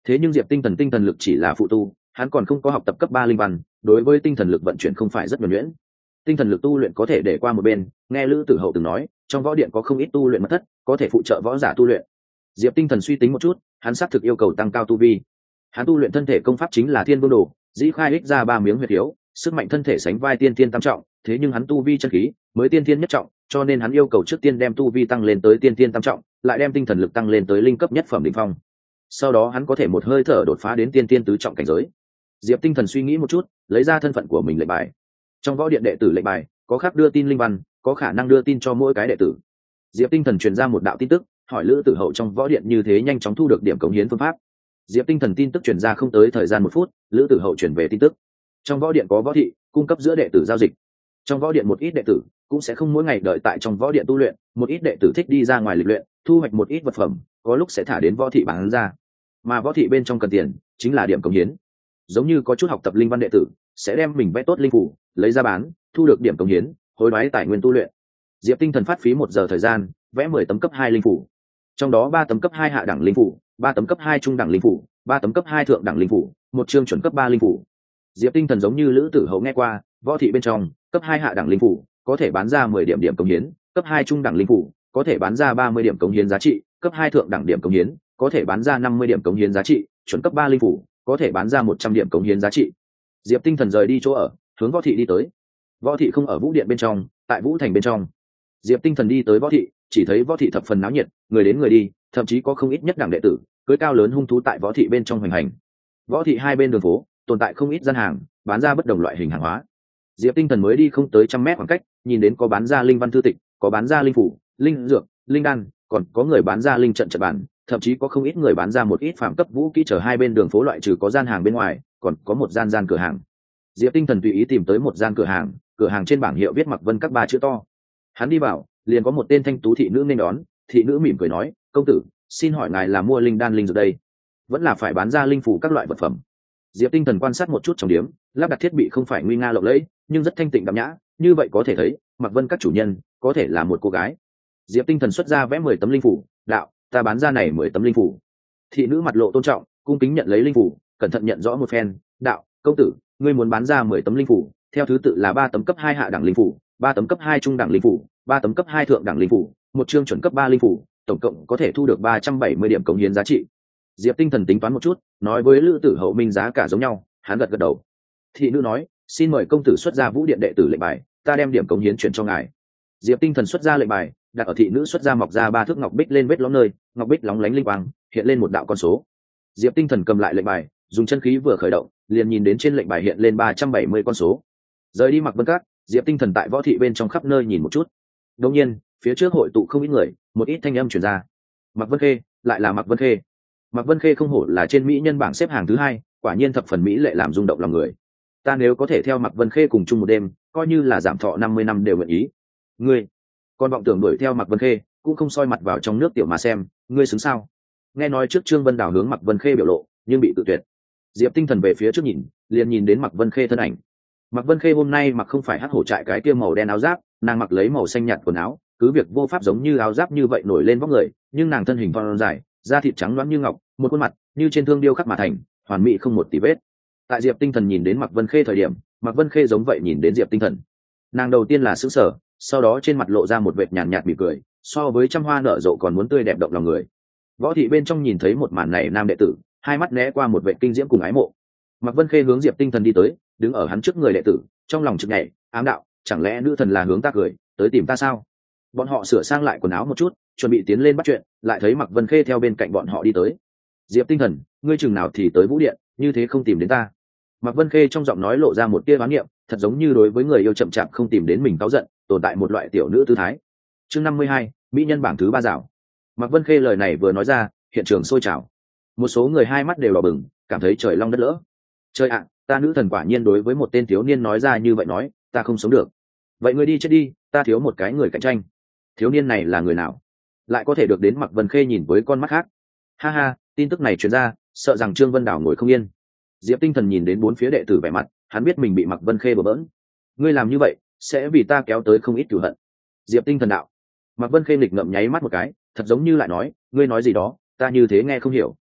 Thế nhưng diệp tinh thần lực chỉ là phụ tu, hắn còn không có học tập cấp 3 linh văn, đối với tinh thần lực vận chuyển không phải rất nhuần nhuyễn. Tinh thần lực tu luyện có thể để qua một bên, nghe Lữ Tử Hậu từng nói trong võ điện có không ít tu luyện mật thất có thể phụ trợ võ giả tu luyện. Diệp tinh thần suy tính một chút, hắn xác thực yêu cầu tăng cao tu vi. Hắn tu luyện thân thể công pháp chính là Thiên Vương Đồ, dĩ khai ích ra 3 miếng huyệt yếu, sức mạnh thân thể sánh vai tiên thiên tam trọng, thế nhưng hắn tu vi chân khí mới tiên thiên nhất trọng, cho nên hắn yêu cầu trước tiên đem tu vi tăng lên tới tiên thiên tam trọng, lại đem tinh thần lực tăng lên tới linh cấp nhất phẩm đỉnh phong. Sau đó hắn có thể một hơi thở đột phá đến tiên thiên tứ trọng cảnh giới. Diệp tinh thần suy nghĩ một chút, lấy ra thân phận của mình lệnh bài. Trong võ điện đệ tử lệnh bài có khắc đưa tin linh văn, có khả năng đưa tin cho mỗi cái đệ tử. Diệp tinh thần truyền ra một đạo tin tức, hỏi Lữ Tử Hậu trong võ điện như thế nhanh chóng thu được điểm cống hiến phương pháp. Diệp tinh thần tin tức truyền ra không tới thời gian 1 phút, Lữ Tử Hậu truyền về tin tức. Trong võ điện có võ thị cung cấp giữa đệ tử giao dịch. Trong võ điện một ít đệ tử cũng sẽ không mỗi ngày đợi tại trong võ điện tu luyện, một ít đệ tử thích đi ra ngoài lịch luyện, thu hoạch một ít vật phẩm, có lúc sẽ thả đến võ thị bán ra. Mà võ thị bên trong cần tiền chính là điểm cống hiến. Giống như có chút học tập linh văn đệ tử sẽ đem mình vẽ tốt linh phủ lấy ra bán, thu được điểm cống hiến, hối đoái tài nguyên tu luyện. Diệp tinh thần phát phí 1 giờ thời gian vẽ 10 tấm cấp 2 linh phủ, trong đó 3 tấm cấp 2 hạ đẳng linh phủ, 3 tấm cấp 2 trung đẳng linh phủ, 3 tấm cấp 2 thượng đẳng linh phủ, một chương chuẩn cấp 3 linh phủ. Diệp tinh thần giống như Lữ Tử Hậu nghe qua, võ thị bên trong cấp 2 hạ đẳng linh phủ có thể bán ra 10 điểm điểm cống hiến, cấp 2 trung đẳng linh phủ có thể bán ra 30 điểm cống hiến giá trị, cấp 2 thượng đẳng điểm cống hiến có thể bán ra 50 điểm cống hiến giá trị, chuẩn cấp 3 linh phủ có thể bán ra 100 điểm cống hiến giá trị. Diệp tinh thần rời đi chỗ ở, hướng võ thị đi tới. Võ thị không ở Vũ điện bên trong, tại Vũ thành bên trong. Diệp tinh thần đi tới võ thị, chỉ thấy võ thị thập phần náo nhiệt, người đến người đi, thậm chí có không ít nhất đẳng đệ tử cưỡi cao lớn hung thú tại võ thị bên trong hoành hành. Võ thị hai bên đường phố tồn tại không ít gian hàng bán ra bất đồng loại hình hàng hóa. Diệp tinh thần mới đi không tới 100 mét khoảng cách, nhìn đến có bán ra linh văn thư tịch, có bán ra linh phủ, linh dược, linh đan, còn có người bán ra linh trận trận bản, thậm chí có không ít người bán ra một ít phạm cấp vũ kỹ. Chờ hai bên đường phố loại trừ có gian hàng bên ngoài, còn có một gian cửa hàng. Diệp tinh thần tùy ý tìm tới một gian cửa hàng trên bảng hiệu viết Mặc Vân các 3 chữ to. Hắn đi vào, liền có một tên thanh tú thị nữ nên đón. Thị nữ mỉm cười nói: công tử, xin hỏi ngài là mua linh đan linh dược đây, vẫn là phải bán ra linh phủ các loại vật phẩm? Diệp tinh thần quan sát một chút trong điếm, lắp đặt thiết bị không phải nguy nga lộng lẫy, nhưng rất thanh tịnh đạm nhã, như vậy có thể thấy Mặc Vân các chủ nhân có thể là một cô gái. Diệp tinh thần xuất ra vẽ 10 tấm linh phủ, đạo: ta bán ra này 10 tấm linh phủ. Thị nữ mặt lộ tôn trọng, cung kính nhận lấy linh phủ, cẩn thận nhận rõ một phen, đạo: công tử, ngươi muốn bán ra 10 tấm linh phủ, theo thứ tự là 3 tấm cấp 2 hạ đẳng linh phủ, 3 tấm cấp 2 trung đẳng linh phủ, 3 tấm cấp 2 thượng đẳng linh phủ, một chương chuẩn cấp 3 linh phủ, tổng cộng có thể thu được 370 điểm cống hiến giá trị. Diệp tinh thần tính toán một chút, nói với Lữ Tử Hậu Minh giá cả giống nhau, hắn gật gật đầu. Thị nữ nói: xin mời công tử xuất ra Vũ điện đệ tử lệnh bài, ta đem điểm cống hiến chuyển cho ngài. Diệp tinh thần xuất ra lệnh bài, đặt ở thị nữ xuất ra mọc ra 3 thước ngọc bích lên vết lõm nơi, ngọc bích lóng lánh linh quang, hiện lên một đạo con số. Diệp tinh thần cầm lại lệnh bài, dùng chân khí vừa khởi động, liền nhìn đến trên lệnh bài hiện lên 370 con số. Rời đi Mặc Vân các, Diệp tinh thần tại võ thị bên trong khắp nơi nhìn một chút. Đột nhiên, phía trước hội tụ không ít người, một ít thanh âm truyền ra. Mặc Vân Khê, lại là Mặc Vân Khê. Mặc Vân Khê không hổ là trên mỹ nhân bảng xếp hàng thứ 2, quả nhiên thập phần mỹ lệ làm rung động lòng người. Ta nếu có thể theo Mặc Vân Khê cùng chung một đêm, coi như là giảm thọ 50 năm đều nguyện ý. Ngươi, con vọng tưởng đuổi theo Mặc Vân Khê, cũng không soi mặt vào trong nước tiểu mà xem, ngươi xứng sao? Nghe nói trước Trương Vân Đào hướng Mặc Vân Khê biểu lộ, nhưng bị tự tuyệt. Diệp tinh thần về phía trước nhìn, liền nhìn đến Mặc Vân Khê thân ảnh. Mặc Vân Khê hôm nay mặc không phải hắc hổ trại cái kia màu đen áo giáp, nàng mặc lấy màu xanh nhạt quần áo, cứ việc vô pháp giống như áo giáp như vậy nổi lên vóc người, nhưng nàng thân hình thon dài, da thịt trắng loáng như ngọc, một khuôn mặt như trên thương điêu khắc mà thành, hoàn mỹ không một tì vết. Tại Diệp tinh thần nhìn đến Mặc Vân Khê thời điểm, Mặc Vân Khê giống vậy nhìn đến Diệp tinh thần. Nàng đầu tiên là sững sờ, sau đó trên mặt lộ ra một vệt nhàn nhạt mỉm cười, so với trăm hoa nở rộ còn muốn tươi đẹp động lòng người. Võ thị bên trong nhìn thấy một màn này, nam đệ tử hai mắt né qua một vệt kinh diễm cùng ái mộ. Mặc Vân Khê hướng Diệp tinh thần đi tới, đứng ở hắn trước người đệ tử, trong lòng chực nhảy, ám đạo: chẳng lẽ nữ thần là hướng ta cười tới tìm ta sao? Bọn họ sửa sang lại quần áo một chút, chuẩn bị tiến lên bắt chuyện, lại thấy Mặc Vân Khê theo bên cạnh bọn họ đi tới. Diệp tinh thần, ngươi chừng nào thì tới Vũ điện, như thế không tìm đến ta? Mặc Vân Khê trong giọng nói lộ ra một tia oán niệm, thật giống như đối với người yêu chậm chạp không tìm đến mình cáu giận, tồn tại một loại tiểu nữ tư thái. Chương 52, mỹ nhân bảng thứ 3 rào. Mặc Vân Khê lời này vừa nói ra, hiện trường sôi trào. Một số người hai mắt đều đỏ bừng, cảm thấy trời long đất lỡ. Trời ạ, ta nữ thần quả nhiên đối với một tên thiếu niên nói ra như vậy nói, ta không sống được. Vậy ngươi đi chết đi, ta thiếu một cái người cạnh tranh. Thiếu niên này là người nào, lại có thể được đến Mặc Vân Khê nhìn với con mắt khác? Ha ha, tin tức này truyền ra, sợ rằng Trương Vân Đảo ngồi không yên. Diệp tinh thần nhìn đến bốn phía đệ tử vẻ mặt, hắn biết mình bị Mặc Vân Khê bừa bỡn. Ngươi làm như vậy sẽ vì ta kéo tới không ít cửu hận. Diệp tinh thần đạo. Mặc Vân Khê nghịch ngậm nháy mắt một cái, thật giống như lại nói, ngươi nói gì đó ta như thế nghe không hiểu.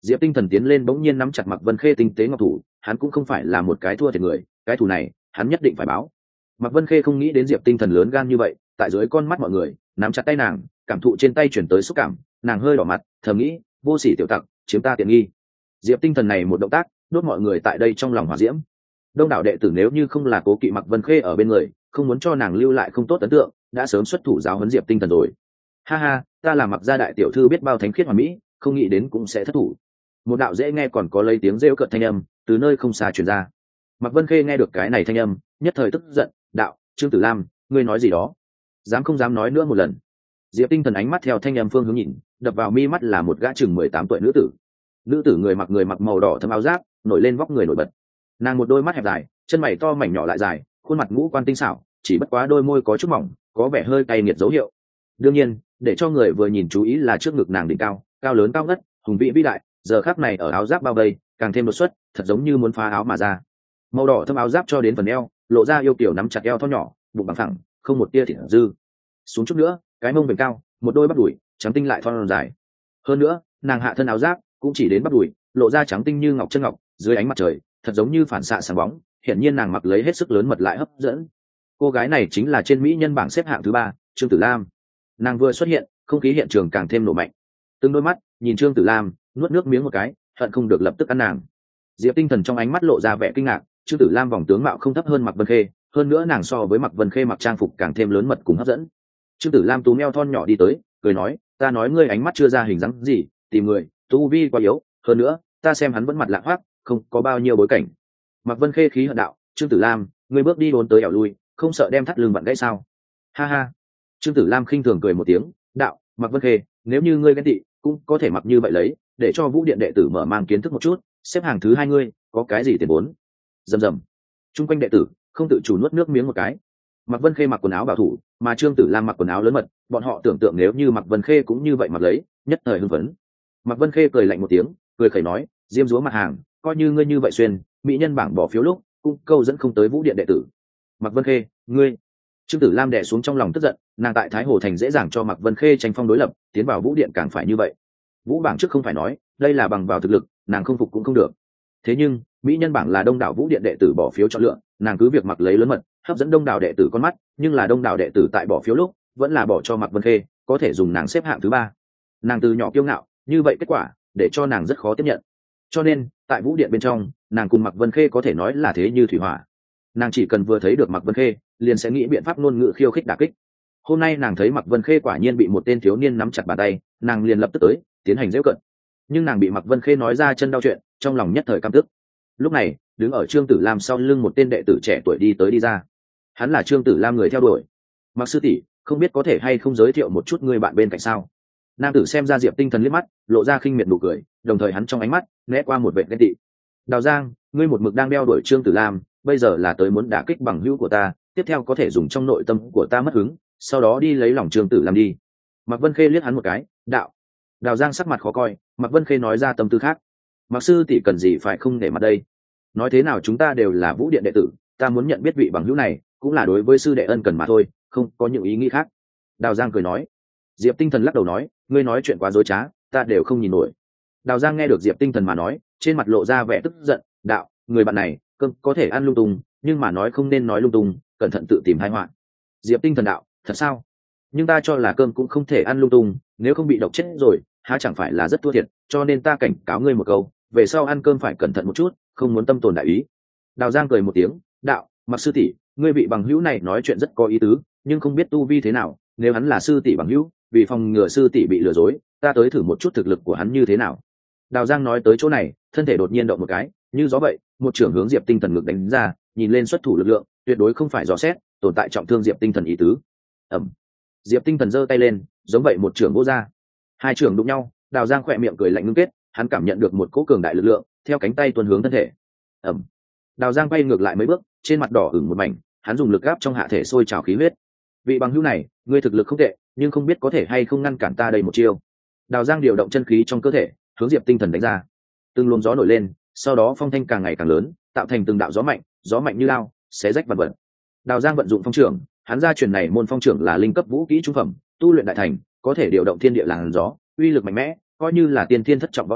Diệp Tinh Thần tiến lên bỗng nhiên nắm chặt Mạc Vân Khê tinh tế ngọc thủ, hắn cũng không phải là một cái thua thiệt người, cái thù này hắn nhất định phải báo. Mạc Vân Khê không nghĩ đến Diệp Tinh Thần lớn gan như vậy, tại dưới con mắt mọi người nắm chặt tay nàng, cảm thụ trên tay chuyển tới xúc cảm, nàng hơi đỏ mặt, thầm nghĩ vô sỉ tiểu tặc, chiếm ta tiện nghi. Diệp Tinh Thần này một động tác đốt mọi người tại đây trong lòng hỏa diễm. Đông đảo đệ tử nếu như không là cố kỵ Mạc Vân Khê ở bên người, không muốn cho nàng lưu lại không tốt ấn tượng, đã sớm xuất thủ giáo huấn Diệp Tinh Thần rồi. Ha ha, ta là Mạc gia đại tiểu thư biết bao thánh khiết hoàn mỹ, không nghĩ đến cũng sẽ thất thủ. Một đạo dễ nghe còn có lấy tiếng rêu cợt thanh âm từ nơi không xa truyền ra. Mạc Vân Khê nghe được cái này thanh âm, nhất thời tức giận, đạo: Trương Tử Lam, ngươi nói gì đó? Dám không dám nói nữa một lần. Diệp Tinh Thần ánh mắt theo thanh âm phương hướng nhìn, đập vào mi mắt là một gã chừng 18 tuổi nữ tử. Nữ tử người mặc màu đỏ thâm áo giáp, nổi lên vóc người nổi bật. Nàng một đôi mắt hẹp dài, chân mày to mảnh nhỏ lại dài, khuôn mặt ngũ quan tinh xảo, chỉ bất quá đôi môi có chút mỏng, có vẻ hơi cay nghiệt dấu hiệu. Đương nhiên, để cho người vừa nhìn chú ý là trước ngực nàng đỉnh cao, cao lớn cao ngất, hùng vĩ vĩ đại, giờ khắc này ở áo giáp bao vây, càng thêm đột xuất, thật giống như muốn phá áo mà ra. Màu đỏ thâm áo giáp cho đến phần eo, lộ ra yêu kiều nắm chặt eo thon nhỏ, bụng bằng phẳng, không một tia thịt dư. Xuống chút nữa, cái mông vểnh cao, một đôi bắp đùi trắng tinh lại thon dài. Hơn nữa, nàng hạ thân áo giáp cũng chỉ đến bắp đùi, lộ ra trắng tinh như ngọc chân ngọc, dưới ánh mặt trời, thật giống như phản xạ sáng bóng, hiển nhiên nàng mặc lấy hết sức lớn mật lại hấp dẫn. Cô gái này chính là trên mỹ nhân bảng xếp hạng thứ 3, Trương Tử Lam. Nàng vừa xuất hiện, không khí hiện trường càng thêm nổ mạnh. Từng đôi mắt nhìn Trương Tử Lam, nuốt nước miếng một cái, hận không được lập tức ăn nàng. Diệp Tinh Thần trong ánh mắt lộ ra vẻ kinh ngạc, Trương Tử Lam vòng tướng mạo không thấp hơn Mạc Vân Khê, hơn nữa nàng so với Mạc Vân Khê mặc trang phục càng thêm lớn mật cùng hấp dẫn. Trương Tử Lam túm eo thon nhỏ đi tới, cười nói: ta nói ngươi ánh mắt chưa ra hình dáng gì, tìm người tu vi quá yếu, hơn nữa ta xem hắn vẫn mặt lạ hoắc, không có bao nhiêu bối cảnh. Mạc Vân Khê khí hận đạo: Trương Tử Lam, ngươi bước đi đốn tới ẻo lui, không sợ đem thắt lưng vặn gãy sao? Ha ha. Trương Tử Lam khinh thường cười một tiếng, đạo: Mạc Vân Khê, nếu như ngươi ghen tị, cũng có thể mặc như vậy lấy, để cho Vũ Điện đệ tử mở mang kiến thức một chút, xếp hàng thứ 2 ngươi có cái gì tiền vốn? Rầm rầm. Trung quanh đệ tử không tự chủ nuốt nước miếng một cái. Mạc Vân Khê mặc quần áo bảo thủ, mà Trương Tử Lam mặc quần áo lớn mật, bọn họ tưởng tượng nếu như Mạc Vân Khê cũng như vậy mặc lấy, nhất thời hưng phấn. Mạc Vân Khê cười lạnh một tiếng, cười khẩy nói: diêm dúa mặt hàng, coi như ngươi như vậy xuyên, mỹ nhân bảng bỏ phiếu lúc cũng câu dẫn không tới Vũ Điện đệ tử. Mạc Vân Khê, ngươi. Trương Tử Lam đè xuống trong lòng tức giận, nàng tại Thái Hồ thành dễ dàng cho Mạc Vân Khê tranh phong đối lập, tiến vào Vũ Điện càng phải như vậy. Vũ bảng trước không phải nói, đây là bằng vào thực lực, nàng không phục cũng không được. Thế nhưng, mỹ nhân bảng là đông đảo Vũ Điện đệ tử bỏ phiếu chọn lựa, nàng cứ việc mặc lấy lớn mật, hấp dẫn đông đảo đệ tử con mắt, nhưng là đông đảo đệ tử tại bỏ phiếu lúc, vẫn là bỏ cho Mạc Vân Khê, có thể dùng nàng xếp hạng thứ 3. Nàng từ nhỏ kiêu ngạo, như vậy kết quả, để cho nàng rất khó tiếp nhận. Cho nên, tại Vũ Điện bên trong, nàng cùng Mạc Vân Khê có thể nói là thế như thủy hỏa. Nàng chỉ cần vừa thấy được Mạc Vân Khê, liền sẽ nghĩ biện pháp ngôn ngữ khiêu khích đả kích. Hôm nay nàng thấy Mạc Vân Khê quả nhiên bị một tên thiếu niên nắm chặt bàn tay, nàng liền lập tức tới, tiến hành giễu cận. Nhưng nàng bị Mạc Vân Khê nói ra chân đau chuyện, trong lòng nhất thời căm tức. Lúc này, đứng ở Trương Tử Lam sau lưng một tên đệ tử trẻ tuổi đi tới đi ra. Hắn là Trương Tử Lam người theo đuổi. Mạc sư tỷ, không biết có thể hay không giới thiệu một chút người bạn bên cạnh sao? Nam tử xem ra Diệp Tinh Thần liếc mắt, lộ ra khinh miệt nụ cười, đồng thời hắn trong ánh mắt né qua một vệt ghen tị. Đào Giang, ngươi một mực đang đeo đuổi Trương Tử Lam, bây giờ là tới muốn đả kích bằng hữu của ta, tiếp theo có thể dùng trong nội tâm của ta mất hứng, sau đó đi lấy lòng Trương Tử Lam đi. Mạc Vân Khê liếc hắn một cái, đạo. Đào Giang sắc mặt khó coi, Mạc Vân Khê nói ra tâm tư khác. Mạc sư tỷ cần gì phải không để mặt đây? Nói thế nào chúng ta đều là Vũ Điện đệ tử, ta muốn nhận biết vị bằng hữu này, cũng là đối với sư đệ ân cần mà thôi, không có những ý nghĩ khác. Đào Giang cười nói. Diệp Tinh Thần lắc đầu nói, ngươi nói chuyện quá dối trá, ta đều không nhìn nổi. Đào Giang nghe được Diệp Tinh Thần mà nói, trên mặt lộ ra vẻ tức giận, đạo, người bạn này, cơm có thể ăn lung tung, nhưng mà nói không nên nói lung tung, cẩn thận tự tìm tai họa. Diệp Tinh Thần đạo, thật sao? Nhưng ta cho là cơm cũng không thể ăn lung tung, nếu không bị độc chết rồi, há chẳng phải là rất thua thiệt, cho nên ta cảnh cáo ngươi một câu, về sau ăn cơm phải cẩn thận một chút, không muốn tâm tồn đại ý. Đào Giang cười một tiếng, đạo, Mạc sư tỷ, ngươi vị bằng hữu này nói chuyện rất có ý tứ, nhưng không biết tu vi thế nào, nếu hắn là sư tỷ bằng hữu, vì phòng ngừa sư tỷ bị lừa dối, ta tới thử một chút thực lực của hắn như thế nào. Đào Giang nói tới chỗ này, thân thể đột nhiên động một cái, như gió vậy, một trưởng hướng Diệp Tinh Thần ngực đánh ra, nhìn lên xuất thủ lực lượng, tuyệt đối không phải dò xét, tồn tại trọng thương Diệp Tinh Thần ý tứ. Ầm. Diệp Tinh Thần giơ tay lên, giống vậy một trưởng vỗ ra. Hai trưởng đụng nhau, Đào Giang khỏe miệng cười lạnh ngưng kết, hắn cảm nhận được một cỗ cường đại lực lượng theo cánh tay tuôn hướng thân thể. Ầm. Đào Giang bay ngược lại mấy bước, trên mặt đỏ ửng một mảnh, hắn dùng lực áp trong hạ thể sôi trào khí huyết. Vị bằng hữu này, ngươi thực lực không tệ, nhưng không biết có thể hay không ngăn cản ta đây một chiêu. Đào Giang điều động chân khí trong cơ thể, hướng Diệp Tinh Thần đánh ra. Từng luồng gió nổi lên, sau đó phong thanh càng ngày càng lớn, tạo thành từng đạo gió mạnh như lao, xé rách vật vật. Đào Giang vận dụng phong trưởng, hắn gia truyền này môn phong trưởng là linh cấp vũ kỹ trung phẩm, tu luyện đại thành, có thể điều động thiên địa làn gió, uy lực mạnh mẽ, coi như là tiên thiên thất trọng võ giả,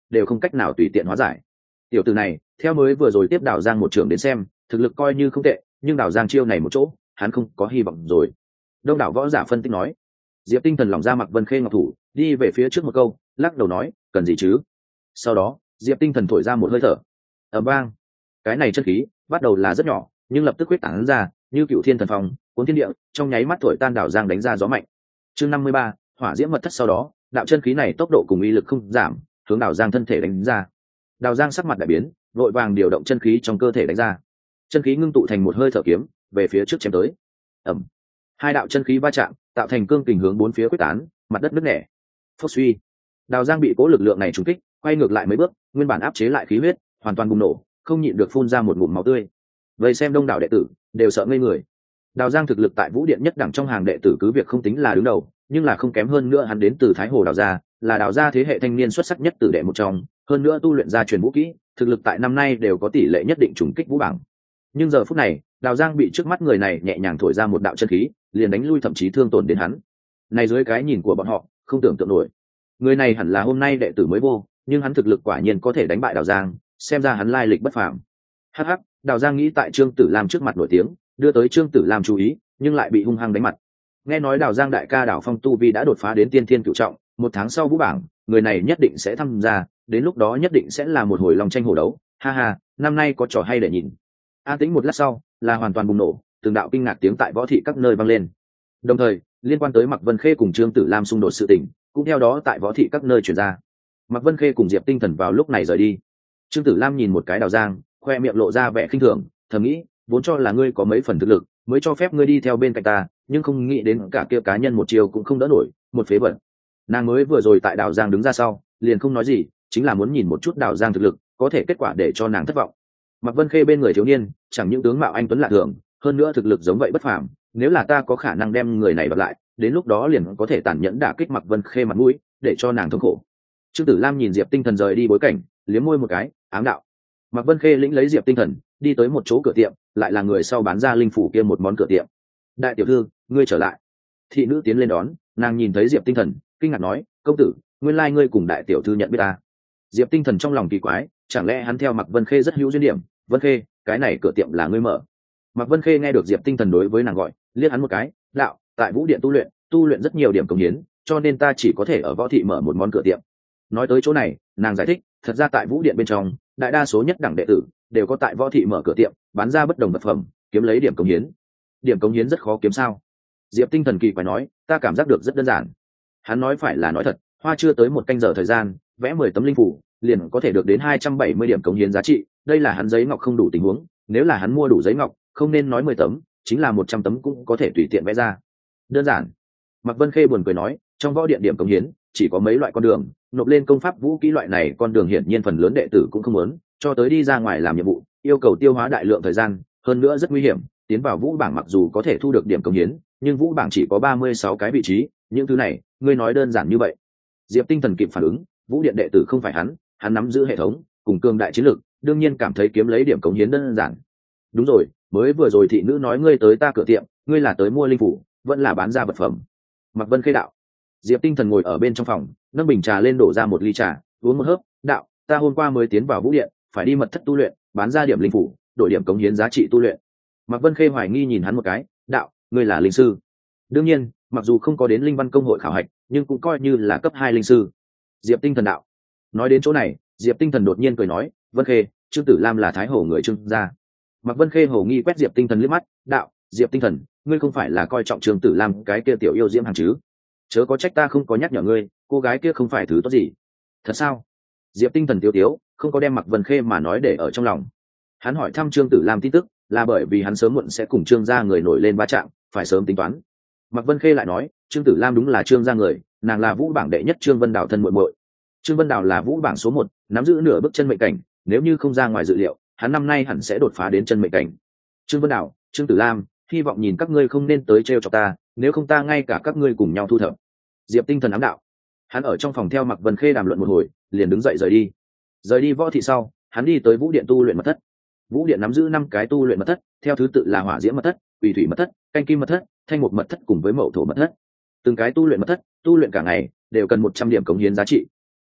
đều không cách nào tùy tiện hóa giải. Tiểu tử này theo mới vừa rồi tiếp Đào Giang một trường đến xem, thực lực coi như không tệ, nhưng Đào Giang chiêu này một chỗ, hắn không có hy vọng rồi. Đông đảo võ giả phân tích nói. Diệp Tinh Thần lỏng ra Mạc Vân Khê ngọc thủ, đi về phía trước một câu, lắc đầu nói, cần gì chứ. Sau đó Diệp Tinh Thần thổi ra một hơi thở, ầm vang. Cái này chân khí bắt đầu là rất nhỏ, nhưng lập tức huyết tán ra như cựu thiên thần phong, cuốn thiên địa, trong nháy mắt thổi tan Đào Giang đánh ra gió mạnh. Chương 53, hỏa diễm mật thất. Sau đó đạo chân khí này tốc độ cùng uy lực không giảm, hướng Đào Giang thân thể đánh ra. Đào Giang sắc mặt đại biến, vội vàng điều động chân khí trong cơ thể đánh ra. Chân khí ngưng tụ thành một hơi thở kiếm, về phía trước chém tới. Ầm. Hai đạo chân khí va chạm, tạo thành cương kình hướng bốn phía quyết tán, mặt đất nứt nẻ. Phốc suy. Đào Giang bị cố lực lượng này trúng kích, quay ngược lại mấy bước, nguyên bản áp chế lại khí huyết hoàn toàn bùng nổ, không nhịn được phun ra một ngụm máu tươi. Vậy xem đông đảo đệ tử đều sợ ngây người. Đào Giang thực lực tại Vũ Điện nhất đẳng trong hàng đệ tử cứ việc không tính là đứng đầu, nhưng là không kém hơn nữa, hắn đến từ Thái Hồ Đào gia, là Đào gia thế hệ thanh niên xuất sắc nhất tử đệ một trong, hơn nữa tu luyện ra truyền vũ kỹ, thực lực tại năm nay đều có tỷ lệ nhất định trùng kích vũ bảng. Nhưng giờ phút này, Đào Giang bị trước mắt người này nhẹ nhàng thổi ra một đạo chân khí, liền đánh lui, thậm chí thương tổn đến hắn. Này dưới cái nhìn của bọn họ, không tưởng tượng nổi. Người này hẳn là hôm nay đệ tử mới vô, nhưng hắn thực lực quả nhiên có thể đánh bại Đào Giang, xem ra hắn lai lịch bất phàm. Hắc hắc, Đào Giang nghĩ tại Trương Tử Lam trước mặt nổi tiếng, đưa tới Trương Tử Lam chú ý, nhưng lại bị hung hăng đánh mặt. Nghe nói Đào Giang đại ca Đào Phong tu vi đã đột phá đến tiên thiên cửu trọng, một tháng sau vũ bảng, người này nhất định sẽ tham gia, đến lúc đó nhất định sẽ là một hồi long tranh hổ đấu. Ha ha, năm nay có trò hay để nhìn. An tĩnh một lát sau, là hoàn toàn bùng nổ, từng đạo kinh ngạc tiếng tại võ thị các nơi vang lên. Đồng thời, liên quan tới Mạc Vân Khê cùng Trương Tử Lam xung đột sự tình, cũng theo đó tại võ thị các nơi truyền ra. Mạc Vân Khê cùng Diệp Tinh Thần vào lúc này rời đi. Trương Tử Lam nhìn một cái Đào Giang, khoe miệng lộ ra vẻ khinh thường, thầm nghĩ, vốn cho là ngươi có mấy phần thực lực, mới cho phép ngươi đi theo bên cạnh ta, nhưng không nghĩ đến cả kia cá nhân một chiều cũng không đỡ nổi, một phế vật. Nàng mới vừa rồi tại Đào Giang đứng ra sau, liền không nói gì, chính là muốn nhìn một chút Đào Giang thực lực, có thể kết quả để cho nàng thất vọng. Mạc Vân Khê bên người thiếu niên, chẳng những tướng mạo anh tuấn lạ thường, hơn nữa thực lực giống vậy bất phàm, nếu là ta có khả năng đem người này bắt lại, đến lúc đó liền có thể tàn nhẫn đả kích Mạc Vân Khê mặt mũi, để cho nàng thống khổ. Trương Tử Lam nhìn Diệp Tinh Thần rời đi bối cảnh, liếm môi một cái, ám đạo. Mạc Vân Khê lĩnh lấy Diệp Tinh Thần, đi tới một chỗ cửa tiệm, lại là người sau bán ra linh phủ kia một món cửa tiệm. Đại tiểu thư, ngươi trở lại. Thị nữ tiến lên đón, nàng nhìn thấy Diệp Tinh Thần, kinh ngạc nói, công tử, nguyên lai ngươi cùng đại tiểu thư nhận biết ta. Diệp Tinh Thần trong lòng kỳ quái, chẳng lẽ hắn theo Mạc Vân Khê rất hữu duyên điểm. Vân Khê, cái này cửa tiệm là ngươi mở. Mạc Vân Khê nghe được Diệp Tinh Thần đối với nàng gọi, liếc hắn một cái, đạo, tại Vũ Điện tu luyện rất nhiều điểm công hiến, cho nên ta chỉ có thể ở võ thị mở một món cửa tiệm. Nói tới chỗ này, nàng giải thích, thật ra tại Vũ Điện bên trong, đại đa số nhất đẳng đệ tử đều có tại võ thị mở cửa tiệm, bán ra bất đồng vật phẩm, kiếm lấy điểm công hiến. Điểm công hiến rất khó kiếm sao? Diệp Tinh Thần kỳ quái nói, ta cảm giác được rất đơn giản. Hắn nói phải là nói thật, hoa chưa tới một canh giờ thời gian, vẽ 10 tấm linh phủ, liền có thể được đến 270 điểm công hiến giá trị, đây là hắn giấy ngọc không đủ tình huống, nếu là hắn mua đủ giấy ngọc, không nên nói 10 tấm, chính là 100 tấm cũng có thể tùy tiện vẽ ra. Đơn giản. Mạc Vân Khê buồn cười nói, trong võ điện điểm công hiến chỉ có mấy loại con đường, nộp lên công pháp vũ kỹ loại này con đường hiển nhiên phần lớn đệ tử cũng không muốn, cho tới đi ra ngoài làm nhiệm vụ, yêu cầu tiêu hóa đại lượng thời gian, hơn nữa rất nguy hiểm, tiến vào vũ bảng mặc dù có thể thu được điểm công hiến, nhưng vũ bảng chỉ có 36 cái vị trí, những thứ này, ngươi nói đơn giản như vậy. Diệp Tinh Thần kịp phản ứng, vũ điện đệ tử không phải hắn nắm giữ hệ thống, cùng cường đại chiến lược, đương nhiên cảm thấy kiếm lấy điểm công hiến đơn giản. Đúng rồi, mới vừa rồi thị nữ nói ngươi tới ta cửa tiệm, ngươi là tới mua linh phủ, vẫn là bán ra vật phẩm. Mạc Vân Khê đạo. Diệp Tinh Thần ngồi ở bên trong phòng, nâng bình trà lên đổ ra một ly trà, uống một hớp, đạo, ta hôm qua mới tiến vào vũ điện, phải đi mật thất tu luyện, bán ra điểm linh phủ, đổi điểm cống hiến giá trị tu luyện. Mạc Vân Khê hoài nghi nhìn hắn một cái, đạo, ngươi là linh sư? Đương nhiên, mặc dù không có đến linh văn công hội khảo hạch, nhưng cũng coi như là cấp 2 linh sư. Diệp Tinh Thần đạo. Nói đến chỗ này, Diệp Tinh Thần đột nhiên cười nói, Vân Khê, Trương Tử Lam là thái hổ người Trương gia. Mạc Vân Khê hổ nghi quét Diệp Tinh Thần liếc mắt, đạo, Diệp Tinh Thần, ngươi không phải là coi trọng Trương Tử Lam cái kia tiểu yêu diễm hàng chứ? Chớ có trách ta không có nhắc nhở ngươi, cô gái kia không phải thứ tốt gì. Thật sao? Diệp Tinh Thần tiếu, không có đem Mạc Vân Khê mà nói để ở trong lòng. Hắn hỏi thăm Trương Tử Lam tin tức, là bởi vì hắn sớm muộn sẽ cùng Trương gia người nổi lên va chạm, phải sớm tính toán. Mạc Vân Khê lại nói, Trương Tử Lam đúng là Trương gia người, nàng là vũ bảng đệ nhất Trương Vân Đào thân muội muội. Trương Vân Đào là vũ bảng số 1, nắm giữ nửa bước chân mệnh cảnh, nếu như không ra ngoài dự liệu, hắn năm nay hẳn sẽ đột phá đến chân mệnh cảnh. Trương Vân Đào, Trương Tử Lam, hy vọng nhìn các ngươi không nên tới trêu chọc ta, nếu không ta ngay cả các ngươi cùng nhau thu thập. Diệp Tinh Thần ám đạo. Hắn ở trong phòng theo Mạc Vân Khê đàm luận một hồi, liền đứng dậy rời đi. Rời đi võ thị sau, hắn đi tới vũ điện tu luyện mật thất. Vũ điện nắm giữ 5 cái tu luyện mật thất, theo thứ tự là hỏa diễm mật thất, quỷ thủy mật thất, canh kim mật thất, thanh mục mật thất cùng với mậu thổ mật thất. Từng cái tu luyện mật thất, tu luyện cả ngày đều cần 100 điểm cống hiến giá trị.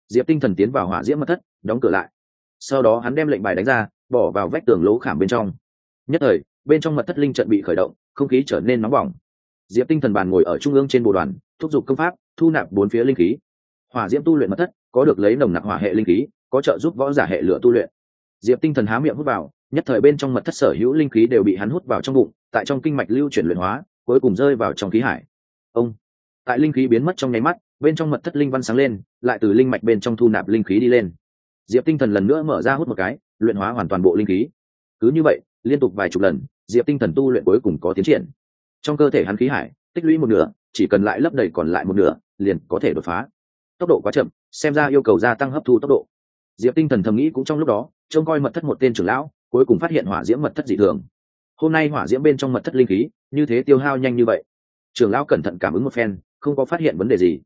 Diệp Tinh Thần tiến vào hỏa diễm mật thất, đóng cửa lại. Sau đó hắn đem lệnh bài đánh ra, bỏ vào vách tường lỗ khảm bên trong. Nhất thời, bên trong mật thất linh trận bị khởi động, không khí trở nên nóng bỏng. Diệp Tinh Thần bàn ngồi ở trung ương trên bồ đoàn, thúc giục công pháp, thu nạp bốn phía linh khí. Hỏa diễm tu luyện mật thất, có được lấy nồng nặc hỏa hệ linh khí, có trợ giúp võ giả hệ lửa tu luyện. Diệp Tinh Thần há miệng hút vào, nhất thời bên trong mật thất sở hữu linh khí đều bị hắn hút vào trong bụng, tại trong kinh mạch lưu chuyển luyện hóa, cuối cùng rơi vào trong khí hải. Ông, tại linh khí biến mất trong nháy mắt, bên trong mật thất linh văn sáng lên, lại từ linh mạch bên trong thu nạp linh khí đi lên. Diệp Tinh Thần lần nữa mở ra hút một cái, luyện hóa hoàn toàn bộ linh khí. Cứ như vậy, liên tục vài chục lần, Diệp Tinh Thần tu luyện cuối cùng có tiến triển. Trong cơ thể hắn khí hải tích lũy một nửa, chỉ cần lại lấp đầy còn lại một nửa, liền có thể đột phá. Tốc độ quá chậm, xem ra yêu cầu gia tăng hấp thu tốc độ. Diệp Tinh Thần thầm nghĩ cũng trong lúc đó, trông coi mật thất một tên trưởng lão, cuối cùng phát hiện hỏa diễm mật thất dị thường. Hôm nay hỏa diễm bên trong mật thất linh khí, như thế tiêu hao nhanh như vậy. Trưởng lão cẩn thận cảm ứng một phen, không có phát hiện vấn đề gì.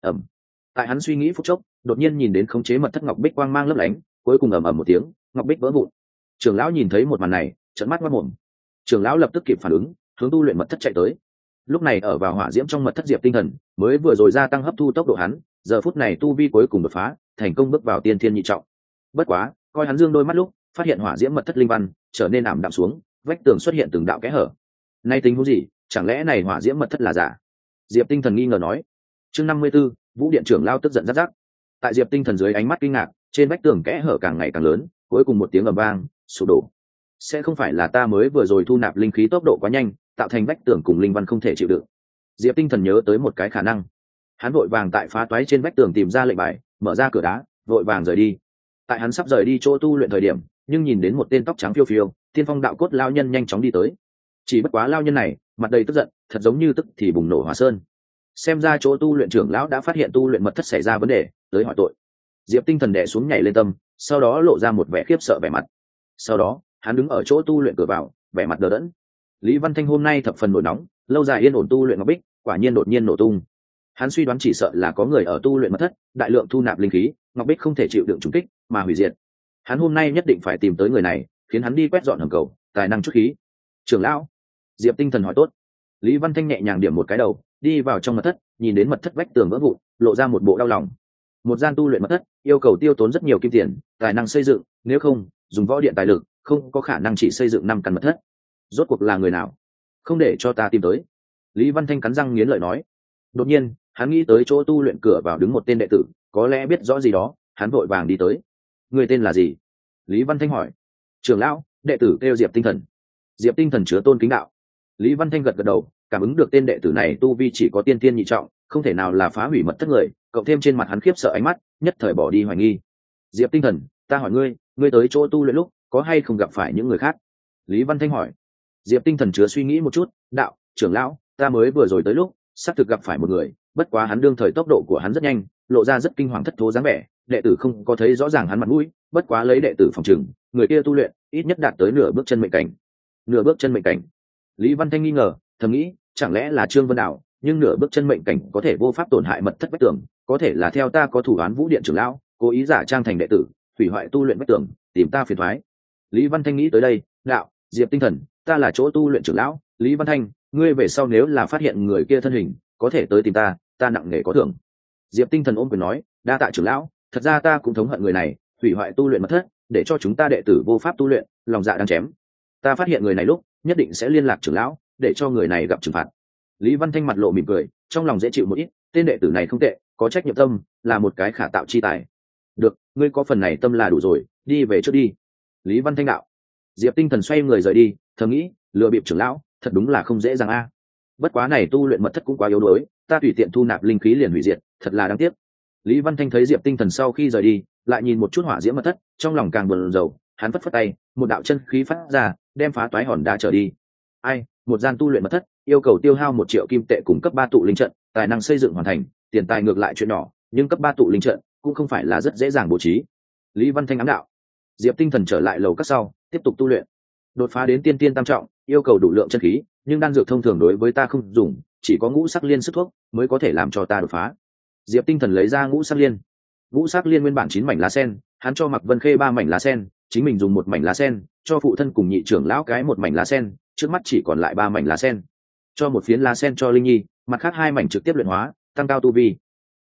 Tại hắn suy nghĩ phút chốc, đột nhiên nhìn đến khống chế mật thất ngọc bích quang mang lấp lánh, cuối cùng ầm ầm một tiếng, ngọc bích vỡ vụn. Trưởng lão nhìn thấy một màn này, trợn mắt ngoác mồm. Trưởng lão lập tức kịp phản ứng, hướng tu luyện mật thất chạy tới. Lúc này ở vào hỏa diễm trong mật thất Diệp Tinh Thần, mới vừa rồi gia tăng hấp thu tốc độ hắn, giờ phút này tu vi cuối cùng đột phá, thành công bước vào tiên thiên nhị trọng. Bất quá, coi hắn dương đôi mắt lúc, phát hiện hỏa diễm mật thất linh văn trở nên ảm đạm xuống, vách tường xuất hiện từng đạo kẽ hở. Nay tính huống gì, chẳng lẽ này hỏa diễm mật thất là giả? Diệp Tinh Thần nghi ngờ nói. Chương 54, Vũ Điện trưởng lao tức giận rát rát. Tại Diệp Tinh Thần dưới ánh mắt kinh ngạc, trên vách tường kẽ hở càng ngày càng lớn, cuối cùng một tiếng ầm vang, sụp đổ. Sẽ không phải là ta mới vừa rồi thu nạp linh khí tốc độ quá nhanh, tạo thành vách tường cùng linh văn không thể chịu đựng. Diệp Tinh Thần nhớ tới một cái khả năng. Hắn vội vàng tại phá toái trên vách tường tìm ra lệnh bài, mở ra cửa đá, vội vàng rời đi. Tại hắn sắp rời đi chỗ tu luyện thời điểm, nhưng nhìn đến một tên tóc trắng phiêu phiêu, tiên phong đạo cốt lao nhân nhanh chóng đi tới. Chỉ bất quá lao nhân này, mặt đầy tức giận, thật giống như tức thì bùng nổ hỏa sơn. Xem ra chỗ tu luyện trưởng lão đã phát hiện tu luyện mật thất xảy ra vấn đề, tới hỏi tội. Diệp Tinh Thần đè xuống nhảy lên tâm, sau đó lộ ra một vẻ khiếp sợ vẻ mặt. Sau đó, hắn đứng ở chỗ tu luyện cửa vào, vẻ mặt đờ đẫn. Lý Văn Thanh hôm nay thập phần nổi nóng, lâu dài yên ổn tu luyện ngọc bích, quả nhiên đột nhiên nổ tung. Hắn suy đoán chỉ sợ là có người ở tu luyện mật thất, đại lượng thu nạp linh khí, ngọc bích không thể chịu đựng trùng kích, mà hủy diệt. Hắn hôm nay nhất định phải tìm tới người này, khiến hắn đi quét dọn hầm cầu, tài năng chút khí. Trưởng lão, Diệp Tinh Thần hỏi tốt. Lý Văn Thanh nhẹ nhàng điểm một cái đầu, đi vào trong mật thất, nhìn đến mật thất vách tường vỡ vụn, lộ ra một bộ đau lòng. Một gian tu luyện mật thất, yêu cầu tiêu tốn rất nhiều kim tiền, tài năng xây dựng, nếu không, dùng võ điện tài lực, không có khả năng chỉ xây dựng 5 căn mật thất. Rốt cuộc là người nào? Không để cho ta tìm tới. Lý Văn Thanh cắn răng nghiến lợi nói. Đột nhiên, hắn nghĩ tới chỗ tu luyện cửa vào đứng một tên đệ tử, có lẽ biết rõ gì đó, hắn vội vàng đi tới. Người tên là gì? Lý Văn Thanh hỏi. Trưởng lão, đệ tử kêu Diệp Tinh Thần. Diệp Tinh Thần chứa tôn kính đạo. Lý Văn Thanh gật gật đầu, cảm ứng được tên đệ tử này tu vi chỉ có tiên tiên nhị trọng, không thể nào là phá hủy mật thất người, cộng thêm trên mặt hắn khiếp sợ ánh mắt, nhất thời bỏ đi hoài nghi. Diệp Tinh Thần, ta hỏi ngươi, ngươi tới chỗ tu luyện lúc, có hay không gặp phải những người khác? Lý Văn Thanh hỏi. Diệp Tinh Thần chứa suy nghĩ một chút, đạo, trưởng lão, ta mới vừa rồi tới lúc, xác thực gặp phải một người, bất quá hắn đương thời tốc độ của hắn rất nhanh, lộ ra rất kinh hoàng thất thố dáng vẻ, đệ tử không có thấy rõ ràng hắn mặt mũi, bất quá lấy đệ tử phòng trừng, người kia tu luyện ít nhất đạt tới nửa bước chân mệnh cảnh. Nửa bước chân mệnh cảnh? Lý Văn Thanh nghi ngờ, thầm nghĩ, chẳng lẽ là Trương Vân Đạo, nhưng nửa bước chân mệnh cảnh có thể vô pháp tổn hại mật thất vách tường, có thể là theo ta có thủ án Vũ Điện trưởng lão, cố ý giả trang thành đệ tử, hủy hoại tu luyện vách tường, tìm ta phiền toái. Lý Văn Thanh nghĩ tới đây, đạo, Diệp Tinh Thần, ta là chỗ tu luyện trưởng lão, Lý Văn Thanh, ngươi về sau nếu là phát hiện người kia thân hình, có thể tới tìm ta, ta nặng nề có thưởng. Diệp Tinh Thần ôm quyền nói, đa tạ trưởng lão, thật ra ta cũng thống hận người này, hủy hoại tu luyện mật thất, để cho chúng ta đệ tử vô pháp tu luyện, lòng dạ đang chém. Ta phát hiện người này lúc, nhất định sẽ liên lạc trưởng lão, để cho người này gặp trừng phạt. Lý Văn Thanh mặt lộ mỉm cười, trong lòng dễ chịu một ít, tên đệ tử này không tệ, có trách nhiệm tâm, là một cái khả tạo chi tài. Được, ngươi có phần này tâm là đủ rồi, đi về trước đi. Lý Văn Thanh đạo. Diệp Tinh Thần xoay người rời đi, thầm nghĩ, lừa bịp trưởng lão, thật đúng là không dễ dàng a. Bất quá này tu luyện mật thất cũng quá yếu đuối, ta tùy tiện thu nạp linh khí liền hủy diệt, thật là đáng tiếc. Lý Văn Thanh thấy Diệp Tinh Thần sau khi rời đi, lại nhìn một chút hỏa diễm mật thất, trong lòng càng buồn rầu, hắn phất phất tay, một đạo chân khí phát ra, đem phá toái hòn đá trở đi. Ai, một gian tu luyện mật thất, yêu cầu tiêu hao 1 triệu kim tệ cùng cấp 3 tụ linh trận, tài năng xây dựng hoàn thành, tiền tài ngược lại chuyện nhỏ, nhưng cấp 3 tụ linh trận cũng không phải là rất dễ dàng bố trí. Lý Văn Thanh ám đạo. Diệp Tinh Thần trở lại lầu các sau, tiếp tục tu luyện. Đột phá đến tiên tiên tam trọng, yêu cầu đủ lượng chân khí, nhưng đan dược thông thường đối với ta không dùng, chỉ có ngũ sắc liên sức thuốc mới có thể làm cho ta đột phá. Diệp Tinh Thần lấy ra ngũ sắc liên. Ngũ sắc liên nguyên bản 9 mảnh lá sen, hắn cho Mạc Vân Khê 3 mảnh lá sen, chính mình dùng 1 mảnh lá sen, cho phụ thân cùng nhị trưởng lão cái 1 mảnh lá sen, trước mắt chỉ còn lại 3 mảnh lá sen. Cho một phiến lá sen cho Linh Nhi, mặt khác 2 mảnh trực tiếp luyện hóa, tăng cao tu vi.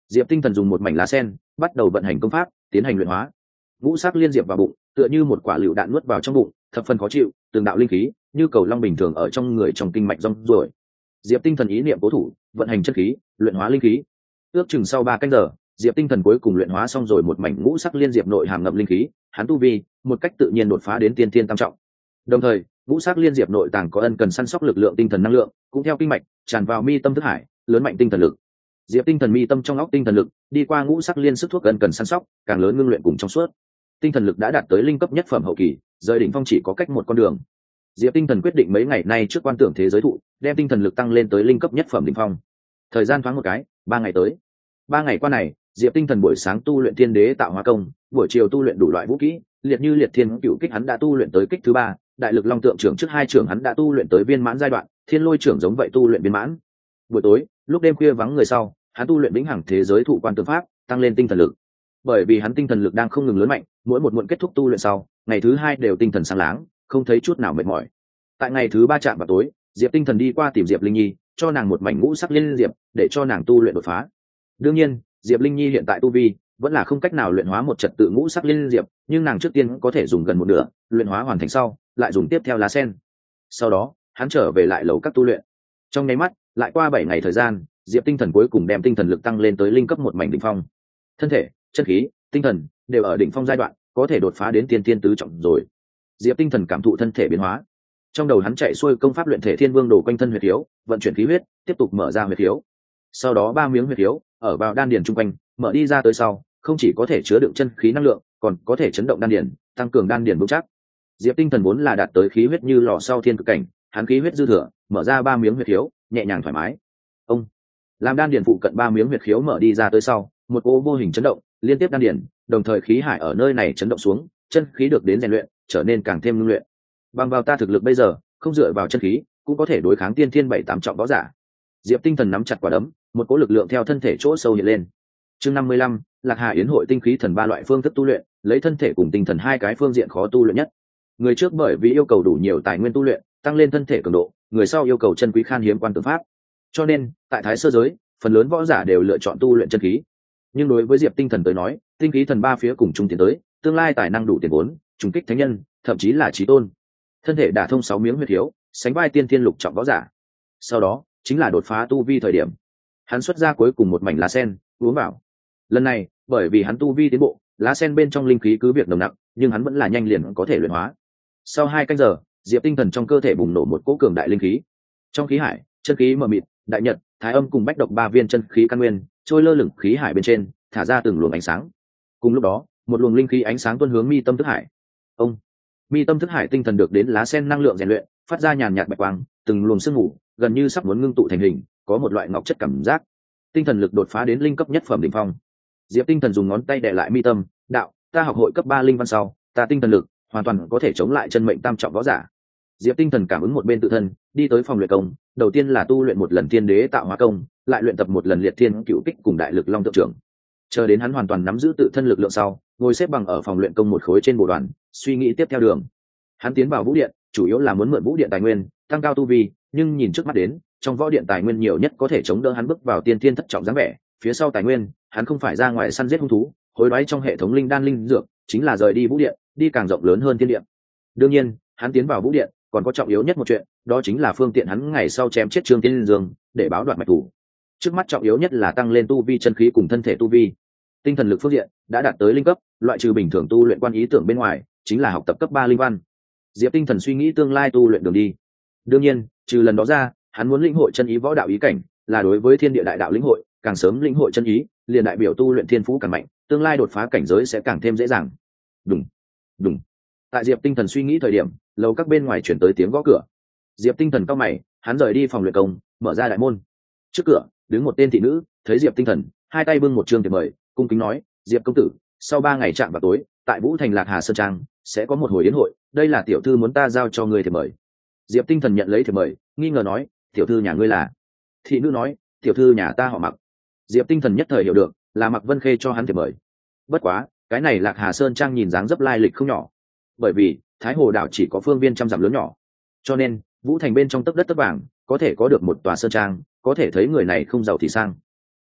Diệp Tinh Thần dùng một mảnh lá sen bắt đầu vận hành công pháp tiến hành luyện hóa. Ngũ sắc liên diệp vào bụng tựa như một quả lựu đạn nuốt vào trong bụng, thập phần khó chịu, từng đạo linh khí như cầu long bình thường ở trong người trong kinh mạch rong ruổi. Diệp Tinh Thần ý niệm cố thủ vận hành chân khí luyện hóa linh khí. Ước chừng sau 3 canh giờ, Diệp Tinh Thần cuối cùng luyện hóa xong rồi một mảnh ngũ sắc liên diệp nội hàm ngậm linh khí, hắn tu vi một cách tự nhiên đột phá đến tiên thiên tam trọng. Đồng thời, ngũ sắc liên diệp nội tàng có ân cần săn sóc lực lượng tinh thần năng lượng, cũng theo kinh mạch tràn vào mi tâm thức hải, lớn mạnh tinh thần lực. Diệp Tinh Thần mi tâm trong óc tinh thần lực đi qua ngũ sắc liên sức thuốc ân cần săn sóc, càng lớn ngưng luyện cùng trong suốt. Tinh thần lực đã đạt tới linh cấp nhất phẩm hậu kỳ, rời đỉnh phong chỉ có cách một con đường. Diệp Tinh Thần quyết định mấy ngày nay trước quan tưởng thế giới thụ, đem tinh thần lực tăng lên tới linh cấp nhất phẩm đỉnh phong. Thời gian thoáng một cái, 3 ngày tới. 3 ngày qua này, Diệp Tinh Thần buổi sáng tu luyện Thiên Đế Tạo Hóa Công, buổi chiều tu luyện đủ loại vũ kỹ, liệt như Liệt Thiên Cửu Kích hắn đã tu luyện tới kích thứ 3, Đại Lực Long Tượng trưởng trước 2 trưởng hắn đã tu luyện tới viên mãn giai đoạn, Thiên Lôi trưởng giống vậy tu luyện viên mãn. Buổi tối, lúc đêm khuya vắng người sau, hắn tu luyện vĩnh hằng thế giới thụ quan tư pháp, tăng lên tinh thần lực. Bởi vì hắn tinh thần lực đang không ngừng lớn mạnh, mỗi một muộn kết thúc tu luyện sau, ngày thứ 2 đều tinh thần sáng láng, không thấy chút nào mệt mỏi. Tại ngày thứ 3 chạm vào tối, Diệp Tinh Thần đi qua tìm Diệp Linh Nhi, cho nàng một mảnh ngũ sắc liên diệp, để cho nàng tu luyện đột phá. Đương nhiên, Diệp Linh Nhi hiện tại tu vi vẫn là không cách nào luyện hóa một trật tự ngũ sắc liên diệp, nhưng nàng trước tiên có thể dùng gần một nửa, luyện hóa hoàn thành sau, lại dùng tiếp theo lá sen. Sau đó, hắn trở về lại lầu các tu luyện. Trong nháy mắt, lại qua 7 ngày thời gian, Diệp Tinh Thần cuối cùng đem tinh thần lực tăng lên tới linh cấp một mảnh đỉnh phong. Thân thể, chân khí, tinh thần đều ở đỉnh phong giai đoạn, có thể đột phá đến tiên thiên tứ trọng rồi. Diệp Tinh Thần cảm thụ thân thể biến hóa. Trong đầu hắn chạy xuôi công pháp luyện thể Thiên Vương đồ quanh thân huyệt khiếu, vận chuyển khí huyết, tiếp tục mở ra huyệt khiếu. Sau đó 3 miếng huyệt khiếu ở vào đan điền trung quanh, mở đi ra tới sau, không chỉ có thể chứa đựng chân khí năng lượng, còn có thể chấn động đan điền, tăng cường đan điền vững chắc. Diệp Tinh Thần vốn là đạt tới khí huyết như lò sau thiên cực cảnh, hắn khí huyết dư thừa, mở ra 3 miếng huyệt khiếu, nhẹ nhàng thoải mái. Ông làm đan điền phụ cận 3 miếng huyệt khiếu mở đi ra tới sau, một cỗ vô hình chấn động liên tiếp đan điền, đồng thời khí hải ở nơi này chấn động xuống, chân khí được đến rèn luyện, trở nên càng thêm ngưng luyện. Bằng vào ta thực lực bây giờ, không dựa vào chân khí, cũng có thể đối kháng tiên thiên 7-8 trọng võ giả. Diệp Tinh Thần nắm chặt quả đấm, một cỗ lực lượng theo thân thể chỗ sâu hiện lên. Chương 55, Lạc Hà Yến hội tinh khí thần 3 loại phương thức tu luyện, lấy thân thể cùng tinh thần 2 cái phương diện khó tu luyện nhất. Người trước bởi vì yêu cầu đủ nhiều tài nguyên tu luyện, tăng lên thân thể cường độ, người sau yêu cầu chân quý khan hiếm quan tư pháp. Cho nên, tại Thái Sơ giới, phần lớn võ giả đều lựa chọn tu luyện chân khí. Nhưng đối với Diệp Tinh Thần tới nói, tinh khí thần 3 phía cùng chung tiến tới, tương lai tài năng đủ tiền vốn, trùng kích thánh nhân, thậm chí là chí tôn. Thân thể đả thông 6 miếng huyết khiếu, sánh vai tiên thiên lục trọng võ giả. Sau đó, chính là đột phá tu vi thời điểm. Hắn xuất ra cuối cùng một mảnh lá sen, uống vào. Lần này, bởi vì hắn tu vi tiến bộ, lá sen bên trong linh khí cứ việc nồng nặc, nhưng hắn vẫn là nhanh liền có thể luyện hóa. Sau 2 canh giờ, Diệp Tinh Thần trong cơ thể bùng nổ một cỗ cường đại linh khí. Trong khí hải, chân khí mờ mịt, đại nhật, thái âm cùng bách độc 3 viên chân khí căn nguyên, trôi lơ lửng khí hải bên trên, thả ra từng luồng ánh sáng. Cùng lúc đó, một luồng linh khí ánh sáng tuôn hướng mi tâm thức hải. Ông mi tâm thức hải tinh thần được đến lá sen năng lượng rèn luyện, phát ra nhàn nhạt bạch quang, từng luồng sương mù gần như sắp muốn ngưng tụ thành hình, có một loại ngọc chất cảm giác. Tinh thần lực đột phá đến linh cấp nhất phẩm đỉnh phong. Diệp Tinh Thần dùng ngón tay đè lại mi tâm, đạo, ta học hội cấp 3 linh văn sau, ta tinh thần lực hoàn toàn có thể chống lại chân mệnh tam trọng võ giả. Diệp Tinh Thần cảm ứng một bên tự thân, đi tới phòng luyện công, đầu tiên là tu luyện một lần Thiên Đế Tạo Hóa Công, lại luyện tập một lần Liệt Thiên Cửu Kích cùng Đại Lực Long Tượng trưởng. Chờ đến hắn hoàn toàn nắm giữ tự thân lực lượng sau, ngồi xếp bằng ở phòng luyện công một khối trên bộ đoàn, suy nghĩ tiếp theo đường. Hắn tiến vào vũ điện, chủ yếu là muốn mượn vũ điện tài nguyên, tăng cao tu vi, nhưng nhìn trước mắt đến, trong võ điện tài nguyên nhiều nhất có thể chống đỡ hắn bước vào tiên thiên thất trọng dáng vẻ, phía sau tài nguyên, hắn không phải ra ngoài săn giết hung thú, hối đoái trong hệ thống linh đan linh dược, chính là rời đi vũ điện, đi càng rộng lớn hơn thiên địa. Đương nhiên, hắn tiến vào vũ điện, còn có trọng yếu nhất một chuyện, đó chính là phương tiện hắn ngày sau chém chết Trương Tiên Linh Dương, để báo đoạt mạch thủ. Trước mắt trọng yếu nhất là tăng lên tu vi chân khí cùng thân thể tu vi. Tinh thần lực phương diện đã đạt tới linh cấp, loại trừ bình thường tu luyện quan ý tưởng bên ngoài, chính là học tập cấp 3 linh văn. Diệp Tinh Thần suy nghĩ tương lai tu luyện đường đi. Đương nhiên, trừ lần đó ra, hắn muốn lĩnh hội chân ý võ đạo ý cảnh, là đối với thiên địa đại đạo lĩnh hội, càng sớm lĩnh hội chân ý, liền đại biểu tu luyện thiên phú càng mạnh, tương lai đột phá cảnh giới sẽ càng thêm dễ dàng. Đùng, đùng. Tại Diệp Tinh Thần suy nghĩ thời điểm, lầu các bên ngoài chuyển tới tiếng gõ cửa. Diệp Tinh Thần cau mày, hắn rời đi phòng luyện công, mở ra đại môn. Trước cửa, đứng một tên thị nữ, thấy Diệp Tinh Thần, hai tay bưng một trương thiệp mời, cung kính nói, Diệp công tử, sau 3 ngày chạm vào tối, tại Vũ Thành Lạc Hà Sơn Trang sẽ có một hồi yến hội, đây là tiểu thư muốn ta giao cho ngươi thiệp mời. Diệp Tinh Thần nhận lấy thiệp mời, nghi ngờ nói, tiểu thư nhà ngươi là? Thị nữ nói, tiểu thư nhà ta họ Mặc. Diệp Tinh Thần nhất thời hiểu được, là Mặc Vân Khê cho hắn thiệp mời. Bất quá, cái này Lạc Hà Sơn Trang nhìn dáng dấp lai lịch không nhỏ, bởi vì Thái Hồ đảo chỉ có phương viên trăm dặm lớn nhỏ, cho nên Vũ Thành bên trong tấc đất tấc vàng có thể có được một tòa sơn trang, có thể thấy người này không giàu thì sang.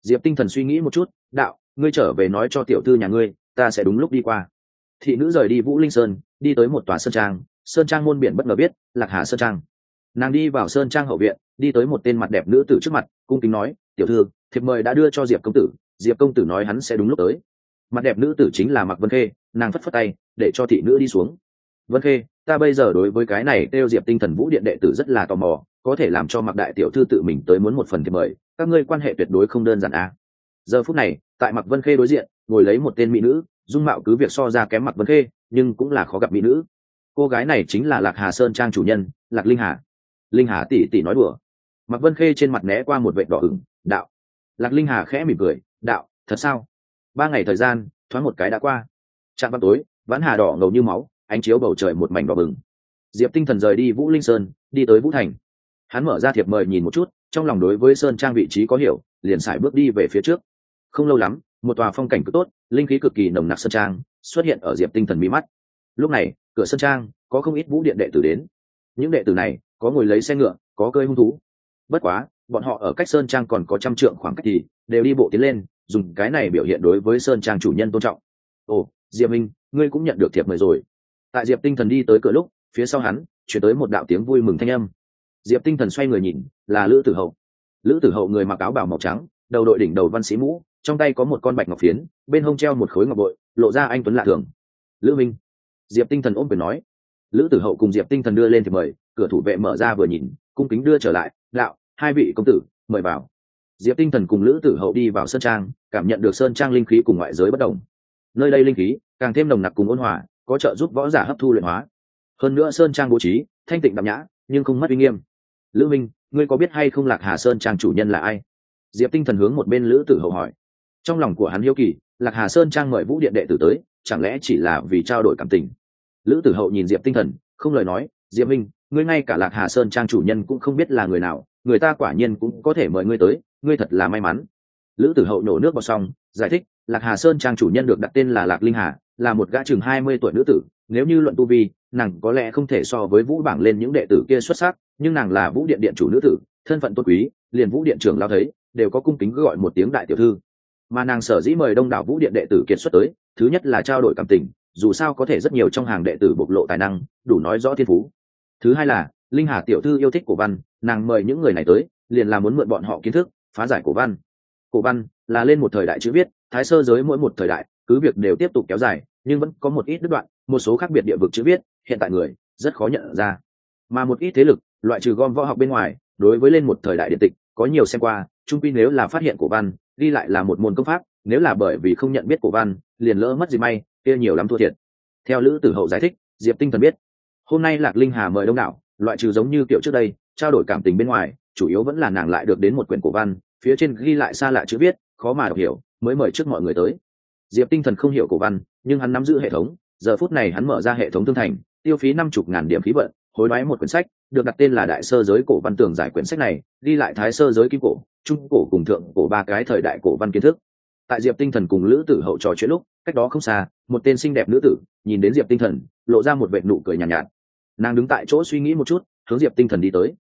Diệp Tinh Thần suy nghĩ một chút, đạo, ngươi trở về nói cho tiểu thư nhà ngươi, ta sẽ đúng lúc đi qua. Thị nữ rời đi Vũ Linh Sơn, đi tới một tòa sơn trang môn biển bất ngờ biết, Lạc Hà Sơn Trang. Nàng đi vào sơn trang hậu viện, đi tới một tên mặt đẹp nữ tử trước mặt, cung kính nói, tiểu thư, thiệp mời đã đưa cho Diệp công tử, Diệp công tử nói hắn sẽ đúng lúc tới. Mặt đẹp nữ tử chính là Mạc Vân Khê, nàng phất phất tay để cho thị nữ đi xuống. Vân Khê, ta bây giờ đối với cái này kêu Diệp Tinh Thần Vũ Điện đệ tử rất là tò mò, có thể làm cho Mạc đại tiểu thư tự mình tới muốn một phần thiệp mời, các ngươi quan hệ tuyệt đối không đơn giản à. Giờ phút này, tại Mạc Vân Khê đối diện, ngồi lấy một tên mỹ nữ, dung mạo cứ việc so ra kém Mạc Vân Khê, nhưng cũng là khó gặp mỹ nữ. Cô gái này chính là Lạc Hà Sơn Trang chủ nhân, Lạc Linh Hà. Linh Hà tỷ tỷ nói đùa. Mạc Vân Khê trên mặt né qua một vệt đỏ ửng, đạo. Lạc Linh Hà khẽ mỉm cười, đạo, thật sao? 3 ngày thời gian, thoáng một cái đã qua. Trạm vào tối, vãn hà đỏ ngầu như máu, ánh chiếu bầu trời một mảnh đỏ bừng. Diệp Tinh Thần rời đi Vũ Linh Sơn, đi tới Vũ Thành. Hắn mở ra thiệp mời nhìn một chút, trong lòng đối với sơn trang vị trí có hiểu, liền sải bước đi về phía trước. Không lâu lắm, một tòa phong cảnh cực tốt, linh khí cực kỳ nồng nặc sơn trang xuất hiện ở Diệp Tinh Thần mí mắt. Lúc này, cửa sơn trang có không ít Vũ Điện đệ tử đến. Những đệ tử này có ngồi lấy xe ngựa, có cơi hung thú. Bất quá, bọn họ ở cách sơn trang còn có 100 trượng khoảng cách thì đều đi bộ tiến lên, dùng cái này biểu hiện đối với sơn trang chủ nhân tôn trọng. Ồ, Diệp Minh, ngươi cũng nhận được thiệp mời rồi. Tại Diệp Tinh Thần đi tới cửa lúc, phía sau hắn chuyển tới một đạo tiếng vui mừng thanh âm. Diệp Tinh Thần xoay người nhìn, là Lữ Tử Hậu. Lữ Tử Hậu người mặc áo bào màu trắng, đầu đội đỉnh đầu văn sĩ mũ, trong tay có một con bạch ngọc phiến, bên hông treo một khối ngọc bội, lộ ra anh tuấn lạ thường. Lữ Minh. Diệp Tinh Thần ôm quyền nói. Lữ Tử Hậu cùng Diệp Tinh Thần đưa lên thiệp mời, cửa thủ vệ mở ra vừa nhìn, cung kính đưa trở lại, đạo, hai vị công tử, mời vào. Diệp Tinh Thần cùng Lữ Tử Hậu đi vào sơn trang, cảm nhận được sơn trang linh khí cùng ngoại giới bất đồng. Nơi đây linh khí càng thêm nồng nặc cùng ôn hòa, có trợ giúp võ giả hấp thu luyện hóa. Hơn nữa sơn trang bố trí thanh tịnh đạm nhã, nhưng không mất uy nghiêm. Lữ Minh, ngươi có biết hay không Lạc Hà Sơn Trang chủ nhân là ai? Diệp Tinh Thần hướng một bên Lữ Tử Hậu hỏi. Trong lòng của hắn hiếu kỳ, Lạc Hà Sơn Trang mời Vũ Điện đệ tử tới, chẳng lẽ chỉ là vì trao đổi cảm tình? Lữ Tử Hậu nhìn Diệp Tinh Thần, không lời nói, Diệp Minh, ngươi ngay cả Lạc Hà Sơn Trang chủ nhân cũng không biết là người nào, người ta quả nhiên cũng có thể mời ngươi tới, ngươi thật là may mắn. Lữ Tử Hậu nổ nước vào xong, giải thích, Lạc Hà Sơn Trang chủ nhân được đặt tên là Lạc Linh Hà, là một gã chừng 20 tuổi nữ tử, nếu như luận tu vi, nàng có lẽ không thể so với Vũ bảng lên những đệ tử kia xuất sắc, nhưng nàng là Vũ Điện điện chủ nữ tử, thân phận tôn quý, liền Vũ Điện trưởng lao thấy, đều có cung kính gọi một tiếng đại tiểu thư. Mà nàng sở dĩ mời đông đảo Vũ Điện đệ tử kiệt xuất tới, thứ nhất là trao đổi cảm tình, dù sao có thể rất nhiều trong hàng đệ tử bộc lộ tài năng, đủ nói rõ thiên phú. Thứ hai là, Linh Hà tiểu thư yêu thích cổ văn, nàng mời những người này tới, liền là muốn mượn bọn họ kiến thức, phá giải cổ văn. Cổ văn là lên một thời đại chữ viết, thái sơ giới mỗi một thời đại, cứ việc đều tiếp tục kéo dài, nhưng vẫn có một ít đứt đoạn, một số khác biệt địa vực chữ viết, hiện tại người rất khó nhận ra. Mà một ít thế lực, loại trừ gom võ học bên ngoài, đối với lên một thời đại điện tịch, có nhiều xem qua, chung quy nếu là phát hiện cổ văn, ghi lại là một môn công pháp, nếu là bởi vì không nhận biết cổ văn, liền lỡ mất gì may, kia nhiều lắm thua thiệt. Theo Lữ Tử Hậu giải thích, Diệp Tinh Thần biết, hôm nay Lạc Linh Hà mời đông đảo, loại trừ giống như kiểu trước đây, trao đổi cảm tình bên ngoài, chủ yếu vẫn là nàng lại được đến một quyển cổ văn, phía trên ghi lại xa lạ chữ viết, khó mà đọc hiểu, mới mời trước mọi người tới. Diệp Tinh Thần không hiểu cổ văn, nhưng hắn nắm giữ hệ thống, giờ phút này hắn mở ra hệ thống thương thành, tiêu phí 50.000 điểm khí vận, hối đoái một quyển sách, được đặt tên là Đại Sơ Giới Cổ Văn Tường giải. Quyển sách này ghi lại Thái Sơ Giới kim cổ, trung cổ cùng thượng cổ 3 cái thời đại cổ văn kiến thức. Tại Diệp Tinh Thần cùng Lữ Tử Hậu trò chuyện lúc, cách đó không xa, một tên xinh đẹp nữ tử nhìn đến Diệp Tinh Thần, lộ ra một vệt nụ cười nhàn nhạt. Nàng đứng tại chỗ suy nghĩ một chút, hướng Diệp Tinh Thần đi tới.